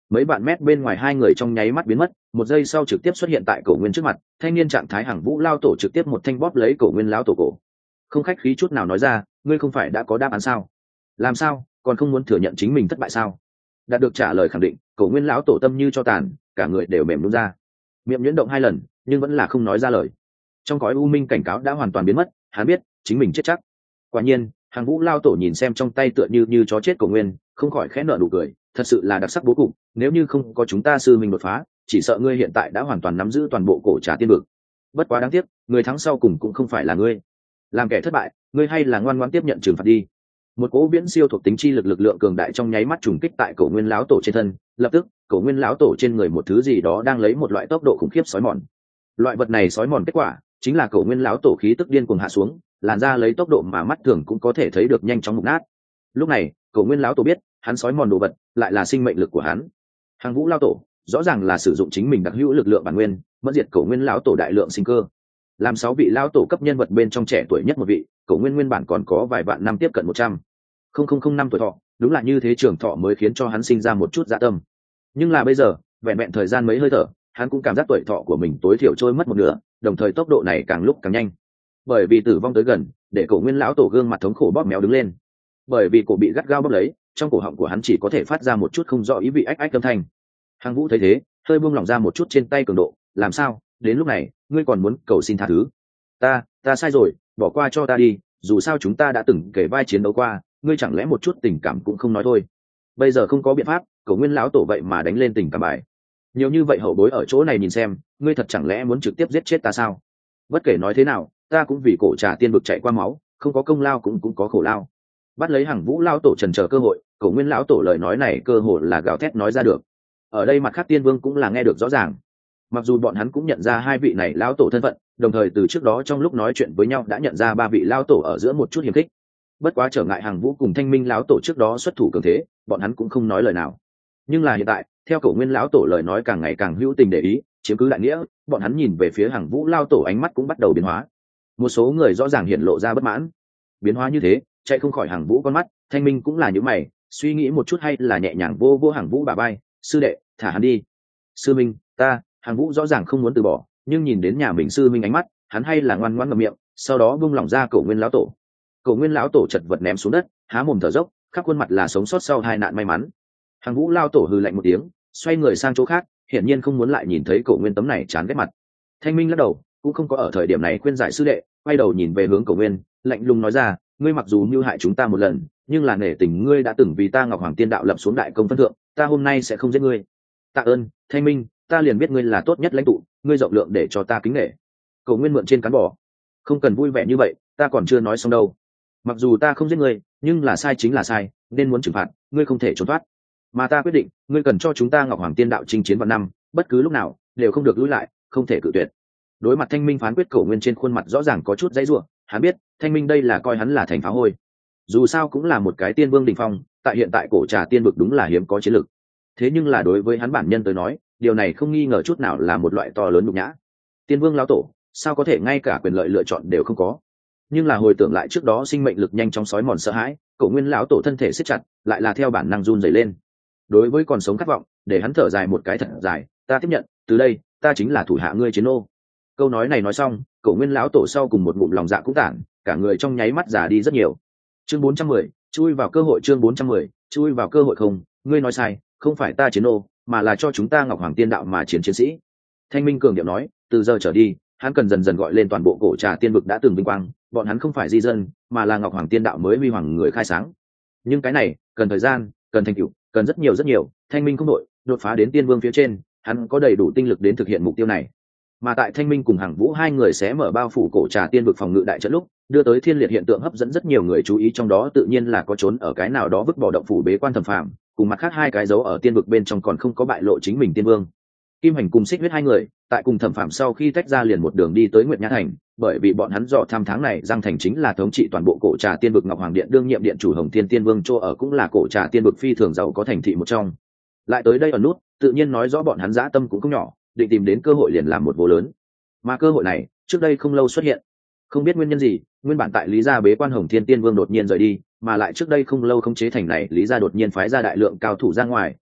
mấy vạn mét bên ngoài hai người trong nháy mắt biến mất, một giây sau trực tiếp xuất hiện tại cổ nguyên trước mặt. Thanh niên trạng thái Hằng Vũ lao tổ trực tiếp một thanh bóp lấy cổ nguyên lão tổ cổ, không khách khí chút nào nói ra, ngươi không phải đã có đáp án sao? Làm sao còn không muốn thừa nhận chính mình thất bại sao? Đạt được trả lời khẳng định, cổ nguyên lão tổ tâm như cho tàn, cả người đều mềm nhũn ra, miệng nhuyễn động hai lần nhưng vẫn là không nói ra lời. Trong cõi u minh cảnh cáo đã hoàn toàn biến mất, hắn biết chính mình chết chắc. Quả nhiên, Hằng Vũ lao tổ nhìn xem trong tay tựa như như chó chết cổ nguyên, không khỏi khẽ nở nụ cười, thật sự là đặc sắc bố cục, nếu như không có chúng ta sư minh đột phá, chỉ sợ ngươi hiện tại đã hoàn toàn nắm giữ toàn bộ cổ trà tiên vực. Bất quá đáng tiếc, người thắng sau cùng cũng không phải là ngươi. Làm kẻ thất bại, ngươi hay là ngoan ngoãn tiếp nhận trừng phạt đi. Một cỗ viễn siêu thuộc tính chi lực lực lượng cường đại trong nháy mắt trùng kích tại cổ nguyên lão tổ trên thân, lập tức cổ nguyên lão tổ trên người một thứ gì đó đang lấy một loại tốc độ khủng khiếp sói mòn. Loại vật này sói mòn kết quả chính là cổ nguyên lão tổ khí tức điên cuồng hạ xuống, làn ra lấy tốc độ mà mắt thường cũng có thể thấy được nhanh chóng mục nát. Lúc này cổ nguyên lão tổ biết hắn sói mòn đồ vật lại là sinh mệnh lực của hắn. Hằng Vũ lão tổ rõ ràng là sử dụng chính mình đặc hữu lực lượng bản nguyên mất diệt cổ nguyên lão tổ đại lượng sinh cơ. Làm sáu vị lão tổ cấp nhân vật bên trong trẻ tuổi nhất một vị, cổ nguyên nguyên bản còn có vài vạn năm tiếp cận một trăm không không không năm tuổi thọ, đúng là như thế trường thọ mới khiến cho hắn sinh ra một chút dạ tâm. Nhưng là bây giờ vẹn vẹn thời gian mấy hơi thở, hắn cũng cảm giác tuổi thọ của mình tối thiểu trôi mất một nửa, đồng thời tốc độ này càng lúc càng nhanh. Bởi vì tử vong tới gần, để cổ nguyên lão tổ gương mặt thống khổ bóp méo đứng lên. Bởi vì cổ bị gắt gao bóp lấy, trong cổ họng của hắn chỉ có thể phát ra một chút không rõ ý vị ách ách âm thanh. Hằng Vũ thấy thế, hơi buông lỏng ra một chút trên tay cường độ, làm sao đến lúc này ngươi còn muốn cầu xin tha thứ? Ta, ta sai rồi, bỏ qua cho ta đi, dù sao chúng ta đã từng kể vai chiến đấu qua, ngươi chẳng lẽ một chút tình cảm cũng không nói thôi? Bây giờ không có biện pháp, cổ nguyên lão tổ vậy mà đánh lên tình cảm bài. Nhiều như vậy hậu bối ở chỗ này nhìn xem, ngươi thật chẳng lẽ muốn trực tiếp giết chết ta sao? Bất kể nói thế nào, ta cũng vì cổ trà tiên vực chạy qua máu, không có công lao cũng cũng có khổ lao. Bắt lấy Hằng Vũ lão tổ trần chờ cơ hội, cổ nguyên lão tổ lời nói này cơ hội là gào thét nói ra được. Ở đây mặt khác tiên vương cũng là nghe được rõ ràng. Mặc dù bọn hắn cũng nhận ra hai vị này lão tổ thân phận, đồng thời từ trước đó trong lúc nói chuyện với nhau đã nhận ra ba vị lão tổ ở giữa một chút hiềm khích. Bất quá trở ngại Hằng Vũ cùng Thanh Minh lão tổ trước đó xuất thủ cường thế, bọn hắn cũng không nói lời nào. Nhưng là hiện tại, theo cổ nguyên lão tổ lời nói càng ngày càng hữu tình để ý, chiếm cứ đại nghĩa, bọn hắn nhìn về phía Hằng Vũ lão tổ ánh mắt cũng bắt đầu biến hóa. Một số người rõ ràng hiện lộ ra bất mãn. Biến hóa như thế, chạy không khỏi Hằng Vũ con mắt, Thanh Minh cũng là những mày, suy nghĩ một chút hay là nhẹ nhàng vô vô Hằng Vũ bả vai, sư đệ, thả hắn đi. Sư minh, ta, Hằng Vũ rõ ràng không muốn từ bỏ, nhưng nhìn đến nhà mình sư minh ánh mắt, hắn hay là ngoan ngoãn ngậm miệng, sau đó buông lỏng ra cổ nguyên lão tổ. Cổ nguyên lão tổ chật vật ném xuống đất, há mồm thở dốc, khắp khuôn mặt là sống sót sau hai nạn may mắn. Hằng Vũ lão tổ hừ lạnh một tiếng, xoay người sang chỗ khác, hiển nhiên không muốn lại nhìn thấy cổ nguyên tấm này chán ghét mặt. Thanh Minh lắc đầu, cũng không có ở thời điểm này khuyên giải sư đệ, quay đầu nhìn về hướng cổ nguyên, lạnh lùng nói ra, ngươi mặc dù mưu hại chúng ta một lần, nhưng là nể tình ngươi đã từng vì ta Ngọc Hoàng Tiên đạo lập xuống đại công phân thượng, ta hôm nay sẽ không giết ngươi. Tạ ơn, Thanh Minh, ta liền biết ngươi là tốt nhất lãnh tụ, ngươi rộng lượng để cho ta kính nể. Cổ nguyên mượn trên cán bò, không cần vui vẻ như vậy, ta còn chưa nói xong đâu. Mặc dù ta không giết ngươi, nhưng là sai chính là sai, nên muốn trừng phạt, ngươi không thể trốn thoát. Mà ta quyết định, ngươi cần cho chúng ta Ngọc Hoàng Tiên đạo chinh chiến vạn năm, bất cứ lúc nào đều không được lùi lại, không thể cự tuyệt. Đối mặt Thanh Minh phán quyết, cổ nguyên trên khuôn mặt rõ ràng có chút dãy rủa, hắn biết, Thanh Minh đây là coi hắn là thành phá hôi. Dù sao cũng là một cái tiên vương đỉnh phong, tại hiện tại cổ trà tiên vực đúng là hiếm có chiến lực. Thế nhưng là đối với hắn bản nhân tới nói, điều này không nghi ngờ chút nào là một loại to lớn nhục nhã. Tiên vương lão tổ, sao có thể ngay cả quyền lợi lựa chọn đều không có? Nhưng là hồi tưởng lại trước đó sinh mệnh lực nhanh chóng sói mòn sợ hãi, cổ nguyên lão tổ thân thể siết chặt, lại là theo bản năng run rẩy lên. Đối với còn sống khát vọng, để hắn thở dài một cái thật dài, ta tiếp nhận, từ đây, ta chính là thủ hạ ngươi chiến ô. Câu nói này nói xong, cổ nguyên lão tổ sau cùng một ngụm lòng dạ cũng tản, cả người trong nháy mắt già đi rất nhiều. Chương bốn trăm mười, chui vào cơ hội. Chương bốn trăm mười, chui vào cơ hội. Không, ngươi nói sai, không phải ta chiến ô, mà là cho chúng ta Ngọc Hoàng Tiên đạo mà chiến chiến sĩ. Thanh Minh cường điệu nói, từ giờ trở đi, hắn cần dần dần gọi lên toàn bộ cổ trà tiên vực đã từng vinh quang, bọn hắn không phải di dân, mà là Ngọc Hoàng Tiên đạo mới huy hoàng người khai sáng. Nhưng cái này cần thời gian, cần thành tựu, cần rất nhiều rất nhiều. Thanh Minh không đội đột phá đến tiên vương phía trên, hắn có đầy đủ tinh lực đến thực hiện mục tiêu này. Mà tại Thanh Minh cùng Hằng Vũ hai người sẽ mở bao phủ cổ trà tiên vực phòng ngự đại trận lúc, đưa tới thiên liệt hiện tượng hấp dẫn rất nhiều người chú ý, trong đó tự nhiên là có trốn ở cái nào đó vứt bỏ động phủ bế quan Thẩm Phàm, cùng mặt khác hai cái dấu ở tiên vực bên trong còn không có bại lộ chính mình tiên vương. Kim Hành cùng Xích Huyết hai người, tại cùng Thẩm Phàm sau khi tách ra liền một đường đi tới Nguyệt Nhã Thành, bởi vì bọn hắn dò tham tháng này Giang Thành chính là thống trị toàn bộ cổ trà tiên vực Ngọc Hoàng Điện đương nhiệm điện chủ Hồng Thiên Tiên Vương chỗ ở, cũng là cổ trà tiên vực phi thường giàu có thành thị một trong. Lại tới đây ở nút, tự nhiên nói rõ bọn hắn dã tâm cũng không nhỏ, định tìm đến cơ hội liền làm một vô lớn. Mà cơ hội này, trước đây không lâu xuất hiện. Không biết nguyên nhân gì, nguyên bản tại Lý gia bế quan Hồng Thiên Tiên Vương đột nhiên rời đi, mà lại trước đây không lâu khống chế thành này, Lý gia đột nhiên phái ra đại lượng cao thủ ra ngoài,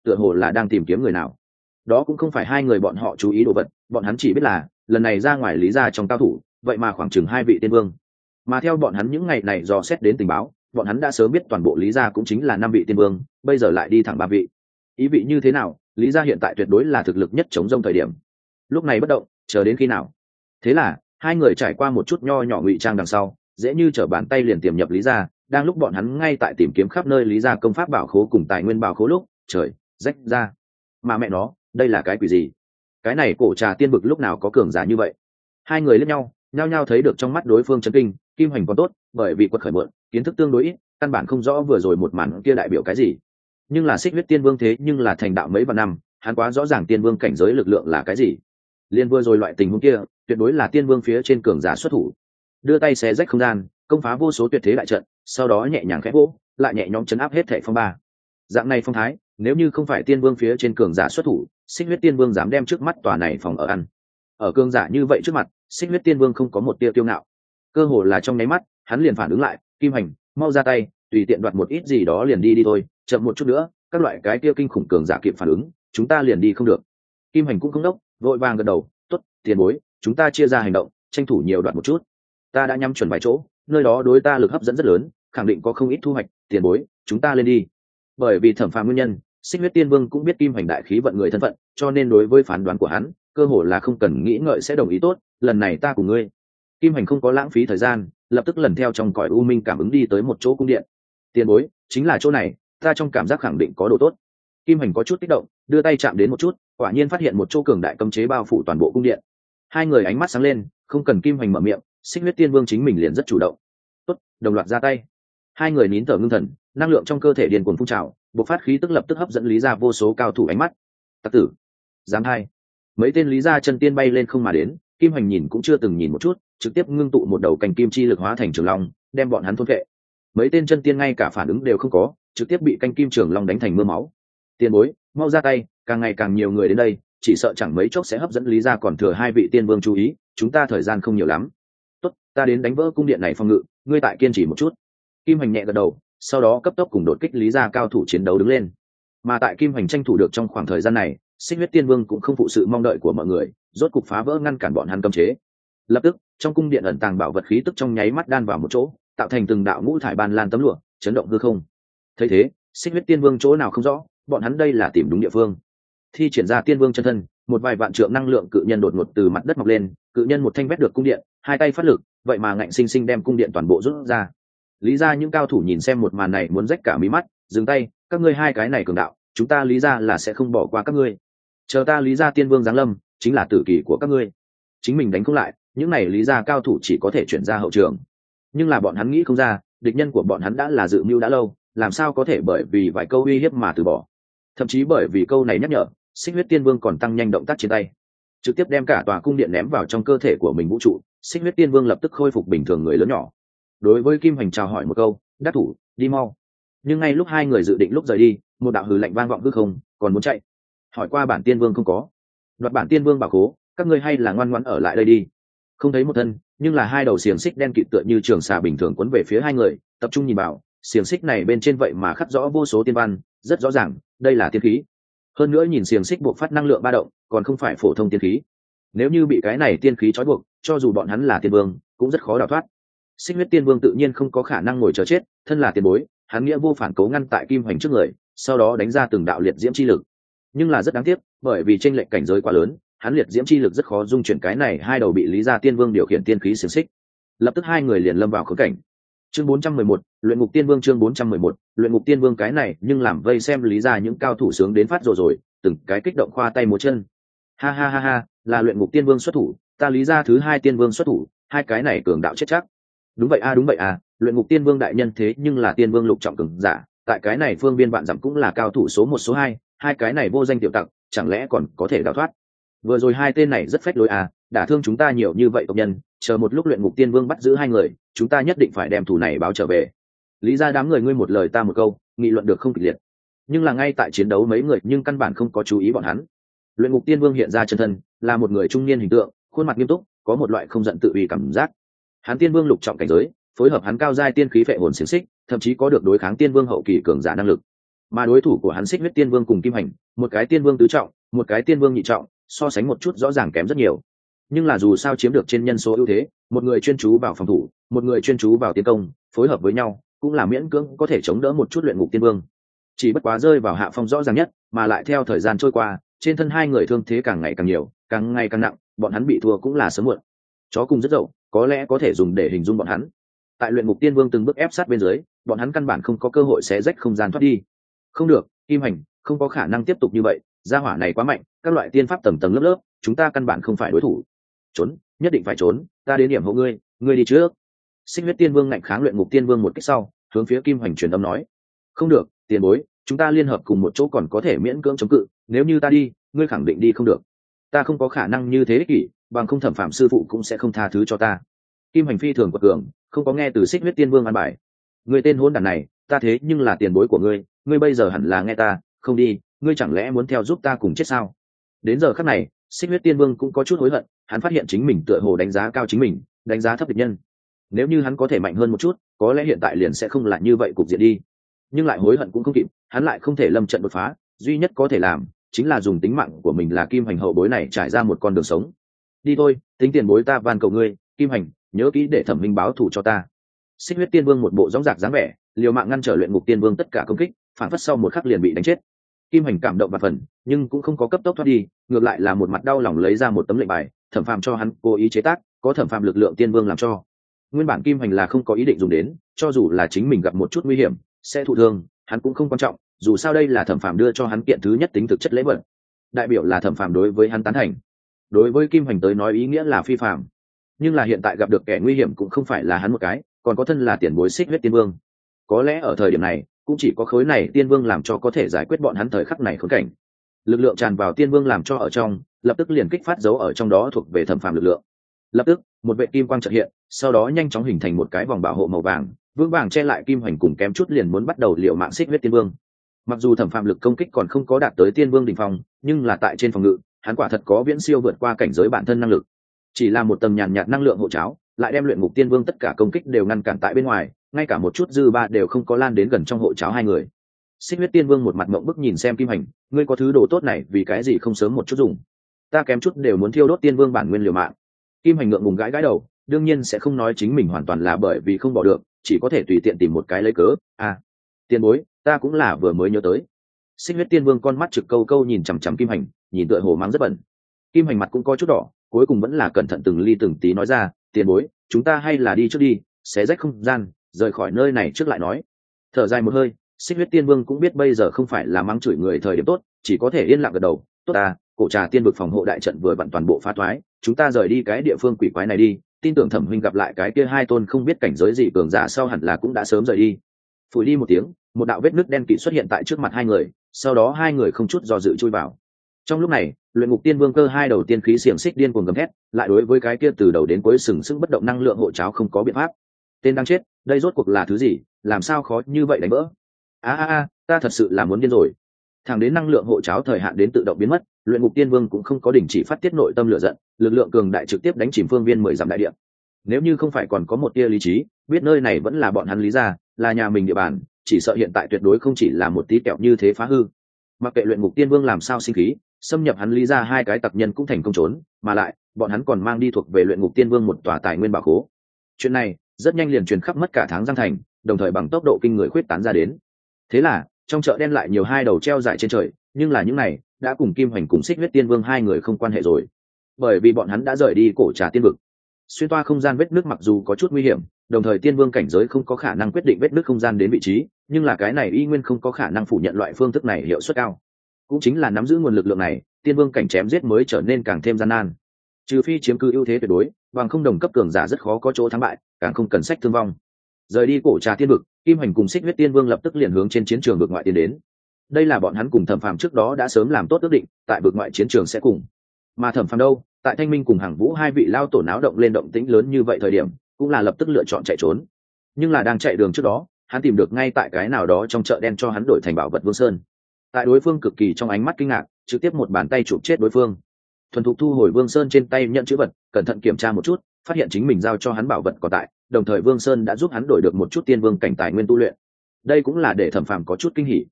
tựa hồ là đang tìm kiếm người nào. Đó cũng không phải hai người bọn họ chú ý đồ vật, bọn hắn chỉ biết là lần này ra ngoài lý gia trong cao thủ vậy mà khoảng chừng hai vị tiên vương. Mà theo bọn hắn những ngày này dò xét đến tình báo, bọn hắn đã sớm biết toàn bộ lý gia cũng chính là năm vị tiên vương, bây giờ lại đi thẳng ba vị. Ý vị như thế nào? Lý gia hiện tại tuyệt đối là thực lực nhất chống rông thời điểm. Lúc này bất động, chờ đến khi nào? Thế là hai người trải qua một chút nho nhỏ ngụy trang đằng sau, dễ như trở bàn tay liền tiềm nhập lý gia. Đang lúc bọn hắn ngay tại tìm kiếm khắp nơi lý gia công pháp bảo khố cùng tài nguyên bảo khố lúc, trời rách ra. Mà mẹ nó, đây là cái quỷ gì? Cái này cổ trà tiên bực lúc nào có cường giả như vậy? Hai người liếc nhau, nhao nhao thấy được trong mắt đối phương chấn kinh. Kim Hoành còn tốt, bởi vì quật khởi mượn kiến thức tương đối ít, căn bản không rõ vừa rồi một màn kia đại biểu cái gì. Nhưng là Xích Huyết Tiên Vương thế nhưng là thành đạo mấy vạn năm, hắn quá rõ ràng tiên vương cảnh giới lực lượng là cái gì. Liên vừa rồi loại tình huống kia, tuyệt đối là tiên vương phía trên cường giả xuất thủ, đưa tay xé rách không gian, công phá vô số tuyệt thế đại trận, sau đó nhẹ nhàng khẽ vỗ, lại nhẹ nhõm chấn áp hết thảy phong ba. Dạng này phong thái, nếu như không phải tiên vương phía trên cường giả xuất thủ, Xích Huyết Tiên Vương dám đem trước mắt tòa này phòng ở ăn. Ở cường giả như vậy trước mặt, Xích Huyết Tiên Vương không có một tia kiêu ngạo, cơ hồ là trong nháy mắt, hắn liền phản ứng lại, Kim Hành, mau ra tay, tùy tiện đoạt một ít gì đó liền đi đi thôi, chậm một chút nữa, các loại cái kia kinh khủng cường giả kịp phản ứng, chúng ta liền đi không được. Kim Hành cũng không đốc, vội vàng gật đầu, tốt, tiền bối, chúng ta chia ra hành động, tranh thủ nhiều đoạt một chút. Ta đã nhắm chuẩn vài chỗ, nơi đó đối ta lực hấp dẫn rất lớn, khẳng định có không ít thu hoạch, tiền bối, chúng ta lên đi. Bởi vì Thẩm Phàm nguyên nhân, Xích Huyết Tiên Vương cũng biết Kim Hành đại khí vận người thân phận, cho nên đối với phán đoán của hắn, cơ hồ là không cần nghĩ ngợi sẽ đồng ý. Tốt, lần này ta cùng ngươi. Kim Hành không có lãng phí thời gian, lập tức lần theo trong cõi u minh cảm ứng đi tới một chỗ cung điện. Tiền bối, chính là chỗ này, ta trong cảm giác khẳng định có đồ tốt. Kim Hành có chút kích động, đưa tay chạm đến một chút, quả nhiên phát hiện một chỗ cường đại cấm chế bao phủ toàn bộ cung điện. Hai người ánh mắt sáng lên, không cần Kim Hành mở miệng, Xích Huyết Tiên Vương chính mình liền rất chủ động. Tốt, đồng loạt ra tay. Hai người nín thở ngưng thần, năng lượng trong cơ thể điên cuồng phun trào, bộc phát khí tức lập tức hấp dẫn lý gia vô số cao thủ ánh mắt. Tặc tử, dám hai. Mấy tên lý gia chân tiên bay lên không mà đến, Kim Hành nhìn cũng chưa từng nhìn một chút, trực tiếp ngưng tụ một đầu cành kim chi lực hóa thành trường long, đem bọn hắn thôn vệ. Mấy tên chân tiên ngay cả phản ứng đều không có, trực tiếp bị canh kim trường long đánh thành mưa máu. Tiền bối, mau ra tay, càng ngày càng nhiều người đến đây, chỉ sợ chẳng mấy chốc sẽ hấp dẫn lý gia còn thừa hai vị tiên vương chú ý, chúng ta thời gian không nhiều lắm. Tốt, ta đến đánh vỡ cung điện này phòng ngự, ngươi tại kiên trì một chút. Kim Hành nhẹ gật đầu, sau đó cấp tốc cùng đột kích lý gia cao thủ chiến đấu đứng lên. Mà tại Kim Hành tranh thủ được trong khoảng thời gian này, Xích Huyết Tiên Vương cũng không phụ sự mong đợi của mọi người, rốt cục phá vỡ ngăn cản bọn hắn cấm chế. Lập tức, trong cung điện ẩn tàng bảo vật khí tức trong nháy mắt đan vào một chỗ, tạo thành từng đạo ngũ thải ban lan tấm lụa, chấn động hư không. Thấy thế, Xích Huyết Tiên Vương chỗ nào không rõ, bọn hắn đây là tìm đúng địa phương. Thi triển ra Tiên Vương chân thân, một vài vạn trượng năng lượng cự nhân đột ngột từ mặt đất mọc lên, cự nhân một thanh vét được cung điện, hai tay phát lực, vậy mà ngạnh sinh sinh đem cung điện toàn bộ rút ra. Lý gia những cao thủ nhìn xem một màn này muốn rách cả mí mắt, dừng tay, các ngươi hai cái này cường đạo, chúng ta Lý gia là sẽ không bỏ qua các ngươi. Chờ ta Lý gia Tiên Vương giáng lâm, chính là tử kỳ của các ngươi. Chính mình đánh không lại, những này Lý gia cao thủ chỉ có thể chuyển ra hậu trường. Nhưng là bọn hắn nghĩ không ra, địch nhân của bọn hắn đã là dự mưu đã lâu, làm sao có thể bởi vì vài câu uy hiếp mà từ bỏ. Thậm chí bởi vì câu này nhắc nhở, Xích Huyết Tiên Vương còn tăng nhanh động tác trên tay, trực tiếp đem cả tòa cung điện ném vào trong cơ thể của mình vũ trụ. Xích Huyết Tiên Vương lập tức khôi phục bình thường người lớn nhỏ. Đối với Kim Hành chào hỏi một câu, đắc thủ, đi mau. Nhưng ngay lúc hai người dự định lúc rời đi, một đạo hừ lạnh vang vọng hư không, còn muốn chạy. Hỏi qua bản Tiên Vương không có, đoạt bản Tiên Vương bảo khố, các ngươi hay là ngoan ngoãn ở lại đây đi. Không thấy một thân, nhưng là hai đầu xiềng xích đen kịt tựa như trường xà bình thường quấn về phía hai người, tập trung nhìn vào, xiềng xích này bên trên vậy mà khắc rõ vô số tiên văn, rất rõ ràng, đây là tiên khí. Hơn nữa nhìn xiềng xích buộc phát năng lượng ba động, còn không phải phổ thông tiên khí. Nếu như bị cái này tiên khí trói buộc, cho dù bọn hắn là tiên vương, cũng rất khó đào thoát. Xích Huyết Tiên Vương tự nhiên không có khả năng ngồi chờ chết, thân là tiền bối, hắn nghĩa vô phản cố ngăn tại Kim Hành trước người, sau đó đánh ra từng đạo liệt diễm chi lực. Nhưng là rất đáng tiếc, bởi vì chênh lệch cảnh giới quá lớn, hắn liệt diễm chi lực rất khó dung chuyển cái này hai đầu bị Lý gia Tiên Vương điều khiển tiên khí xiềng xích. Lập tức hai người liền lâm vào khốn cảnh. Chương bốn trăm mười một, Luyện Ngục Tiên Vương chương bốn trăm mười một, Luyện Ngục Tiên Vương cái này, nhưng làm vây xem Lý gia những cao thủ sướng đến phát rồi rồi, từng cái kích động khoa tay múa chân. Ha ha ha ha, là Luyện Ngục Tiên Vương xuất thủ, ta Lý gia thứ hai Tiên Vương xuất thủ, hai cái này cường đạo chết chắc. Đúng vậy a đúng vậy a, Luyện Ngục Tiên Vương đại nhân thế nhưng là Tiên Vương lục trọng cường giả, tại cái này phương biên vạn dặm cũng là cao thủ số một số hai, hai cái này vô danh tiểu tặc, chẳng lẽ còn có thể đào thoát. Vừa rồi hai tên này rất phách lối à, đả thương chúng ta nhiều như vậy tộc nhân, chờ một lúc Luyện Ngục Tiên Vương bắt giữ hai người, chúng ta nhất định phải đem thù này báo trở về. Lý gia đám người ngươi một lời ta một câu, nghị luận được không kịch liệt. Nhưng là ngay tại chiến đấu mấy người nhưng căn bản không có chú ý bọn hắn. Luyện Ngục Tiên Vương hiện ra chân thân, là một người trung niên hình tượng, khuôn mặt nghiêm túc, có một loại không giận tự uy cảm giác. Hắn Tiên Vương lục trọng cảnh giới, phối hợp hắn cao giai tiên khí phệ hồn xiển xích, thậm chí có được đối kháng Tiên Vương hậu kỳ cường giả năng lực. mà đối thủ của hắn xích huyết tiên vương cùng kim hành, một cái tiên vương tứ trọng, một cái tiên vương nhị trọng, so sánh một chút rõ ràng kém rất nhiều. Nhưng là dù sao chiếm được trên nhân số ưu thế, một người chuyên chú vào phòng thủ, một người chuyên chú vào tiến công, phối hợp với nhau cũng là miễn cưỡng có thể chống đỡ một chút luyện ngục tiên vương. Chỉ bất quá rơi vào hạ phong rõ ràng nhất, mà lại theo thời gian trôi qua, trên thân hai người thương thế càng ngày càng nhiều, càng ngày càng nặng, bọn hắn bị thua cũng là sớm muộn. Chó cùng rất dậu, có lẽ có thể dùng để hình dung bọn hắn. Tại luyện ngục tiên vương từng bước ép sát bên dưới, bọn hắn căn bản không có cơ hội xé rách không gian thoát đi. Không được, Kim Hành, không có khả năng tiếp tục như vậy, gia hỏa này quá mạnh, các loại tiên pháp tầng tầng lớp lớp, chúng ta căn bản không phải đối thủ. Trốn, nhất định phải trốn, ta đến điểm hộ ngươi, ngươi đi trước. Xích huyết tiên vương ngạnh kháng luyện ngục tiên vương một kích sau, hướng phía Kim Hành truyền âm nói: không được, tiền bối, chúng ta liên hợp cùng một chỗ còn có thể miễn cưỡng chống cự, nếu như ta đi, ngươi khẳng định đi không được. Ta không có khả năng như thế ích kỷ, bằng không Thẩm Phạm sư phụ cũng sẽ không tha thứ cho ta. Kim Hành phi thường quật cường, không có nghe từ Xích huyết tiên vương an bài. Ngươi tên hỗn đản này, ta thế nhưng là tiền bối của ngươi, ngươi bây giờ hẳn là nghe ta, không đi, ngươi chẳng lẽ muốn theo giúp ta cùng chết sao? Đến giờ khắc này, Xích huyết tiên vương cũng có chút hối hận, hắn phát hiện chính mình tựa hồ đánh giá cao chính mình, đánh giá thấp địch nhân. Nếu như hắn có thể mạnh hơn một chút, có lẽ hiện tại liền sẽ không là như vậy cục diện đi. Nhưng lại hối hận cũng không kịp, hắn lại không thể lâm trận đột phá, duy nhất có thể làm chính là dùng tính mạng của mình là Kim Hành hậu bối này trải ra một con đường sống. Đi thôi, tính tiền bối ta van cầu ngươi, Kim Hành, nhớ kỹ để Thẩm Minh báo thù cho ta. Xích huyết tiên vương một bộ dõng dạc dáng vẻ, liều mạng ngăn trở luyện ngục tiên vương tất cả công kích, phản phất sau một khắc liền bị đánh chết. Kim Hành cảm động và phần, nhưng cũng không có cấp tốc thoát đi, ngược lại là một mặt đau lòng lấy ra một tấm lệnh bài, Thẩm Phàm cho hắn cố ý chế tác, có Thẩm Phàm lực lượng tiên vương làm cho. Nguyên bản Kim Hành là không có ý định dùng đến, cho dù là chính mình gặp một chút nguy hiểm sẽ thụ thương, hắn cũng không quan trọng, dù sao đây là Thẩm Phàm đưa cho hắn kiện thứ nhất tính thực chất lễ vật, đại biểu là Thẩm Phàm đối với hắn tán thành. Đối với Kim Hành tới nói ý nghĩa là phi phàm, nhưng là hiện tại gặp được kẻ nguy hiểm cũng không phải là hắn một cái, còn có thân là tiền bối Xích huyết tiên vương. Có lẽ ở thời điểm này cũng chỉ có khối này tiên vương làm cho có thể giải quyết bọn hắn thời khắc này khốn cảnh. Lực lượng tràn vào tiên vương làm cho ở trong, lập tức liền kích phát dấu ở trong đó thuộc về Thẩm Phàm lực lượng. Lập tức một vệ kim quang chợt hiện, sau đó nhanh chóng hình thành một cái vòng bảo hộ màu vàng, vững vàng che lại Kim Hành cùng kém chút liền muốn bắt đầu liều mạng Xích huyết tiên vương. Mặc dù Thẩm Phàm lực công kích còn không có đạt tới tiên vương đỉnh phong, nhưng là tại trên phòng ngự, hắn quả thật có viễn siêu vượt qua cảnh giới bản thân năng lực. Chỉ là một tầng nhàn nhạt năng lượng hộ cháo, lại đem luyện ngục tiên vương tất cả công kích đều ngăn cản tại bên ngoài, ngay cả một chút dư ba đều không có lan đến gần trong hộ cháo hai người. Xích huyết tiên vương một mặt mộng bức nhìn xem Kim Hành, ngươi có thứ đồ tốt này vì cái gì không sớm một chút dùng? Ta kém chút đều muốn thiêu đốt tiên vương bản nguyên liều mạng. Kim Hành ngượng ngùng gãi gãi đầu, đương nhiên sẽ không nói chính mình hoàn toàn là bởi vì không bỏ được, chỉ có thể tùy tiện tìm một cái lấy cớ. À, tiên bối, ta cũng là vừa mới nhớ tới. Xích huyết tiên vương con mắt trực câu câu nhìn chằm chằm Kim Hành, nhìn tựa hồ mắng rất bẩn. Kim Hành mặt cũng có chút đỏ, cuối cùng vẫn là cẩn thận từng ly từng tí nói ra, tiền bối, chúng ta hay là đi trước đi, xé rách không gian, rời khỏi nơi này trước lại nói. Thở dài một hơi, Xích huyết tiên vương cũng biết bây giờ không phải là mắng chửi người thời điểm tốt, chỉ có thể yên lặng gật đầu. Tốt à, cổ trà tiên vực phòng hộ đại trận vừa vặn toàn bộ phá thoái, chúng ta rời đi cái địa phương quỷ quái này đi, tin tưởng Thẩm huynh gặp lại cái kia hai tôn không biết cảnh giới gì cường giả sau hẳn là cũng đã sớm rời đi. Phủi đi một tiếng, một đạo vết nứt đen kịt xuất hiện tại trước mặt hai người, sau đó hai người không chút do dự chui vào. Trong lúc này, luyện ngục tiên vương cơ hai đầu tiên khí xiềng xích điên cuồng gầm thét, lại đối với cái kia từ đầu đến cuối sừng sững bất động năng lượng hộ cháo không có biện pháp. Tên đang chết, đây rốt cuộc là thứ gì, làm sao khó như vậy đánh vỡ? A a a, ta thật sự là muốn điên rồi. Thẳng đến năng lượng hộ cháo thời hạn đến tự động biến mất, luyện ngục tiên vương cũng không có đình chỉ phát tiết nội tâm lửa giận, lực lượng cường đại trực tiếp đánh chìm phương viên mười dặm đại địa. Nếu như không phải còn có một tia lý trí, biết nơi này vẫn là bọn hắn lý gia, là nhà mình địa bàn, chỉ sợ hiện tại tuyệt đối không chỉ là một tí kẹo như thế phá hư. Mặc kệ luyện ngục tiên vương làm sao sinh khí, xâm nhập hắn lý gia hai cái tặc nhân cũng thành công trốn, mà lại bọn hắn còn mang đi thuộc về luyện ngục tiên vương một tòa tài nguyên bảo khố. Chuyện này rất nhanh liền truyền khắp mất cả tháng Giang thành, đồng thời bằng tốc độ kinh người khuyết tán ra đến. Thế là trong chợ đen lại nhiều hai đầu treo dài trên trời, nhưng là những này đã cùng Kim Hành cùng Xích huyết tiên vương hai người không quan hệ rồi, bởi vì bọn hắn đã rời đi cổ trà tiên vực. Xuyên toa không gian vết nước mặc dù có chút nguy hiểm, đồng thời tiên vương cảnh giới không có khả năng quyết định vết nước không gian đến vị trí, nhưng là cái này y nguyên không có khả năng phủ nhận loại phương thức này hiệu suất cao. Cũng chính là nắm giữ nguồn lực lượng này, tiên vương cảnh chém giết mới trở nên càng thêm gian nan. Trừ phi chiếm cứ ưu thế tuyệt đối, bằng không đồng cấp cường giả rất khó có chỗ thắng bại, càng không cần sách thương vong. Rời đi cổ trà tiên vực, Kim Hành cùng Xích huyết tiên vương lập tức liền hướng trên chiến trường vực ngoại tiến đến. Đây là bọn hắn cùng Thẩm Phàm trước đó đã sớm làm tốt ước định, tại vực ngoại chiến trường sẽ cùng. Mà Thẩm Phàm đâu, tại Thanh Minh cùng Hàng Vũ hai vị lao tổ náo động lên động tĩnh lớn như vậy thời điểm, cũng là lập tức lựa chọn chạy trốn. Nhưng là đang chạy đường trước đó, hắn tìm được ngay tại cái nào đó trong chợ đen cho hắn đổi thành bảo vật Vương Sơn. Tại đối phương cực kỳ trong ánh mắt kinh ngạc, trực tiếp một bàn tay chụp chết đối phương. Thuần thục thu hồi Vương Sơn trên tay nhận chữ vật, cẩn thận kiểm tra một chút, phát hiện chính mình giao cho hắn bảo vật còn tại, đồng thời Vương Sơn đã giúp hắn đổi được một chút tiên vương cảnh tài nguyên tu luyện. Đây cũng là để Thẩm Phàm có chút kinh hỉ.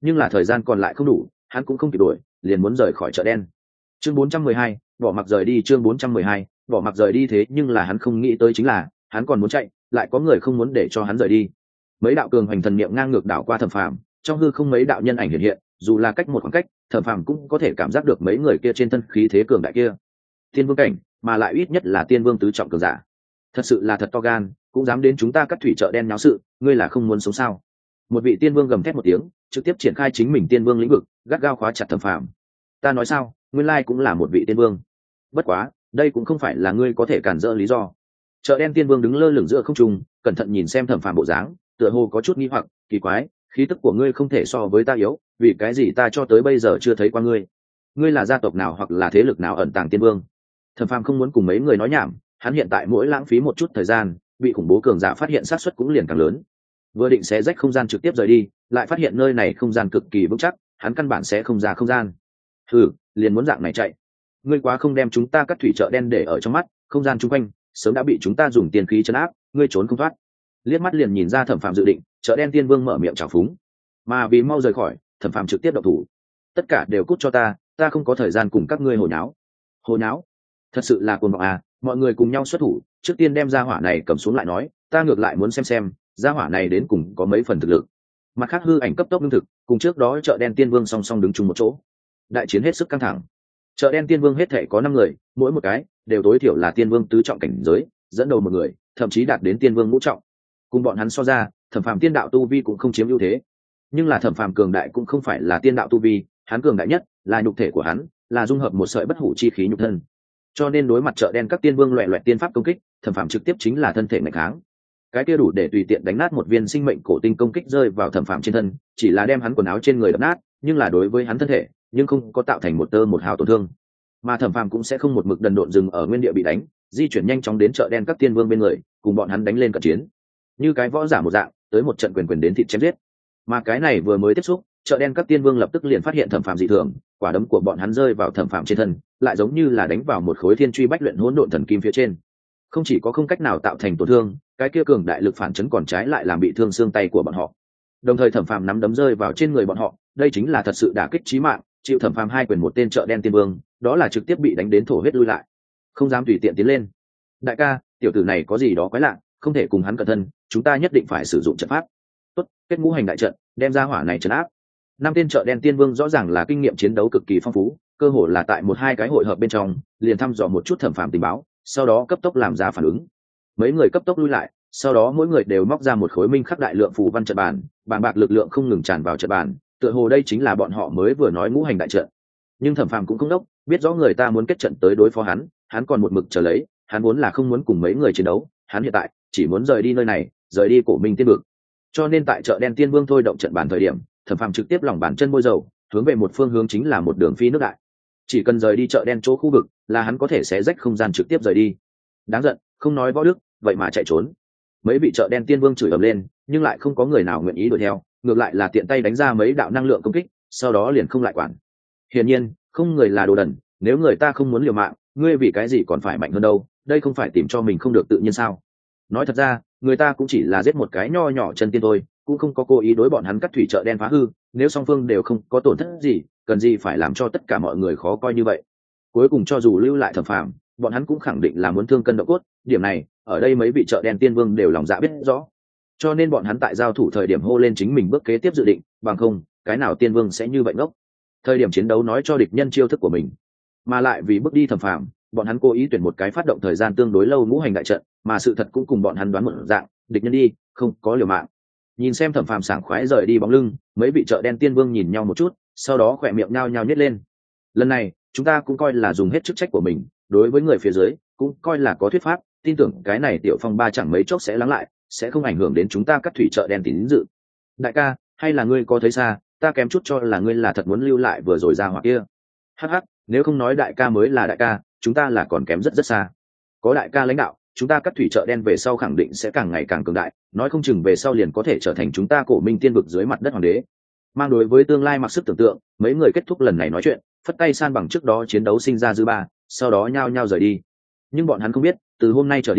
nhưng là thời gian còn lại không đủ, hắn cũng không kịp đuổi, liền muốn rời khỏi chợ đen. Chương bốn trăm mười hai, bỏ mặc rời đi. Chương bốn trăm mười hai, bỏ mặc rời đi. Thế nhưng là hắn không nghĩ tới chính là hắn còn muốn chạy, lại có người không muốn để cho hắn rời đi. Mấy đạo cường hoành thần niệm ngang ngược đảo qua Thẩm Phàm, trong hư không mấy đạo nhân ảnh hiện hiện, dù là cách một khoảng cách, Thẩm Phàm cũng có thể cảm giác được mấy người kia trên thân khí thế cường đại kia. Tiên vương cảnh, mà lại ít nhất là tiên vương tứ trọng cường giả. Thật sự là thật to gan, cũng dám đến chúng ta cắt thủy chợ đen náo sự, ngươi là không muốn sống sao? Một vị tiên vương gầm thét một tiếng, trực tiếp triển khai chính mình tiên vương lĩnh vực, gắt gao khóa chặt Thẩm Phàm. Ta nói sao, nguyên lai cũng là một vị tiên vương. Bất quá, đây cũng không phải là ngươi có thể cản rỡ lý do. Chợ đen tiên vương đứng lơ lửng giữa không trung, cẩn thận nhìn xem Thẩm Phàm bộ dáng, tựa hồ có chút nghi hoặc, kỳ quái, khí tức của ngươi không thể so với ta yếu, vì cái gì ta cho tới bây giờ chưa thấy qua ngươi? Ngươi là gia tộc nào hoặc là thế lực nào ẩn tàng tiên vương? Thẩm Phàm không muốn cùng mấy người nói nhảm, hắn hiện tại mỗi lãng phí một chút thời gian, bị khủng bố cường giả phát hiện xác suất cũng liền càng lớn. Vừa định xé rách không gian trực tiếp rời đi, lại phát hiện nơi này không gian cực kỳ vững chắc, hắn căn bản sẽ không ra không gian. Hừ, liền muốn dạng này chạy. Ngươi quá không đem chúng ta cắt thủy chợ đen để ở trong mắt, không gian chung quanh sớm đã bị chúng ta dùng tiền khí trấn áp, ngươi trốn không thoát. Liếc mắt liền nhìn ra Thẩm Phàm dự định, chợ đen tiên vương mở miệng trào phúng. Mà vì mau rời khỏi, Thẩm Phàm trực tiếp động thủ. Tất cả đều cút cho ta, ta không có thời gian cùng các ngươi hồ nháo. Hồ nháo? Thật sự là cuồng vọng à, mọi người cùng nhau xuất thủ, trước tiên đem gia hỏa này cầm xuống lại nói, ta ngược lại muốn xem xem, gia hỏa này đến cùng có mấy phần thực lực. Mặt khác hư ảnh cấp tốc lương thực, cùng trước đó chợ đen tiên vương song song đứng chung một chỗ. Đại chiến hết sức căng thẳng. Chợ đen tiên vương hết thể có năm người, mỗi một cái đều tối thiểu là tiên vương tứ trọng cảnh giới, dẫn đầu một người, thậm chí đạt đến tiên vương ngũ trọng. Cùng bọn hắn so ra, Thẩm Phàm tiên đạo tu vi cũng không chiếm ưu thế. Nhưng là Thẩm Phàm cường đại cũng không phải là tiên đạo tu vi, hắn cường đại nhất là nhục thể của hắn, là dung hợp một sợi bất hủ chi khí nhục thân. Cho nên đối mặt chợ đen các tiên vương loẹt loẹt tiên pháp công kích, Thẩm Phàm trực tiếp chính là thân thể nghịch kháng. Cái kia đủ để tùy tiện đánh nát một viên sinh mệnh cổ tinh công kích rơi vào Thẩm Phàm trên thân, chỉ là đem hắn quần áo trên người đập nát, nhưng là đối với hắn thân thể, nhưng không có tạo thành một tơ một hào tổn thương. Mà Thẩm Phàm cũng sẽ không một mực đần độn dừng ở nguyên địa bị đánh, di chuyển nhanh chóng đến chợ đen các tiên vương bên người, cùng bọn hắn đánh lên cận chiến. Như cái võ giả một dạng, tới một trận quyền quyền đến thịt chém giết. Mà cái này vừa mới tiếp xúc, chợ đen các tiên vương lập tức liền phát hiện Thẩm Phàm dị thường, quả đấm của bọn hắn rơi vào Thẩm Phàm trên thân, lại giống như là đánh vào một khối thiên truy bách luyện hỗn độn thần kim phía trên. Không chỉ có không cách nào tạo thành tổn thương, cái kia cường đại lực phản chấn còn trái lại làm bị thương xương tay của bọn họ. Đồng thời Thẩm Phàm nắm đấm rơi vào trên người bọn họ, đây chính là thật sự đả kích chí mạng, chịu Thẩm Phàm hai quyền một tên chợ đen tiên vương, đó là trực tiếp bị đánh đến thổ huyết lui lại, không dám tùy tiện tiến lên. Đại ca, tiểu tử này có gì đó quái lạ, không thể cùng hắn cẩn thân, chúng ta nhất định phải sử dụng trận pháp. Tốt, kết ngũ hành đại trận, đem ra hỏa này trấn áp. Năm tên chợ đen tiên vương rõ ràng là kinh nghiệm chiến đấu cực kỳ phong phú, cơ hồ là tại một hai cái hội hợp bên trong, liền thăm dò một chút Thẩm Phàm tình báo, sau đó cấp tốc làm ra phản ứng. Mấy người cấp tốc lui lại, sau đó mỗi người đều móc ra một khối minh khắc đại lượng phù văn trận bàn, bàng bạc lực lượng không ngừng tràn vào trận bàn, tựa hồ đây chính là bọn họ mới vừa nói ngũ hành đại trận. Nhưng Thẩm Phàm cũng không đốc, biết rõ người ta muốn kết trận tới đối phó hắn, hắn còn một mực chờ lấy, hắn vốn là không muốn cùng mấy người chiến đấu, hắn hiện tại chỉ muốn rời đi nơi này, rời đi Cổ Minh Tiên vực. Cho nên tại chợ đen tiên vương thôi động trận bàn thời điểm, Thẩm Phàm trực tiếp lòng bàn chân bôi dầu, hướng về một phương hướng chính là một đường phi nước đại. Chỉ cần rời đi chợ đen chỗ khu vực, là hắn có thể xé rách không gian trực tiếp rời đi. Đáng giận, không nói võ đức, vậy mà chạy trốn. Mấy vị chợ đen tiên vương chửi ầm lên, nhưng lại không có người nào nguyện ý đuổi theo, ngược lại là tiện tay đánh ra mấy đạo năng lượng công kích, sau đó liền không lại quản. Hiển nhiên, không người là đồ đần, nếu người ta không muốn liều mạng, ngươi vì cái gì còn phải mạnh hơn đâu, đây không phải tìm cho mình không được tự nhiên sao? Nói thật ra, người ta cũng chỉ là giết một cái nho nhỏ chân tiên thôi, cũng không có cố ý đối bọn hắn cắt thủy chợ đen phá hư, nếu song phương đều không có tổn thất gì, cần gì phải làm cho tất cả mọi người khó coi như vậy. Cuối cùng cho dù lưu lại Thẩm Phàm, bọn hắn cũng khẳng định là muốn thương cân độ cốt, điểm này, ở đây mấy vị chợ đen tiên vương đều lòng dạ biết rõ. Cho nên bọn hắn tại giao thủ thời điểm hô lên chính mình bước kế tiếp dự định, bằng không, cái nào tiên vương sẽ như vậy ngốc. Thời điểm chiến đấu nói cho địch nhân chiêu thức của mình, mà lại vì bước đi Thẩm Phàm, bọn hắn cố ý tuyển một cái phát động thời gian tương đối lâu ngũ hành đại trận, mà sự thật cũng cùng bọn hắn đoán một dạng, địch nhân đi, không có liều mạng. Nhìn xem Thẩm Phàm sảng khoái rời đi bóng lưng, mấy vị chợ đen tiên vương nhìn nhau một chút, sau đó khỏe miệng nhao nhao nhếch lên. Lần này, chúng ta cũng coi là dùng hết chức trách của mình, đối với người phía dưới, cũng coi là có thuyết pháp, tin tưởng cái này tiểu phong ba chẳng mấy chốc sẽ lắng lại, sẽ không ảnh hưởng đến chúng ta cắt thủy chợ đen tín dự. Đại ca, hay là ngươi có thấy xa, ta kém chút cho là ngươi là thật muốn lưu lại vừa rồi ra hỏa kia. Hắc hắc, nếu không nói đại ca mới là đại ca, chúng ta là còn kém rất rất xa. Có đại ca lãnh đạo, chúng ta cắt thủy chợ đen về sau khẳng định sẽ càng ngày càng cường đại, nói không chừng về sau liền có thể trở thành chúng ta Cổ Minh Tiên vực dưới mặt đất hoàng đế. Mang đối với tương lai mặc sức tưởng tượng, mấy người kết thúc lần này nói chuyện, phất tay san bằng trước đó chiến đấu sinh ra dư ba, sau đó nhao nhao rời đi. Nhưng bọn hắn không biết, từ hôm nay trở đi,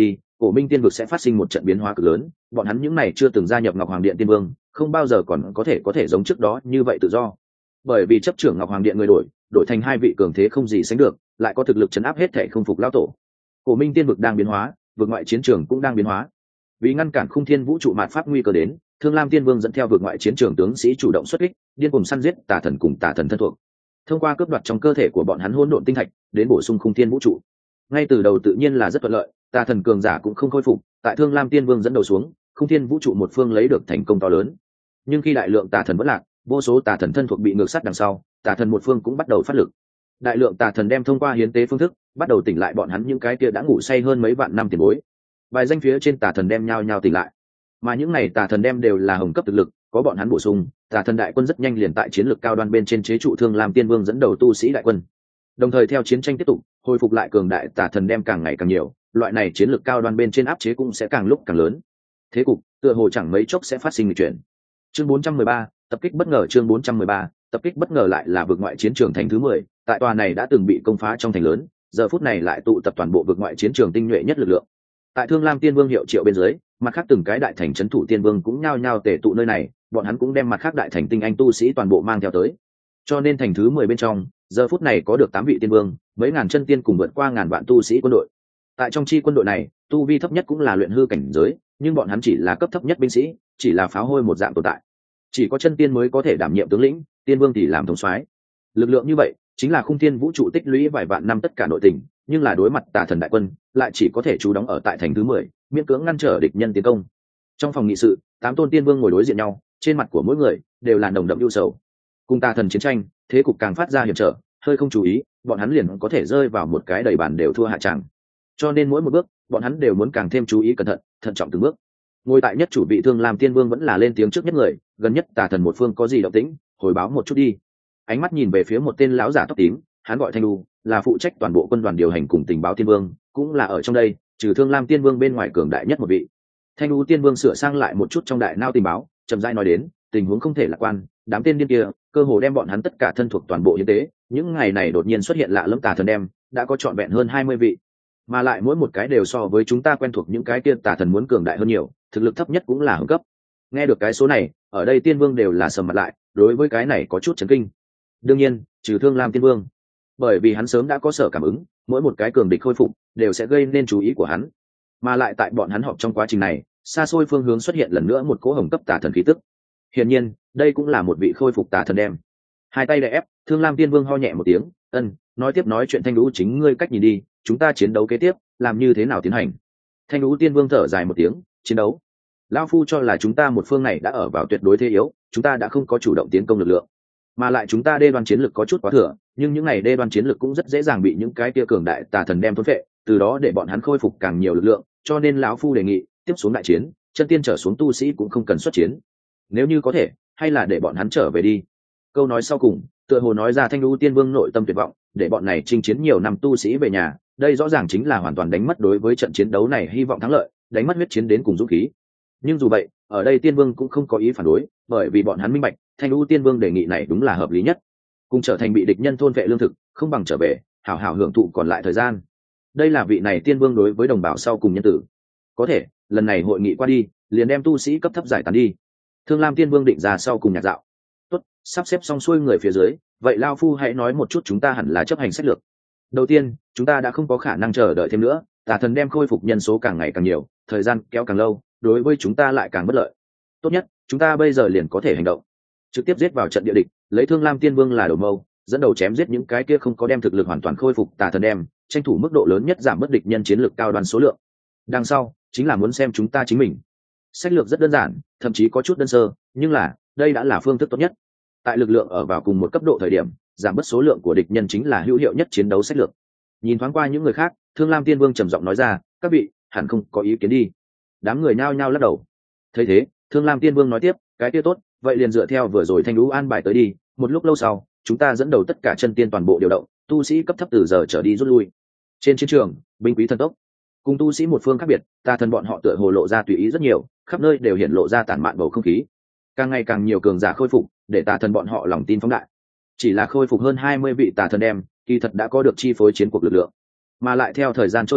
cổ minh tiên vực sẽ phát sinh một trận biến hóa cực lớn, bọn hắn những này chưa từng gia nhập Ngọc Hoàng Điện Tiên Vương không bao giờ còn có thể có thể giống trước đó như vậy tự do, bởi vì chấp trưởng Ngọc Hoàng Điện người đổi đổi thành hai vị cường thế không gì sánh được, lại có thực lực chấn áp hết thể không phục lão tổ. Cổ minh tiên vực đang biến hóa, vực ngoại chiến trường cũng đang biến hóa. Vì ngăn cản khung thiên vũ trụ mạt pháp nguy cơ đến, Thương Lam Tiên Vương dẫn theo vực ngoại chiến trường tướng sĩ chủ động xuất kích, điên cuồng săn giết tà thần cùng tà thần thân thuộc, thông qua cướp đoạt trong cơ thể của bọn hắn hỗn độn tinh thạch đến bổ sung khung thiên vũ trụ. Ngay từ đầu tự nhiên là rất thuận lợi, tà thần cường giả cũng không khôi phục, tại Thương Lam Tiên Vương dẫn đầu xuống, khung thiên vũ trụ một phương lấy được thành công to lớn. Nhưng khi đại lượng tà thần vẫn lạc, vô số tà thần thân thuộc bị ngược sát đằng sau, tà thần một phương cũng bắt đầu phát lực. Đại lượng tà thần đem thông qua hiến tế phương thức bắt đầu tỉnh lại bọn hắn những cái kia đã ngủ say hơn mấy vạn năm tiền bối. Bài danh phía trên tà thần đem nhao nhao tỉnh lại, mà những này tà thần đem đều là hồng cấp thực lực, có bọn hắn bổ sung, tà thần đại quân rất nhanh liền tại chiến lược cao đoan bên trên chế trụ Thương Lam Tiên Vương dẫn đầu tu sĩ đại quân. Đồng thời theo chiến tranh tiếp tục, hồi phục lại cường đại tà thần đem càng ngày càng nhiều, loại này chiến lược cao đoan bên trên áp chế cũng sẽ càng lúc càng lớn. Thế cục tựa hồ chẳng mấy chốc sẽ phát sinh nghịch chuyển. Chương bốn trăm mười ba, tập kích bất ngờ. Chương bốn trăm mười ba, tập kích bất ngờ lại là vực ngoại chiến trường thành thứ mười, tại tòa này đã từng bị công phá trong thành lớn, giờ phút này lại tụ tập toàn bộ vực ngoại chiến trường tinh nhuệ nhất lực lượng. Tại Thương Lam Tiên Vương hiệu triệu bên dưới, mặt khác từng cái đại thành trấn thủ tiên vương cũng nhao nhao tề tụ nơi này, bọn hắn cũng đem mặt khác đại thành tinh anh tu sĩ toàn bộ mang theo tới. Cho nên thành thứ mười bên trong, giờ phút này có được tám vị tiên vương, mấy ngàn chân tiên cùng vượt qua ngàn vạn tu sĩ quân đội. Tại trong chi quân đội này, tu vi thấp nhất cũng là luyện hư cảnh giới, nhưng bọn hắn chỉ là cấp thấp nhất binh sĩ, chỉ là pháo hôi một dạng tồn tại. Chỉ có chân tiên mới có thể đảm nhiệm tướng lĩnh, tiên vương thì làm thống soái. Lực lượng như vậy, chính là khung thiên vũ trụ tích lũy vài vạn năm tất cả nội tình, nhưng là đối mặt tà thần đại quân, lại chỉ có thể trú đóng ở tại thành thứ mười, miễn cưỡng ngăn trở địch nhân tiến công. Trong phòng nghị sự, tám tôn tiên vương ngồi đối diện nhau, trên mặt của mỗi người đều là nồng đậm ưu sầu. Cùng tà thần chiến tranh, thế cục càng phát ra hiểm trở, hơi không chú ý, bọn hắn liền có thể rơi vào một cái đầy bàn đều thua hạ tràng. Cho nên mỗi một bước, bọn hắn đều muốn càng thêm chú ý cẩn thận, thận trọng từng bước. Ngồi tại nhất chủ vị Thương Lam Tiên Vương vẫn là lên tiếng trước nhất người, gần nhất tà thần một phương có gì động tĩnh, hồi báo một chút đi. Ánh mắt nhìn về phía một tên lão giả tóc tím, hắn gọi Thanh Du, là phụ trách toàn bộ quân đoàn điều hành cùng tình báo tiên vương, cũng là ở trong đây trừ Thương Lam Tiên Vương bên ngoài cường đại nhất một vị. Thanh Du Tiên Vương sửa sang lại một chút trong đại nao tình báo, chậm rãi nói đến, tình huống không thể lạc quan, đám tên điên kia cơ hồ đem bọn hắn tất cả thân thuộc toàn bộ hiến tế, những ngày này đột nhiên xuất hiện lạ lẫm tà thần đem, đã có trọn vẹn hơn hai mươi vị, mà lại mỗi một cái đều so với chúng ta quen thuộc những cái kia tà thần muốn cường đại hơn nhiều, thực lực thấp nhất cũng là hưng cấp. Nghe được cái số này, ở đây tiên vương đều là sầm mặt lại, đối với cái này có chút chấn kinh. Đương nhiên, trừ Thương Lam Tiên Vương, bởi vì hắn sớm đã có sở cảm ứng, mỗi một cái cường địch khôi phục đều sẽ gây nên chú ý của hắn, mà lại tại bọn hắn họp trong quá trình này, xa xôi phương hướng xuất hiện lần nữa một cỗ hồng cấp tà thần khí tức. Hiển nhiên, đây cũng là một vị khôi phục tà thần đem. Hai tay đè ép, Thương Lam Tiên Vương ho nhẹ một tiếng, ân, nói tiếp nói chuyện Thanh Lũ chính ngươi cách nhìn đi, chúng ta chiến đấu kế tiếp làm như thế nào tiến hành? Thanh Lũ Tiên Vương thở dài một tiếng, chiến đấu, lão phu cho là chúng ta một phương này đã ở vào tuyệt đối thế yếu, chúng ta đã không có chủ động tiến công lực lượng, mà lại chúng ta đê đoan chiến lực có chút quá thừa, nhưng những ngày đê đoan chiến lực cũng rất dễ dàng bị những cái kia cường đại tà thần đem thôn phệ, từ đó để bọn hắn khôi phục càng nhiều lực lượng, cho nên lão phu đề nghị tiếp xuống đại chiến, chân tiên trở xuống tu sĩ cũng không cần xuất chiến, nếu như có thể, hay là để bọn hắn trở về đi. Câu nói sau cùng, tựa hồ nói ra Thanh Lũ Tiên Vương nội tâm tuyệt vọng, để bọn này chinh chiến nhiều năm tu sĩ về nhà, đây rõ ràng chính là hoàn toàn đánh mất đối với trận chiến đấu này hy vọng thắng lợi, đánh mất huyết chiến đến cùng dũng khí. Nhưng dù vậy, ở đây Tiên Vương cũng không có ý phản đối, bởi vì bọn hắn minh bạch, Thanh Lũ Tiên Vương đề nghị này đúng là hợp lý nhất. Cùng trở thành bị địch nhân thôn vệ lương thực, không bằng trở về, hảo hảo hưởng thụ còn lại thời gian. Đây là vị này Tiên Vương đối với đồng bào sau cùng nhân tử. Có thể, lần này hội nghị qua đi, liền đem tu sĩ cấp thấp giải tán đi. Thương Lam Tiên Vương định ra sau cùng nhạc dạo. Tốt, sắp xếp xong xuôi người phía dưới, vậy lao phu hãy nói một chút chúng ta hẳn là chấp hành sách lược. Đầu tiên, chúng ta đã không có khả năng chờ đợi thêm nữa, tà thần đem khôi phục nhân số càng ngày càng nhiều, thời gian kéo càng lâu, đối với chúng ta lại càng bất lợi. Tốt nhất, chúng ta bây giờ liền có thể hành động, trực tiếp giết vào trận địa địch, lấy Thương Lam Tiên Vương là đầu mâu, dẫn đầu chém giết những cái kia không có đem thực lực hoàn toàn khôi phục tà thần đem, tranh thủ mức độ lớn nhất giảm bất địch nhân chiến lực cao đoàn số lượng. Đằng sau, chính là muốn xem chúng ta chính mình. Sách lược rất đơn giản, thậm chí có chút đơn sơ, nhưng là đây đã là phương thức tốt nhất. Tại lực lượng ở vào cùng một cấp độ thời điểm, giảm bớt số lượng của địch nhân chính là hữu hiệu nhất chiến đấu sách lược. Nhìn thoáng qua những người khác, Thương Lam Tiên Vương trầm giọng nói ra, các vị hẳn không có ý kiến đi. Đám người nhao nhao lắc đầu. Thấy thế, Thương Lam Tiên Vương nói tiếp, cái kia tốt, vậy liền dựa theo vừa rồi Thanh Lũ an bài tới đi. Một lúc lâu sau, chúng ta dẫn đầu tất cả chân tiên toàn bộ điều động, tu sĩ cấp thấp từ giờ trở đi rút lui. Trên chiến trường, binh quý thần tốc. Cùng tu sĩ một phương khác biệt, tà thần bọn họ tựa hồ lộ ra tùy ý rất nhiều, khắp nơi đều hiện lộ ra tản mạn bầu không khí. Càng ngày càng nhiều cường giả khôi phục, để tà thần bọn họ lòng tin phóng đại. Chỉ là khôi phục hơn hai mươi vị tà thần đem, kỳ thật đã có được chi phối chiến cuộc lực lượng. Mà lại theo thời gian trôi qua,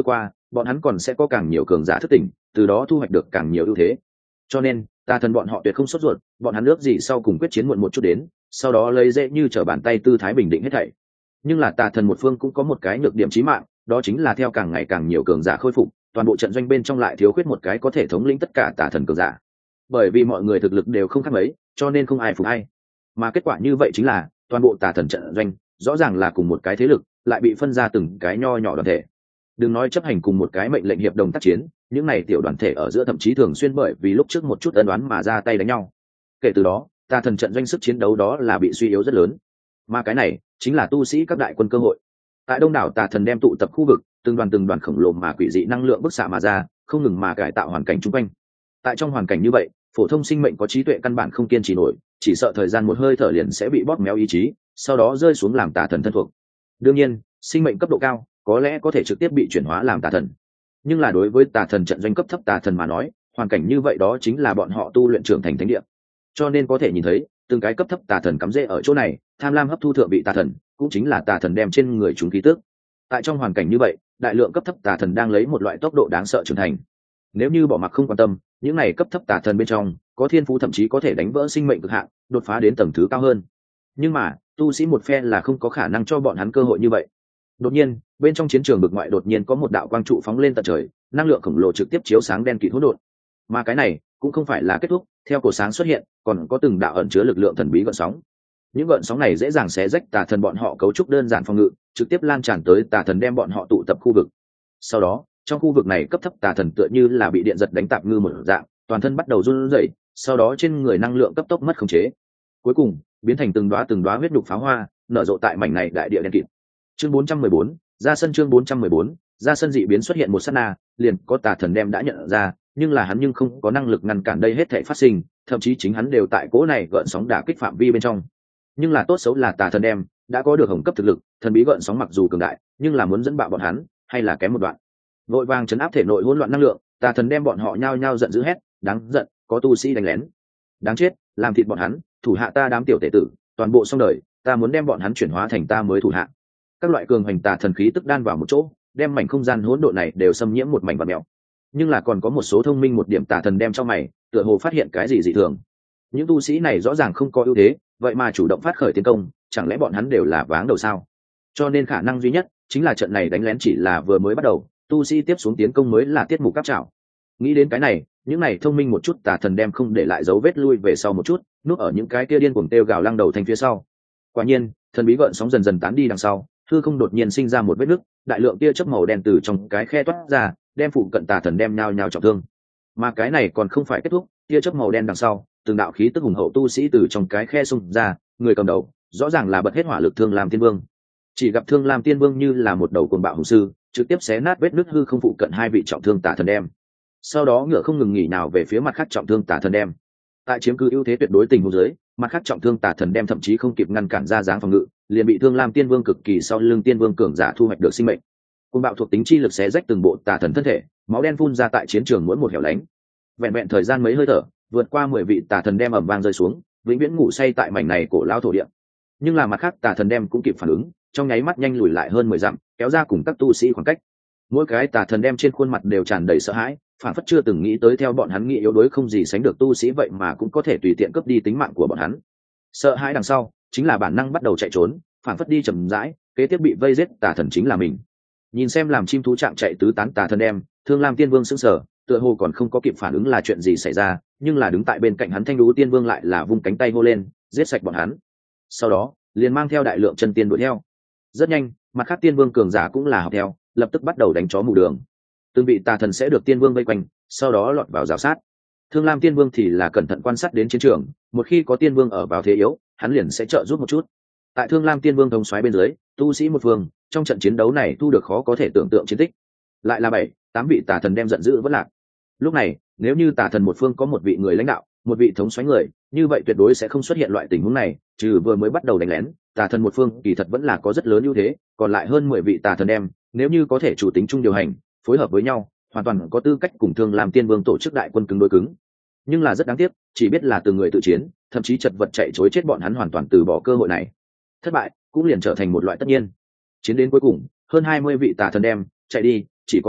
bọn hắn còn sẽ có càng nhiều cường giả thức tỉnh, từ đó thu hoạch được càng nhiều ưu thế. Cho nên tà thần bọn họ tuyệt không sốt ruột, bọn hắn ước gì sau cùng quyết chiến muộn một chút đến, sau đó lấy dễ như trở bàn tay tư thái bình định hết thảy. Nhưng là tà thần một phương cũng có một cái nhược điểm chí mạng, đó chính là theo càng ngày càng nhiều cường giả khôi phục, toàn bộ trận doanh bên trong lại thiếu khuyết một cái có thể thống lĩnh tất cả tà thần cường giả. Bởi vì mọi người thực lực đều không khác mấy, cho nên không ai phục ai. Mà kết quả như vậy chính là toàn bộ tà thần trận doanh rõ ràng là cùng một cái thế lực, lại bị phân ra từng cái nho nhỏ đoàn thể. Đừng nói chấp hành cùng một cái mệnh lệnh hiệp đồng tác chiến, những này tiểu đoàn thể ở giữa thậm chí thường xuyên bởi vì lúc trước một chút ân oán mà ra tay đánh nhau. Kể từ đó tà thần trận doanh sức chiến đấu đó là bị suy yếu rất lớn, mà cái này chính là tu sĩ các đại quân cơ hội. Tại đông đảo tà thần đem tụ tập khu vực, từng đoàn từng đoàn khổng lồ mà quỷ dị năng lượng bức xạ mà ra, không ngừng mà cải tạo hoàn cảnh chung quanh. Tại trong hoàn cảnh như vậy, phổ thông sinh mệnh có trí tuệ căn bản không kiên trì nổi, chỉ sợ thời gian một hơi thở liền sẽ bị bóp méo ý chí, sau đó rơi xuống làm tà thần thân thuộc. Đương nhiên sinh mệnh cấp độ cao có lẽ có thể trực tiếp bị chuyển hóa làm tà thần, nhưng là đối với tà thần trận doanh cấp thấp tà thần mà nói, hoàn cảnh như vậy đó chính là bọn họ tu luyện trưởng thành thánh địa. Cho nên có thể nhìn thấy từng cái cấp thấp tà thần cắm rễ ở chỗ này, tham lam hấp thu thượng vị tà thần, cũng chính là tà thần đem trên người chúng khí tức. Tại trong hoàn cảnh như vậy, đại lượng cấp thấp tà thần đang lấy một loại tốc độ đáng sợ trưởng thành. Nếu như bỏ mặc không quan tâm, những này cấp thấp tà thần bên trong có thiên phú thậm chí có thể đánh vỡ sinh mệnh cực hạn, đột phá đến tầng thứ cao hơn. Nhưng mà tu sĩ một phe là không có khả năng cho bọn hắn cơ hội như vậy. Đột nhiên bên trong chiến trường vực ngoại đột nhiên có một đạo quang trụ phóng lên tận trời, năng lượng khổng lồ trực tiếp chiếu sáng đen kịt hỗn độn. Mà cái này cũng không phải là kết thúc, theo cổ sáng xuất hiện còn có từng đạo ẩn chứa lực lượng thần bí gợn sóng. Những gợn sóng này dễ dàng xé rách tà thần bọn họ cấu trúc đơn giản phòng ngự, trực tiếp lan tràn tới tà thần đem bọn họ tụ tập khu vực. Sau đó trong khu vực này cấp thấp tà thần tựa như là bị điện giật đánh tạp ngư một dạng, toàn thân bắt đầu run rẩy, sau đó trên người năng lượng cấp tốc mất khống chế, cuối cùng biến thành từng đóa từng đóa huyết nhục pháo hoa nở rộ tại mảnh này đại địa đen kịt. Chương bốn trăm mười bốn, ra sân. Chương bốn trăm mười bốn, ra sân. Dị biến xuất hiện một sát na, liền có tà thần đem đã nhận ra, nhưng là hắn nhưng không có năng lực ngăn cản đây hết thảy phát sinh, thậm chí chính hắn đều tại cỗ này gợn sóng đả kích phạm vi bên trong. Nhưng là tốt xấu là tà thần đem đã có được hồng cấp thực lực, thần bí gợn sóng mặc dù cường đại, nhưng là muốn dẫn bạo bọn hắn hay là kém một đoạn. Vội vàng chấn áp thể nội hỗn loạn năng lượng, tà thần đem bọn họ nhao nhao giận dữ hét, đáng giận, có tu sĩ đánh lén, đáng chết, làm thịt bọn hắn, thủ hạ ta đám tiểu tể tử, toàn bộ xong đời, ta muốn đem bọn hắn chuyển hóa thành ta mới thủ hạ. Các loại cường hành tà thần khí tức đan vào một chỗ, đem mảnh không gian hỗn độn này đều xâm nhiễm một mảnh vật mèo. Nhưng là còn có một số thông minh một điểm tà thần đem cho mày, tựa hồ phát hiện cái gì dị thường. Những tu sĩ này rõ ràng không có ưu thế, vậy mà chủ động phát khởi tiến công, chẳng lẽ bọn hắn đều là váng đầu sao? Cho nên khả năng duy nhất chính là trận này đánh lén chỉ là vừa mới bắt đầu, tu sĩ tiếp xuống tiến công mới là tiết mục cáp trảo. Nghĩ đến cái này, những này thông minh một chút tà thần đem không để lại dấu vết lui về sau một chút, núp ở những cái kia điên cuồng kêu gào lăng đầu thành phía sau. Quả nhiên thần bí gợn sóng dần dần tán đi đằng sau, hư không đột nhiên sinh ra một vết nứt, đại lượng tia chớp màu đen từ trong cái khe toát ra, đem phụ cận tà thần đem nhao nhao trọng thương. Mà cái này còn không phải kết thúc, tia chớp màu đen đằng sau, từng đạo khí tức hùng hậu tu sĩ từ trong cái khe xung ra, người cầm đầu rõ ràng là bật hết hỏa lực Thương Lam Tiên Vương. Chỉ gặp Thương Lam Tiên Vương như là một đầu cuồng bạo hùng sư, trực tiếp xé nát vết nứt hư không phụ cận hai vị trọng thương tà thần đem. Sau đó ngựa không ngừng nghỉ nào về phía mặt khác trọng thương tà thần đem. Tại chiếm cứ ưu thế tuyệt đối tình huống dưới, mặt khác trọng thương tà thần đem thậm chí không kịp ngăn cản ra dáng phòng ngự, liền bị Thương Lam Tiên Vương cực kỳ sau lưng Tiên Vương cường giả thu hoạch được sinh mệnh. Cuồng bạo thuộc tính chi lực xé rách từng bộ tà thần thân thể, máu đen phun ra tại chiến trường mỗi một hẻo lánh. Vẹn vẹn thời gian mấy hơi thở, vượt qua mười vị tà thần đem ầm vang rơi xuống, vĩnh viễn ngủ say tại mảnh này cổ lao thổ địa. Nhưng là mặt khác tà thần đem cũng kịp phản ứng, trong nháy mắt nhanh lùi lại hơn mười dặm, kéo ra cùng các tu sĩ khoảng cách. Mỗi cái tà thần đem trên khuôn mặt đều tràn đầy sợ hãi, phản phất chưa từng nghĩ tới theo bọn hắn nghĩ yếu đuối không gì sánh được tu sĩ vậy mà cũng có thể tùy tiện cướp đi tính mạng của bọn hắn. Sợ hãi đằng sau chính là bản năng bắt đầu chạy trốn, phản phất đi chậm rãi, kế tiếp bị vây giết tà thần chính là mình. Nhìn xem làm chim thú trạng chạy tứ tán tà thần đem, Thương Lam Tiên Vương sững sờ, tựa hồ còn không có kịp phản ứng là chuyện gì xảy ra, nhưng là đứng tại bên cạnh hắn Thanh Đú Tiên Vương lại là vung cánh tay hô lên, giết sạch bọn hắn. Sau đó liền mang theo đại lượng chân tiên đuổi theo. Rất nhanh mặt khác Tiên Vương cường giả cũng là học theo, lập tức bắt đầu đánh chó mù đường. Từng vị tà thần sẽ được Tiên Vương vây quanh, sau đó lọt vào rào sát. Thương Lam Tiên Vương thì là cẩn thận quan sát đến chiến trường, một khi có Tiên Vương ở vào thế yếu, hắn liền sẽ trợ giúp một chút. Tại Thương Lam Tiên Vương thống soái bên dưới, tu sĩ một phương trong trận chiến đấu này thu được khó có thể tưởng tượng chiến tích. Lại là bảy, tám vị tà thần đem giận dữ vẫn lạc. Lúc này nếu như tà thần một phương có một vị người lãnh đạo, một vị thống soái người, như vậy tuyệt đối sẽ không xuất hiện loại tình huống này, trừ vừa mới bắt đầu đánh lén, tà thần một phương kỳ thật vẫn là có rất lớn ưu thế, còn lại hơn mười vị tà thần đem, nếu như có thể chủ tính chung điều hành, phối hợp với nhau, hoàn toàn có tư cách cùng Thương Lam Tiên Vương tổ chức đại quân cứng đối cứng. Nhưng là rất đáng tiếc, chỉ biết là từng người tự chiến, thậm chí chật vật chạy trối chết bọn hắn hoàn toàn từ bỏ cơ hội này. Thất bại cũng liền trở thành một loại tất nhiên. Chiến đến cuối cùng, hơn hai mươi vị tà thần đem chạy đi, chỉ có bảy,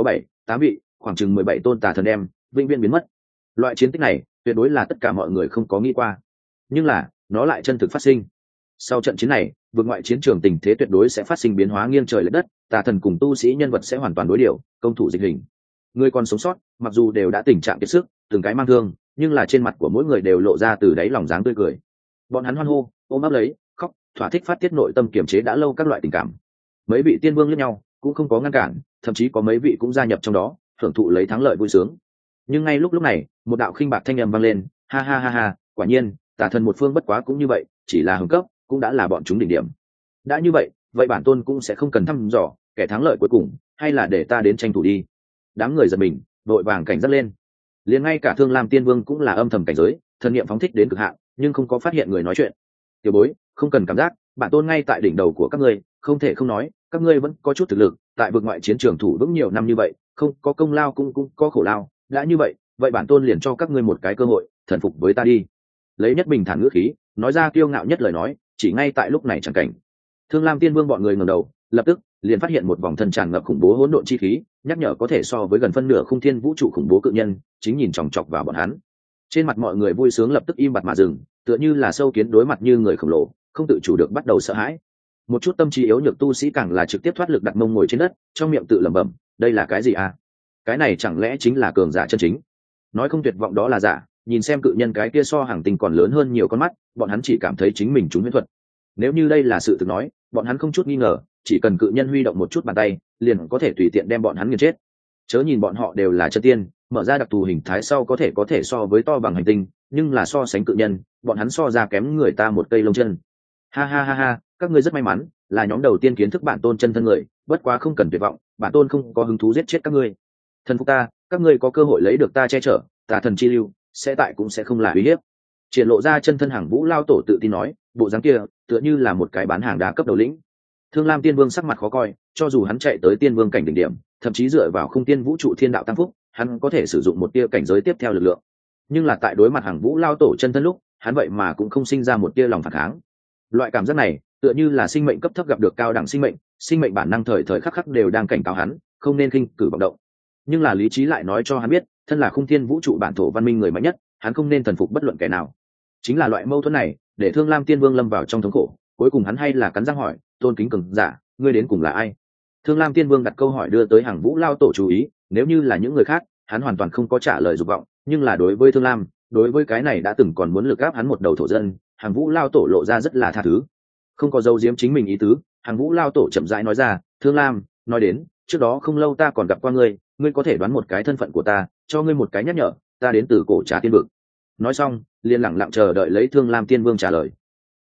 tám vị, khoảng chừng mười bảy tôn tà thần đem vĩnh viễn biến mất. Loại chiến tích này tuyệt đối là tất cả mọi người không có nghĩ qua, nhưng là nó lại chân thực phát sinh. Sau trận chiến này, vượt ngoại chiến trường tình thế tuyệt đối sẽ phát sinh biến hóa nghiêng trời lệch đất, tà thần cùng tu sĩ nhân vật sẽ hoàn toàn đối điều, công thủ dịch hình. Người còn sống sót, mặc dù đều đã tình trạng kiệt sức, từng cái mang thương, nhưng là trên mặt của mỗi người đều lộ ra từ đáy lòng dáng tươi cười. Bọn hắn hoan hô, ôm ấp lấy, khóc, thỏa thích phát tiết nội tâm kiềm chế đã lâu các loại tình cảm. Mấy vị tiên vương liếc nhau, cũng không có ngăn cản, thậm chí có mấy vị cũng gia nhập trong đó, hưởng thụ lấy thắng lợi vui sướng. Nhưng ngay lúc lúc này, một đạo khinh bạc thanh âm vang lên, ha ha ha ha, quả nhiên, tà thần một phương bất quá cũng như vậy, chỉ là hưng cấp, cũng đã là bọn chúng đỉnh điểm. Đã như vậy, vậy bản tôn cũng sẽ không cần thăm dò kẻ thắng lợi cuối cùng, hay là để ta đến tranh thủ đi. Đám người giật mình, đội vàng cảnh giác lên. Liền ngay cả Thương Lam Tiên Vương cũng là âm thầm cảnh giới, thần niệm phóng thích đến cực hạn, nhưng không có phát hiện người nói chuyện. Tiểu bối, không cần cảm giác, bản tôn ngay tại đỉnh đầu của các ngươi, không thể không nói, các ngươi vẫn có chút thực lực, tại vực ngoại chiến trường thủ vững nhiều năm như vậy, không có công lao cũng cũng có khổ lao. Đã như vậy, vậy bản tôn liền cho các ngươi một cái cơ hội, thần phục với ta đi. Lấy nhất bình thản ngữ khí, nói ra kiêu ngạo nhất lời nói, chỉ ngay tại lúc này chẳng cảnh. Thương Lam Tiên Vương bọn người ngẩng đầu, lập tức liền phát hiện một vòng thân tràn ngập khủng bố hỗn độn chi khí, nhắc nhở có thể so với gần phân nửa khung thiên vũ trụ khủng bố cự nhân, chính nhìn chòng chọc vào bọn hắn. Trên mặt mọi người vui sướng lập tức im bặt mà dừng, tựa như là sâu kiến đối mặt như người khổng lồ, không tự chủ được bắt đầu sợ hãi. Một chút tâm trí yếu nhược tu sĩ càng là trực tiếp thoát lực đặt mông ngồi trên đất, trong miệng tự lẩm bẩm, đây là cái gì à? Cái này chẳng lẽ chính là cường giả chân chính? Nói không tuyệt vọng đó là giả, nhìn xem cự nhân cái kia so hàng tinh còn lớn hơn nhiều con mắt, bọn hắn chỉ cảm thấy chính mình trúng huyễn thuật. Nếu như đây là sự thực nói, bọn hắn không chút nghi ngờ, chỉ cần cự nhân huy động một chút bàn tay, liền có thể tùy tiện đem bọn hắn nghiền chết. Chớ nhìn bọn họ đều là chân tiên, mở ra đặc thù hình thái sau có thể có thể so với to bằng hành tinh, nhưng là so sánh cự nhân, bọn hắn so ra kém người ta một cây lông chân. Ha ha ha ha, các ngươi rất may mắn, là nhóm đầu tiên kiến thức bản tôn chân thân người, bất quá không cần tuyệt vọng, bản tôn không có hứng thú giết chết các ngươi. Thần phục ta, các ngươi có cơ hội lấy được ta che chở, tà thần chi lưu, sẽ tại cũng sẽ không là uy hiếp. Triển lộ ra chân thân hàng Vũ lao tổ tự tin nói, bộ dáng kia tựa như là một cái bán hàng đa cấp đầu lĩnh. Thương Lam Tiên Vương sắc mặt khó coi, cho dù hắn chạy tới tiên vương cảnh đỉnh điểm, thậm chí dựa vào khung tiên vũ trụ thiên đạo tam phúc, hắn có thể sử dụng một tia cảnh giới tiếp theo lực lượng. Nhưng là tại đối mặt hàng Vũ lao tổ chân thân lúc, hắn vậy mà cũng không sinh ra một tia lòng phản kháng. Loại cảm giác này, tựa như là sinh mệnh cấp thấp gặp được cao đẳng sinh mệnh, sinh mệnh bản năng thời thời khắc khắc đều đang cảnh cáo hắn, không nên khinh cử vọng động. Nhưng là lý trí lại nói cho hắn biết, thân là khung thiên vũ trụ bản thổ văn minh người mạnh nhất, hắn không nên thần phục bất luận kẻ nào. Chính là loại mâu thuẫn này, để Thương Lam Tiên Vương lâm vào trong thống khổ, cuối cùng hắn hay là cắn răng hỏi, tôn kính cường giả, ngươi đến cùng là ai? Thương Lam Tiên Vương đặt câu hỏi đưa tới hàng Vũ lao tổ chú ý, nếu như là những người khác, hắn hoàn toàn không có trả lời dục vọng, nhưng là đối với Thương Lam, đối với cái này đã từng còn muốn lực áp hắn một đầu thổ dân, hàng Vũ lao tổ lộ ra rất là tha thứ, không có dấu giếm chính mình ý tứ. Hàng Vũ lao tổ chậm rãi nói ra, Thương Lam, nói đến, trước đó không lâu ta còn gặp qua ngươi, ngươi có thể đoán một cái thân phận của ta, cho ngươi một cái nhắc nhở, ta đến từ cổ Trà Tiên vực. Nói xong, liền lặng lặng chờ đợi lấy Thương Lam Tiên Vương trả lời.